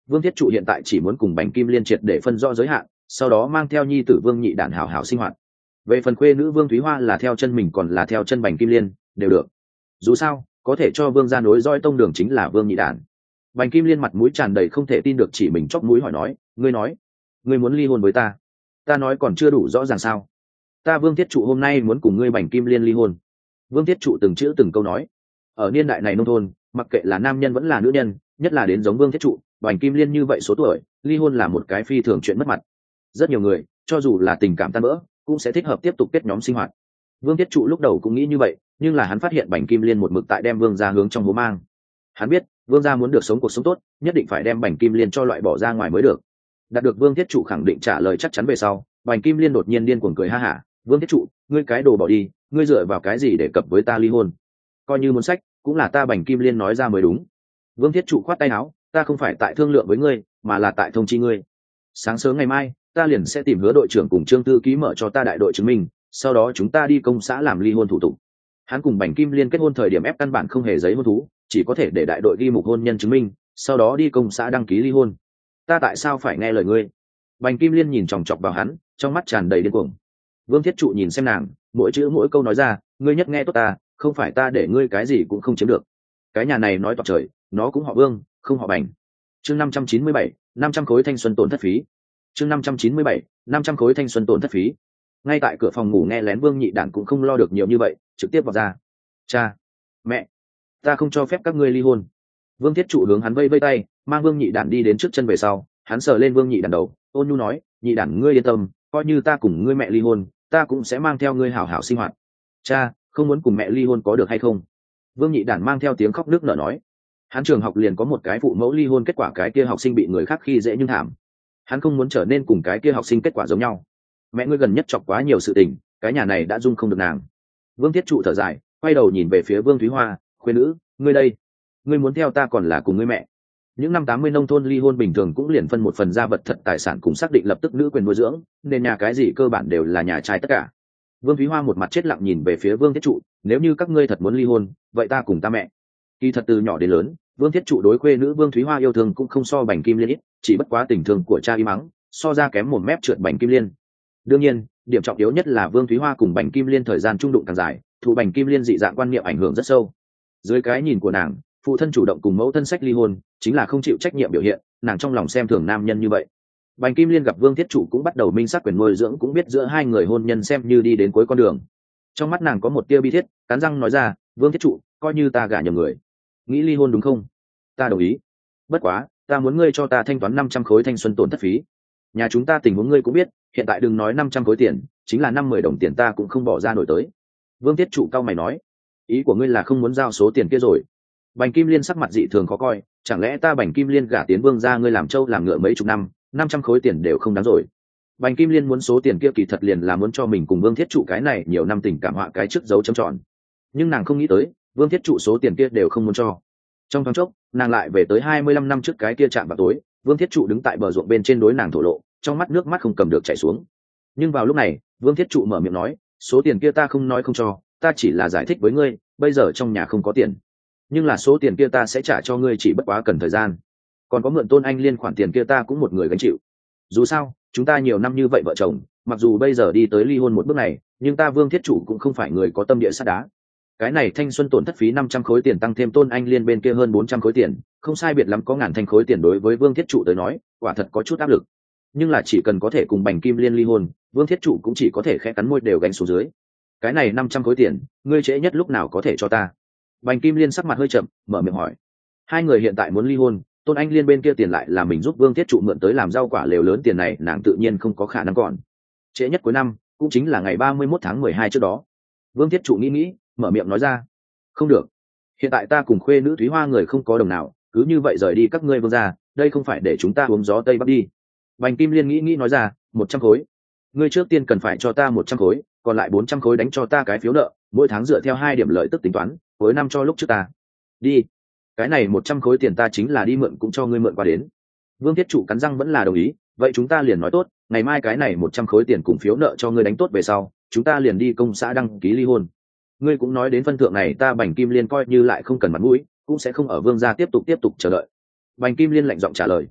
Vương Thiết Trụ hiện tại chỉ muốn cùng Bành Kim Liên triệt để phân rõ giới hạn, sau đó mang theo nhi tử Vương Nhị Đản hảo hảo sinh hoạt. Về phần khuê nữ Vương Thúy Hoa là theo chân mình còn là theo chân Bành Kim Liên đều được, dù sao có thể cho Vương gia nối dõi tông đường chính là Vương Nhị Đản. Bành Kim Liên mặt mũi tràn đầy không thể tin được, chỉ mình chóp mũi hỏi nói, nói ngươi muốn ly hôn với ta? Ta nói còn chưa đủ rõ ràng sao? Ta Vương Thiết Trụ hôm nay muốn cùng ngươi Bành Kim Liên ly hôn. Vương Thiết Trụ từng chữ từng câu nói. Ở niên đại này nông thôn, mặc kệ là nam nhân vẫn là nữ nhân, nhất là đến giống Vương Thiết Trụ, Bành Kim Liên như vậy số tuổi, ly hôn là một cái phi thường chuyện mất mặt. Rất nhiều người, cho dù là tình cảm tan vỡ, cũng sẽ thích hợp tiếp tục kết nhóm sinh hoạt. Vương Thiết Trụ lúc đầu cũng nghĩ như vậy, nhưng là hắn phát hiện Bành Kim Liên một mực tại đem Vương gia hướng trong hố mang. Hắn biết, Vương gia muốn được sống cuộc sống tốt, nhất định phải đem Bành Kim Liên cho loại bỏ ra ngoài mới được. Đạt được Vương Thiết Trụ khẳng định trả lời chắc chắn về sau, Bành Kim Liên đột nhiên điên cuồng cười ha hả. Vương Thiết Trụ, ngươi cái đồ bỏ đi, ngươi dựa vào cái gì để cập với ta ly hôn? Coi như muốn sách, cũng là ta Bành Kim Liên nói ra mới đúng. Vương Thiết Trụ khoát tay áo, ta không phải tại thương lượng với ngươi, mà là tại thông chi ngươi. Sáng sớm ngày mai, ta liền sẽ tìm Hứa đội trưởng cùng Trương thư ký mở cho ta đại đội chứng minh, sau đó chúng ta đi công xã làm ly hôn thủ tục. Hắn cùng Bành Kim Liên kết hôn thời điểm ép căn bản không hề giấy hôn thú, chỉ có thể để đại đội ghi mục hôn nhân chứng minh, sau đó đi công xã đăng ký ly hôn. Ta tại sao phải nghe lời ngươi? Bành Kim Liên nhìn chòng chọc vào hắn, trong mắt tràn đầy điên cuồng. Vương Thiết Trụ nhìn xem nàng, mỗi chữ mỗi câu nói ra, ngươi nhất nghe tốt ta, không phải ta để ngươi cái gì cũng không chiếm được. Cái nhà này nói toạc trời, nó cũng họ Vương, không họ Bành. Chương 597, 500 khối thanh xuân tổn thất phí. Chương 597, 500 khối thanh xuân tổn thất phí. Ngay tại cửa phòng ngủ nghe lén Vương Nhị Đản cũng không lo được nhiều như vậy, trực tiếp vào ra. Cha, mẹ, ta không cho phép các ngươi ly hôn. Vương Thiết Trụ hướng hắn vây vây tay, mang Vương Nhị Đản đi đến trước chân về sau, hắn sờ lên Vương Nhị Đản đầu, ôn nhu nói, Nhị Đản ngươi yên tâm, coi như ta cùng ngươi mẹ ly hôn, ta cũng sẽ mang theo ngươi hảo hảo sinh hoạt. Cha, không muốn cùng mẹ ly hôn có được hay không? Vương Nhị Đản mang theo tiếng khóc nức nở nói. Hắn trường học liền có một cái phụ mẫu ly hôn kết quả, cái kia học sinh bị người khác khi dễ nhưng thảm. Hắn không muốn trở nên cùng cái kia học sinh kết quả giống nhau. Mẹ ngươi gần nhất chọc quá nhiều sự tình, cái nhà này đã dung không được nàng. Vương Thiết Trụ thở dài, quay đầu nhìn về phía Vương Thúy Hoa, khuyên nữ, ngươi đây, ngươi muốn theo ta còn là cùng ngươi mẹ? Những năm 80 nông thôn ly hôn bình thường cũng liền phân một phần gia vật thật tài sản cùng xác định lập tức nữ quyền nuôi dưỡng, nên nhà cái gì cơ bản đều là nhà trai tất cả. Vương Thúy Hoa một mặt chết lặng nhìn về phía Vương Thiết Trụ, nếu như các ngươi thật muốn ly hôn, vậy ta cùng ta mẹ. Kỳ thật từ nhỏ đến lớn, Vương Thiết Trụ đối khuê nữ Vương Thúy Hoa yêu thương cũng không so Bành Kim Liên ít, chỉ bất quá tình thương của cha y mắng, so ra kém một mép trượt Bành Kim Liên. Đương nhiên, điểm trọng yếu nhất là Vương Thúy Hoa cùng Bành Kim Liên thời gian chung đụng càng dài, thụ Bành Kim Liên dị dạng quan niệm ảnh hưởng rất sâu. Dưới cái nhìn của nàng, phụ thân chủ động cùng mẫu thân sách ly hôn, chính là không chịu trách nhiệm biểu hiện, nàng trong lòng xem thường nam nhân như vậy. Bành Kim Liên gặp Vương Thiết Trụ cũng bắt đầu minh xác quyền nuôi dưỡng, cũng biết giữa hai người hôn nhân xem như đi đến cuối con đường. Trong mắt nàng có một tia bi thiết, cắn răng nói ra, Vương Thiết Trụ, coi như ta gả nhầm người. Nghĩ ly hôn đúng không? Ta đồng ý. Bất quá, ta muốn ngươi cho ta thanh toán 500 khối thanh xuân tổn thất phí. Nhà chúng ta tình huống ngươi cũng biết, hiện tại đừng nói 500 khối tiền, chính là 5-10 đồng tiền ta cũng không bỏ ra nổi tới. Vương Thiết Trụ cau mày nói, ý của ngươi là không muốn giao số tiền kia rồi? Bành Kim Liên sắc mặt dị thường khó coi, chẳng lẽ ta Bành Kim Liên gả tiến Vương gia ngươi làm trâu làm ngựa mấy chục năm, 500 khối tiền đều không đáng rồi? Bành Kim Liên muốn số tiền kia kỳ thật liền là muốn cho mình cùng Vương Thiết Trụ cái này nhiều năm tình cảm họa cái trước dấu chấm tròn. Nhưng nàng không nghĩ tới, Vương Thiết Trụ số tiền kia đều không muốn cho. Trong thoáng chốc, nàng lại về tới 25 năm trước cái kia chạm vào tối, Vương Thiết Trụ đứng tại bờ ruộng bên trên đối nàng thổ lộ, trong mắt nước mắt không cầm được chảy xuống. Nhưng vào lúc này, Vương Thiết Trụ mở miệng nói, số tiền kia ta không nói không cho, ta chỉ là giải thích với ngươi, bây giờ trong nhà không có tiền. Nhưng là số tiền kia ta sẽ trả cho ngươi, chỉ bất quá cần thời gian. Còn có mượn Tôn Anh Liên khoản tiền kia ta cũng một người gánh chịu. Dù sao, chúng ta nhiều năm như vậy vợ chồng, mặc dù bây giờ đi tới ly hôn một bước này, nhưng ta Vương Thiết Trụ cũng không phải người có tâm địa sắt đá. Cái này thanh xuân tổn thất phí 500 khối tiền tăng thêm Tôn Anh Liên bên kia hơn 400 khối tiền, không sai biệt lắm có ngàn thanh khối tiền, đối với Vương Thiết Trụ tới nói, quả thật có chút áp lực. Nhưng là chỉ cần có thể cùng Bành Kim Liên ly hôn, Vương Thiết Trụ cũng chỉ có thể khẽ cắn môi đều gánh xuống dưới. Cái này 500 khối tiền, ngươi trễ nhất lúc nào có thể cho ta? Bành Kim Liên sắc mặt hơi chậm, mở miệng hỏi. Hai người hiện tại muốn ly hôn, Tôn Anh Liên bên kia tiền lại là mình giúp Vương Thiết Trụ mượn tới làm rau quả lều lớn, tiền này nàng tự nhiên không có khả năng còn. Trễ nhất cuối năm, cũng chính là ngày 31 tháng 12 trước đó. Vương Thiết Trụ nghĩ, mở miệng nói ra. Không được. Hiện tại ta cùng khuê nữ Thúy Hoa người không có đồng nào, cứ như vậy rời đi các ngươi Vương gia, đây không phải để chúng ta uống gió Tây Bắc đi. Bành Kim Liên nghĩ nói ra, 100 khối. Ngươi trước tiên cần phải cho ta 100 khối, còn lại 400 khối đánh cho ta cái phiếu nợ, mỗi tháng dựa theo 2 điểm lợi tức tính toán, cuối năm cho lúc trước ta. Đi. Cái này 100 khối tiền ta chính là đi mượn cũng cho ngươi mượn qua đến. Vương Thiết Trụ cắn răng vẫn là đồng ý, vậy chúng ta liền nói tốt, ngày mai cái này 100 khối tiền cùng phiếu nợ cho ngươi đánh tốt về sau, chúng ta liền đi công xã đăng ký ly hôn. Ngươi cũng nói đến phân thượng này, ta Bành Kim Liên coi như lại không cần mặt mũi, cũng sẽ không ở Vương gia tiếp tục chờ đợi. Bành Kim Liên lạnh giọng trả lời.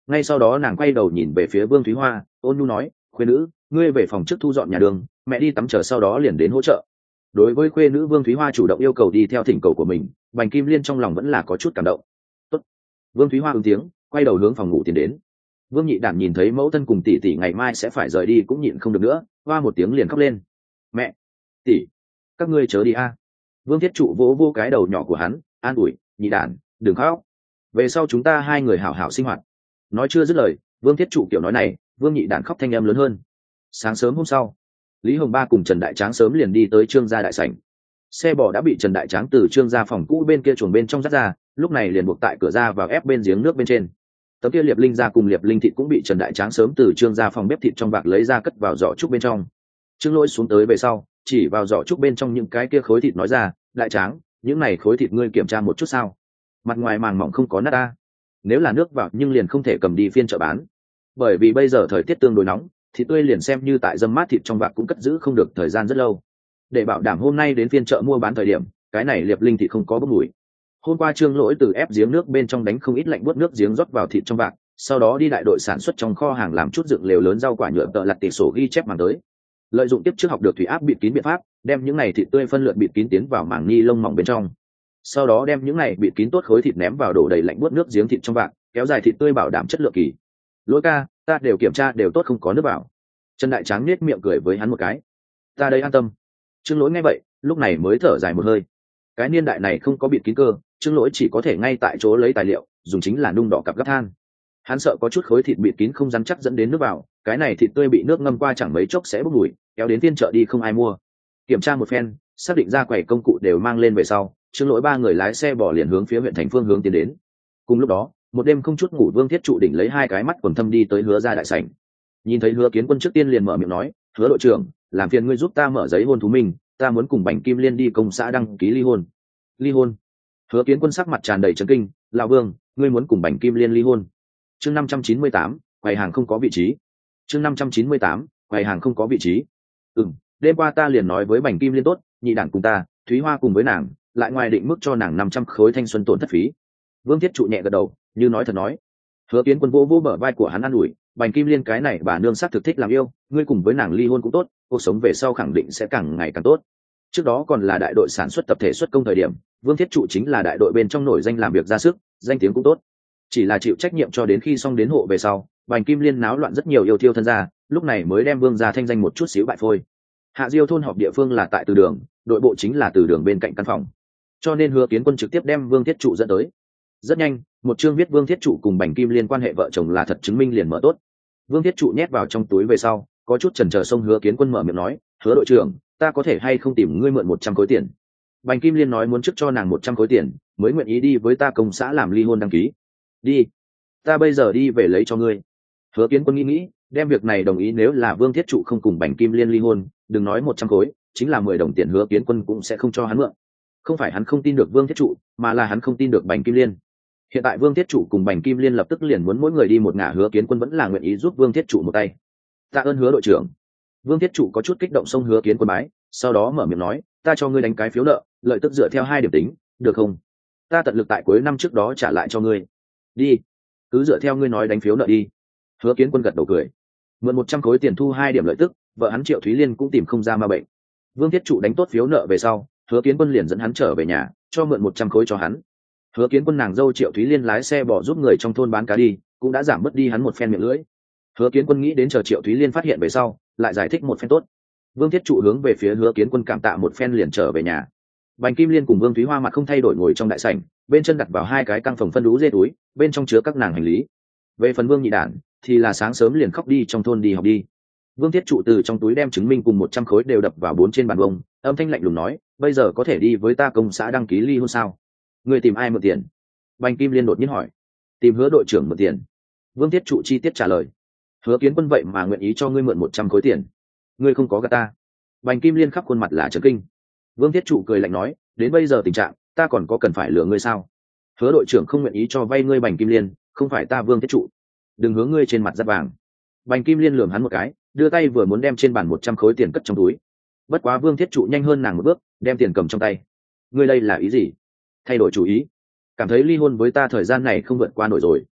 Ngay sau đó nàng quay đầu nhìn về phía Vương Thúy Hoa, ôn nhu nói, khuê nữ, ngươi về phòng trước thu dọn nhà đường, mẹ đi tắm chờ sau đó liền đến hỗ trợ. Đối với khuê nữ Vương Thúy Hoa chủ động yêu cầu đi theo thỉnh cầu của mình, Bành Kim Liên trong lòng vẫn là có chút cảm động. Tốt. Vương Thúy Hoa ứng tiếng, quay đầu hướng phòng ngủ tiến đến. Vương Nhị Đản nhìn thấy mẫu thân cùng tỷ tỷ ngày mai sẽ phải rời đi cũng nhịn không được nữa, hoa một tiếng liền khóc lên. Mẹ, tỷ, các ngươi chớ đi a. Vương Thiết Trụ vỗ vô cái đầu nhỏ của hắn, an ủi, Nhị Đản, đừng khóc. Về sau chúng ta hai người hảo hảo sinh hoạt. Nói chưa dứt lời, Vương Thiết Trụ kiểu nói này, Vương Nhị Đản khóc thanh âm lớn hơn. Sáng sớm hôm sau, Lý Hồng Ba cùng Trần Đại Tráng sớm liền đi tới Trương gia đại sảnh. Xe bò đã bị Trần Đại Tráng từ Trương gia phòng cũ bên kia chuồng bên trong dắt ra, lúc này liền buộc tại cửa ra vào ép bên giếng nước bên trên. Tấm kia Liệp Linh gia cùng Liệp Linh thịt cũng bị Trần Đại Tráng sớm từ Trương gia phòng bếp thịt trong bạc lấy ra cất vào giỏ trúc bên trong. Trương Lỗi xuống tới về sau, chỉ vào giỏ trúc bên trong những cái kia khối thịt nói ra, Đại Tráng, những này khối thịt ngươi kiểm tra một chút sao? Mặt ngoài màng mỏng không có nát ta. Nếu là nước vào nhưng liền không thể cầm đi phiên chợ bán, bởi vì bây giờ thời tiết tương đối nóng, thịt tươi liền xem như tại dâm mát thịt trong bạc cũng cất giữ không được thời gian rất lâu. Để bảo đảm hôm nay đến phiên chợ mua bán thời điểm, cái này Liệp Linh thịt không có bốc mùi. Hôm qua Trương Lỗi từ ép giếng nước bên trong đánh không ít lạnh buốt nước giếng rót vào thịt trong bạc, sau đó đi đại đội sản xuất trong kho hàng làm chút dựng lều lớn rau quả nhựa tợ lặt tỉ sổ ghi chép màng tới. Lợi dụng tiếp trước học được thủy áp bịt kín biện pháp, đem những này thịt tươi phân lượt bịt kín tiến vào màng ni lông mỏng bên trong. Sau đó đem những này bịt kín tốt khối thịt ném vào đổ đầy lạnh buốt nước giếng thịt trong bạc, kéo dài thịt tươi bảo đảm chất lượng kỳ. Lỗi ca, ta đều kiểm tra đều tốt không có nước vào. Trần Đại Tráng nết miệng cười với hắn một cái. Ta đây an tâm. Trương Lỗi nghe vậy, lúc này mới thở dài một hơi. Cái niên đại này không có bịt kín cơ, Trương Lỗi chỉ có thể ngay tại chỗ lấy tài liệu, dùng chính là nung đỏ cặp gấp than. Hắn sợ có chút khối thịt bịt kín không rắn chắc dẫn đến nước vào, cái này thịt tươi bị nước ngâm qua chẳng mấy chốc sẽ bốc mùi, kéo đến phiên chợ đi không ai mua. Kiểm tra một phen, xác định ra quầy công cụ đều mang lên về sau, Trương Lỗi ba người lái xe bỏ liền hướng phía huyện thành phương hướng tiến đến. Cùng lúc đó, một đêm không chút ngủ Vương Thiết Trụ đỉnh lấy hai cái mắt quần thâm đi tới Hứa gia đại sảnh. Nhìn thấy Hứa Kiến Quân trước tiên liền mở miệng nói, Hứa đội trưởng, làm phiền ngươi giúp ta mở giấy hôn thú mình, ta muốn cùng Bành Kim Liên đi công xã đăng ký ly hôn. Ly hôn? Hứa Kiến Quân sắc mặt tràn đầy chấn kinh, lão Vương, ngươi muốn cùng Bành Kim Liên ly hôn? Chương 598, quầy hàng không có vị trí. Chương 598, quầy hàng không có vị trí. Đêm qua ta liền nói với Bành Kim Liên tốt, Nhị Đản cùng ta, Thúy Hoa cùng với nàng, lại ngoài định mức cho nàng 500 khối thanh xuân tổn thất phí. Vương Thiết Trụ nhẹ gật đầu, như nói thật nói. Hứa Kiến Quân vỗ bờ vai của hắn an ủi, Bành Kim Liên cái này bà nương sắc thực thích làm yêu, ngươi cùng với nàng ly hôn cũng tốt, cuộc sống về sau khẳng định sẽ càng ngày càng tốt. Trước đó còn là đại đội sản xuất tập thể xuất công thời điểm, Vương Thiết Trụ chính là đại đội bên trong nổi danh làm việc ra sức, danh tiếng cũng tốt. Chỉ là chịu trách nhiệm cho đến khi xong đến hộ về sau, Bành Kim Liên náo loạn rất nhiều yêu thiêu thân gia, lúc này mới đem Vương gia thanh danh một chút xíu bại phôi. Hạ Diêu thôn họp địa phương là tại Từ Đường, đội bộ chính là Từ Đường bên cạnh căn phòng. Cho nên Hứa Kiến Quân trực tiếp đem Vương Thiết Trụ dẫn tới. Rất nhanh, một chương viết Vương Thiết Trụ cùng Bành Kim Liên quan hệ vợ chồng là thật chứng minh liền mở tốt. Vương Thiết Trụ nhét vào trong túi về sau, có chút chần chờ xông Hứa Kiến Quân mở miệng nói, Hứa đội trưởng, ta có thể hay không tìm ngươi mượn 100 khối tiền? Bành Kim Liên nói muốn trước cho nàng 100 khối tiền, mới nguyện ý đi với ta công xã làm ly hôn đăng ký. Đi, ta bây giờ đi về lấy cho ngươi. Hứa Kiến Quân nghĩ, đem việc này đồng ý, nếu là Vương Thiết Trụ không cùng Bành Kim Liên ly hôn, đừng nói 100 khối, chính là 10 đồng tiền Hứa Kiến Quân cũng sẽ không cho hắn mượn. Không phải hắn không tin được Vương Thiết Trụ, mà là hắn không tin được Bành Kim Liên. Hiện tại Vương Thiết Trụ cùng Bành Kim Liên lập tức liền muốn mỗi người đi một ngả, Hứa Kiến Quân vẫn là nguyện ý giúp Vương Thiết Trụ một tay. Tạ ơn Hứa đội trưởng. Vương Thiết Trụ có chút kích động xông Hứa Kiến Quân bái, sau đó mở miệng nói, ta cho ngươi đánh cái phiếu nợ, lợi tức dựa theo 2 điểm tính, được không? Ta tận lực tại cuối năm trước đó trả lại cho ngươi. Đi, cứ dựa theo ngươi nói đánh phiếu nợ đi. Hứa Kiến Quân gật đầu cười. Mượn 100 khối tiền thu 2 điểm lợi tức, vợ hắn Triệu Thúy Liên cũng tìm không ra ma bệnh. Vương Thiết Trụ đánh tốt phiếu nợ về sau, Hứa Kiến Quân liền dẫn hắn trở về nhà, cho mượn 100 khối cho hắn. Hứa Kiến Quân nàng dâu Triệu Thúy Liên lái xe bỏ giúp người trong thôn bán cá đi, cũng đã giảm bớt đi hắn một phen miệng lưỡi. Hứa Kiến Quân nghĩ đến chờ Triệu Thúy Liên phát hiện về sau, lại giải thích một phen tốt. Vương Thiết Trụ hướng về phía Hứa Kiến Quân cảm tạ một phen liền trở về nhà. Bành Kim Liên cùng Vương Thúy Hoa mặt không thay đổi ngồi trong đại sảnh, bên chân đặt vào 2 cái căng phòng phân đú dê túi, bên trong chứa các nàng hành lý. Về phần Vương Nhị Đản thì là sáng sớm liền khóc đi trong thôn đi học đi. Vương Thiết Trụ từ trong túi đem chứng minh cùng 100 khối đều đập vào 4 trên bàn bông, âm thanh lạnh lùng nói, bây giờ có thể đi với ta công xã đăng ký ly hôn sao? Người tìm ai mượn tiền? Bành Kim Liên đột nhiên hỏi. Tìm Hứa đội trưởng mượn tiền. Vương Thiết Trụ chi tiết trả lời. Hứa Kiến Quân vậy mà nguyện ý cho ngươi mượn 100 khối tiền. Ngươi không có gạt ta? Bành Kim Liên khắp khuôn mặt là chấn kinh. Vương Thiết Trụ cười lạnh nói, đến bây giờ tình trạng, ta còn có cần phải lừa ngươi sao? Hứa đội trưởng không nguyện ý cho vay ngươi Bành Kim Liên, không phải ta Vương Thiết Trụ. Đừng hướng ngươi trên mặt giáp vàng. Bành Kim Liên lườm hắn một cái, đưa tay vừa muốn đem trên bàn 100 khối tiền cất trong túi. Bất quá Vương Thiết Trụ nhanh hơn nàng một bước, đem tiền cầm trong tay. Ngươi đây là ý gì? Thay đổi chủ ý? Cảm thấy ly hôn với ta thời gian này không vượt qua nổi rồi?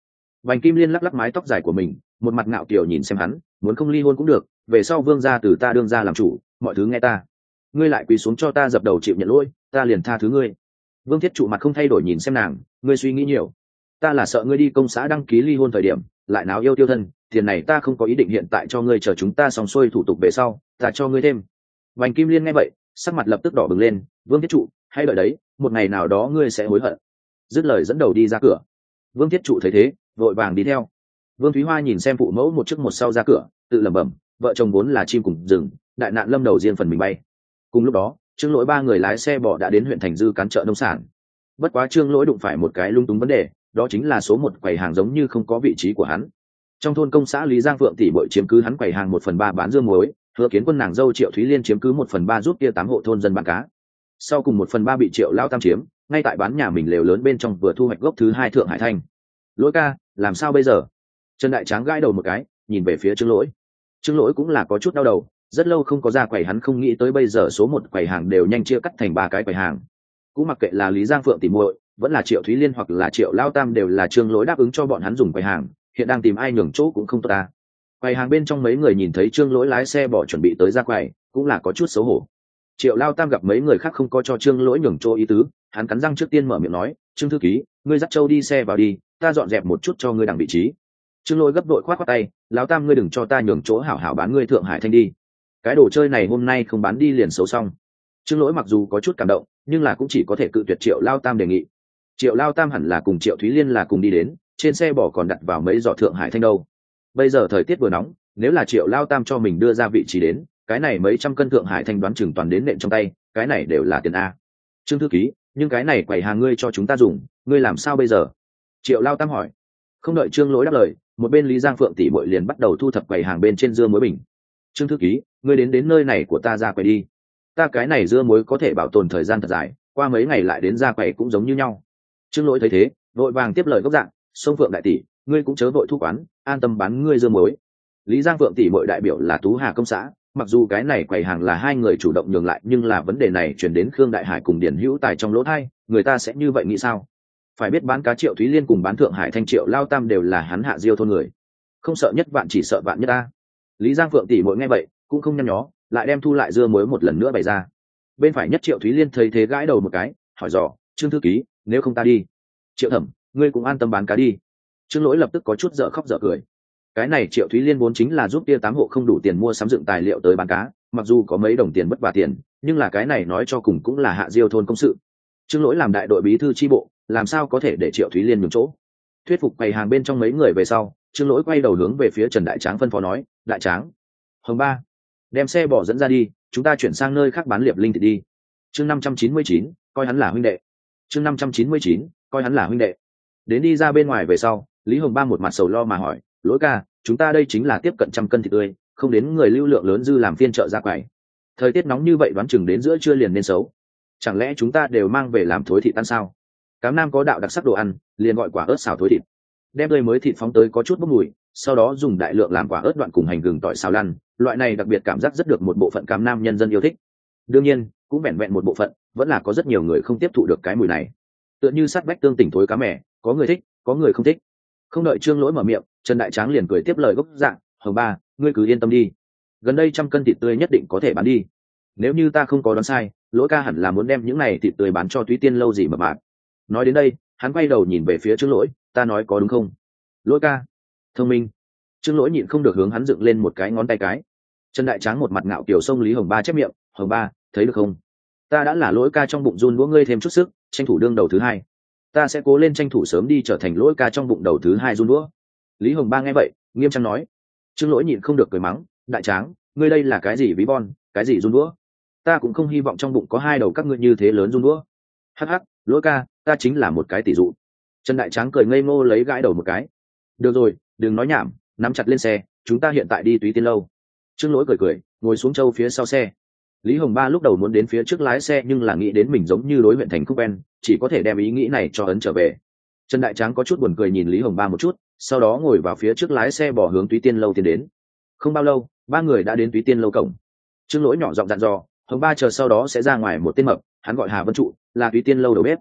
Vành Kim Liên lắc lắc mái tóc dài của mình, một mặt ngạo kiều nhìn xem hắn, muốn không ly hôn cũng được, về sau vương gia từ ta đương ra làm chủ, mọi thứ nghe ta. Ngươi lại quỳ xuống cho ta dập đầu chịu nhận lỗi, ta liền tha thứ ngươi. Vương Thiết Trụ mặt không thay đổi nhìn xem nàng, ngươi suy nghĩ nhiều. Ta là sợ ngươi đi công xã đăng ký ly hôn thời điểm, lại náo yêu tiêu thân, tiền này ta không có ý định hiện tại cho ngươi, chờ chúng ta xong xuôi thủ tục về sau, ta cho ngươi thêm. Vành Kim Liên nghe vậy, sắc mặt lập tức đỏ bừng lên, Vương Thiết Trụ, hay đợi đấy, một ngày nào đó ngươi sẽ hối hận. Dứt lời dẫn đầu đi ra cửa. Vương Thiết Trụ thấy thế, vội vàng đi theo. Vương Thúy Hoa nhìn xem phụ mẫu một trước một sau ra cửa, tự lẩm bẩm, vợ chồng vốn là chim cùng rừng, đại nạn lâm đầu riêng phần mình bay. Cùng lúc đó, Trương Lỗi ba người lái xe bò đã đến huyện Thành Dư cán chợ nông sản. Bất quá Trương Lỗi đụng phải một cái lung túng vấn đề, đó chính là số một quầy hàng giống như không có vị trí của hắn. Trong thôn công xã Lý Giang Phượng tỷ muội chiếm cứ hắn quầy hàng 1/3 bán dưa muối, Hứa Kiến Quân nàng dâu Triệu Thúy Liên chiếm cứ 1/3 giúp kia 8 hộ thôn dân bán cá. Sau cùng 1/3 bị Triệu Lao Tam chiếm, ngay tại bán nhà mình lều lớn bên trong vừa thu hoạch gốc thứ 2 Thượng Hải Thanh. Lỗi ca, làm sao bây giờ? Trần Đại Tráng gãi đầu một cái, nhìn về phía Trương Lỗi. Trương Lỗi cũng là có chút đau đầu, rất lâu không có ra quầy, hắn không nghĩ tới bây giờ số một quầy hàng đều nhanh chia cắt thành 3 cái quầy hàng. Cũng mặc kệ là Lý Giang Phượng tỷ muội, vẫn là Triệu Thúy Liên hoặc là Triệu Lao Tam, đều là Trương Lỗi đáp ứng cho bọn hắn dùng quầy hàng, hiện đang tìm ai nhường chỗ cũng không tốt ta. Quầy hàng bên trong mấy người nhìn thấy Trương Lỗi lái xe bỏ chuẩn bị tới ra quầy, cũng là có chút xấu hổ. Triệu Lao Tam gặp mấy người khác không có cho Trương Lỗi nhường chỗ ý tứ, hắn cắn răng trước tiên mở miệng nói, Trương thư ký, ngươi dắt Châu đi xe vào đi, ta dọn dẹp một chút cho ngươi đằng vị trí. Trương Lỗi gấp đội khoát khoát tay, Lão Tam ngươi đừng cho ta nhường chỗ, hảo hảo bán ngươi Thượng Hải Thanh đi, cái đồ chơi này hôm nay không bán đi liền xấu xong. Trương Lỗi mặc dù có chút cảm động, nhưng là cũng chỉ có thể cự tuyệt Triệu Lao Tam đề nghị. Triệu Lao Tam hẳn là cùng Triệu Thúy Liên là cùng đi đến, trên xe bỏ còn đặt vào mấy giỏ Thượng Hải Thanh đâu. Bây giờ thời tiết vừa nóng, nếu là Triệu Lao Tam cho mình đưa ra vị trí đến, cái này mấy trăm cân Thượng Hải Thanh đoán chừng toàn đến nện trong tay, cái này đều là tiền a. Trương thư ký, nhưng cái này quầy hàng ngươi cho chúng ta dùng, ngươi làm sao bây giờ? Triệu Lao Tam hỏi. Không đợi Trương Lỗi đáp lời, một bên Lý Giang Phượng tỷ muội liền bắt đầu thu thập quầy hàng bên trên dưa muối bình. Trương thư ký, ngươi đến nơi này của ta ra quầy đi, ta cái này dưa muối có thể bảo tồn thời gian thật dài, qua mấy ngày lại đến ra quầy cũng giống như nhau. Trương Lỗi thấy thế, vội vàng tiếp lời gốc dạng, Sông Phượng đại tỷ, ngươi cũng chớ vội thu quán, an tâm bán ngươi dưa muối. Lý Giang Phượng tỷ muội đại biểu là Tú Hà công xã, mặc dù cái này quầy hàng là hai người chủ động nhường lại, nhưng là vấn đề này chuyển đến Khương Đại Hải cùng Điền Hữu Tài trong lỗ tai, người ta sẽ như vậy nghĩ sao? Phải biết bán cá Triệu Thúy Liên cùng bán Thượng Hải Thanh Triệu Lao Tam đều là hắn hạ diêu thôn người, không sợ nhất vạn chỉ sợ vạn nhất ta. Lý Giang Phượng tỷ muội nghe vậy cũng không nhăn nhó, lại đem thu lại dưa muối một lần nữa bày ra. Bên phải nhất Triệu Thúy Liên thấy thế gãi đầu một cái, hỏi dò, Trương thư ký, nếu không ta đi. Triệu thẩm, ngươi cũng an tâm bán cá đi. Trương Lỗi lập tức có chút dở khóc dở cười. Cái này Triệu Thúy Liên vốn chính là giúp kia 8 hộ không đủ tiền mua sắm dựng tài liệu tới bán cá, mặc dù có mấy đồng tiền bất vả tiền, nhưng là cái này nói cho cùng cũng là hạ diêu thôn công sự. Trương Lỗi làm đại đội bí thư chi bộ, làm sao có thể để Triệu Thúy Liên nhường chỗ? Thuyết phục quầy hàng bên trong mấy người về sau, Trương Lỗi quay đầu hướng về phía Trần Đại Tráng phân phó nói, Đại Tráng, Hồng Ba, đem xe bỏ dẫn ra đi, chúng ta chuyển sang nơi khác bán liệp linh thịt đi. Chương 599, coi hắn là huynh đệ. Chương 599, coi hắn là huynh đệ. Đến đi ra bên ngoài về sau, Lý Hồng Ba một mặt sầu lo mà hỏi, Lỗi ca, chúng ta đây chính là tiếp cận 100 cân thịt tươi, không đến người lưu lượng lớn dư làm phiên chợ ra quầy. Thời tiết nóng như vậy đoán chừng đến giữa trưa liền nên xấu. Chẳng lẽ chúng ta đều mang về làm thối thịt ăn sao? Cám Nam có đạo đặc sắc đồ ăn, liền gọi quả ớt xào thối thịt. Đem tươi mới thịt phóng tới có chút bốc mùi, sau đó dùng đại lượng làm quả ớt đoạn cùng hành gừng tỏi xào lăn, loại này đặc biệt cảm giác rất được một bộ phận Cám Nam nhân dân yêu thích. Đương nhiên, cũng vẹn vẹn một bộ phận, vẫn là có rất nhiều người không tiếp thụ được cái mùi này. Tựa như sát vách tương tỉnh thối cá mẻ, có người thích, có người không thích. Không đợi Trương Lỗi mở miệng, Trần Đại Tráng liền cười tiếp lời gốc dạng, Hồng Ba, ngươi cứ yên tâm đi, gần đây 100 cân thịt tươi nhất định có thể bán đi. Nếu như ta không có đoán sai, Lỗi ca hẳn là muốn đem những này thịt tươi bán cho Túy Tiên lâu gì mà bạn. Nói đến đây, hắn quay đầu nhìn về phía Trương Lỗi, ta nói có đúng không? Lỗi ca, thông minh. Trương Lỗi nhịn không được hướng hắn dựng lên một cái ngón tay cái. Trần Đại Tráng một mặt ngạo kiểu sông Lý Hồng Ba chép miệng, Hồng Ba, thấy được không? Ta đã là Lỗi ca trong bụng run đũa ngươi thêm chút sức, tranh thủ đương đầu thứ 2. Ta sẽ cố lên tranh thủ sớm đi trở thành Lỗi ca trong bụng đầu thứ 2 run đũa. Lý Hồng Ba nghe vậy, nghiêm trang nói. Trương Lỗi nhịn không được cười mắng, Đại Tráng, ngươi đây là cái gì ví von, cái gì run đũa? Ta cũng không hy vọng trong bụng có 2 đầu các ngươi như thế lớn run đũa. Hắc hắc, Lỗi ca, ta chính là một cái tỷ dụ. Trần Đại Tráng cười ngây ngô lấy gãi đầu một cái. Được rồi, đừng nói nhảm, nắm chặt lên xe, chúng ta hiện tại đi Túy Tiên lâu. Trương Lỗi cười cười, ngồi xuống châu phía sau xe. Lý Hồng Ba lúc đầu muốn đến phía trước lái xe, nhưng là nghĩ đến mình giống như đối huyện thành không quen, chỉ có thể đem ý nghĩ này cho ấn trở về. Trần Đại Tráng có chút buồn cười nhìn Lý Hồng Ba một chút, sau đó ngồi vào phía trước lái xe bỏ hướng Túy Tiên lâu tiến đến. Không bao lâu, 3 người đã đến Túy Tiên lâu cổng. Trương Lỗi nhỏ giọng dặn dò, Hồng Ba chờ sau đó sẽ ra ngoài một tên mập, hắn gọi Hà Vân Trụ, là Túy Tiên lâu đầu bếp.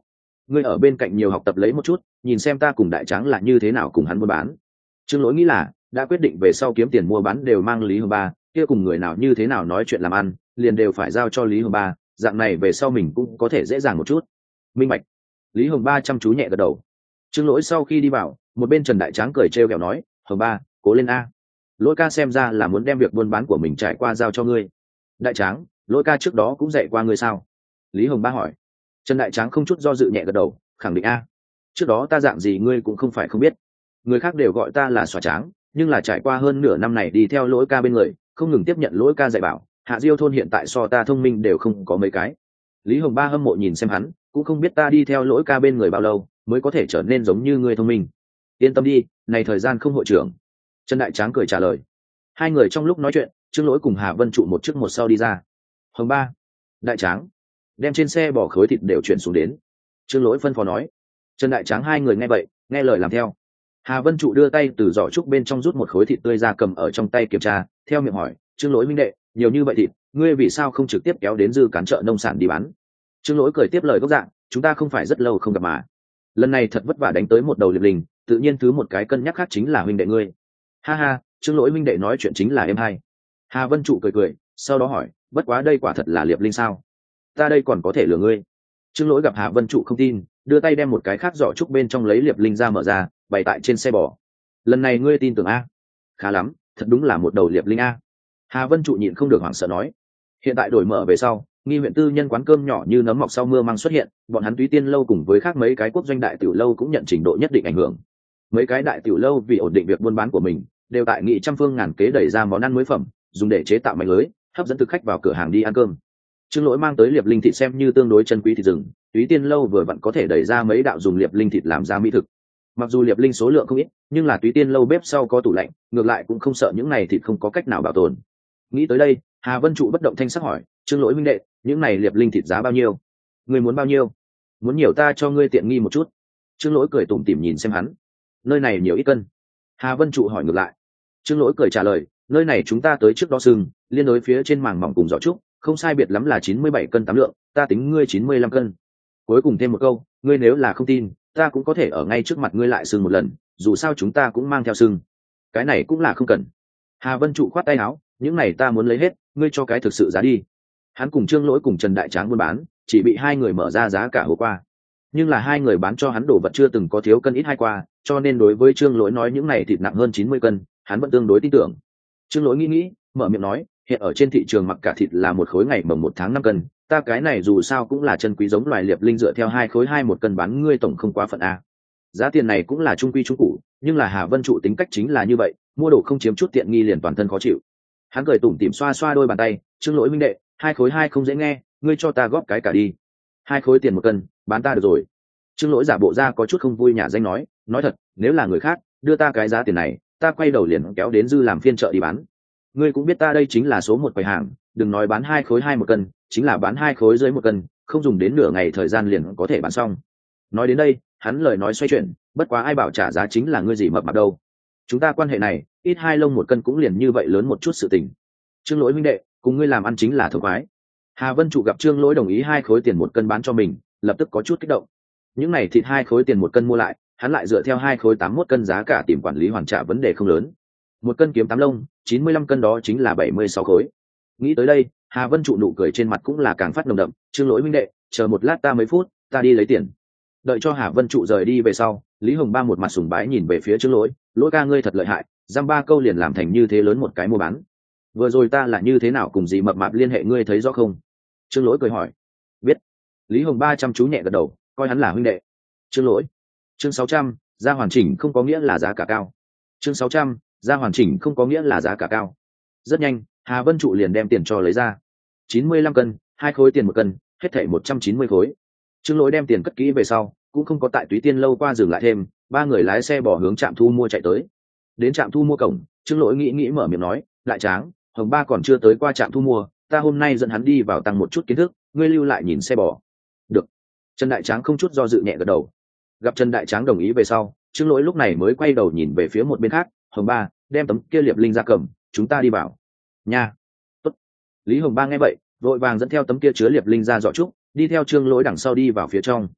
ngươi ở bên cạnh nhiều học tập lấy một chút, nhìn xem ta cùng đại tráng là như thế nào cùng hắn buôn bán. Trương Lỗi nghĩ là đã quyết định về sau kiếm tiền mua bán đều mang Lý Hồng Ba, kia cùng người nào như thế nào nói chuyện làm ăn liền đều phải giao cho Lý Hồng Ba, dạng này về sau mình cũng có thể dễ dàng một chút. Minh bạch. Lý Hồng Ba chăm chú nhẹ gật đầu. Trương Lỗi sau khi đi vào, một bên Trần Đại Tráng cười trêu ghẹo nói, Hồng Ba, cố lên a. Lỗi ca xem ra là muốn đem việc buôn bán của mình trải qua giao cho ngươi. Đại Tráng, Lỗi ca trước đó cũng dạy qua ngươi sao? Lý Hồng Ba hỏi. Trần Đại Tráng không chút do dự nhẹ gật đầu, khẳng định a. Trước đó ta dạng gì ngươi cũng không phải không biết, người khác đều gọi ta là Xòa Tráng, nhưng là trải qua hơn nửa năm này đi theo Lỗi ca bên người, không ngừng tiếp nhận Lỗi ca dạy bảo, Hạ Diêu thôn hiện tại so ta thông minh đều không có mấy cái. Lý Hồng Ba hâm mộ nhìn xem hắn, cũng không biết ta đi theo Lỗi ca bên người bao lâu mới có thể trở nên giống như ngươi thông minh. Yên tâm đi, này thời gian không hội trưởng. Trần Đại Tráng cười trả lời. Hai người trong lúc nói chuyện, Trương Lỗi cùng Hà Vân Trụ một trước một sau đi ra. Hồng Ba, Đại Tráng, đem trên xe bỏ khối thịt đều chuyển xuống đến. Trương Lỗi phân phó nói. Trần Đại Tráng hai người nghe vậy, nghe lời làm theo. Hà Vân Trụ đưa tay từ giỏ trúc bên trong rút một khối thịt tươi ra cầm ở trong tay kiểm tra, theo miệng hỏi, Trương Lỗi minh đệ, nhiều như vậy thịt, ngươi vì sao không trực tiếp kéo đến dư cán chợ nông sản đi bán? Trương Lỗi cười tiếp lời gốc dạng, chúng ta không phải rất lâu không gặp mà. Lần này thật vất vả đánh tới một đầu liệp linh, tự nhiên thứ một cái cân nhắc khác chính là huynh đệ ngươi. Ha ha, Trương Lỗi huynh đệ nói chuyện chính là em hay. Hà Vân Trụ cười cười, sau đó hỏi, bất quá đây quả thật là liệp linh sao? Ta đây còn có thể lừa ngươi. Trương Lỗi gặp Hà Vân Trụ không tin, đưa tay đem một cái khác giỏ trúc bên trong lấy liệp linh ra mở ra, bày tại trên xe bò. Lần này ngươi tin tưởng a? Khá lắm, thật đúng là một đầu liệp linh a. Hà Vân Trụ nhịn không được hoảng sợ nói. Hiện tại đổi mở về sau, nghi huyện tư nhân quán cơm nhỏ như nấm mọc sau mưa mang xuất hiện, bọn hắn Túy Tiên lâu cùng với khác mấy cái quốc doanh đại tiểu lâu cũng nhận trình độ nhất định ảnh hưởng. Mấy cái đại tiểu lâu vì ổn định việc buôn bán của mình, đều tại nghị trăm phương ngàn kế đẩy ra món ăn mới phẩm, dùng để chế tạo mạch lưới, hấp dẫn thực khách vào cửa hàng đi ăn cơm. Trương Lỗi mang tới liệp linh thịt xem như tương đối chân quý thịt rừng, Túy Tiên lâu vừa vặn có thể đẩy ra mấy đạo dùng liệp linh thịt làm ra mỹ thực. Mặc dù liệp linh số lượng không ít, nhưng là Túy Tiên lâu bếp sau có tủ lạnh, ngược lại cũng không sợ những này thịt không có cách nào bảo tồn. Nghĩ tới đây, Hà Vân Trụ bất động thanh sắc hỏi, Trương Lỗi huynh đệ, những này liệp linh thịt giá bao nhiêu? Ngươi muốn bao nhiêu? Muốn nhiều ta cho ngươi tiện nghi một chút. Trương Lỗi cười tủm tỉm nhìn xem hắn. Nơi này nhiều ít cân? Hà Vân Trụ hỏi ngược lại. Trương Lỗi cười trả lời, nơi này chúng ta tới trước đo sừng, liên đối phía trên màng mỏng cùng giỏ trúc, không sai biệt lắm là 97 cân 8 lượng, ta tính ngươi 95 cân. Cuối cùng thêm một câu, ngươi nếu là không tin, ta cũng có thể ở ngay trước mặt ngươi lại sừng một lần, dù sao chúng ta cũng mang theo sừng. Cái này cũng là không cần. Hà Vân Trụ khoát tay áo, những này ta muốn lấy hết, ngươi cho cái thực sự giá đi. Hắn cùng Trương Lỗi cùng Trần Đại Tráng buôn bán, chỉ bị hai người mở ra giá cả hồi qua, nhưng là hai người bán cho hắn đồ vật chưa từng có thiếu cân ít hai qua, cho nên đối với Trương Lỗi nói những này thịt nặng hơn 90 cân, hắn vẫn tương đối tin tưởng. Trương Lỗi nghĩ, mở miệng nói, hiện ở trên thị trường mặc cả thịt là một khối ngày mồng 1 tháng 5 cân, ta cái này dù sao cũng là chân quý giống loài liệp linh dựa theo 2 khối 2 một cân bán ngươi tổng không quá phận a. Giá tiền này cũng là trung quy trung cụ, nhưng là Hà Vân Trụ tính cách chính là như vậy, mua đồ không chiếm chút tiện nghi liền toàn thân khó chịu. Hắn cười tủm tỉm xoa xoa đôi bàn tay, Trương Lỗi minh đệ, 2 khối 2 không dễ nghe, ngươi cho ta góp cái cả đi. 2 khối tiền 1 cân, bán ta được rồi. Trương Lỗi giả bộ ra có chút không vui nhả danh nói thật, nếu là người khác đưa ta cái giá tiền này, ta quay đầu liền kéo đến dư làm phiên chợ đi bán. Ngươi cũng biết ta đây chính là số 1 quầy hàng, đừng nói bán 2 khối 2 một cân, chính là bán 2 khối dưới 1 cân, không dùng đến nửa ngày thời gian liền có thể bán xong. Nói đến đây, hắn lời nói xoay chuyển, bất quá ai bảo trả giá chính là ngươi gì mập mạp đâu. Chúng ta quan hệ này, ít 2 lông 1 cân cũng liền như vậy lớn một chút sự tình. Trương Lỗi huynh đệ, cùng ngươi làm ăn chính là thống khoái. Hà Vân Trụ gặp Trương Lỗi đồng ý 2 khối tiền 1 cân bán cho mình, lập tức có chút kích động. Những này thịt 2 khối tiền 1 cân mua lại, hắn lại dựa theo 2 khối 81 cân giá cả tìm quản lý hoàn trả vấn đề không lớn. 1 cân kiếm 8 lông, 95 cân đó chính là 76 khối. Nghĩ tới đây, Hà Vân Trụ nụ cười trên mặt cũng là càng phát nồng đậm, Trương Lỗi huynh đệ, chờ một lát ta mấy phút, ta đi lấy tiền. Đợi cho Hà Vân Trụ rời đi về sau, Lý Hồng Ba một mặt sùng bái nhìn về phía Trương Lỗi, Lỗi ca ngươi thật lợi hại, dăm ba câu liền làm thành như thế lớn một cái mua bán. Vừa rồi ta là như thế nào cùng gì mập mạp liên hệ ngươi thấy rõ không? Trương Lỗi cười hỏi. Biết. Lý Hồng Ba chăm chú nhẹ gật đầu, coi hắn là huynh đệ. Trương Lỗi. Chương 600, giá hoàn chỉnh không có nghĩa là giá cả cao. Chương 600, giá hoàn chỉnh không có nghĩa là giá cả cao. Rất nhanh, Hà Vân Trụ liền đem tiền cho lấy ra. 95 cân, 2 khối tiền 1 cân, hết thảy 190 khối. Trương Lỗi đem tiền cất kỹ về sau, cũng không có tại Túy Tiên lâu qua dừng lại thêm, ba người lái xe bỏ hướng trạm thu mua chạy tới. Đến trạm thu mua cổng, Trương Lỗi nghĩ mở miệng nói, Đại Tráng, Hồng Ba còn chưa tới qua trạm thu mua, ta hôm nay dẫn hắn đi vào tăng một chút kiến thức, ngươi lưu lại nhìn xe bò. Được. Trần Đại Tráng không chút do dự nhẹ gật đầu. Gặp Trần Đại Tráng đồng ý về sau, Trương Lỗi lúc này mới quay đầu nhìn về phía một bên khác, Hồng Ba, đem tấm kia liệp linh ra cầm, chúng ta đi vào. Nha. Tốt. Lý Hồng Ba nghe vậy, vội vàng dẫn theo tấm kia chứa liệp linh ra giỏ trúc, đi theo Trương Lỗi đằng sau đi vào phía trong.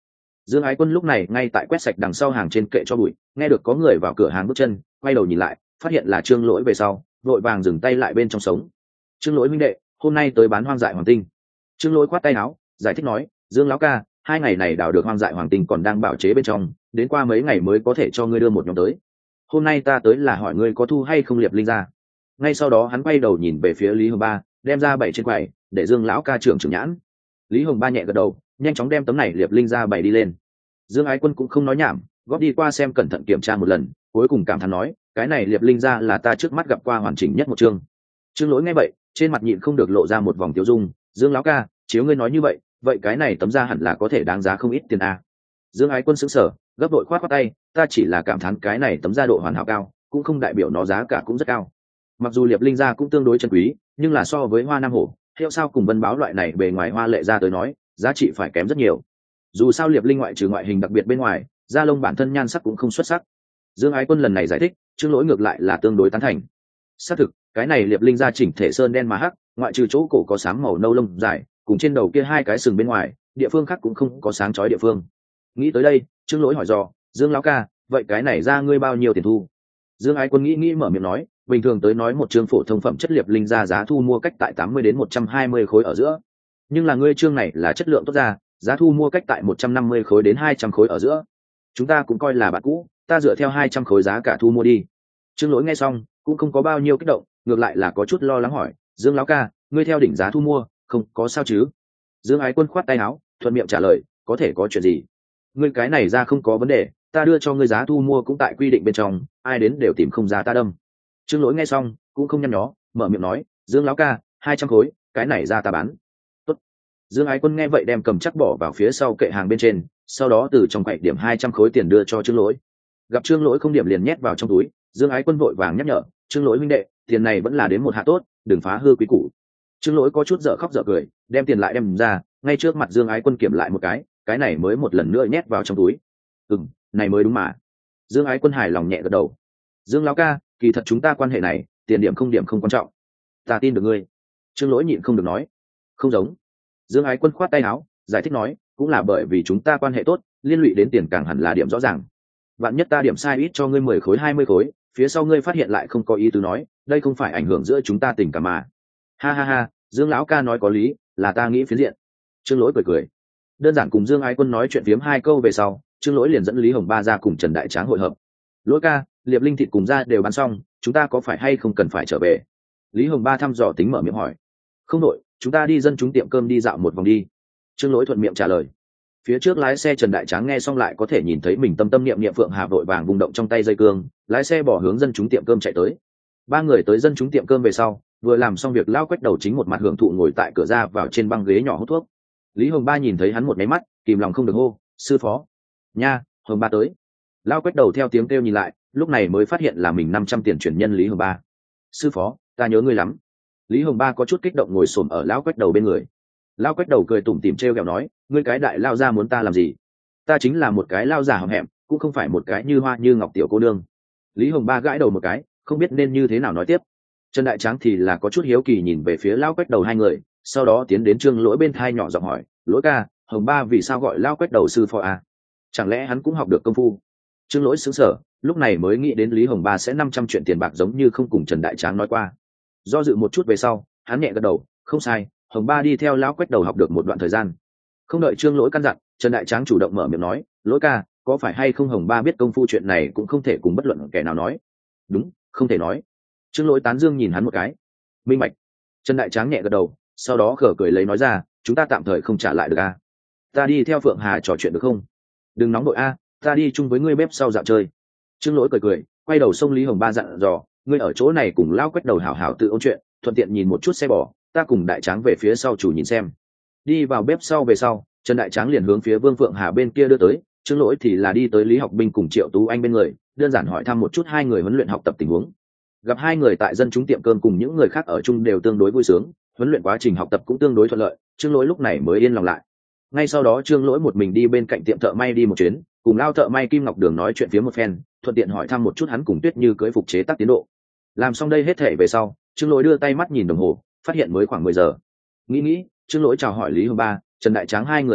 Dương Ái Quân lúc này ngay tại quét sạch đằng sau hàng trên kệ cho bụi, nghe được có người vào cửa hàng bước chân, quay đầu nhìn lại, phát hiện là Trương Lỗi về sau, vội vàng dừng tay lại bên trong sống. Trương Lỗi huynh đệ, hôm nay tới bán hoang dại hoàng tinh. Trương Lỗi khoát tay áo, giải thích nói, Dương lão ca, 2 ngày này đào được hoang dại hoàng tinh còn đang bảo chế bên trong, đến qua mấy ngày mới có thể cho ngươi đưa một nhóm tới. Hôm nay ta tới là hỏi ngươi có thu hay không liệp linh ra. Ngay sau đó hắn quay đầu nhìn về phía Lý Hồng Ba, đem ra 7 trên quầy, để Dương lão ca trưởng nhãn. Lý Hồng Ba nhẹ gật đầu, nhanh chóng đem tấm này liệp linh ra bày đi lên. Dương Ái Quân cũng không nói nhảm, góp đi qua xem cẩn thận kiểm tra một lần, cuối cùng cảm thán nói, cái này liệp linh ra là ta trước mắt gặp qua hoàn chỉnh nhất một chương. Trương Lỗi nghe vậy, trên mặt nhịn không được lộ ra một vòng tiêu dung. Dương lão ca, chiếu ngươi nói như vậy, vậy cái này tấm ra hẳn là có thể đáng giá không ít tiền a. Dương Ái Quân sững sờ, gấp đội khoát tay, ta chỉ là cảm thán cái này tấm da độ hoàn hảo cao, cũng không đại biểu nó giá cả cũng rất cao. Mặc dù liệp linh da cũng tương đối chân quý, nhưng là so với hoa nam hổ, hiệu sao cùng vân báo loại này bề ngoài hoa lệ ra tới nói, giá trị phải kém rất nhiều. Dù sao liệp linh ngoại trừ ngoại hình đặc biệt bên ngoài, da lông bản thân nhan sắc cũng không xuất sắc. Dương Ái Quân lần này giải thích, Trương Lỗi ngược lại là tương đối tán thành. Xác thực, cái này liệp linh da chỉnh thể sơn đen mà hắc, ngoại trừ chỗ cổ có sáng màu nâu lông dài, cùng trên đầu kia 2 cái sừng bên ngoài, địa phương khác cũng không có sáng chói địa phương. Nghĩ tới đây, Trương Lỗi hỏi dò, Dương lão ca, vậy cái này ra ngươi bao nhiêu tiền thu? Dương Ái Quân nghĩ mở miệng nói, bình thường tới nói một chương phổ thông phẩm chất liệp linh ra giá thu mua cách tại 80 đến 120 khối ở giữa. Nhưng là ngươi chương này là chất lượng tốt ra, giá thu mua cách tại 150 khối đến 200 khối ở giữa. Chúng ta cũng coi là bạn cũ, ta dựa theo 200 khối giá cả thu mua đi. Trương Lỗi nghe xong, cũng không có bao nhiêu kích động, ngược lại là có chút lo lắng hỏi, Dương lão ca, ngươi theo đỉnh giá thu mua, không có sao chứ? Dương Ái Quân khoát tay áo, thuận miệng trả lời, có thể có chuyện gì? Ngươi cái này ra không có vấn đề, ta đưa cho ngươi giá thu mua cũng tại quy định bên trong, ai đến đều tìm không ra ta đâm. Trương Lỗi nghe xong, cũng không nhăn nhó, mở miệng nói, Dương lão ca, 200 khối, cái này ra ta bán. Tốt. Dương Ái Quân nghe vậy đem cầm chắc bỏ vào phía sau kệ hàng bên trên, sau đó từ trong quậy điểm 200 khối tiền đưa cho Trương Lỗi. Gặp Trương Lỗi không điểm liền nhét vào trong túi, Dương Ái Quân vội vàng nhắc nhở, Trương Lỗi huynh đệ, tiền này vẫn là đến một hạ tốt, đừng phá hư quý củ. Trương Lỗi có chút dở khóc dở cười, đem tiền lại đem ra, ngay trước mặt Dương Ái Quân kiểm lại một cái này mới một lần nữa nhét vào trong túi. Này mới đúng mà. Dương Ái Quân hài lòng nhẹ gật đầu. Dương lão ca, kỳ thật chúng ta quan hệ này, tiền điểm không quan trọng. Ta tin được ngươi. Trương Lỗi nhịn không được nói. Không giống. Dương Ái Quân khoát tay áo, giải thích nói, cũng là bởi vì chúng ta quan hệ tốt, liên lụy đến tiền càng hẳn là điểm rõ ràng. Vạn nhất ta điểm sai ít cho ngươi 10 khối 20 khối, phía sau ngươi phát hiện lại không có ý tứ nói, đây không phải ảnh hưởng giữa chúng ta tình cảm mà. Ha ha ha, Dương lão ca nói có lý, là ta nghĩ phiến diện. Trương Lỗi cười. Đơn giản cùng Dương Ái Quân nói chuyện phiếm 2 câu về sau, Trương Lỗi liền dẫn Lý Hồng Ba ra cùng Trần Đại Tráng hội hợp. Lỗi ca, liệp linh thịt cùng ra đều bán xong, chúng ta có phải hay không cần phải trở về? Lý Hồng Ba thăm dò tính mở miệng hỏi. Không đội, chúng ta đi dân chúng tiệm cơm đi dạo một vòng đi. Trương Lỗi thuận miệng trả lời. Phía trước lái xe Trần Đại Tráng nghe xong lại có thể nhìn thấy mình tâm niệm Phượng Hà vội vàng vùng động trong tay dây cương, lái xe bỏ hướng dân chúng tiệm cơm chạy tới. 3 người tới dân chúng tiệm cơm về sau, vừa làm xong việc lao quách đầu chính một mặt hưởng thụ ngồi tại cửa ra vào trên băng ghế nhỏ hút thuốc. Lý Hồng Ba nhìn thấy hắn một máy mắt, kìm lòng không được hô, sư phó. Nha, Hồng Ba tới. Lao quách đầu theo tiếng kêu nhìn lại, lúc này mới phát hiện là mình 500 tiền chuyển nhân Lý Hồng Ba. Sư phó, ta nhớ ngươi lắm. Lý Hồng Ba có chút kích động ngồi xổm ở lão quách đầu bên người. Lao quách đầu cười tủm tỉm trêu ghẹo nói, ngươi cái đại lao ra muốn ta làm gì? Ta chính là một cái lao giả hậm hẹm, cũng không phải một cái như hoa như ngọc tiểu cô nương. Lý Hồng Ba gãi đầu một cái, không biết nên như thế nào nói tiếp. Trần Đại Tráng thì là có chút hiếu kỳ nhìn về phía lao quách đầu 2 người, sau đó tiến đến Trương Lỗi bên thai nhỏ giọng hỏi, Lỗi ca, Hồng Ba vì sao gọi lao quách đầu sư phó à? Chẳng lẽ hắn cũng học được công phu? Trương Lỗi sững sờ, lúc này mới nghĩ đến Lý Hồng Ba sẽ 500 chuyện tiền bạc giống như không cùng Trần Đại Tráng nói qua. Do dự một chút về sau, hắn nhẹ gật đầu, không sai, Hồng Ba đi theo lão quách đầu học được một đoạn thời gian. Không đợi Trương Lỗi căn dặn, Trần Đại Tráng chủ động mở miệng nói, Lỗi ca, có phải hay không Hồng Ba biết công phu chuyện này cũng không thể cùng bất luận kẻ nào nói. Đúng, không thể nói. Trương Lỗi tán dương nhìn hắn một cái. Minh bạch. Trần Đại Tráng nhẹ gật đầu, sau đó khở cười lấy nói ra, chúng ta tạm thời không trả lại được a. Ta đi theo Phượng Hà trò chuyện được không? Đừng nóng đội a, ta đi chung với ngươi bếp sau dạo chơi. Trương Lỗi cười, quay đầu xông Lý Hồng Ba dặn dò, ngươi ở chỗ này cùng lao quách đầu hảo hảo tự ôn chuyện, thuận tiện nhìn một chút xe bò, ta cùng Đại Tráng về phía sau chủ nhìn xem. Đi vào bếp sau về sau, Trần Đại Tráng liền hướng phía Vương Phượng Hà bên kia đưa tới, Trương Lỗi thì là đi tới Lý Học Binh cùng Triệu Tú Anh bên người, đơn giản hỏi thăm một chút 2 người huấn luyện học tập tình huống. Gặp 2 người tại dân chúng tiệm cơm cùng những người khác ở chung đều tương đối vui sướng, huấn luyện quá trình học tập cũng tương đối thuận lợi, Trương Lỗi lúc này mới yên lòng lại. Ngay sau đó Trương Lỗi một mình đi bên cạnh tiệm thợ may đi một chuyến, cùng lao thợ may Kim Ngọc Đường nói chuyện phía một phen, thuận tiện hỏi thăm một chút hắn cùng Tuyết Như cưới phục chế tác tiến độ. Làm xong đây hết thể về sau, Trương Lỗi đưa tay mắt nhìn đồng hồ, phát hiện mới khoảng 10 giờ. Nghĩ, Trương Lỗi chào hỏi Lý Hồng Ba, Trần Đại Tráng 2 người tập hợp,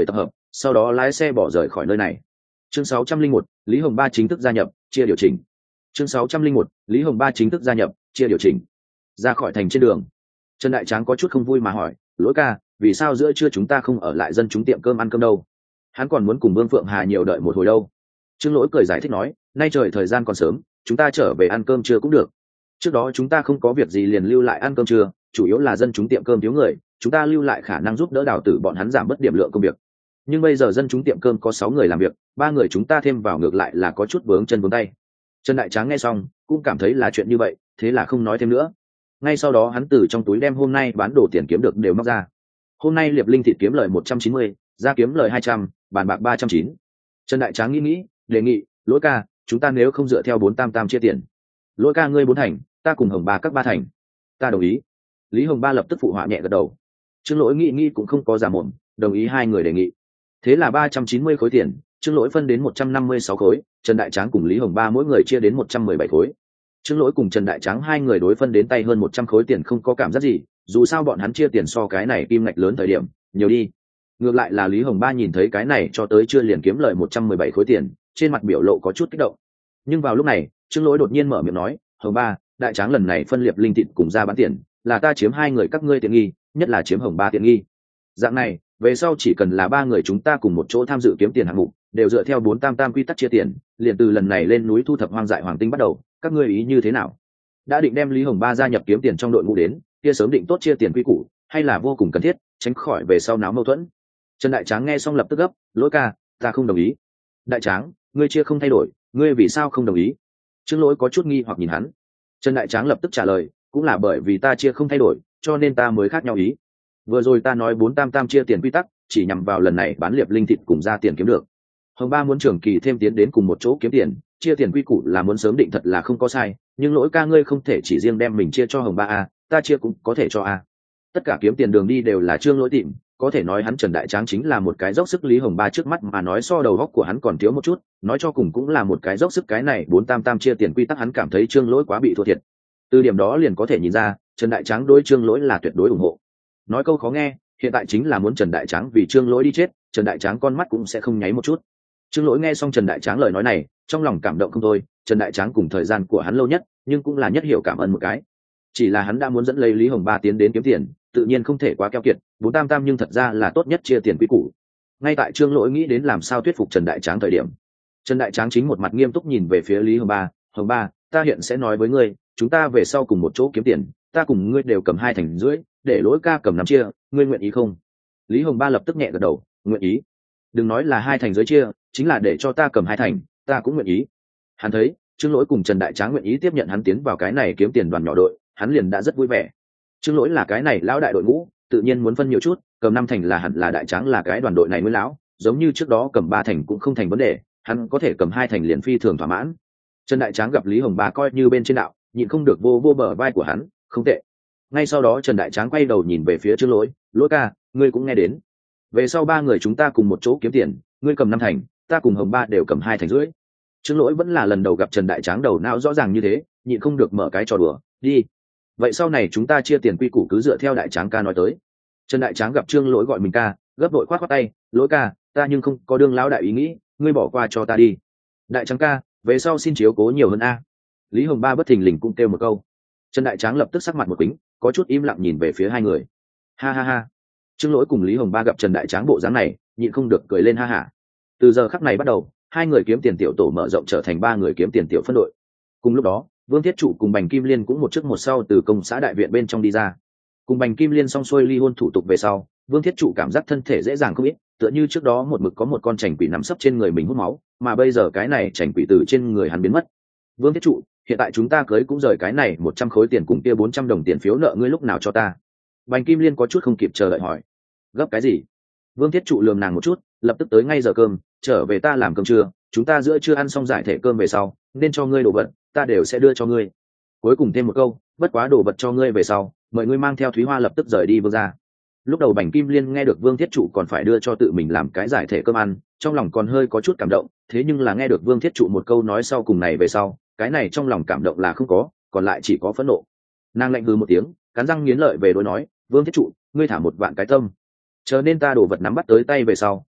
sau đó lái xe bỏ rời khỏi nơi này. Chương 601, Lý Hồng Ba chính thức gia nhập, chia điều chỉnh. Chương 601, Lý Hồng Ba chính thức gia nhập, chia điều chỉnh. Ra khỏi thành trên đường, Trần Đại Tráng có chút không vui mà hỏi, Lỗi ca, vì sao giữa trưa chúng ta không ở lại dân chúng tiệm cơm ăn cơm đâu? Hắn còn muốn cùng Vương Phượng Hà nhiều đợi một hồi đâu. Trương Lỗi cười giải thích nói, nay trời thời gian còn sớm, chúng ta trở về ăn cơm trưa cũng được. Trước đó chúng ta không có việc gì liền lưu lại ăn cơm trưa, chủ yếu là dân chúng tiệm cơm thiếu người, chúng ta lưu lại khả năng giúp đỡ Đào Tử bọn hắn giảm bớt điểm lượng công việc. Nhưng bây giờ dân chúng tiệm cơm có 6 người làm việc, 3 người chúng ta thêm vào ngược lại là có chút vướng chân vướng tay. Trần Đại Tráng nghe xong cũng cảm thấy là chuyện như vậy, thế là không nói thêm nữa. Ngay sau đó hắn từ trong túi đem hôm nay bán đồ tiền kiếm được đều móc ra. Hôm nay Liệp Linh thịt kiếm lời 190, ra kiếm lời 200, bàn bạc 309. Trần Đại Tráng nghĩ, đề nghị, Lỗi ca, chúng ta nếu không dựa theo 4 tam tam chia tiền. Lỗi ca ngươi 4 thành, ta cùng Hồng Ba các 3 thành. Ta đồng ý. Lý Hồng Ba lập tức phụ họa nhẹ gật đầu. Trương Lỗi nghĩ cũng không có giả mồm, đồng ý hai người đề nghị. Thế là 390 khối tiền, Trương Lỗi phân đến 156 khối, Trần Đại Tráng cùng Lý Hồng Ba mỗi người chia đến 117 khối. Trương Lỗi cùng Trần Đại Tráng hai người đối phân đến tay hơn 100 khối tiền không có cảm giác gì, dù sao bọn hắn chia tiền so cái này kim ngạch lớn thời điểm, nhiều đi. Ngược lại là Lý Hồng Ba nhìn thấy cái này cho tới chưa liền kiếm lời 117 khối tiền, trên mặt biểu lộ có chút kích động. Nhưng vào lúc này, Trương Lỗi đột nhiên mở miệng nói, Hồng Ba, Đại Tráng lần này phân Liệp Linh thịt cùng ra bán tiền, là ta chiếm hai người các ngươi tiện nghi, nhất là chiếm Hồng Ba tiện nghi. Dạng này, về sau chỉ cần là 3 người chúng ta cùng một chỗ tham dự kiếm tiền hạng mục, đều dựa theo 4 tam tam quy tắc chia tiền, liền từ lần này lên núi thu thập hoang dại hoàng tinh bắt đầu, các ngươi ý như thế nào? Đã định đem Lý Hồng Ba gia nhập kiếm tiền trong đội ngũ đến, kia sớm định tốt chia tiền quy củ, hay là vô cùng cần thiết, tránh khỏi về sau náo mâu thuẫn. Trần Đại Tráng nghe xong lập tức gấp, Lỗi ca, ta không đồng ý. Đại Tráng, ngươi chia không thay đổi, ngươi vì sao không đồng ý? Trương Lỗi có chút nghi hoặc nhìn hắn. Trần Đại Tráng lập tức trả lời, cũng là bởi vì ta chia không thay đổi, cho nên ta mới khác nhau ý. Vừa rồi ta nói 4 tam tam chia tiền quy tắc, chỉ nhằm vào lần này bán Liệp Linh thịt cùng ra tiền kiếm được. Hồng Ba muốn trường kỳ thêm tiến đến cùng một chỗ kiếm tiền, chia tiền quy củ là muốn sớm định thật là không có sai, nhưng Lỗi ca ngươi không thể chỉ riêng đem mình chia cho Hồng Ba a, ta chia cũng có thể cho a. Tất cả kiếm tiền đường đi đều là Trương Lỗi tìm, có thể nói hắn Trần Đại Tráng chính là một cái dốc sức, Lý Hồng Ba trước mắt mà nói so đầu góc của hắn còn thiếu một chút, nói cho cùng cũng là một cái dốc sức, cái này 4 tam tam chia tiền quy tắc hắn cảm thấy Trương Lỗi quá bị thua thiệt. Từ điểm đó liền có thể nhìn ra, Trần Đại Tráng đối Trương Lỗi là tuyệt đối ủng hộ. Nói câu khó nghe, hiện tại chính là muốn Trần Đại Tráng vì Trương Lỗi đi chết, Trần Đại Tráng con mắt cũng sẽ không nháy một chút. Trương Lỗi nghe xong Trần Đại Tráng lời nói này, trong lòng cảm động không thôi, Trần Đại Tráng cùng thời gian của hắn lâu nhất, nhưng cũng là nhất hiểu cảm ơn một cái. Chỉ là hắn đã muốn dẫn lấy Lý Hồng Ba tiến đến kiếm tiền, tự nhiên không thể quá keo kiệt, 4 tam tam nhưng thật ra là tốt nhất chia tiền quý củ. Ngay tại Trương Lỗi nghĩ đến làm sao thuyết phục Trần Đại Tráng thời điểm, Trần Đại Tráng chính một mặt nghiêm túc nhìn về phía Lý Hồng Ba, Hồng Ba, ta hiện sẽ nói với ngươi, chúng ta về sau cùng một chỗ kiếm tiền, ta cùng ngươi đều cầm 2 thành rưỡi, để Lỗi ca cầm 5 chia, ngươi nguyện ý không? Lý Hồng Ba lập tức nhẹ gật đầu, nguyện ý. Đừng nói là 2 thành rưỡi chia, chính là để cho ta cầm 2 thành, ta cũng nguyện ý. Hắn thấy Trương Lỗi cùng Trần Đại Tráng nguyện ý tiếp nhận hắn tiến vào cái này kiếm tiền đoàn nhỏ đội, hắn liền đã rất vui vẻ. Trương Lỗi là cái này lão đại đội ngũ, tự nhiên muốn phân nhiều chút, cầm 5 thành là hẳn là Đại Tráng là cái đoàn đội này mới lão, giống như trước đó cầm 3 thành cũng không thành vấn đề, hắn có thể cầm 2 thành liền phi thường thỏa mãn. Trần Đại Tráng gặp Lý Hồng Ba coi như bên trên đạo, nhịn không được vô bờ vai của hắn, không tệ. Ngay sau đó Trần Đại Tráng quay đầu nhìn về phía Trương Lỗi, Lỗi ca, ngươi cũng nghe đến. Về sau 3 người chúng ta cùng một chỗ kiếm tiền, ngươi cầm 5 thành, ta cùng Hồng Ba đều cầm 2 thành rưỡi. Trương Lỗi vẫn là lần đầu gặp Trần Đại Tráng đầu não rõ ràng như thế, nhịn không được mở cái trò đùa, đi. Vậy sau này chúng ta chia tiền quy củ cứ dựa theo Đại Tráng ca nói tới. Trần Đại Tráng gặp Trương Lỗi gọi mình ca, gấp đội khoát tay, Lỗi ca, ta nhưng không có đương lão đại ý nghĩ, ngươi bỏ qua cho ta đi. Đại Tráng ca, về sau xin chiếu cố nhiều hơn a. Lý Hồng Ba bất thình lình cũng kêu một câu. Trần Đại Tráng lập tức sắc mặt một kính, có chút im lặng nhìn về phía hai người. Ha ha ha. Trương Lỗi cùng Lý Hồng Ba gặp Trần Đại Tráng bộ dáng này, nhịn không được cười lên ha hả. Từ giờ khắc này bắt đầu, 2 người kiếm tiền tiểu tổ mở rộng trở thành 3 người kiếm tiền tiểu phân đội. Cùng lúc đó, Vương Thiết Trụ cùng Bành Kim Liên cũng một trước một sau từ công xã đại viện bên trong đi ra. Cùng Bành Kim Liên xong xuôi ly hôn thủ tục về sau, Vương Thiết Trụ cảm giác thân thể dễ dàng không ít, tựa như trước đó một mực có một con chành quỷ nằm sấp trên người mình hút máu, mà bây giờ cái này chành quỷ từ trên người hắn biến mất. Vương Thiết Trụ, hiện tại chúng ta cưới cũng rời cái này 100 khối tiền cùng kia 400 đồng tiền phiếu nợ ngươi lúc nào cho ta? Bành Kim Liên có chút không kịp chờ đợi hỏi. Gấp cái gì? Vương Thiết Trụ lườm nàng một chút, lập tức tới ngay giờ cơm, trở về ta làm cơm trưa, chúng ta giữa trưa ăn xong giải thể cơm về sau, nên cho ngươi đồ vật, ta đều sẽ đưa cho ngươi. Cuối cùng thêm một câu, bất quá đồ vật cho ngươi về sau, mời ngươi mang theo Thúy Hoa lập tức rời đi Vương gia. Lúc đầu Bành Kim Liên nghe được Vương Thiết Trụ còn phải đưa cho tự mình làm cái giải thể cơm ăn, trong lòng còn hơi có chút cảm động, thế nhưng là nghe được Vương Thiết Trụ một câu nói sau cùng này về sau, cái này trong lòng cảm động là không có, còn lại chỉ có phẫn nộ. Nàng lạnh hừ một tiếng, cắn răng nghiến lợi về đối nói, Vương Thiết Trụ, ngươi thả một vạn cái tâm, chờ nên ta đồ vật nắm bắt tới tay về sau,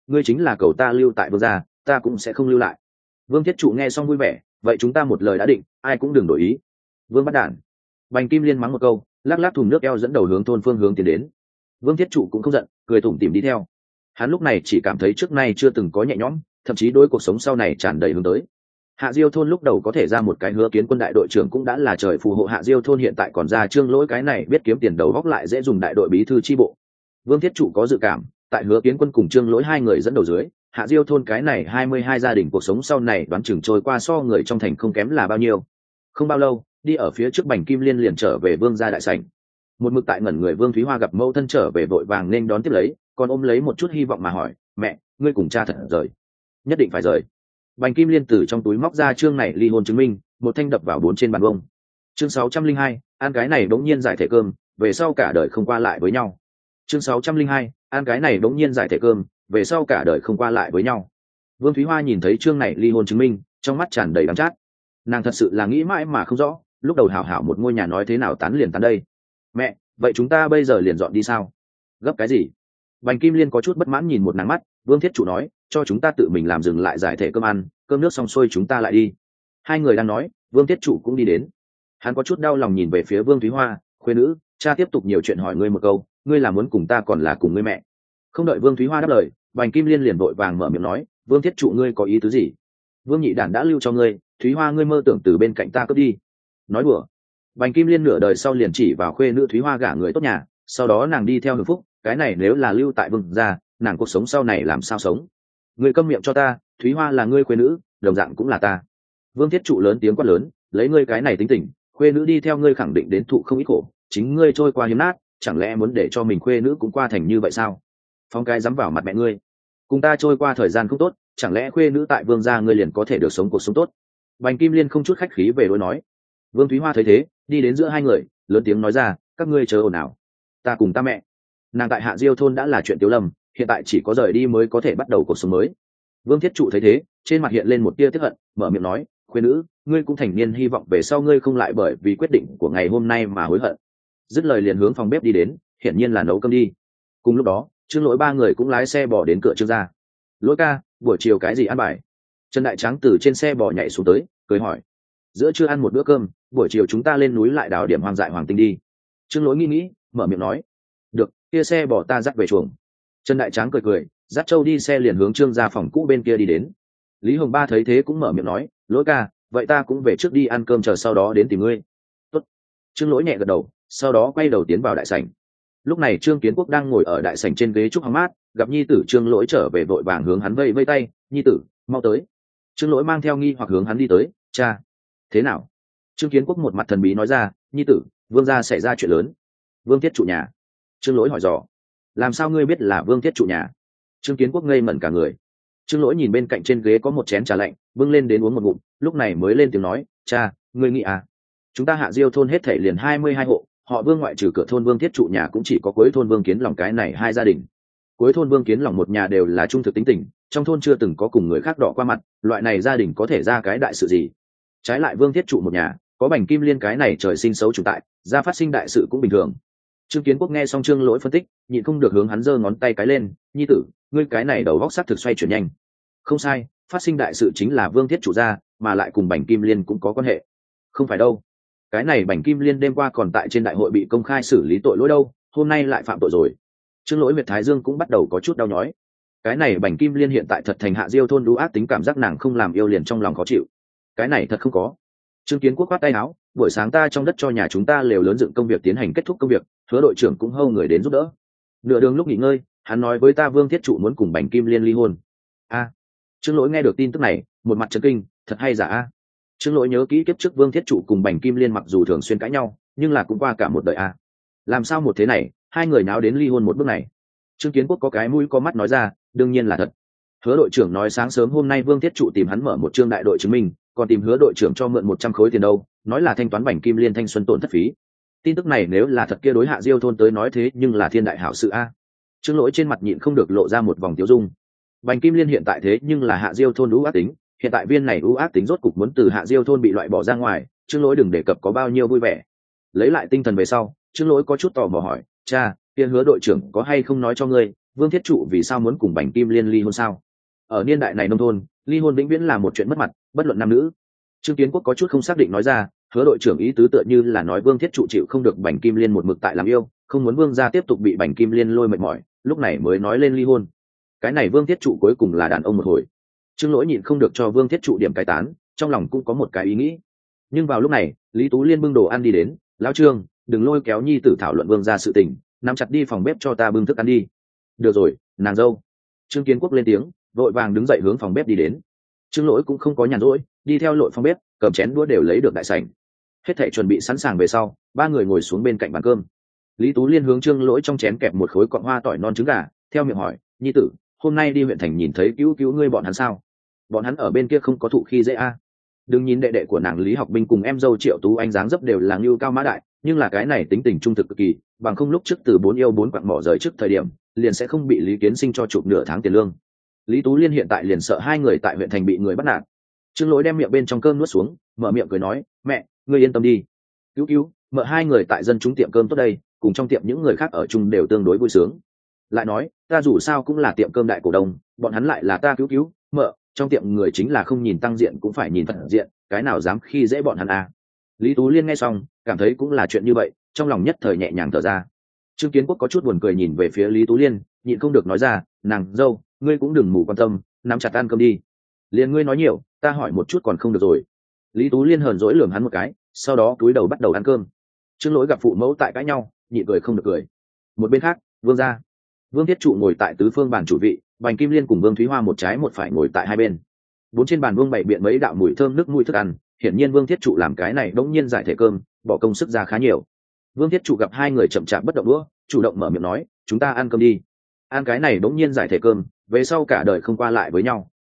ngươi chính là cầu ta lưu tại vương gia, ta cũng sẽ không lưu lại. Vương Thiết Trụ nghe xong vui vẻ, vậy chúng ta một lời đã định, ai cũng đừng đổi ý. Vương bắt đản. Bành Kim Liên mắng một câu, lắc lắc thùng nước eo dẫn đầu hướng thôn phương hướng tiến đến. Vương Thiết Trụ cũng không giận, cười tủm tỉm đi theo. Hắn lúc này chỉ cảm thấy trước nay chưa từng có nhẹ nhõm, thậm chí đối cuộc sống sau này tràn đầy hướng tới. Hạ Diêu thôn lúc đầu có thể ra một cái Hứa Kiến Quân đại đội trưởng cũng đã là trời phù hộ, Hạ Diêu thôn hiện tại còn ra Trương Lỗi cái này biết kiếm tiền đầu góc lại dễ dùng đại đội bí thư chi bộ. Vương Thiết Trụ có dự cảm, tại Hứa Kiến Quân cùng Trương Lỗi hai người dẫn đầu dưới, Hạ Diêu thôn cái này 22 gia đình cuộc sống sau này đoán chừng trôi qua so người trong thành không kém là bao nhiêu. Không bao lâu, đi ở phía trước Bành Kim Liên liền trở về Vương gia đại sảnh. Một mực tại ngẩn người Vương Thúy Hoa gặp mẫu thân trở về vội vàng nên đón tiếp lấy, còn ôm lấy một chút hy vọng mà hỏi, mẹ, ngươi cùng cha thật rời? Nhất định phải rời. Bành Kim Liên từ trong túi móc ra chương này ly hôn chứng minh, một thanh đập vào 4 trên bàn bông. Chương 602, ăn cái này bỗng nhiên giải thể cơm, về sau cả đời không qua lại với nhau. Chương 602, ăn cái này bỗng nhiên giải thể cơm, về sau cả đời không qua lại với nhau. Vương Thúy Hoa nhìn thấy chương này ly hôn chứng minh, trong mắt tràn đầy đắng chát. Nàng thật sự là nghĩ mãi mà không rõ, lúc đầu hảo hảo một ngôi nhà nói thế nào tán liền tán đây. Mẹ, vậy chúng ta bây giờ liền dọn đi sao? Gấp cái gì? Bành Kim Liên có chút bất mãn nhìn một nàng mắt. Vương Thiết Chủ nói, cho chúng ta tự mình làm dừng lại giải thể cơm ăn, cơm nước xong xuôi chúng ta lại đi. Hai người đang nói, Vương Thiết Chủ cũng đi đến. Hắn có chút đau lòng nhìn về phía Vương Thúy Hoa, khuê nữ, cha tiếp tục nhiều chuyện hỏi ngươi một câu, ngươi là muốn cùng ta còn là cùng ngươi mẹ? Không đợi Vương Thúy Hoa đáp lời, Bành Kim Liên liền vội vàng mở miệng nói, Vương Thiết Chủ ngươi có ý tứ gì? Vương nhị đản đã lưu cho ngươi, Thúy Hoa ngươi mơ tưởng từ bên cạnh ta cướp đi. Nói đùa. Bành Kim Liên nửa đời sau liền chỉ vào khuê nữ Thúy Hoa gả người tốt nhà, sau đó nàng đi theo hưởng phúc, cái này nếu là lưu tại Vương gia, nàng cuộc sống sau này làm sao sống? Ngươi câm miệng cho ta, Thúy Hoa là ngươi khuê nữ, đồng dạng cũng là ta. Vương Thiết Trụ lớn tiếng quát lớn, lấy ngươi cái này tính tình, khuê nữ đi theo ngươi khẳng định đến thụ không ít khổ, chính ngươi trôi qua hiếm nát, chẳng lẽ muốn để cho mình khuê nữ cũng qua thành như vậy sao? Phong cái dám vào mặt mẹ ngươi, cùng ta trôi qua thời gian không tốt, chẳng lẽ khuê nữ tại Vương gia ngươi liền có thể được sống cuộc sống tốt? Bành Kim Liên không chút khách khí về đối nói. Vương Thúy Hoa thấy thế, đi đến giữa hai người, lớn tiếng nói ra, các ngươi chờ ồn ào, ta cùng ta mẹ. Nàng tại Hạ Diêu thôn đã là chuyện tiểu lầm, hiện tại chỉ có rời đi mới có thể bắt đầu cuộc sống mới. Vương Thiết Trụ thấy thế, trên mặt hiện lên một tia tiếc hận, mở miệng nói, khuê nữ, ngươi cũng thành niên, hy vọng về sau ngươi không lại bởi vì quyết định của ngày hôm nay mà hối hận. Dứt lời liền hướng phòng bếp đi đến, hiển nhiên là nấu cơm đi. Cùng lúc đó, Trương Lỗi ba người cũng lái xe bỏ đến cửa Trương gia. Lỗi ca, buổi chiều cái gì ăn bài? Trần Đại Tráng từ trên xe bò nhảy xuống tới, cười hỏi. Giữa trưa ăn một bữa cơm, buổi chiều chúng ta lên núi lại đào điểm hoang dại hoàng tinh đi. Trương Lỗi nghĩ, mở miệng nói. Được, kia xe bỏ ta dắt về chuồng. Trần Đại Tráng cười cười, dắt Châu đi xe liền hướng Trương gia phòng cũ bên kia đi đến. Lý Hồng Ba thấy thế cũng mở miệng nói, Lỗi ca, vậy ta cũng về trước đi ăn cơm, chờ sau đó đến tìm ngươi. Tốt. Trương Lỗi nhẹ gật đầu, sau đó quay đầu tiến vào đại sảnh. Lúc này Trương Kiến Quốc đang ngồi ở đại sảnh trên ghế trúc hóng mát, gặp nhi tử Trương Lỗi trở về vội vàng hướng hắn vây vây tay, nhi tử, mau tới. Trương Lỗi mang theo nghi hoặc hướng hắn đi tới, cha. Thế nào? Trương Kiến Quốc một mặt thần bí nói ra, nhi tử, Vương gia xảy ra chuyện lớn. Vương Thiết Trụ nhà. Trương Lỗi hỏi dò, làm sao ngươi biết là Vương Thiết Trụ nhà? Trương Kiến Quốc ngây ngẩn cả người. Trương Lỗi nhìn bên cạnh trên ghế có một chén trà lạnh, bưng lên đến uống một ngụm, lúc này mới lên tiếng nói, cha, ngươi nghĩ à? Chúng ta Hạ Diêu thôn hết thảy liền 22 hộ, họ Vương ngoại trừ cửa thôn Vương Thiết Trụ nhà cũng chỉ có cuối thôn Vương Kiến Lòng cái này hai gia đình. Cuối thôn Vương Kiến Lòng một nhà đều là trung thực tính tình, trong thôn chưa từng có cùng người khác đọ qua mặt, loại này gia đình có thể ra cái đại sự gì? Trái lại Vương Thiết Trụ một nhà, có Bành Kim Liên cái này trời sinh xấu chủ tại, ra phát sinh đại sự cũng bình thường. Trương Kiến Quốc nghe xong Trương Lỗi phân tích, nhịn không được hướng hắn giơ ngón tay cái lên, nhi tử, ngươi cái này đầu góc sắc thực xoay chuyển nhanh. Không sai, phát sinh đại sự chính là Vương Thiết Trụ gia, mà lại cùng Bành Kim Liên cũng có quan hệ. Không phải đâu, cái này Bành Kim Liên đêm qua còn tại trên đại hội bị công khai xử lý tội lỗi đâu, hôm nay lại phạm tội rồi. Trương Lỗi Việt Thái Dương cũng bắt đầu có chút đau nhói. Cái này Bành Kim Liên hiện tại thật thành Hạ Diêu thôn đú ác tính, cảm giác nàng không làm yêu liền trong lòng khó chịu. Cái này thật không có. Trương Kiến Quốc khoát tay áo, buổi sáng ta trong đất cho nhà chúng ta lều lớn dựng công việc tiến hành kết thúc công việc, Hứa đội trưởng cũng hâu người đến giúp đỡ. Nửa đường lúc nghỉ ngơi, hắn nói với ta Vương Thiết Trụ muốn cùng Bành Kim Liên ly hôn. A. Trương Lỗi nghe được tin tức này, một mặt chấn kinh, thật hay giả a? Trương Lỗi nhớ kỹ kiếp trước Vương Thiết Trụ cùng Bành Kim Liên mặc dù thường xuyên cãi nhau, nhưng là cũng qua cả một đời a. Làm sao một thế này, hai người náo đến ly hôn một bước này? Trương Kiến Quốc có cái mũi có mắt nói ra, đương nhiên là thật. Hứa đội trưởng nói sáng sớm hôm nay Vương Thiết Trụ tìm hắn mở một chương đại đội chứng minh, còn tìm Hứa đội trưởng cho mượn 100 khối tiền đâu, nói là thanh toán Bành Kim Liên thanh xuân tổn thất phí. Tin tức này nếu là thật kia đối Hạ Diêu thôn tới nói thế nhưng là thiên đại hảo sự a. Trương Lỗi trên mặt nhịn không được lộ ra một vòng tiêu dung. Bành Kim Liên hiện tại thế nhưng là Hạ Diêu thôn ưu ác tính, hiện tại viên này ưu ác tính rốt cục muốn từ Hạ Diêu thôn bị loại bỏ ra ngoài, Trương Lỗi đừng đề cập có bao nhiêu vui vẻ. Lấy lại tinh thần về sau, Trương Lỗi có chút tò mò hỏi, cha, kia Hứa đội trưởng có hay không nói cho ngươi, Vương Thiết Trụ vì sao muốn cùng Bành Kim Liên ly hôn sao? Ở niên đại này nông thôn, ly hôn vĩnh viễn là một chuyện mất mặt, bất luận nam nữ. Trương Kiến Quốc có chút không xác định nói ra, Hứa đội trưởng ý tứ tựa như là nói Vương Thiết Trụ chịu không được Bành Kim Liên một mực tại làm yêu, không muốn Vương gia tiếp tục bị Bành Kim Liên lôi mệt mỏi, lúc này mới nói lên ly hôn. Cái này Vương Thiết Trụ cuối cùng là đàn ông một hồi. Trương Lỗi nhịn không được cho Vương Thiết Trụ điểm cái tán, trong lòng cũng có một cái ý nghĩ. Nhưng vào lúc này, Lý Tú Liên bưng đồ ăn đi đến, "Lão Trương, đừng lôi kéo nhi tử thảo luận Vương gia sự tình, nắm chặt đi phòng bếp cho ta bưng thức ăn đi." "Được rồi, nàng dâu." Trương Kiến Quốc lên tiếng, vội vàng đứng dậy hướng phòng bếp đi đến. Trương Lỗi cũng không có nhàn rỗi, đi theo lội phòng bếp, cầm chén đũa đều lấy được đại sảnh. Hết thảy chuẩn bị sẵn sàng về sau, ba người ngồi xuống bên cạnh bàn cơm. Lý Tú Liên hướng Trương Lỗi trong chén kẹp một khối cọng hoa tỏi non trứng gà, theo miệng hỏi, "Nhi tử, hôm nay đi huyện thành nhìn thấy cứu cứu ngươi bọn hắn sao? Bọn hắn ở bên kia không có thụ khi dễ a?" Đừng nhìn đệ đệ của nàng Lý Học Binh cùng em dâu Triệu Tú Anh dáng dấp đều là ngưu cao mã đại, nhưng là cái này tính tình trung thực cực kỳ, bằng không lúc trước từ 4 yêu 4 quặng bỏ rời trước thời điểm, liền sẽ không bị Lý Kiến Sinh cho chụp nửa tháng tiền lương. Lý Tú Liên hiện tại liền sợ hai người tại huyện thành bị người bắt nạt. Trương Lỗi đem miệng bên trong cơm nuốt xuống, mở miệng cười nói, "Mẹ, ngươi yên tâm đi. Cứu cứu, mợ hai người tại dân chúng tiệm cơm tốt đây, cùng trong tiệm những người khác ở chung đều tương đối vui sướng. Lại nói, ta dù sao cũng là tiệm cơm đại cổ đông, bọn hắn lại là ta cứu cứu, mợ, trong tiệm người chính là không nhìn tăng diện cũng phải nhìn phật diện, cái nào dám khi dễ bọn hắn à." Lý Tú Liên nghe xong, cảm thấy cũng là chuyện như vậy, trong lòng nhất thời nhẹ nhàng thở ra. Trương Kiến Quốc có chút buồn cười nhìn về phía Lý Tú Liên, nhịn không được nói ra, "Nàng dâu, ngươi cũng đừng mù quan tâm, nắm chặt ăn cơm đi. Liền ngươi nói nhiều, ta hỏi một chút còn không được rồi." Lý Tú Liên hờn dỗi lườm hắn một cái, sau đó cúi đầu bắt đầu ăn cơm. Trương Lỗi gặp phụ mẫu tại cãi nhau, nhịn cười không được cười. Một bên khác, Vương gia, Vương Thiết Trụ ngồi tại tứ phương bàn chủ vị, Bành Kim Liên cùng Vương Thúy Hoa một trái một phải ngồi tại hai bên. Bốn trên bàn Vương bày biện mấy đạo mùi thơm nước mùi thức ăn, hiển nhiên Vương Thiết Trụ làm cái này đống nhiên giải thể cơm, bỏ công sức ra khá nhiều. Vương Thiết Trụ gặp hai người chậm chạp bất động đũa, chủ động mở miệng nói, "Chúng ta ăn cơm đi. Ăn cái này đống nhiên giải thể cơm, về sau cả đời không qua lại với nhau."